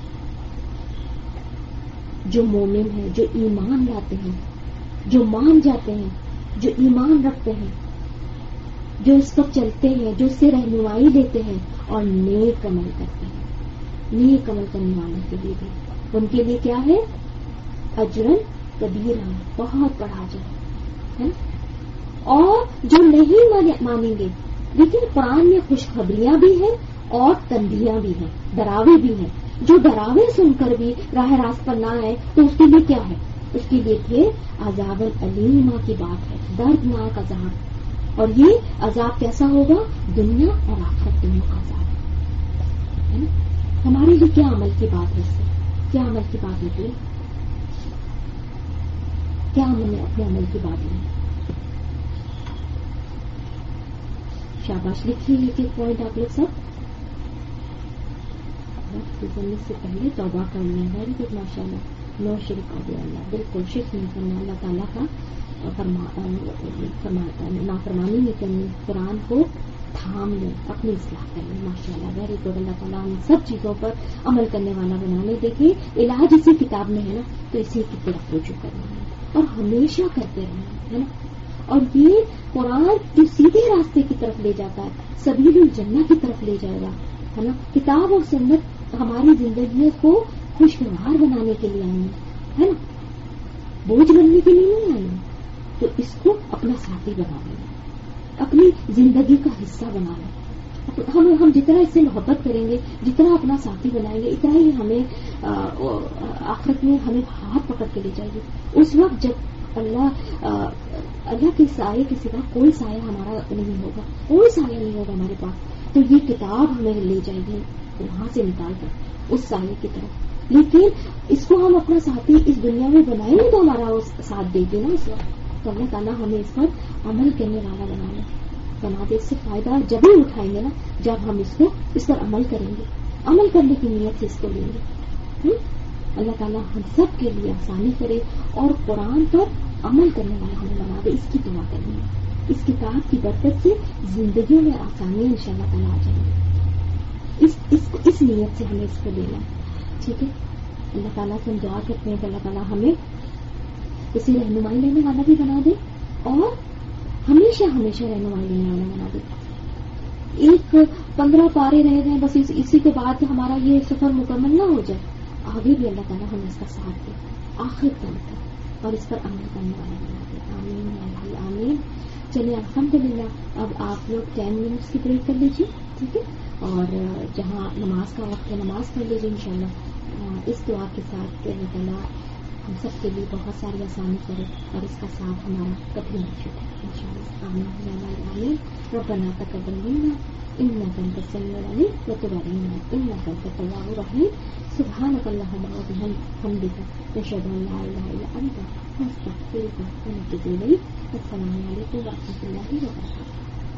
جو مومن ہیں, جو ایمان لاتے ہیں, جو مان جاتے ہیں, جو ایمان رکھتے ہیں, جو اس پر چلتے ہیں, جو اس سے رہنمائی لیتے ہیں اور نیک عمل کرتے ہیں. نیک عمل کرنے والوں کے لیے بھی ان کے لیے کیا ہے, اجرن کبیرہ, بہت بڑا اجر ہے. اور جو نہیں مانیں گے, لیکن قرآن میں خوشخبریاں بھی ہیں اور تنبیہاں بھی ہیں, ڈراوے بھی ہیں. جو ڈراوے سن کر بھی راہ راست پر نہ آئے تو اس کے لیے کیا ہے, اس کے لیے پھر عذاب الیمہ کی بات ہے, دردناک عذاب. اور یہ عذاب کیسا ہوگا؟ دنیا اور آخرت دونوں کا عذاب ہے نا. ہمارے لیے کیا عمل کی بات ہے؟ اس سے کیا عمل کی بات نکلی؟ کیا ہم نے اپنے عمل کی بات لی؟ شاباش لکھیے ایک ایک پوائنٹ آپ لوگ سب. گزرنے سے پہلے توبہ کر لیں. ویری گڈ ماشاء اللہ. نو شرک کر دیا اللہ. بالکل شرک نہیں کرنا, اللہ تعالیٰ کا نافرمانی نہیں کرنی, قرآن کو تھام لیں, اپنی اصلاح کر لیں. ماشاء اللہ ویری گڈ. اللہ تعالیٰ ہم سب چیزوں پر عمل کرنے والا بنانے. دیکھیے علاج اسی کتاب میں ہے نا, تو اسی کی طرف رجوع کرنا ہے اور ہمیشہ کرتے رہنا ہے نا. اور یہ قرآن جو سیدھے راستے کی طرف لے جاتا ہے, سبیل الجنہ کی طرف لے جائے گا ہے نا. کتاب اور سنت ہماری زندگیوں کو خوشگوار بنانے کے لیے آئی ہے نا, بوجھ بننے کے لیے نہیں آئی. تو اس کو اپنا ساتھی بنا لیں, اپنی زندگی کا حصہ بنا لیں. ہم ہم جتنا اس سے محبت کریں گے, جتنا اپنا ساتھی بنائیں گے, اتنا ہی ہمیں آخرت میں ہمیں ہاتھ پکڑ کے لے جائے گی. اس وقت جب اللہ اللہ کے سائے کے سوا کوئی سایہ ہمارا نہیں ہوگا, کوئی سایہ نہیں ہوگا ہمارے پاس, تو یہ کتاب ہمیں لے جائے گی وہاں سے نکال کر اس سایے کی طرف. لیکن اس کو ہم اپنا ساتھی اس دنیا میں بنائیں گے تو ہمارا وہ ساتھ دے گی نا اس وقت. تو اللہ تعالیٰ ہمیں اس پر عمل کرنے والا بنا لے بنا دے. اس سے فائدہ جب ہی اٹھائیں گے نا جب ہم اس کو اس پر عمل کریں گے, عمل کرنے کی نیت سے اس کو لیں گے. اللہ تعالیٰ ہم سب کے لیے آسانی کرے اور قرآن پر عمل کرنے والا ہمیں بنا دے. اس کی دعا کرنی ہے. اس کتاب کی برکت سے زندگیوں میں آسانی ان شاء اللہ تعالیٰ آ جائیں گے. اس, اس, اس نیت سے ہمیں اس کو لینا ٹھیک ہے. اللہ تعالیٰ سے ہم دعا کرتے ہیں کہ اللہ تعالیٰ ہمیں اسے رہنمائی لینے والا بھی بنا دے اور ہمیشہ ہمیشہ رہنمائی لینے والا بنا دے. ایک پندرہ پارے رہ گئے بس, اسی کے بعد ہمارا یہ سفر مکمل نہ ہو جائے. آگے بھی اللہ تعالیٰ ہمیں اس کا ساتھ دے آخر تک اور اس پر عمل کرنے والا بنا دے. آمین آمین. چلیے الحمدللہ اب آپ لوگ ٹین منٹس کی بریک کر لیجیے ٹھیک ہے, اور جہاں نماز کا وقت ہے نماز پڑھ لیجیے انشاءاللہ. اس دعا کے ساتھ کہ اللہ تعالیٰ ہم سب کے لیے بہت ساری آسانی کرے اور اس کا ساتھ ہمارا کبھی نہ چھوٹے انشاءاللہ. آمین آمین. ربنا تقبل منا انك انت السميع العليم وتب علينا انك انت التواب الرحيم. سبحانك اللهم وبحمدك نشهد ان لا اله الا انت نستغفرك ونتوب اليك. السلام عليكم ورحمة الله وبركاته.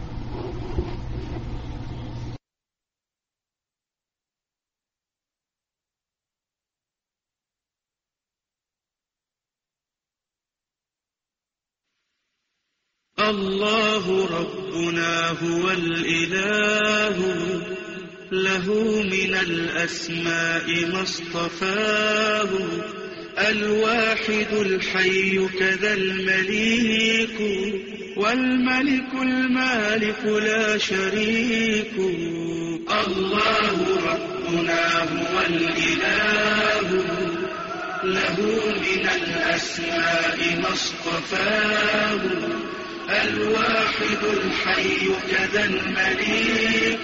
الله ربنا هو الإله له من الأسماء ما اصطفاه. الواحد الحي كذا المليك والملك المالك لا شريك. الله ربنا هو الإله له من الأسماء ما اصطفاه. الواحد الحي كذا المليك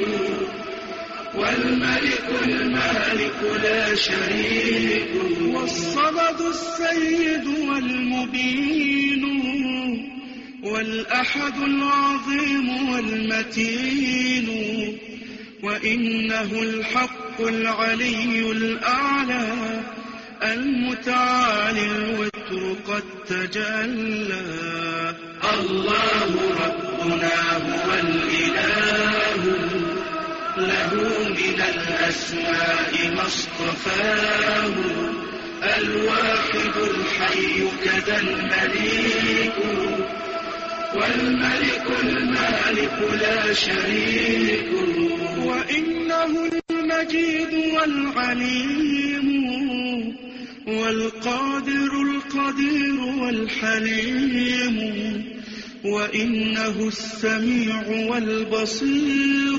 والملك المالك لا شريك. والصمد السيد والمبين والأحد العظيم والمتين. وإنه الحق العلي الأعلى المتعالي الوتر قد تجلى. الله ربنا هو الإله له من الأسماء ما اصطفاه. الواحد الحي كذا المليك والملك المالك لا شريك. وإنه المجيد والعليم والقادر القدير والحليم. وإنه السميع والبصير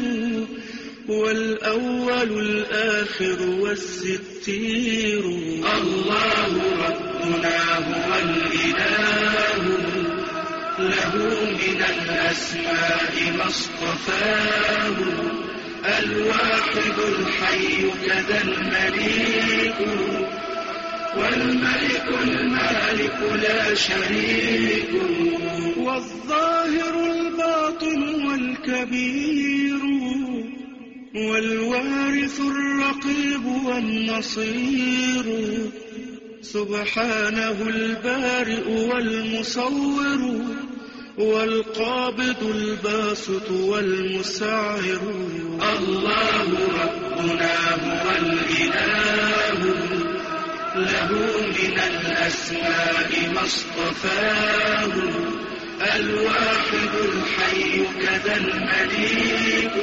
والأول الآخر والستير. الله ربنا هو الإله له من الأسماء ما اصطفاه. الواحد الحي كذا المليك والملك المالك لا شريك والظاهر الباطن والكبير والوارث الرقيب والنصير سبحانه البارئ والمصور والقابض الباسط والمسعر الله ربنا هو الإله له من الأسماء ما اصطفاه الواحد الحي كذا المليك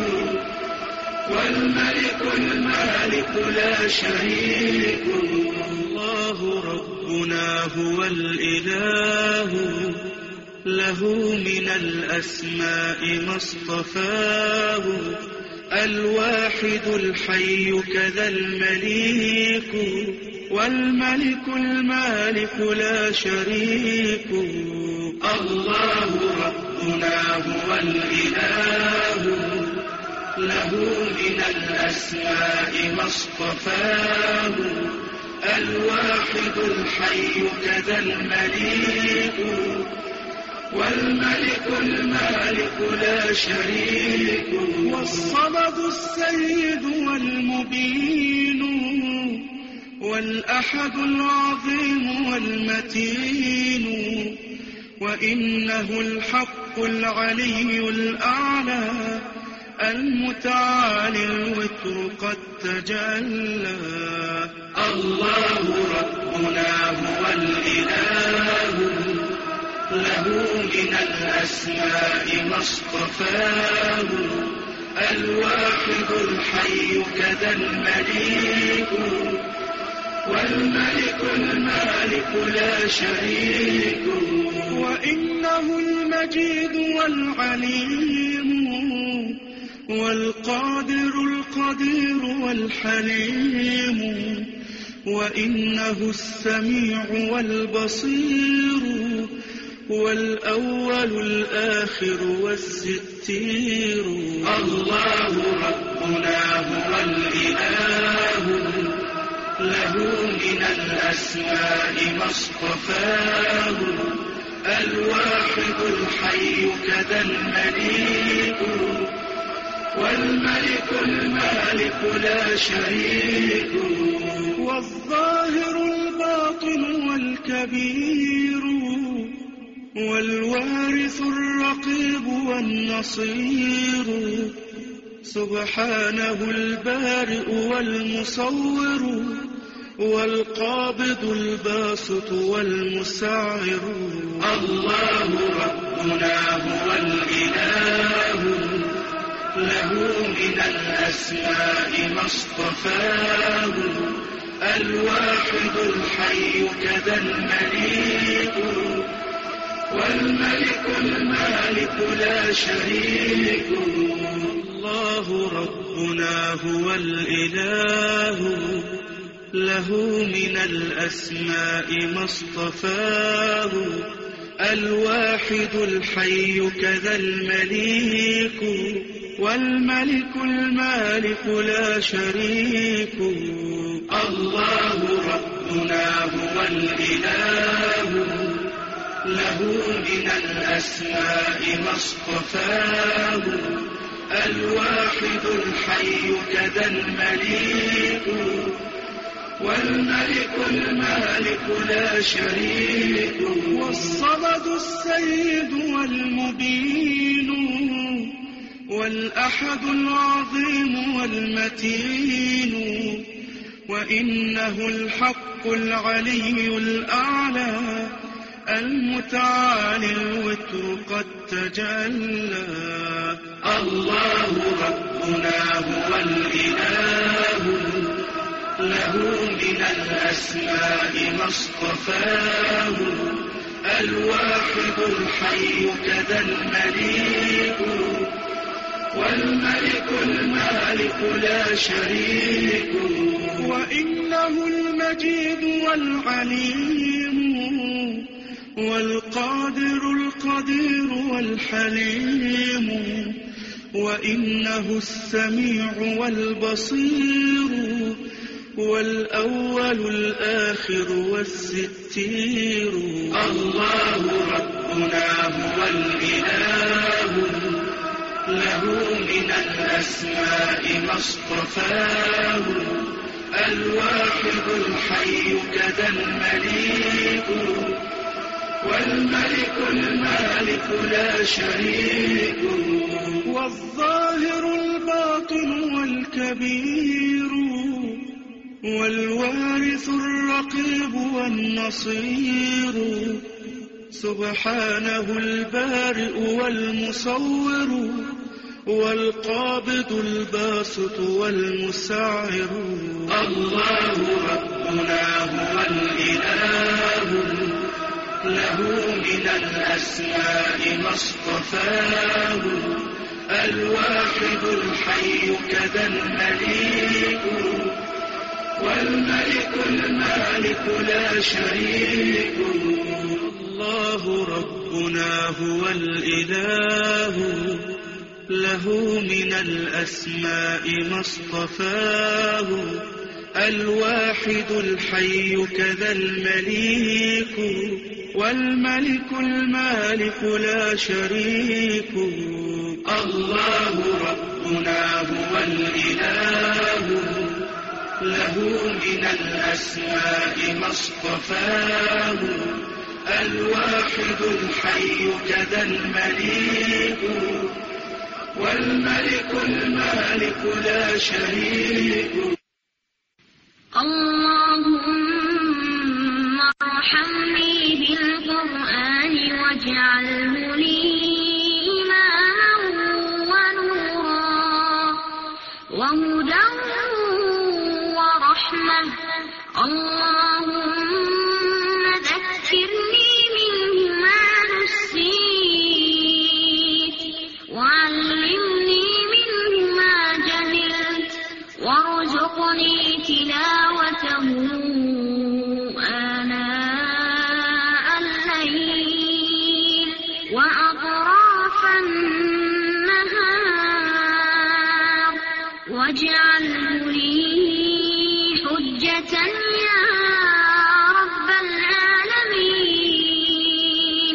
والملك المالك لا شريك الله ربنا هو الإله له من الأسماء ما اصطفاه الواحد الحي كذا المليك والملك المالك لا شريك الله ربنا هو الإله له من الأسماء ما اصطفاه الواحد الحي كذا المليك والملك المالك لا شريك والصمد السيد والمبين والأحد العظيم والمتين وإنه الحق العلي الأعلى المتعالي الوتر قد تجلى الله ربنا هو الإله له من الأسماء ما اصطفاه الواحد الحي كذا المليك والملك المالك لا شريك وإنه المجيد والعليم والقادر القدير والحليم وإنه السميع والبصير والأول الآخر والستير الله ربنا هو الإله له من الأسماء ما اصطفاه الواحد الحي كذا المليك والملك المالك لا شريك والظاهر الباطن والكبير والوارث الرقيب والنصير سبحانه البارئ والمصور والقابض الباسط والمسعر الله ربنا هو الإله له من الأسماء ما اصطفاه الواحد الحي كذا المليك والملك المالك لا شريك الله ربنا هو الإله له من الأسماء ما اصطفاه الواحد الحي كذا المليك والملك المالك لا شريك الله ربنا هو الإله له من الأسماء ما اصطفاه الواحد الحي كذا المليك والملك المالك لا شريك والصمد السيد والمبين والأحد العظيم والمتين وإنه الحق العلي الأعلى المتعالي الوتر قد تجلى الله ربنا هو الإله له من الأسماء ما اصطفاه الواحد الحي كذا المليك والملك المالك لا شريك وإنه المجيد والعليم والقادر القدير والحليم وإنه السميع والبصير والأول الآخر والستير. الله ربنا هو الإله، له من الأسماء ما اصطفاه، الواحد الحي كذا المليك، والملك المالك لا شريك، والظاهر الباطن والكبير، والوارث الرقيب والنصير، سبحانه البارئ والمصور، والقابض الباسط والمسعر. الله ربنا هو الإله، له من الأسماء ما اصطفاه، الواحد الحي كذا المليك، والملك المالك لا شريك. الله ربنا هو الإله، له من الأسماء ما اصطفاه، الواحد الحي كذا المليك، والملك المالك لا شريك. الله ربنا هو الإله، له من الأسماء ما اصطفاه، الواحد الحي كذا المليك، والملك المالك لا شريك. اللهم ارحمني بالقرآن واجعله لي إماما ونورا وهدى ورحمة. اللهم ذكرني منه ما نسيت، وعلمني منه ما جهلت، وارزقني تلاوته آناء الليل وأطراف النهار، واجعله لي حجة يا رب العالمين.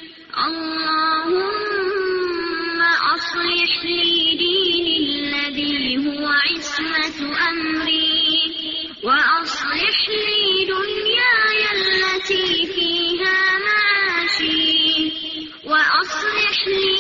اللهم أصلح لي ديني الذي هو عصمة أمري، وأصلح لي دنياي التي فيها معاشي، وأصلح لي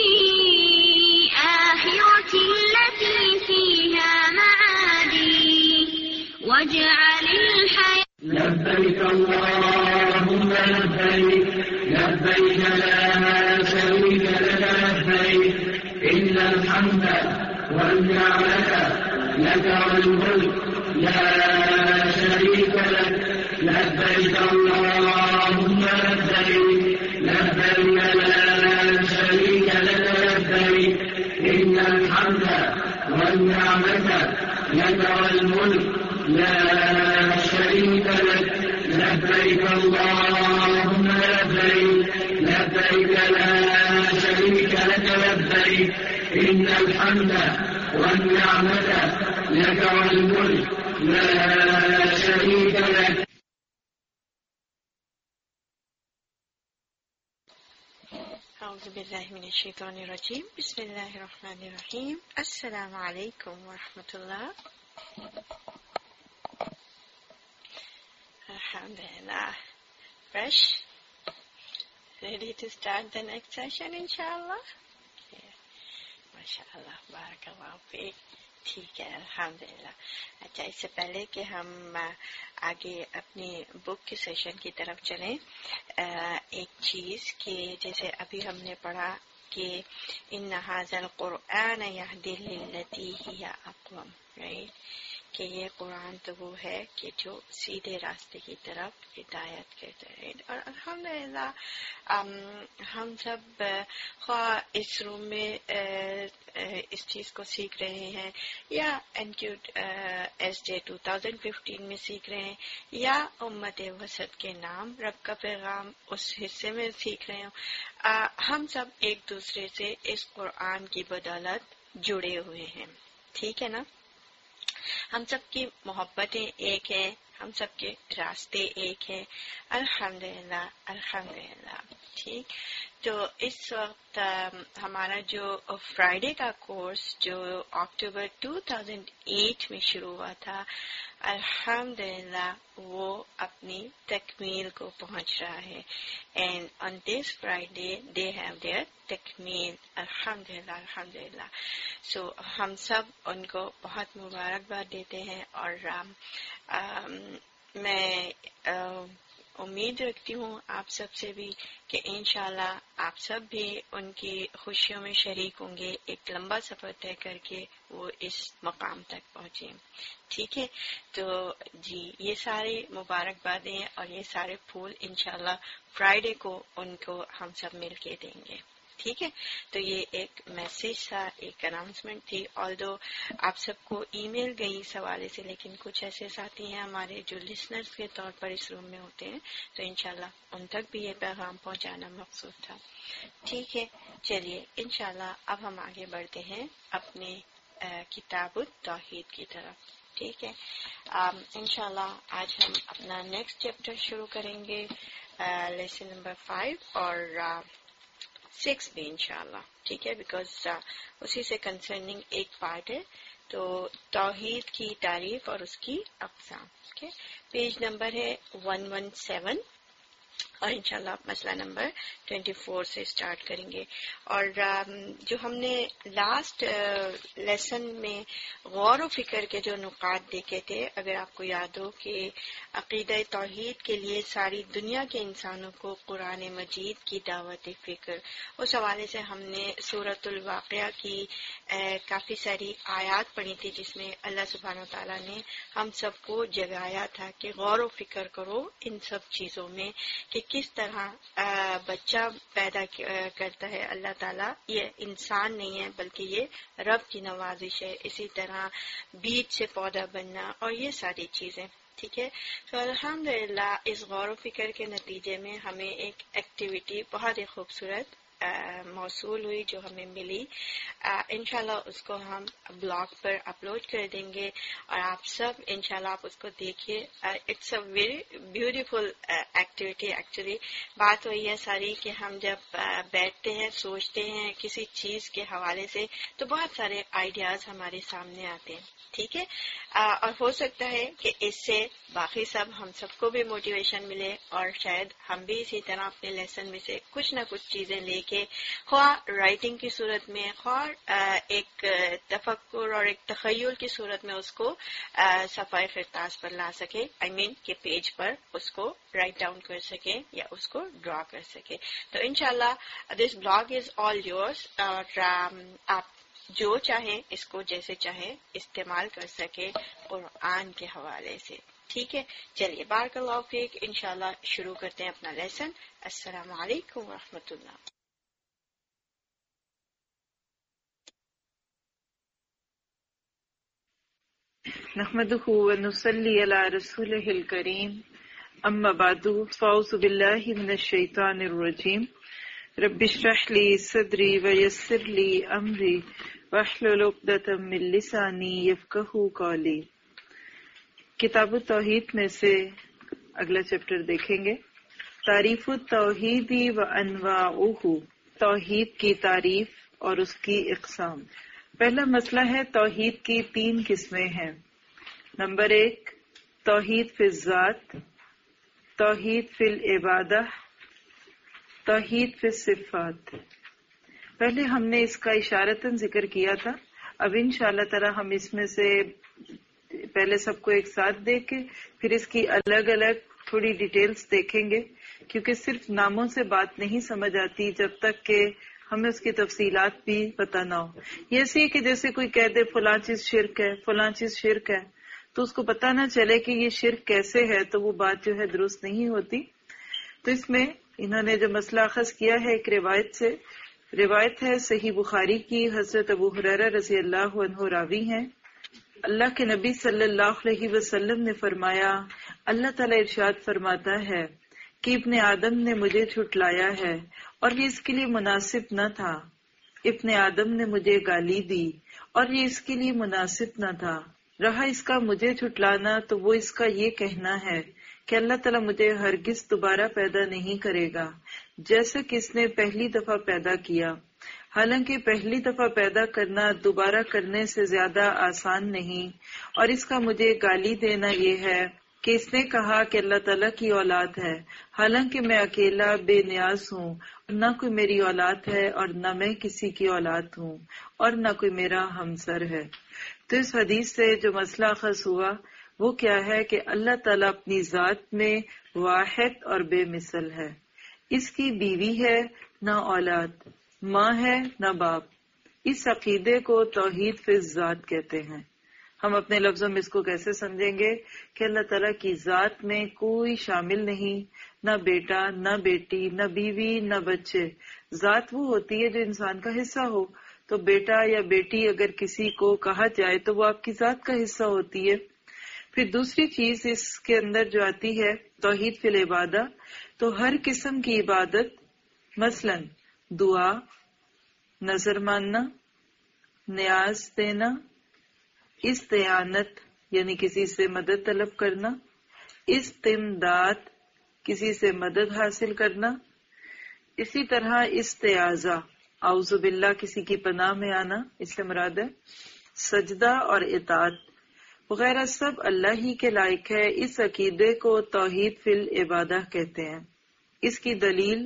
آخرتي التي فيها معادي، واجعل الحياة. لبيك اللهم لبيك، لبيك لا شريك لك لبيك، إن الحمد والنعمة لك والملك لا شريك لك. لبيك اللهم لبيك، لبيك لا شريك لك لبيك، إن الحمد والنعمة لك والملك لا شريك لك. لبيك اللهم لبيك، لبيك لا شريك لك لبيك، إن الحمد والنعمة لك والملك لا شريك لك. أعوذ بالله من الشيطان الرجيم. بسم الله الرحمن الرحيم. السلام عليكم ورحمة الله. Alhamdulillah. Fresh? Ready to start the next session, inshallah? Yeah. MashaAllah. Barakallah fi. ठीक है, अल्हम्दुलिल्लाह। अच्छा, इससे पहले कि हम आगे अपनी बुक के सेशन की तरफ चलें, एक चीज कि जैसे अभी हमने पढ़ा कि इन्ना हाज़ल कुरआन यहदी लिल्लती हिया अक़वम, राइट, कि ये कुरान तो वो है कि जो सीधे रास्ते की तरफ हिदायत करता है। और अल्हम्दुलिल्लाह हम सब ख्वाह इस रूम में इस चीज को सीख रहे हैं, या NQ S J two thousand fifteen में सीख रहे हैं, या उम्मत वसत के नाम रब का पैगाम उस हिस्से में सीख रहे हो, हम सब एक दूसरे से इस कुरान की बदौलत जुड़े हुए हैं, ठीक है ना। ہم سب کی محبتیں ایک ہیں، ہم سب کے راستے ایک ہیں. الحمدللہ الحمدللہ. ٹھیک، تو اس وقت ہمارا جو فرائیڈے کا کورس جو اکتوبر دو ہزار آٹھ میں شروع ہوا تھا، الحمدللہ وہ اپنی تکمیل کو پہنچ رہا ہے. And on this Friday they have their تکمیل. الحمدللہ الحمدللہ. سو ہم سب ان کو بہت مبارکباد دیتے ہیں، اور آم, آم, میں آم, امید رکھتی ہوں آپ سب سے بھی کہ انشاءاللہ آپ سب بھی ان کی خوشیوں میں شریک ہوں گے، ایک لمبا سفر طے کر کے وہ اس مقام تک پہنچے. ٹھیک ہے، تو جی یہ سارے مبارکبادیں اور یہ سارے پھول انشاءاللہ فرائیڈے کو ان کو ہم سب مل کے دیں گے. ٹھیک ہے، تو یہ ایک میسج تھا، ایک اناؤنسمنٹ تھی. آلدو آپ سب کو ای میل گئی اس حوالے سے، لیکن کچھ ایسے ساتھی ہیں ہمارے جو لسنرز کے طور پر اس روم میں ہوتے ہیں، تو انشاءاللہ ان تک بھی یہ پیغام پہنچانا مقصود تھا. ٹھیک ہے، چلیے انشاءاللہ اب ہم آگے بڑھتے ہیں اپنے کتاب التوحید کی طرف. ٹھیک ہے، انشاءاللہ آج ہم اپنا نیکسٹ چیپٹر شروع کریں گے، لیسن نمبر فائیو اور سکس بھی انشاءاللہ. ٹھیک ہے، بیکاز اسی سے کنسرننگ ایک پارٹ ہے. تو توحید کی تعریف اور اس کی اقسام. ٹھیک ہے، پیج نمبر ہے ون ون سیون اور انشاءاللہ مسئلہ نمبر ٹوینٹی فور سے اسٹارٹ کریں گے. اور جو ہم نے لاسٹ لیسن میں غور و فکر کے جو نکات دیکھے تھے، اگر آپ کو یاد ہو کہ عقیدہ توحید کے لیے ساری دنیا کے انسانوں کو قرآن مجید کی دعوت فکر، اس حوالے سے ہم نے سورۃ الواقعہ کی کافی ساری آیات پڑھی تھی، جس میں اللہ سبحانہ و تعالیٰ نے ہم سب کو جگایا تھا کہ غور و فکر کرو ان سب چیزوں میں، کہ کس طرح بچہ پیدا کرتا ہے اللہ تعالیٰ. یہ انسان نہیں ہے بلکہ یہ رب کی نوازش ہے. اسی طرح بیج سے پودا بننا اور یہ ساری چیزیں. ٹھیک ہے، تو الحمدللہ اس غور و فکر کے نتیجے میں ہمیں ایک ایکٹیویٹی بہت ہی خوبصورت موصول ہوئی جو ہمیں ملی. انشاءاللہ اس کو ہم بلاگ پر اپلوڈ کر دیں گے اور آپ سب انشاءاللہ آپ اس کو دیکھیے. It's a very beautiful activity. Actually بات وہی ہے ساری کہ ہم جب بیٹھتے ہیں سوچتے ہیں کسی چیز کے حوالے سے تو بہت سارے آئیڈیاز ہمارے سامنے آتے ہیں. ٹھیک ہے، اور ہو سکتا ہے کہ اس سے باقی سب ہم سب کو بھی موٹیویشن ملے اور شاید ہم بھی اسی طرح اپنے لیسن میں سے کچھ نہ کچھ چیزیں لے کے خواہ رائٹنگ کی صورت میں، خواہ ایک تفکر اور ایک تخیل کی صورت میں اس کو صفحہ خرطاس پر لا سکے. آئی مین کہ پیج پر اس کو رائٹ ڈاؤن کر سکے یا اس کو ڈرا کر سکے. تو انشاءاللہ دس بلاگ از آل یورس، اور آپ جو چاہیں اس کو جیسے چاہیں استعمال کر سکے قرآن کے حوالے سے. ٹھیک ہے، چلیے بارک اللہ فیک. انشاءاللہ شروع کرتے ہیں اپنا لیسن. السلام علیکم ورحمۃ اللہ. نحمده ونصلي على رسوله الكريم. اما بعد فاعوذ بالله من الشيطان الرجيم. رب اشرح لي صدري ويسر لي امري واحلل عقدة من لساني يفقهوا قولي. کتاب التوحید میں سے اگلا چیپٹر دیکھیں گے. تعریف التوحید و انواعہ، توحید کی تعریف اور اس کی اقسام. پہلا مسئلہ ہے توحید کی تین قسمیں ہیں. نمبر ایک توحید فی الذات، توحید فی العبادہ، توحید فی الصفات. پہلے ہم نے اس کا اشارتاً ذکر کیا تھا. اب انشاءاللہ تعالی ہم اس میں سے پہلے سب کو ایک ساتھ دیکھ کے پھر اس کی الگ الگ تھوڑی ڈیٹیلز دیکھیں گے، کیونکہ صرف ناموں سے بات نہیں سمجھ آتی جب تک کہ ہمیں اس کی تفصیلات بھی پتہ نہ ہو. یہ ایسی ہے کہ جیسے کوئی کہہ دے فلاں چیز شرک ہے، فلاں چیز شرک ہے، تو اس کو پتہ نہ چلے کہ یہ شرک کیسے ہے تو وہ بات جو ہے درست نہیں ہوتی. تو اس میں انہوں نے جو مسئلہ اخذ کیا ہے ایک روایت سے. روایت ہے صحیح بخاری کی، حضرت ابو ہریرہ رضی اللہ عنہ راوی ہیں. اللہ کے نبی صلی اللہ علیہ وسلم نے فرمایا، اللہ تعالیٰ ارشاد فرماتا ہے کہ ابن آدم نے مجھے جھٹلایا ہے اور یہ اس کے لیے مناسب نہ تھا. ابن آدم نے مجھے گالی دی اور یہ اس کے لیے مناسب نہ تھا. رہا اس کا مجھے جھٹلانا تو وہ اس کا یہ کہنا ہے کہ اللہ تعالیٰ مجھے ہرگز دوبارہ پیدا نہیں کرے گا جیسا کہ اس نے پہلی دفعہ پیدا کیا، حالانکہ پہلی دفعہ پیدا کرنا دوبارہ کرنے سے زیادہ آسان نہیں، اور اس کا مجھے گالی دینا یہ ہے کہ اس نے کہا کہ اللہ تعالیٰ کی اولاد ہے، حالانکہ میں اکیلا بے نیاز ہوں، نہ کوئی میری اولاد ہے اور نہ میں کسی کی اولاد ہوں، اور نہ کوئی میرا ہمسر ہے۔ تو اس حدیث سے جو مسئلہ اخذ ہوا وہ کیا ہے کہ اللہ تعالیٰ اپنی ذات میں واحد اور بے مثل ہے، اس کی بیوی ہے نہ اولاد، ماں ہے نہ باپ۔ اس عقیدے کو توحید فی الذات کہتے ہیں۔ ہم اپنے لفظوں میں اس کو کیسے سمجھیں گے کہ اللہ تعالیٰ کی ذات میں کوئی شامل نہیں، نہ بیٹا نہ بیٹی نہ بیوی نہ بچے۔ ذات وہ ہوتی ہے جو انسان کا حصہ ہو، تو بیٹا یا بیٹی اگر کسی کو کہا جائے تو وہ آپ کی ذات کا حصہ ہوتی ہے۔ پھر دوسری چیز اس کے اندر جو آتی ہے توحید فی العبادہ، تو ہر قسم کی عبادت، مثلا دعا، نظر ماننا، نیاز دینا، استعانت یعنی کسی سے مدد طلب کرنا، استمداد کسی سے مدد حاصل کرنا، اسی طرح استعاذہ اعوذ باللہ کسی کی پناہ میں آنا، اس سے مراد ہے سجدہ اور اطاعت وغیرہ، سب اللہ ہی کے لائق ہے۔ اس عقیدے کو توحید فی العبادہ کہتے ہیں۔ اس کی دلیل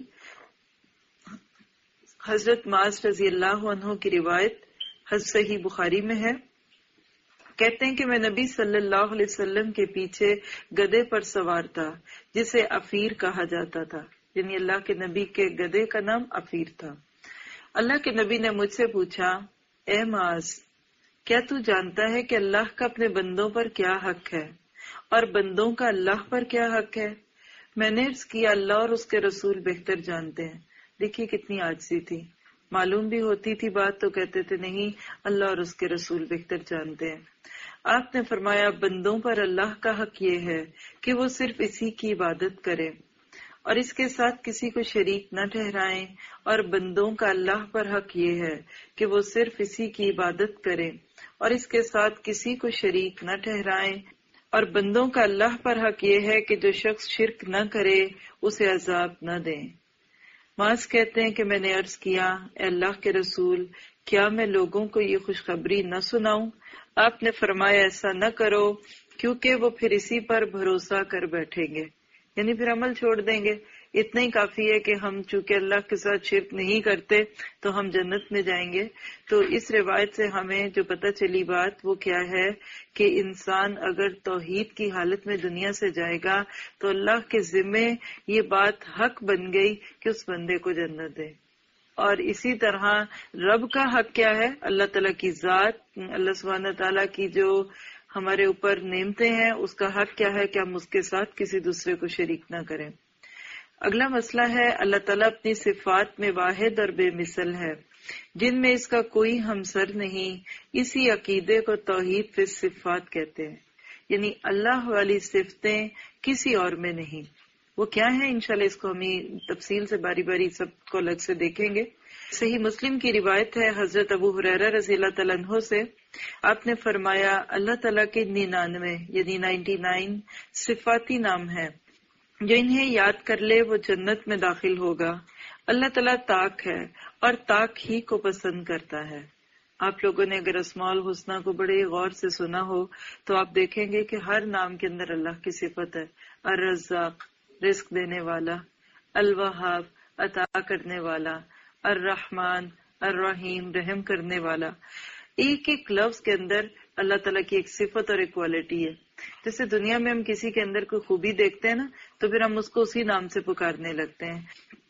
حضرت معاذ رضی اللہ عنہ کی روایت حدیث صحیح بخاری میں ہے، کہتے ہیں کہ میں نبی صلی اللہ علیہ وسلم کے پیچھے گدھے پر سوار تھا جسے افیر کہا جاتا تھا، یعنی اللہ کے نبی کے گدھے کا نام افیر تھا۔ اللہ کے نبی نے مجھ سے پوچھا، اے معاذ، کیا تو جانتا ہے کہ اللہ کا اپنے بندوں پر کیا حق ہے اور بندوں کا اللہ پر کیا حق ہے؟ میں نے عرض کیا، اللہ اور اس کے رسول بہتر جانتے ہیں۔ دیکھیے کتنی عاجزی تھی، معلوم بھی ہوتی تھی بات تو کہتے تھے نہیں، اللہ اور اس کے رسول بہتر جانتے ہیں۔ آپ نے فرمایا، بندوں پر اللہ کا حق یہ ہے کہ وہ صرف اسی کی عبادت کریں اور اس کے ساتھ کسی کو شریک نہ ٹھہرائیں، اور بندوں کا اللہ پر حق یہ ہے کہ وہ صرف اسی کی عبادت کریں اور اس کے ساتھ کسی کو شریک نہ ٹھہرائیں، اور بندوں کا اللہ پر حق یہ ہے کہ جو شخص شرک نہ کرے اسے عذاب نہ دیں۔ معاذ کہتے ہیں کہ میں نے عرض کیا، اے اللہ کے رسول، کیا میں لوگوں کو یہ خوشخبری نہ سناؤں؟ آپ نے فرمایا، ایسا نہ کرو کیونکہ وہ پھر اسی پر بھروسہ کر بیٹھیں گے، یعنی پھر عمل چھوڑ دیں گے۔ اتنا ہی کافی ہے کہ ہم چونکہ اللہ کے ساتھ شرک نہیں کرتے تو ہم جنت میں جائیں گے۔ تو اس روایت سے ہمیں جو پتہ چلی بات وہ کیا ہے کہ انسان اگر توحید کی حالت میں دنیا سے جائے گا تو اللہ کے ذمے یہ بات حق بن گئی کہ اس بندے کو جنت دے۔ اور اسی طرح رب کا حق کیا ہے؟ اللہ تعالیٰ کی ذات، اللہ سبحانہ تعالیٰ کی جو ہمارے اوپر نعمتیں ہیں اس کا حق کیا ہے کہ ہم اس کے ساتھ کسی دوسرے کو شریک نہ کریں۔ اگلا مسئلہ ہے، اللہ تعالیٰ اپنی صفات میں واحد اور بے مثل ہے جن میں اس کا کوئی ہمسر نہیں۔ اسی عقیدے کو توحید فی الصفات کہتے ہیں، یعنی اللہ والی صفتیں کسی اور میں نہیں۔ وہ کیا ہے؟ انشاءاللہ اس کو ہم تفصیل سے باری باری سب کو الگ سے دیکھیں گے۔ صحیح مسلم کی روایت ہے حضرت ابو ہریرہ رضی اللہ تعالیٰ عنہ سے، آپ نے فرمایا، اللہ تعالیٰ کے ننانوے یعنی نائنٹی نائن صفاتی نام ہے، جو انہیں یاد کر لے وہ جنت میں داخل ہوگا۔ اللہ تعالیٰ طاق ہے اور طاق ہی کو پسند کرتا ہے۔ آپ لوگوں نے اگر اسماء الحسنی کو بڑے غور سے سنا ہو تو آپ دیکھیں گے کہ ہر نام کے اندر اللہ کی صفت ہے۔ الرزاق رزق دینے والا، الوہاب عطا کرنے والا، الرحمن الرحیم رحم کرنے والا۔ ایک ایک لفظ کے اندر اللہ تعالیٰ کی ایک صفت اور ایک کوالٹی ہے۔ جیسے دنیا میں ہم کسی کے اندر کوئی خوبی دیکھتے ہیں نا تو پھر ہم اس کو اسی نام سے پکارنے لگتے ہیں۔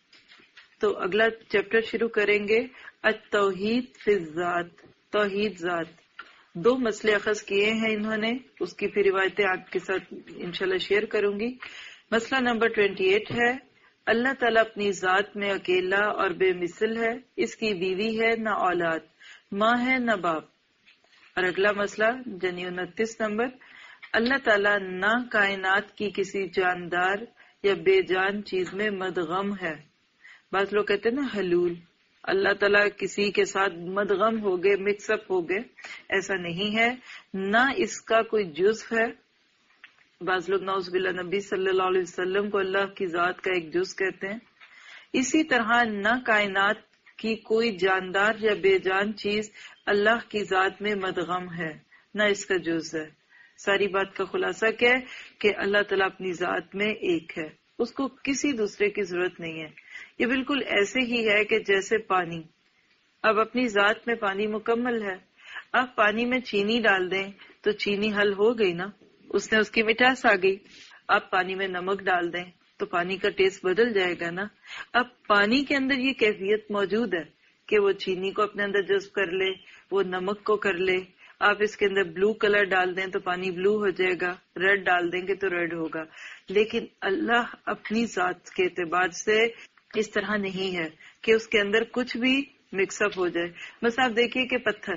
تو اگلا چیپٹر شروع کریں گے، التوحید فی الذات، توحید ذات۔ دو مسئلے اخذ کیے ہیں انہوں نے، اس کی پھر روایتیں آپ کے ساتھ انشاءاللہ شیئر کروں گی۔ مسئلہ نمبر اٹھائیس ہے، اللہ تعالیٰ اپنی ذات میں اکیلا اور بے مثل ہے، اس کی بیوی ہے نہ اولاد، ماں ہے نہ باپ۔ اور اگلا مسئلہ یعنی انتیس نمبر، اللہ تعالیٰ نہ کائنات کی کسی جاندار یا بے جان چیز میں مدغم ہے۔ بعض لوگ کہتے ہیں نا حلول، اللہ تعالیٰ کسی کے ساتھ مدغم ہو گئے، مکس اپ ہو گئے، ایسا نہیں ہے. نہ اس کا کوئی جزو ہے. بعض لوگ نعوذ باللہ نبی صلی اللہ علیہ وسلم کو اللہ کی ذات کا ایک جز کہتے ہیں. اسی طرح نہ کائنات کی کوئی جاندار یا بے جان چیز اللہ کی ذات میں مدغم ہے، نہ اس کا جز ہے. ساری بات کا خلاصہ کیا ہے کہ اللہ تعالیٰ اپنی ذات میں ایک ہے، اس کو کسی دوسرے کی ضرورت نہیں ہے. یہ بالکل ایسے ہی ہے کہ جیسے پانی، اب اپنی ذات میں پانی مکمل ہے، اب پانی میں چینی ڈال دیں تو چینی حل ہو گئی نا، اس نے اس کی مٹھاس آ گئی. اب پانی میں نمک ڈال دیں تو پانی کا ٹیسٹ بدل جائے گا نا. اب پانی کے اندر یہ کیفیت موجود ہے کہ وہ چینی کو اپنے اندر جذب کر لے، وہ نمک کو کر لے. آپ اس کے اندر بلو کلر ڈال دیں تو پانی بلو ہو جائے گا، ریڈ ڈال دیں گے تو ریڈ ہوگا. لیکن اللہ اپنی ذات کے اعتبار سے اس طرح نہیں ہے کہ اس کے اندر کچھ بھی مکس اپ ہو جائے. بس آپ دیکھیے کہ پتھر،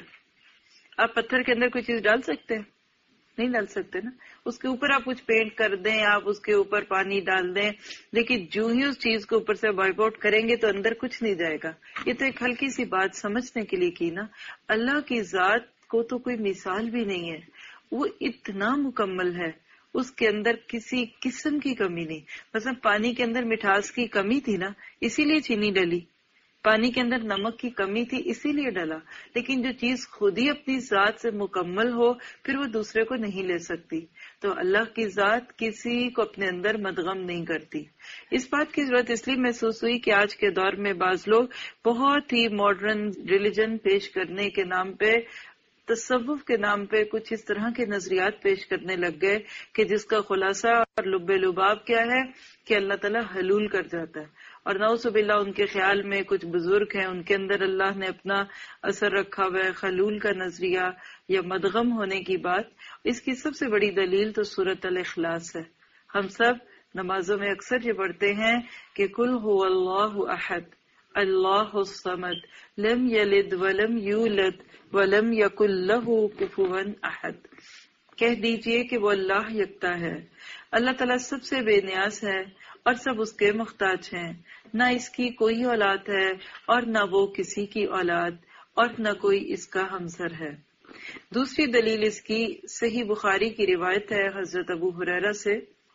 آپ پتھر کے اندر کوئی چیز ڈال سکتے ہیں؟ نہیں ڈال سکتے نا. اس کے اوپر آپ کچھ پینٹ کر دیں، آپ اس کے اوپر پانی ڈال دیں، لیکن جو ہی اس چیز کو اوپر سے وائپ آؤٹ کریں گے تو اندر کچھ نہیں جائے گا. یہ تو ایک ہلکی سی بات سمجھنے کے لیے کی نا. اللہ کی ذات کو تو کوئی مثال بھی نہیں ہے، وہ اتنا مکمل ہے، اس کے اندر کسی قسم کی کمی نہیں. مثلا پانی کے اندر مٹھاس کی کمی تھی نا، اسی لیے چینی ڈلی. پانی کے اندر نمک کی کمی تھی، اسی لیے ڈالا. لیکن جو چیز خود ہی اپنی ذات سے مکمل ہو پھر وہ دوسرے کو نہیں لے سکتی. تو اللہ کی ذات کسی کو اپنے اندر مدغم نہیں کرتی. اس بات کی ضرورت اس لیے محسوس ہوئی کہ آج کے دور میں بعض لوگ بہت ہی ماڈرن ریلیجن پیش کرنے کے نام پہ، تصوف کے نام پہ کچھ اس طرح کے نظریات پیش کرنے لگ گئے کہ جس کا خلاصہ اور لب لباب کیا ہے کہ اللہ تعالیٰ حلول کر جاتا ہے. اور نعوذ باللہ ان کے خیال میں کچھ بزرگ ہیں، ان کے اندر اللہ نے اپنا اثر رکھا ہوا ہے، حلول کا نظریہ یا مدغم ہونے کی بات. اس کی سب سے بڑی دلیل تو سورۃ الاخلاص ہے. ہم سب نمازوں میں اکثر یہ پڑھتے ہیں کہ قل هو اللہ احد اللہ الصمد لم یلد ولم یولد ولم یکن لہ کفوا احد. کہہ دیجئے کہ وہ اللہ یکتا ہے، اللہ تعالیٰ سب سے بے نیاز ہے اور سب اس کے محتاج ہیں. نہ اس کی کوئی اولاد ہے اور نہ وہ کسی کی اولاد، اور نہ کوئی اس کا ہمسر ہے. دوسری دلیل اس کی صحیح بخاری کی روایت ہے حضرت ابو ہریرہ سے.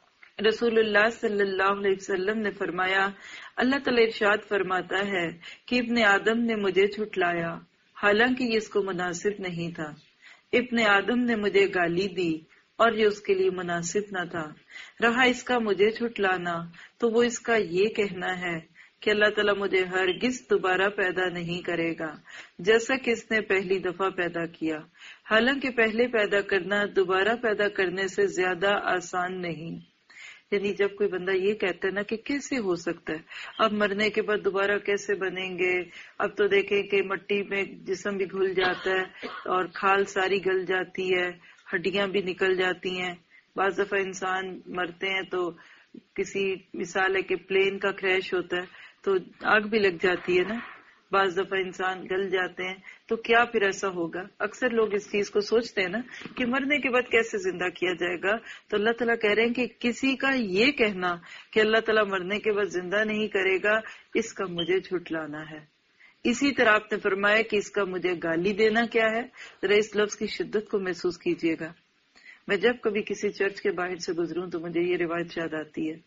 رسول اللہ صلی اللہ علیہ وسلم نے فرمایا، اللہ تعالیٰ ارشاد فرماتا ہے کہ ابن آدم نے مجھے جھٹلایا حالانکہ یہ اس کو مناسب نہیں تھا. ابن آدم نے مجھے گالی دی اور یہ اس کے لیے مناسب نہ تھا. رہا اس کا مجھے جھٹلانا تو وہ اس کا یہ کہنا ہے کہ اللہ تعالیٰ مجھے ہرگز دوبارہ پیدا نہیں کرے گا جیسا کہ اس نے پہلی دفعہ پیدا کیا، حالانکہ پہلے پیدا کرنا دوبارہ پیدا کرنے سے زیادہ آسان نہیں. یعنی جب کوئی بندہ یہ کہتا ہے نا کہ کیسے ہو سکتا ہے، اب مرنے کے بعد دوبارہ کیسے بنیں گے، اب تو دیکھیں کہ مٹی میں جسم بھی گھل جاتا ہے اور کھال ساری گل جاتی ہے، ہڈیاں بھی نکل جاتی ہیں. بعض دفعہ انسان مرتے ہیں تو کسی مثال ہے کہ پلین کا کریش ہوتا ہے تو آگ بھی لگ جاتی ہے نا. بعض دفعہ انسان گل جاتے ہیں تو کیا پھر ایسا ہوگا. اکثر لوگ اس چیز کو سوچتے ہیں نا کہ مرنے کے بعد کیسے زندہ کیا جائے گا. تو اللہ تعالیٰ کہہ رہے ہیں کہ کسی کا یہ کہنا کہ اللہ تعالیٰ مرنے کے بعد زندہ نہیں کرے گا، اس کا مجھے جھٹلانا ہے. اسی طرح آپ نے فرمایا کہ اس کا مجھے گالی دینا کیا ہے. ذرا اس لفظ کی شدت کو محسوس کیجئے گا. میں جب کبھی کسی چرچ کے باہر سے گزروں تو مجھے یہ روایت یاد آتی ہے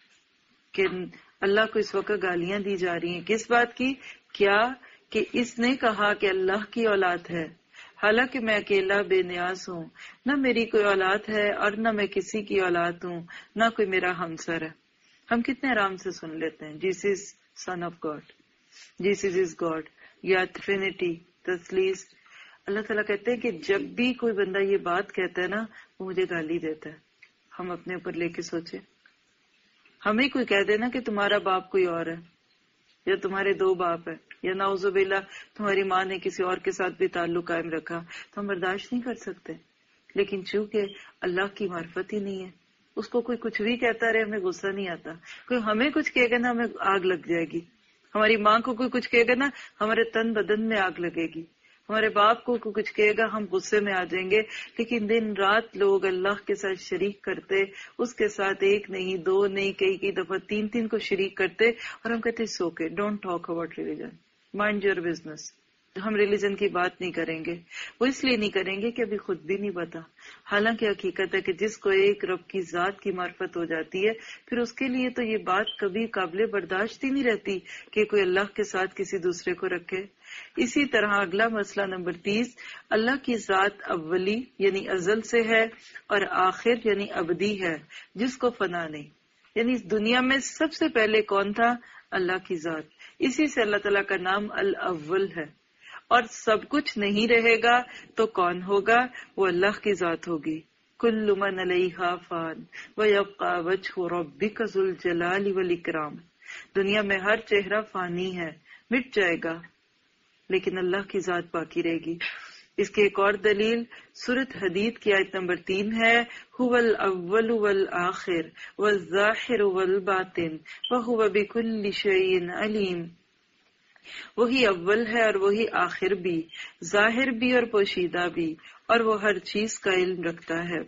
کہ اللہ کو اس وقت گالیاں دی جا رہی ہیں. کس بات کی؟ کیا کہ اس نے کہا کہ اللہ کی اولاد ہے، حالانکہ میں اکیلا بے نیاز ہوں، نہ میری کوئی اولاد ہے اور نہ میں کسی کی اولاد ہوں، نہ کوئی میرا ہمسر ہے. ہم کتنے آرام سے سن لیتے ہیں Jesus son of God, Jesus is God یا ٹرینٹی تثلیث. اللہ تعالیٰ کہتے ہیں کہ جب بھی کوئی بندہ یہ بات کہتا ہے نا وہ مجھے گالی دیتا ہے. ہم اپنے اوپر لے کے سوچیں، ہمیں کوئی کہہ دے نا کہ تمہارا باپ کوئی اور ہے یا تمہارے دو باپ ہے یا نعوذ باللہ تمہاری ماں نے کسی اور کے ساتھ بھی تعلق قائم رکھا تو ہم برداشت نہیں کر سکتے. لیکن چونکہ اللہ کی معرفت ہی نہیں ہے، اس کو کوئی کچھ بھی کہتا رہے ہمیں غصہ نہیں آتا. کوئی ہمیں کچھ کہے گا نا ہمیں آگ لگ جائے گی. ہماری ماں کو کوئی کچھ کہے گا نا ہمارے تن بدن میں آگ لگے گی. ہمارے باپ کو کوئی کچھ کہے گا ہم غصے میں آ جائیں گے. لیکن دن رات لوگ اللہ کے ساتھ شریک کرتے، اس کے ساتھ ایک نہیں دو نہیں کئی کئی دفعہ تین تین کو شریک کرتے، اور ہم کہتے سو کے don't talk about religion. Mind your business. ہم ریلیجن کی بات نہیں کریں گے. وہ اس لیے نہیں کریں گے کہ ابھی خود بھی نہیں پتا. حالانکہ حقیقت ہے کہ جس کو ایک رب کی ذات کی معرفت ہو جاتی ہے پھر اس کے لیے تو یہ بات کبھی قابل برداشت ہی نہیں رہتی کہ کوئی اللہ کے ساتھ کسی دوسرے کو رکھے. اسی طرح اگلا مسئلہ نمبر تیس، اللہ کی ذات اولی یعنی ازل سے ہے اور آخر یعنی ابدی ہے جس کو فنا نہیں. یعنی اس دنیا میں سب سے پہلے کون تھا؟ اللہ کی ذات. اسی سے اللہ تعالیٰ کا نام الاول ہے. اور سب کچھ نہیں رہے گا تو کون ہوگا؟ وہ اللہ کی ذات ہوگی. کل من علیہا فان ویبقی وجہ ربک ذو الجلال والاکرام. دنیا میں ہر چہرہ فانی ہے، مٹ جائے گا، لیکن اللہ کی ذات باقی رہے گی. اس کی ایک اور دلیل سورۃ حدید کی آیت نمبر تین ہے، هو الاول والآخر والظاہر والباطن وهو بكل شیء علیم. وہی اول ہے اور وہی آخر بھی، ظاہر بھی اور پوشیدہ بھی، اور وہ ہر چیز کا علم رکھتا ہے.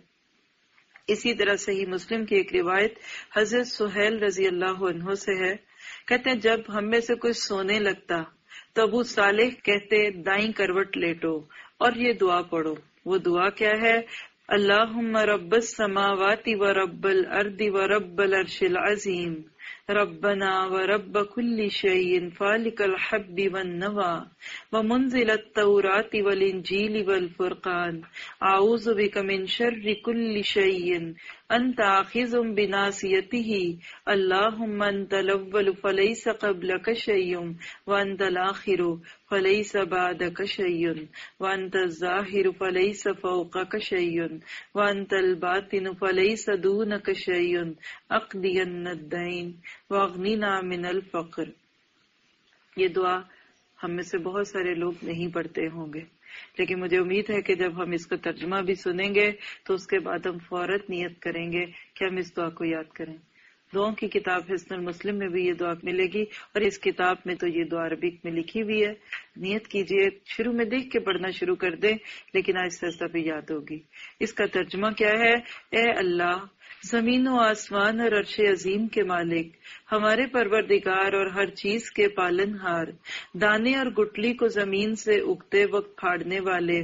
اسی طرح صحیح مسلم کی ایک روایت حضرت سہیل رضی اللہ عنہ سے ہے، کہتے ہیں جب ہم میں سے کوئی سونے لگتا تو ابو صالح کہتے دائیں کروٹ لیٹو اور یہ دعا پڑھو. وہ دعا کیا ہے؟ اللہم رب السماوات و رب الارض و رب العرش العظیم ربنا ورب كل شيء فالق الحب والنوى ومنزل التوراة والانجيل والفرقان اعوذ بك من شر كل شيء انت آخذ بناصيته اللهم انت الاول فليس قبلك شيء وانت الاخر فليس بعدك شيء وانت الظاهر فليس فوقك شيء وانت الباطن فليس دونك شيء اقضين الدين واغننا من الفقر. یہ دعا ہم میں سے بہت سارے لوگ نہیں پڑھتے ہوں گے، لیکن مجھے امید ہے کہ جب ہم اس کا ترجمہ بھی سنیں گے تو اس کے بعد ہم فوراً نیت کریں گے کہ ہم اس دعا کو یاد کریں. دعاؤں کی کتاب حسن المسلم میں بھی یہ دعا ملے گی، اور اس کتاب میں تو یہ دعا عربک میں لکھی ہوئی ہے. نیت کیجئے، شروع میں دیکھ کے پڑھنا شروع کر دیں، لیکن آہستہ آہستہ بھی یاد ہوگی. اس کا ترجمہ کیا ہے؟ اے اللہ، زمین و آسمان اور عرش عظیم کے مالک، ہمارے پروردگار اور ہر چیز کے پالن ہار، دانے اور گٹلی کو زمین سے اگتے وقت پھاڑنے والے،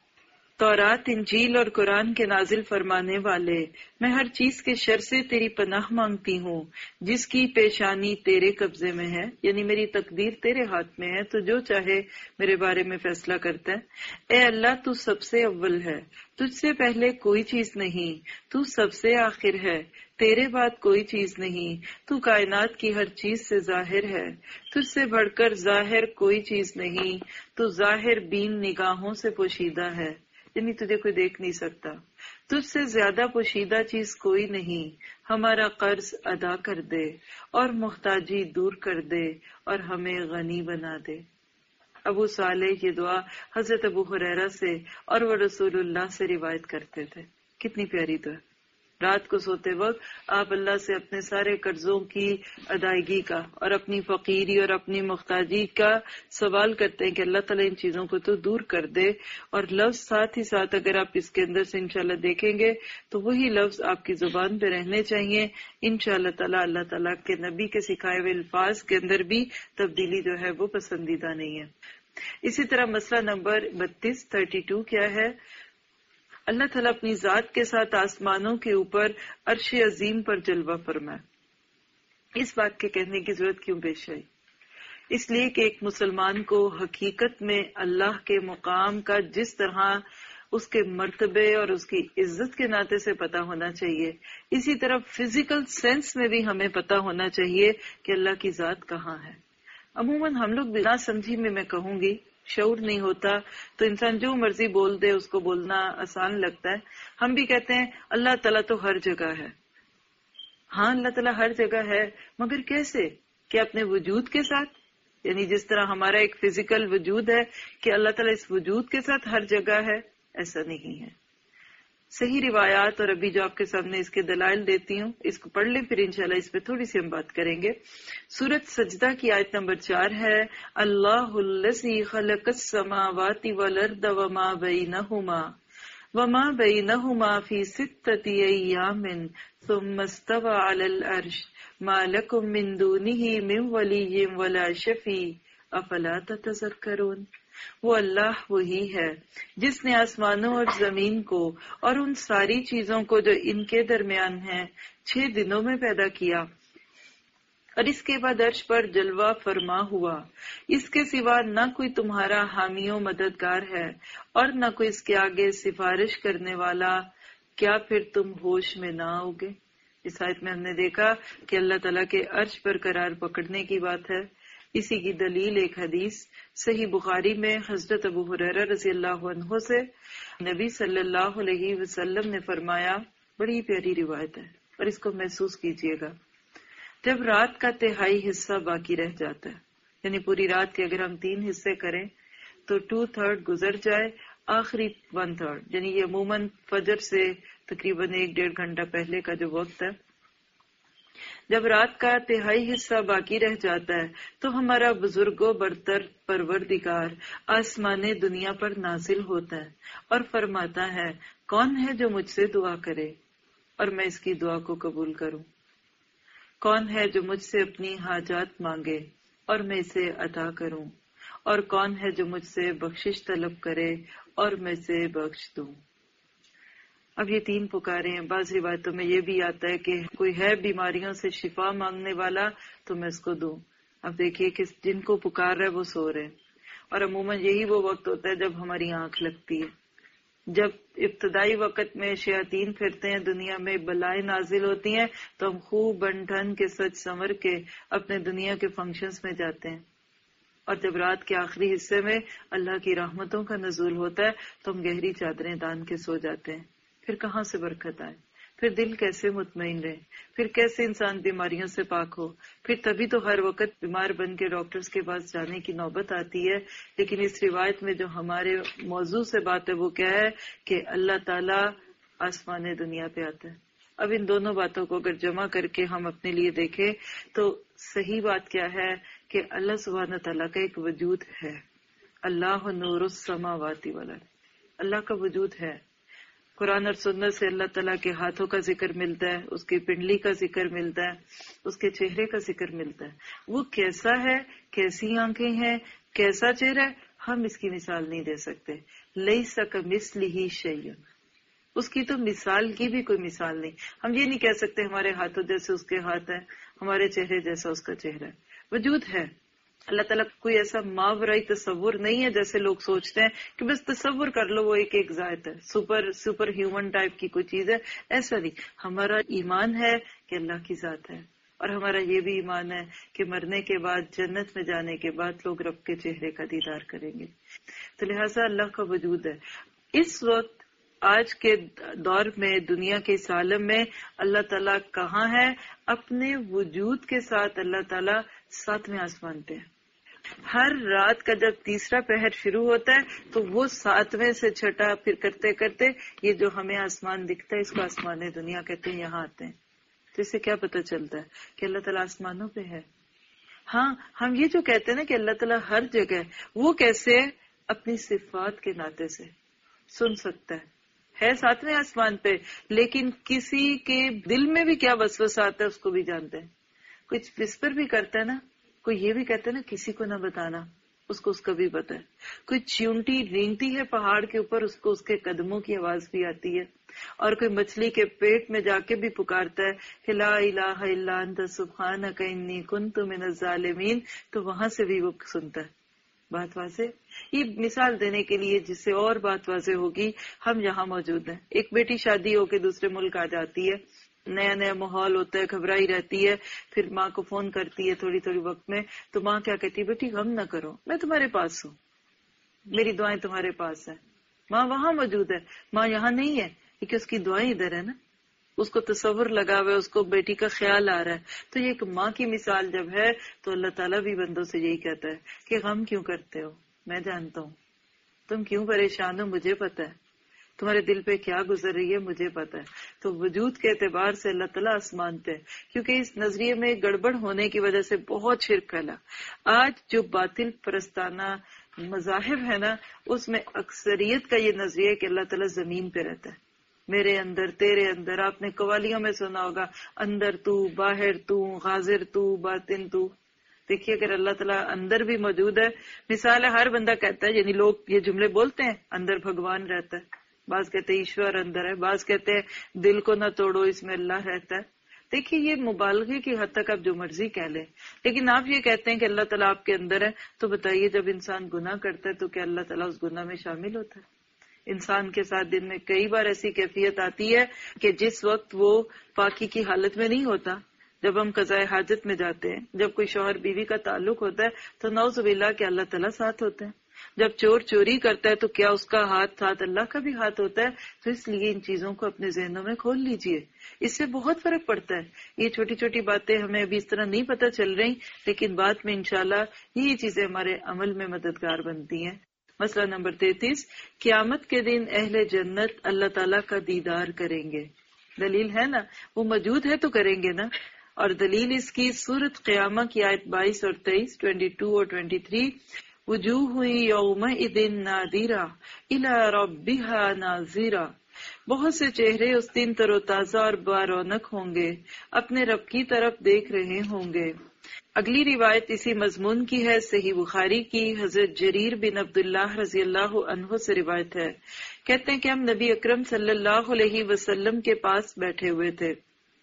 تورات، انجیل اور قرآن کے نازل فرمانے والے، میں ہر چیز کے شر سے تیری پناہ مانگتی ہوں جس کی پیشانی تیرے قبضے میں ہے، یعنی میری تقدیر تیرے ہاتھ میں ہے، تو جو چاہے میرے بارے میں فیصلہ کرتا ہے. اے اللہ، تو سب سے اول ہے، تجھ سے پہلے کوئی چیز نہیں، تو سب سے آخر ہے، تیرے بعد کوئی چیز نہیں، تو کائنات کی ہر چیز سے ظاہر ہے، تجھ سے بڑھ کر ظاہر کوئی چیز نہیں، تو ظاہر بین نگاہوں سے پوشیدہ ہے، یعنی تجھے کوئی دیکھ نہیں سکتا، تجھ سے زیادہ پوشیدہ چیز کوئی نہیں. ہمارا قرض ادا کر دے اور محتاجی دور کر دے اور ہمیں غنی بنا دے. ابو صالح یہ دعا حضرت ابو ہریرہ سے اور وہ رسول اللہ سے روایت کرتے تھے. کتنی پیاری دعا. رات کو سوتے وقت آپ اللہ سے اپنے سارے قرضوں کی ادائیگی کا اور اپنی فقیری اور اپنی محتاجی کا سوال کرتے ہیں کہ اللہ تعالیٰ ان چیزوں کو تو دور کر دے. اور لفظ ساتھ ہی ساتھ اگر آپ اس کے اندر سے انشاءاللہ دیکھیں گے تو وہی لفظ آپ کی زبان پہ رہنے چاہیے. انشاءاللہ تعالیٰ اللہ تعالیٰ کے نبی کے سکھائے ہوئے الفاظ کے اندر بھی تبدیلی جو ہے وہ پسندیدہ نہیں ہے. اسی طرح مسئلہ نمبر بتیس تھرٹی ٹو کیا ہے؟ اللہ تعالیٰ اپنی ذات کے ساتھ آسمانوں کے اوپر عرش عظیم پر جلوہ فرمائے. اس بات کے کہنے کی ضرورت کیوں پیش آئی؟ اس لیے کہ ایک مسلمان کو حقیقت میں اللہ کے مقام کا جس طرح اس کے مرتبے اور اس کی عزت کے ناطے سے پتہ ہونا چاہیے، اسی طرح فزیکل سینس میں بھی ہمیں پتہ ہونا چاہیے کہ اللہ کی ذات کہاں ہے. عموماً ہم لوگ بنا سمجھی میں میں کہوں گی شعور نہیں ہوتا تو انسان جو مرضی بول دے اس کو بولنا آسان لگتا ہے. ہم بھی کہتے ہیں اللہ تعالیٰ تو ہر جگہ ہے. ہاں اللہ تعالیٰ ہر جگہ ہے، مگر کیسے؟ کہ اپنے وجود کے ساتھ، یعنی جس طرح ہمارا ایک فزیکل وجود ہے کہ اللہ تعالیٰ اس وجود کے ساتھ ہر جگہ ہے، ایسا نہیں ہے. صحیح روایات اور ابھی جو آپ کے سامنے اس کے دلائل دیتی ہوں اس کو پڑھ لیں، پھر انشاءاللہ اس پہ تھوڑی سی ہم بات کریں گے. سورۃ سجدہ کی آیت نمبر چار ہے، اللہ الذی خلق السماوات والارض وما بینہما وما بینہما فی ستۃ ایام ثم استوى علی العرش ما لکم من دونہ من ولی ولا شفیع افلا تتذکرون۔ وہ اللہ وہی ہے جس نے آسمانوں اور زمین کو اور ان ساری چیزوں کو جو ان کے درمیان ہیں چھ دنوں میں پیدا کیا، اور اس کے بعد عرش پر جلوہ فرما ہوا۔ اس کے سوا نہ کوئی تمہارا حامی و مددگار ہے اور نہ کوئی اس کے آگے سفارش کرنے والا، کیا پھر تم ہوش میں نہ آؤگے؟ اس آیت میں ہم نے دیکھا کہ اللہ تعالیٰ کے عرش پر قرار پکڑنے کی بات ہے۔ اسی کی دلیل ایک حدیث صحیح بخاری میں حضرت ابو ہریرہ رضی اللہ عنہ سے نبی صلی اللہ علیہ وسلم نے فرمایا، بڑی پیاری روایت ہے اور اس کو محسوس کیجئے گا، جب رات کا تہائی حصہ باقی رہ جاتا ہے، یعنی پوری رات کے اگر ہم تین حصے کریں تو ٹو تھرڈ گزر جائے، آخری ون تھرڈ یعنی یہ عموماً فجر سے تقریباً ایک ڈیڑھ گھنٹہ پہلے کا جو وقت ہے، جب رات کا تہائی حصہ باقی رہ جاتا ہے تو ہمارا بزرگ و برتر پروردگار آسمان دنیا پر نازل ہوتا ہے اور فرماتا ہے، کون ہے جو مجھ سے دعا کرے اور میں اس کی دعا کو قبول کروں؟ کون ہے جو مجھ سے اپنی حاجات مانگے اور میں اسے عطا کروں؟ اور کون ہے جو مجھ سے بخشش طلب کرے اور میں اسے بخش دوں؟ اب یہ تین پکارے ہیں۔ بعض روایتوں میں یہ بھی آتا ہے کہ کوئی ہے بیماریوں سے شفا مانگنے والا تو میں اس کو دوں۔ اب دیکھیے کہ جن کو پکار رہا ہے وہ سو رہے ہیں، اور عموماً یہی وہ وقت ہوتا ہے جب ہماری آنکھ لگتی ہے، جب ابتدائی وقت میں شیاطین پھرتے ہیں، دنیا میں بلائیں نازل ہوتی ہیں، تو ہم خوب بن ٹھن کے سچ سنور کے اپنے دنیا کے فنکشنز میں جاتے ہیں، اور جب رات کے آخری حصے میں اللہ کی رحمتوں کا نزول ہوتا ہے تو ہم گہری چادریں تان کے سو جاتے ہیں۔ پھر کہاں سے برکت آئے؟ پھر دل کیسے مطمئن رہے؟ پھر کیسے انسان بیماریوں سے پاک ہو؟ پھر تبھی تو ہر وقت بیمار بن کے ڈاکٹرز کے پاس جانے کی نوبت آتی ہے۔ لیکن اس روایت میں جو ہمارے موضوع سے بات ہے وہ کیا ہے کہ اللہ تعالیٰ آسمان دنیا پہ آتا ہے۔ اب ان دونوں باتوں کو اگر جمع کر کے ہم اپنے لیے دیکھیں تو صحیح بات کیا ہے کہ اللہ سبحانہ تعالیٰ کا ایک وجود ہے۔ اللہ نور السماوات والارض، اللہ کا وجود ہے۔ قرآن اور سنت سے اللہ تعالیٰ کے ہاتھوں کا ذکر ملتا ہے، اس کی پنڈلی کا ذکر ملتا ہے، اس کے چہرے کا ذکر ملتا ہے۔ وہ کیسا ہے، کیسی آنکھیں ہیں، کیسا چہرہ ہے، ہم اس کی مثال نہیں دے سکتے۔ لیس کمثلہ شیء، اس کی تو مثال کی بھی کوئی مثال نہیں۔ ہم یہ نہیں کہہ سکتے ہمارے ہاتھوں جیسے اس کے ہاتھ ہیں، ہمارے چہرے جیسا اس کا چہرہ ہے۔ وجود ہے اللہ تعالیٰ کا، کوئی ایسا ماورائی تصور نہیں ہے جیسے لوگ سوچتے ہیں کہ بس تصور کر لو وہ ایک ایک ذات ہے، سپر سپر ہیومن ٹائپ کی کوئی چیز ہے، ایسا نہیں۔ ہمارا ایمان ہے کہ اللہ کی ذات ہے، اور ہمارا یہ بھی ایمان ہے کہ مرنے کے بعد جنت میں جانے کے بعد لوگ رب کے چہرے کا دیدار کریں گے۔ تو لہٰذا اللہ کا وجود ہے۔ اس وقت آج کے دور میں، دنیا کے اس عالم میں اللہ تعالیٰ کہاں ہے؟ اپنے وجود کے ساتھ اللہ تعالیٰ ساتویں آسمان پہ ہے۔ ہر رات کا جب تیسرا پہر شروع ہوتا ہے تو وہ ساتویں سے چھٹا پھر کرتے کرتے یہ جو ہمیں آسمان دکھتا ہے اس کو آسمان دنیا کہتے ہیں، یہاں آتے ہیں۔ تو اس سے کیا پتہ چلتا ہے کہ اللہ تعالیٰ آسمانوں پہ ہے۔ ہاں، ہم یہ جو کہتے ہیں نا کہ اللہ تعالیٰ ہر جگہ ہے، وہ کیسے؟ اپنی صفات کے ناطے سے سن سکتا ہے ہے ساتویں آسمان پہ، لیکن کسی کے دل میں بھی کیا وسوسہ آتا ہے اس کو بھی جانتے ہیں۔ کچھ وسپر بھی کرتا ہے نا، کوئی یہ بھی کہتا ہے نا کسی کو نہ بتانا، اس کو اس کا بھی پتہ ہے۔ کوئی چیونٹی رینگتی ہے پہاڑ کے اوپر، اس کو اس کے قدموں کی آواز بھی آتی ہے، اور کوئی مچھلی کے پیٹ میں جا کے بھی پکارتا ہے کہ لا الہ الا انت سبحانک انی کنت من الظالمین، تو وہاں سے بھی وہ سنتا ہے۔ بات واضح؟ یہ مثال دینے کے لیے جس سے اور بات واضح ہوگی، ہم یہاں موجود ہیں۔ ایک بیٹی شادی ہو کے دوسرے ملک آ جاتی ہے، نیا نیا ماحول ہوتا ہے، گھبرائی رہتی ہے، پھر ماں کو فون کرتی ہے تھوڑی تھوڑی وقت میں، تو ماں کیا کہتی ہے؟ بیٹی غم نہ کرو، میں تمہارے پاس ہوں، میری دعائیں تمہارے پاس ہیں۔ ماں وہاں موجود ہے، ماں یہاں نہیں ہے، کیونکہ اس کی دعائیں ادھر ہے نا، اس کو تصور لگا ہوا ہے، اس کو بیٹی کا خیال آ رہا ہے۔ تو یہ ایک ماں کی مثال جب ہے تو اللہ تعالیٰ بھی بندوں سے یہی کہتا ہے کہ غم کیوں کرتے ہو، میں جانتا ہوں، تم کیوں پریشان ہو، مجھے پتا ہے، تمہارے دل پہ کیا گزر رہی ہے، مجھے پتا ہے۔ تو وجود کے اعتبار سے اللہ تعالیٰ آسمان پہ ہے، کیونکہ اس نظریے میں گڑبڑ ہونے کی وجہ سے بہت شرک پھیلا۔ آج جو باطل پرستانہ مذاہب ہے نا، اس میں اکثریت کا یہ نظریہ ہے کہ اللہ تعالیٰ زمین پہ رہتا ہے، میرے اندر تیرے اندر۔ آپ نے قوالیوں میں سنا ہوگا، اندر تو، باہر تو، حاضر تو، باطن تو۔ دیکھیے اگر اللہ تعالیٰ اندر بھی موجود ہے، مثال ہے ہر بندہ کہتا ہے، یعنی لوگ یہ جملے بولتے ہیں اندر بھگوان رہتا ہے، بعض کہتے ہیں ایشور اندر ہے، بعض کہتے ہیں دل کو نہ توڑو اس میں اللہ رہتا ہے. دیکھیے یہ مبالغے کی حد تک آپ جو مرضی کہہ لیں، لیکن آپ یہ کہتے ہیں کہ اللہ تعالیٰ آپ کے اندر ہے، تو بتائیے جب انسان گناہ کرتا ہے تو کیا اللہ تعالیٰ اس گناہ میں شامل ہوتا ہے؟ انسان کے ساتھ دن میں کئی بار ایسی کیفیت آتی ہے کہ جس وقت وہ پاکی کی حالت میں نہیں ہوتا، جب ہم قضائے حاجت میں جاتے ہیں، جب کوئی شوہر بیوی کا تعلق ہوتا ہے تو نعوذ باللہ کہ اللہ تعالیٰ ساتھ ہوتے ہیں. جب چور چوری کرتا ہے تو کیا اس کا ہاتھ ساتھ اللہ کا بھی ہاتھ ہوتا ہے؟ تو اس لیے ان چیزوں کو اپنے ذہنوں میں کھول لیجئے، اس سے بہت فرق پڑتا ہے. یہ چھوٹی چھوٹی باتیں ہمیں ابھی اس طرح نہیں پتہ چل رہی، لیکن بعد میں انشاءاللہ یہ چیزیں ہمارے عمل میں مددگار بنتی ہیں. مسئلہ نمبر تینتیس، قیامت کے دن اہل جنت اللہ تعالیٰ کا دیدار کریں گے. دلیل ہے نا، وہ موجود ہے تو کریں گے نا. اور دلیل اس کی سورت قیامہ کی آیت بائیس اور تیئیس، ٹوینٹی ٹو اور ٹوینٹی تھری، وجوہ یومئذ نادرہ الی ربہا ناظرہ. بہت سے چہرے اس دن تر و تازہ اور بارونق ہوں گے، اپنے رب کی طرف دیکھ رہے ہوں گے. اگلی روایت اسی مضمون کی ہے، صحیح بخاری کی، حضرت جریر بن عبداللہ رضی اللہ عنہ سے روایت ہے. کہتے ہیں کہ ہم نبی اکرم صلی اللہ علیہ وسلم کے پاس بیٹھے ہوئے تھے.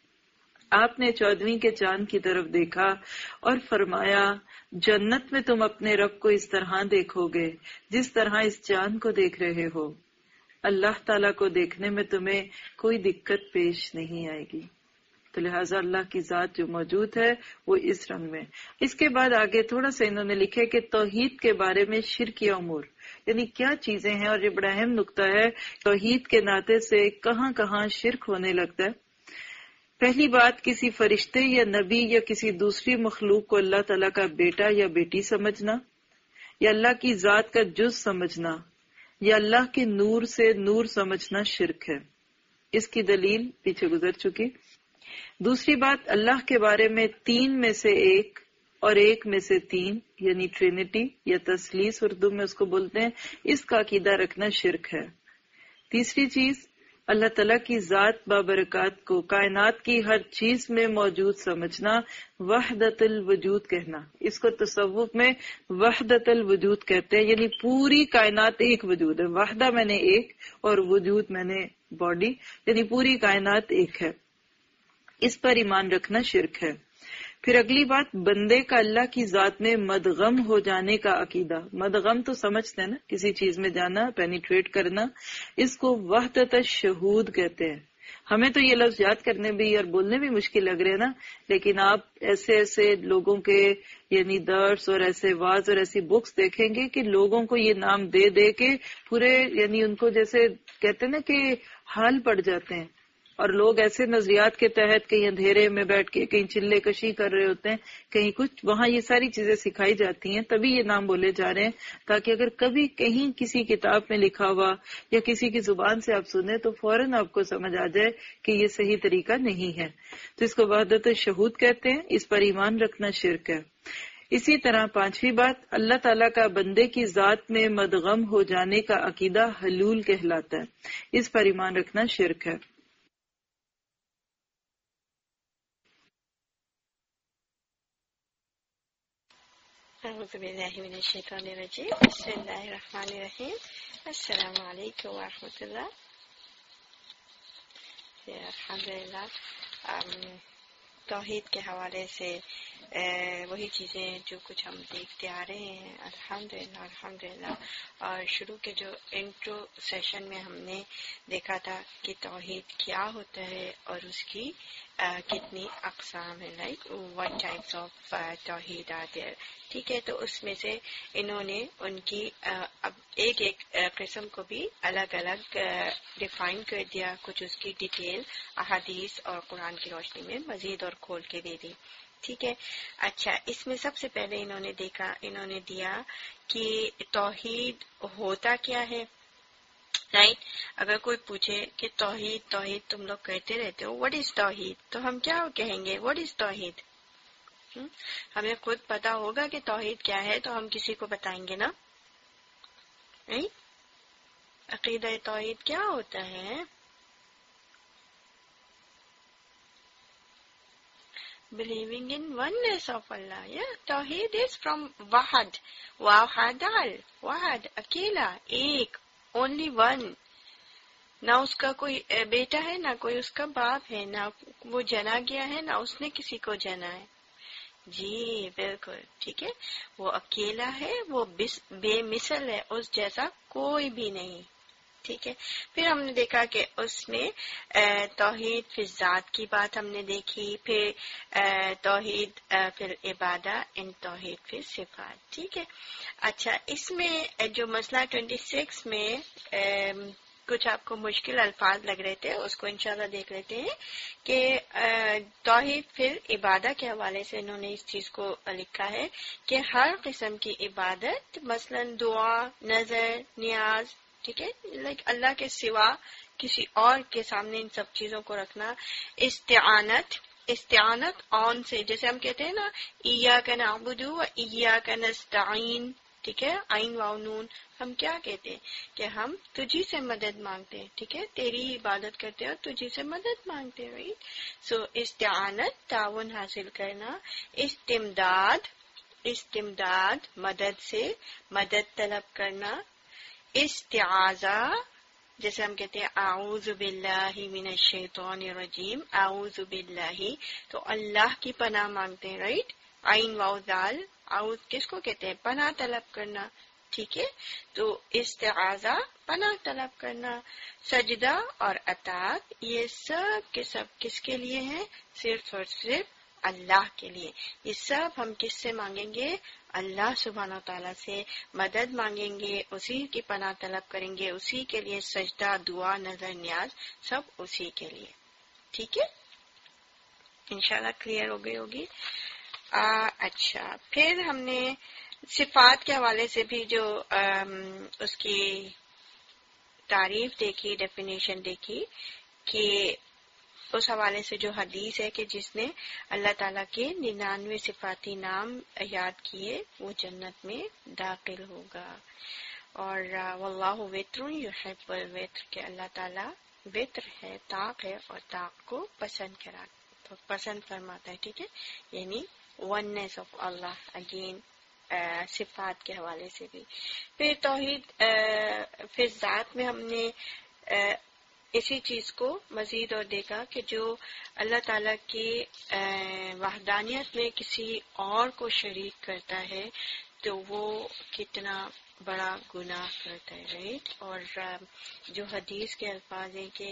آپ نے چودھویں کے چاند کی طرف دیکھا اور فرمایا، جنت میں تم اپنے رب کو اس طرح دیکھو گے جس طرح اس چاند کو دیکھ رہے ہو. اللہ تعالیٰ کو دیکھنے میں تمہیں کوئی دقت پیش نہیں آئے گی. تو لہٰذا اللہ کی ذات جو موجود ہے وہ اس رنگ میں. اس کے بعد آگے تھوڑا سا انہوں نے لکھے کہ توحید کے بارے میں شرکی امور، یعنی کیا چیزیں ہیں، اور یہ بڑا اہم نقطہ ہے. توحید کے ناطے سے کہاں کہاں شرک ہونے لگتا ہے. پہلی بات، کسی فرشتے یا نبی یا کسی دوسری مخلوق کو اللہ تعالیٰ کا بیٹا یا بیٹی سمجھنا، یا اللہ کی ذات کا جز سمجھنا، یا اللہ کے نور سے نور سمجھنا شرک ہے. اس کی دلیل پیچھے گزر چکی. دوسری بات، اللہ کے بارے میں تین میں سے ایک اور ایک میں سے تین، یعنی ٹرینٹی یا تثلیث اردو میں اس کو بولتے ہیں، اس کا عقیدہ رکھنا شرک ہے. تیسری چیز، اللہ تعالیٰ کی ذات بابرکات کو کائنات کی ہر چیز میں موجود سمجھنا، وحدت الوجود کہنا. اس کو تصوف میں وحدت الوجود کہتے ہیں، یعنی پوری کائنات ایک وجود ہے. وحدہ میں نے ایک اور وجود میں نے باڈی، یعنی پوری کائنات ایک ہے. اس پر ایمان رکھنا شرک ہے. پھر اگلی بات، بندے کا اللہ کی ذات میں مدغم ہو جانے کا عقیدہ. مدغم تو سمجھتے ہیں نا، کسی چیز میں جانا، پینیٹریٹ کرنا. اس کو وحدت الشہود کہتے ہیں. ہمیں تو یہ لفظ یاد کرنے بھی اور بولنے بھی مشکل لگ رہے ہیں نا، لیکن آپ ایسے ایسے لوگوں کے یعنی درس اور ایسے واز اور ایسی بکس دیکھیں گے کہ لوگوں کو یہ نام دے دے کے پورے یعنی ان کو جیسے کہتے ہیں نا کہ حال پڑ جاتے ہیں. اور لوگ ایسے نظریات کے تحت کہیں اندھیرے میں بیٹھ کے کہیں چلے کشی کر رہے ہوتے ہیں، کہیں کچھ، وہاں یہ ساری چیزیں سکھائی جاتی ہیں، تبھی یہ نام بولے جا رہے ہیں، تاکہ اگر کبھی کہیں کسی کتاب میں لکھا ہوا یا کسی کی زبان سے آپ سنیں تو فوراً آپ کو سمجھ آ جائے کہ یہ صحیح طریقہ نہیں ہے. تو اس کو وحدت الشہود کہتے ہیں. اس پر ایمان رکھنا شرک ہے. اسی طرح پانچویں بات، اللہ تعالیٰ کا بندے کی ذات میں مدغم ہو جانے کا عقیدہ حلول کہلاتا ہے. اس پر ایمان رکھنا شرک ہے. اعوذ باللہ من الشیطان الرجیم، بسم اللہ الرحمن الرحیم. السلام علیکم ورحمۃ اللہ. الحمدللہ توحید کے حوالے سے وہی چیزیں جو کچھ ہم دیکھتے آ رہے ہیں الحمدللہ الحمدللہ. اور شروع کے جو انٹرو سیشن میں ہم نے دیکھا تھا کہ توحید کیا ہوتا ہے اور اس کی Uh, کتنی اقسام ہیں، like what types of uh, توحید are there. ٹھیک ہے، تو اس میں سے انہوں نے ان کی uh, اب ایک ایک uh, قسم کو بھی الگ الگ ڈیفائن uh, کر دیا، کچھ اس کی ڈیٹیل احادیث اور قرآن کی روشنی میں مزید اور کھول کے دے دی. ٹھیک ہے. اچھا، اس میں سب سے پہلے انہوں نے دیکھا انہوں نے دیا کہ توحید ہوتا کیا ہے. Right right. اگر کوئی پوچھے کہ توحید توحید تم لوگ کہتے رہتے ہو، واٹ از توحید، تو ہم کیا کہیں گے؟ واٹ از توحید. ہمیں خود پتا ہوگا کہ توحید کیا ہے تو ہم کسی کو بتائیں گے نا. right? عقیدہ توحید کیا ہوتا ہے؟ believing in oneness of Allah. Yeah, Tawheed is from Wahad. Wahadal. Wahad, अकेला, एक, only one. ना उसका कोई बेटा है, ना कोई उसका बाप है, ना वो जना गया है, ना उसने किसी को जना है. जी बिल्कुल ठीक है. वो अकेला है, वो बेमिसल है, उस जैसा कोई भी नहीं. ठीक है. फिर हमने देखा कि उसमें तौहीद फिर ज़ात की बात हमने देखी, फिर तौहीद फिर इबादा, इन तौहीद फिर सिफात. ठीक है. अच्छा, इसमें जो मसला छब्बीस में ए, कुछ आपको मुश्किल अल्फाज लग रहे थे, उसको इंशाल्लाह देख लेते हैं कि तौहीद फिर इबादत के हवाले से इन्होंने इस चीज को लिखा है कि हर किस्म की इबादत, मसलन दुआ, नजर, नियाज, ठीक है, लाइक अल्लाह के सिवा किसी और के सामने इन सब चीजों को रखना. इस्तिआनत, इस्तिआनत ऑन से, जैसे हम कहते हैं ना, इय्याका नअबुदु व इय्याका नस्तईन, ठीक है, आइन वाव नून, हम क्या कहते हैं कि हम तुझी से मदद मांगते हैं. ठीक है, तेरी इबादत करते हैं और तुझी से मदद मांगते हैं. राइट. सो इस्तिआनत, ताउन हासिल करना. इस्तिमदाद, इस्तिमदाद मदद से मदद तलब करना. इस्तिआज़ा, जैसे हम कहते हैं आऊज़ु बिल्लाहि मिनश शैतानिर रजीम, आऊज़ु बिल्लाहि, तो अल्लाह की पनाह मांगते हैं. राइट. आइन वाव दाल, आऊज़ किसको कहते हैं? पनाह तलब करना. ठीक है. तो इस्तिआज़ा पनाह तलब करना. सजदा और अतात, ये सब के सब किसके लिए हैं? सिर्फ और सिर्फ अल्लाह के लिए. ये सब हम किससे मांगेंगे? अल्लाह सुब्हान व तआला से मदद मांगेंगे, उसी की पनाह तलब करेंगे, उसी के लिए सजदा, दुआ, नजर, न्याज, सब उसी के लिए. ठीक है. इंशाल्लाह क्लियर हो गई होगी. आ, अच्छा, फिर हमने सिफात के हवाले से भी जो आम, उसकी तारीफ देखी, डेफिनेशन देखी कि उस हवाले से जो हदीस है कि जिसने अल्लाह ताला के निन्यानवे सिफाती नाम याद किए वो जन्नत में दाखिल होगा. और वल्लाहु वित्रुन युहिब्बुल वित्र, के अल्लाह ताला वित्र है, ताक है, और ताक को पसंद करा तो पसंद फरमाता है. ठीक है, यानी वननेस ऑफ अल्लाह. अगेन सिफात के हवाले से भी. फिर तौहीद फिर ज़ात में हमने आ, इसी चीज को मजीद और देखा कि जो अल्लाह ताला की वहदानियत में किसी और को शरीक करता है तो वो कितना बड़ा गुनाह करता है. राइट. और जो हदीस के अल्फाज हैं कि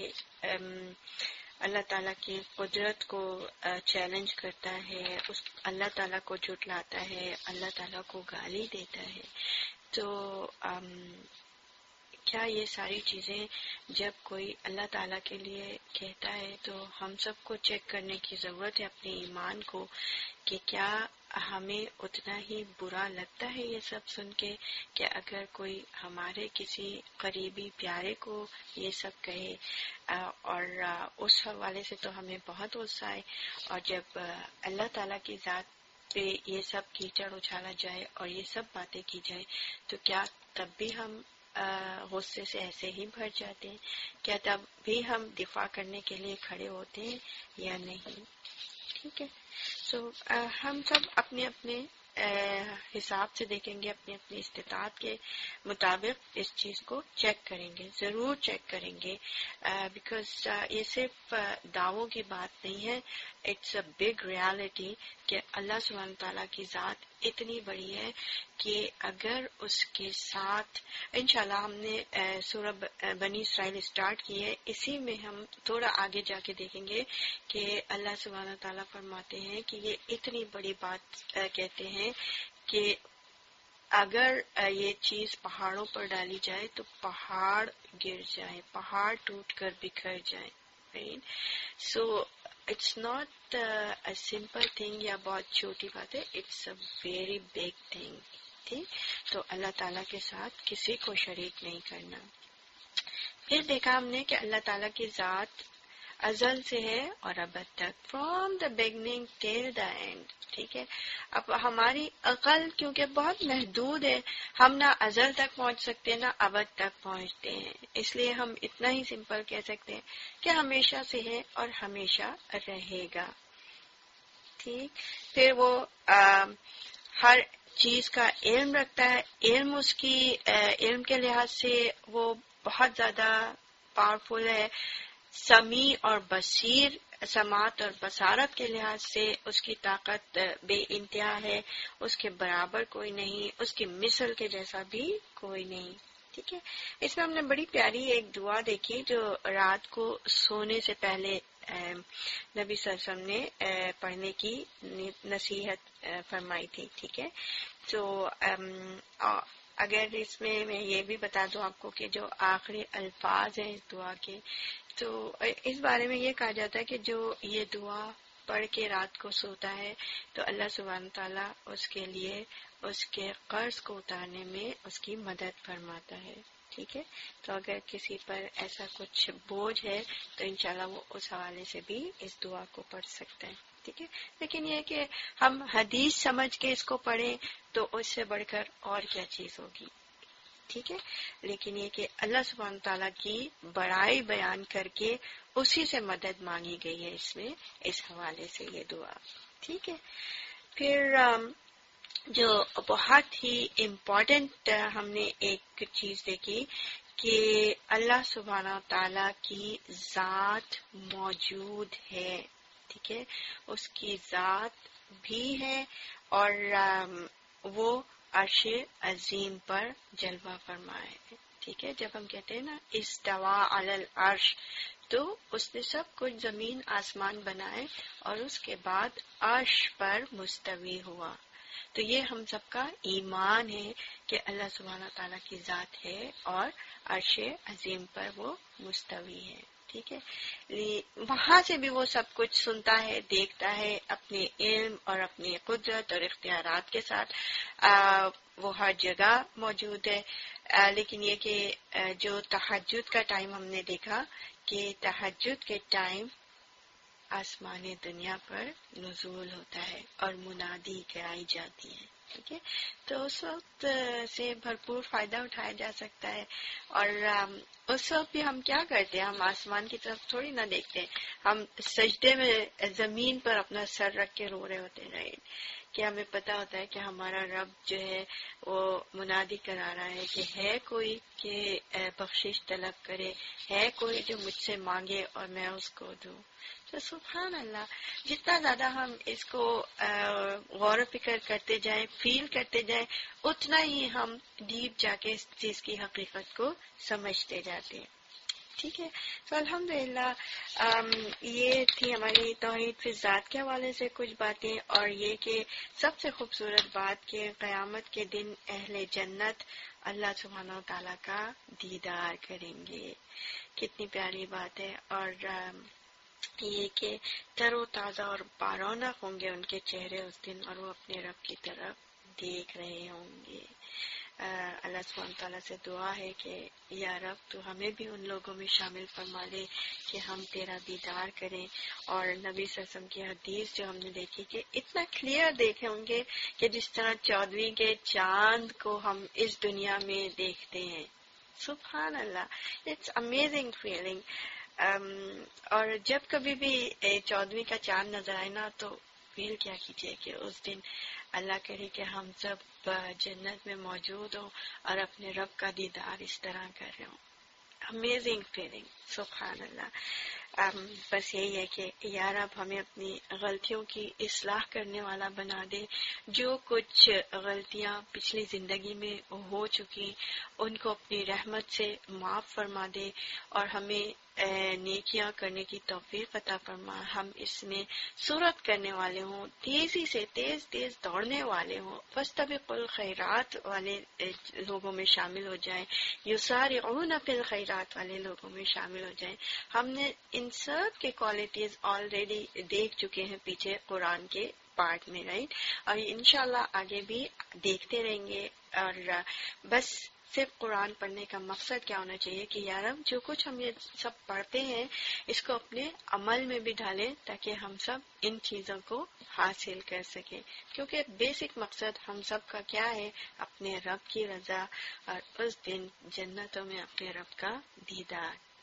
अल्लाह ताला की कुदरत को चैलेंज करता है, उस अल्लाह ताला को झुठलाता है, अल्लाह ताला को गाली देता है, तो आम, क्या ये सारी चीजें जब कोई अल्लाह ताला के लिए कहता है तो हम सबको चेक करने की जरूरत है अपने ईमान को कि क्या हमें उतना ही बुरा लगता है ये सब सुन के कि अगर कोई हमारे किसी करीबी प्यारे को ये सब कहे. और उस हवाले से तो हमें बहुत गुस्सा है. और जब अल्लाह ताला की जात पे ये सब कीचड़ उछाला जाए और ये सब बातें की जाए तो क्या तब भी हम गुस्से से ऐसे ही भर जाते हैं? क्या तब भी हम दिफा करने के लिए खड़े होते हैं या नहीं? ठीक है. सो so, हम सब अपने अपने हिसाब से देखेंगे, अपनी अपनी इस्तिताअत के मुताबिक इस चीज को चेक करेंगे, जरूर चेक करेंगे. बिकॉज uh, uh, ये सिर्फ uh, दावों की बात नहीं है, इट्स अ बिग रियलिटी कि अल्लाह सुब्हान तआला की जात इतनी बड़ी है कि अगर उसके साथ इंशाल्लाह हमने सूरह बनी इसराइल स्टार्ट की है, इसी में हम थोड़ा आगे जाके देखेंगे कि अल्लाह सुब्हान तआला फरमाते हैं कि ये इतनी बड़ी बात कहते हैं कि अगर ये चीज पहाड़ों पर डाली जाए तो पहाड़ गिर जाए, पहाड़ टूटकर बिखर जाए. Right. So it's not a simple thing या बहुत छोटी बात है, it's a very big thing. ठीक. तो अल्लाह ताला के साथ किसी को शरीक नहीं करना. फिर देखा हमने कि अल्लाह ताला की जात अजल से है और अब तक, from the beginning till the end. ठीक है. अब हमारी अकल क्योंकि बहुत महदूद है, हम ना अजल तक पहुंच सकते ना अबद तक पहुंचते हैं, इसलिए हम इतना ही सिंपल कह सकते हैं कि हमेशा से है और हमेशा रहेगा. ٹھیک. پھر وہ آ, ہر چیز کا علم رکھتا ہے. علم اس کی علم کے لحاظ سے وہ بہت زیادہ پاورفل ہے. سمیع اور بصیر، سماعت اور بصارت کے لحاظ سے اس کی طاقت بے انتہا ہے. اس کے برابر کوئی نہیں، اس کی مثل کے جیسا بھی کوئی نہیں. ٹھیک ہے. اس میں ہم نے بڑی پیاری ایک دعا دیکھی جو رات کو سونے سے پہلے نبی صلی اللہ علیہ وسلم نے پڑھنے کی نصیحت فرمائی تھی. ٹھیک ہے. تو اگر اس میں میں یہ بھی بتا دوں آپ کو کہ جو آخری الفاظ ہیں اس دعا کے، تو اس بارے میں یہ کہا جاتا ہے کہ جو یہ دعا پڑھ کے رات کو سوتا ہے تو اللہ سبحانہ تعالیٰ اس کے لیے اس کے قرض کو اتارنے میں اس کی مدد فرماتا ہے. ٹھیک ہے. تو اگر کسی پر ایسا کچھ بوجھ ہے تو انشاءاللہ وہ اس حوالے سے بھی اس دعا کو پڑھ سکتا ہے. ٹھیک ہے. لیکن یہ کہ ہم حدیث سمجھ کے اس کو پڑھیں تو اس سے بڑھ کر اور کیا چیز ہوگی. ٹھیک ہے. لیکن یہ کہ اللہ سبحانہ تعالیٰ کی بڑائی بیان کر کے اسی سے مدد مانگی گئی ہے اس میں، اس حوالے سے یہ دعا. ٹھیک ہے. پھر جو بہت ہی امپورٹنٹ ہم نے ایک چیز دیکھی کہ اللہ سبحانہ تعالیٰ کی ذات موجود ہے. ٹھیک ہے. اس کی ذات بھی ہے اور وہ عرش عظیم پر جلوہ فرمائے. ٹھیک ہے. جب ہم کہتے ہیں نا استوا علی العرش، تو اس نے سب کچھ زمین آسمان بنائے اور اس کے بعد عرش پر مستوی ہوا. تو یہ ہم سب کا ایمان ہے کہ اللہ سبحانہ تعالیٰ کی ذات ہے اور عرش عظیم پر وہ مستوی ہے. ٹھیک ہے. وہاں سے بھی وہ سب کچھ سنتا ہے، دیکھتا ہے، اپنے علم اور اپنی قدرت اور اختیارات کے ساتھ آ, وہ ہر جگہ موجود ہے. آ, لیکن یہ کہ آ, جو تہجد کا ٹائم ہم نے دیکھا کہ تہجد کے ٹائم آسمان دنیا پر نزول ہوتا ہے اور منادی کرائی جاتی ہے. ٹھیک ہے. تو اس وقت سے بھرپور فائدہ اٹھایا جا سکتا ہے. اور اس وقت بھی ہم کیا کرتے ہیں؟ ہم آسمان کی طرف تھوڑی نہ دیکھتے ہیں، ہم سجدے میں زمین پر اپنا سر رکھ کے رو رہے ہوتے ہیں. کہ ہمیں پتا ہوتا ہے کہ ہمارا رب جو ہے وہ منادی کرا رہا ہے کہ ہے کوئی کہ بخشش طلب کرے، ہے کوئی جو مجھ سے مانگے اور میں اس کو دوں. تو سبحان اللہ، جتنا زیادہ ہم اس کو غور و فکر کرتے جائیں، فیل کرتے جائیں، اتنا ہی ہم ڈیپ جا کے اس چیز کی حقیقت کو سمجھتے جاتے ہیں. ٹھیک ہے. تو الحمدللہ یہ تھی ہماری توحید فی ذات کے حوالے سے کچھ باتیں، اور یہ کہ سب سے خوبصورت بات کہ قیامت کے دن اہل جنت اللہ سبحانہ و تعالیٰ کا دیدار کریں گے. کتنی پیاری بات ہے. اور یہ کہ تر و تازہ اور بارونق ہوں گے ان کے چہرے اس دن، اور وہ اپنے رب کی طرف دیکھ رہے ہوں گے. اللہ سبحانہ تعالیٰ سے دعا ہے کہ یا رب تو ہمیں بھی ان لوگوں میں شامل فرما لے کہ ہم تیرا دیدار کریں. اور نبی صلی اللہ علیہ وسلم کی حدیث جو ہم نے دیکھی کہ اتنا کلیئر دیکھے ہوں گے کہ جس طرح چودھویں کے چاند کو ہم اس دنیا میں دیکھتے ہیں. سبحان اللہ، اٹس امیزنگ فیلنگ. اور جب کبھی بھی چودھویں کا چاند نظر آئے نا تو فیل کیا کیجیے کہ اس دن اللہ کرے کہ ہم سب جنت میں موجود ہوں اور اپنے رب کا دیدار اس طرح کر رہے ہوں. Amazing feeling. سبحان اللہ. بس یہی ہے کہ یا رب ہمیں اپنی غلطیوں کی اصلاح کرنے والا بنا دے. جو کچھ غلطیاں پچھلی زندگی میں ہو چکی ان کو اپنی رحمت سے معاف فرما دے اور ہمیں نیکیاں کرنے کی توفیق عطا فرما. ہم اس میں سرعت کرنے والے ہوں، تیزی سے تیز تیز دوڑنے والے ہوں، فاستبقوا الخیرات والے لوگوں میں شامل ہو جائیں، یسارعون فی الخیرات والے لوگوں میں شامل ہو جائیں. ہم نے ان سب کے کوالٹیز آلریڈی دیکھ چکے ہیں پیچھے قرآن کے پارٹ میں، رائٹ. اور انشاءاللہ آگے بھی دیکھتے رہیں گے. اور بس صرف قرآن پڑھنے کا مقصد کیا ہونا چاہیے کہ یا رب جو کچھ ہم یہ سب پڑھتے ہیں اس کو اپنے عمل میں بھی ڈالیں تاکہ ہم سب ان چیزوں کو حاصل کر سکیں. کیونکہ بیسک مقصد ہم سب کا کیا ہے؟ اپنے رب کی رضا اور اس دن جنتوں میں اپنے رب کا دیدار.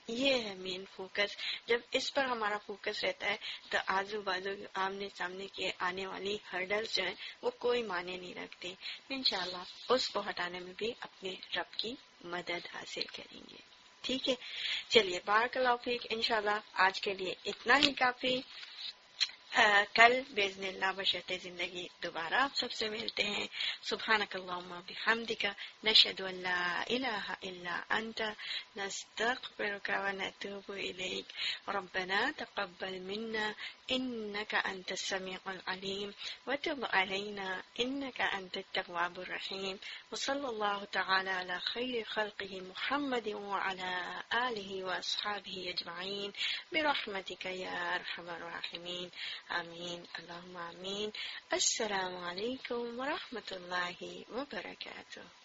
یہ ہے مین فوکس. جب اس پر ہمارا فوکس رہتا ہے تو آزو بازو آمنے سامنے کے آنے والی ہرڈلز جو ہیں وہ کوئی معنی نہیں رکھتے. انشاءاللہ اس کو ہٹانے میں بھی اپنے رب کی مدد حاصل کریں گے. ٹھیک ہے، چلیے بارک اللہ فیک. انشاءاللہ آج کے لیے اتنا ہی کافی. کل باذن اللہ بشرط زندگی دوبارہ آپ سب سے ملتے ہیں. سبحانک اللہم بحمدک نشہد ان لا الہ الا انت نستغفرک ونتوب الیک. ربنا تقبل منا انک انت السمیع العلیم وتب علینا انک انت التواب الرحیم. وصلی اللہ تعالی علی خیر خلقہ محمد وعلی آلہ واصحابہ اجمعین برحمتک یا ارحم الراحمین. آمین اللہم آمین. السلام علیکم ورحمۃ اللہ وبرکاتہ.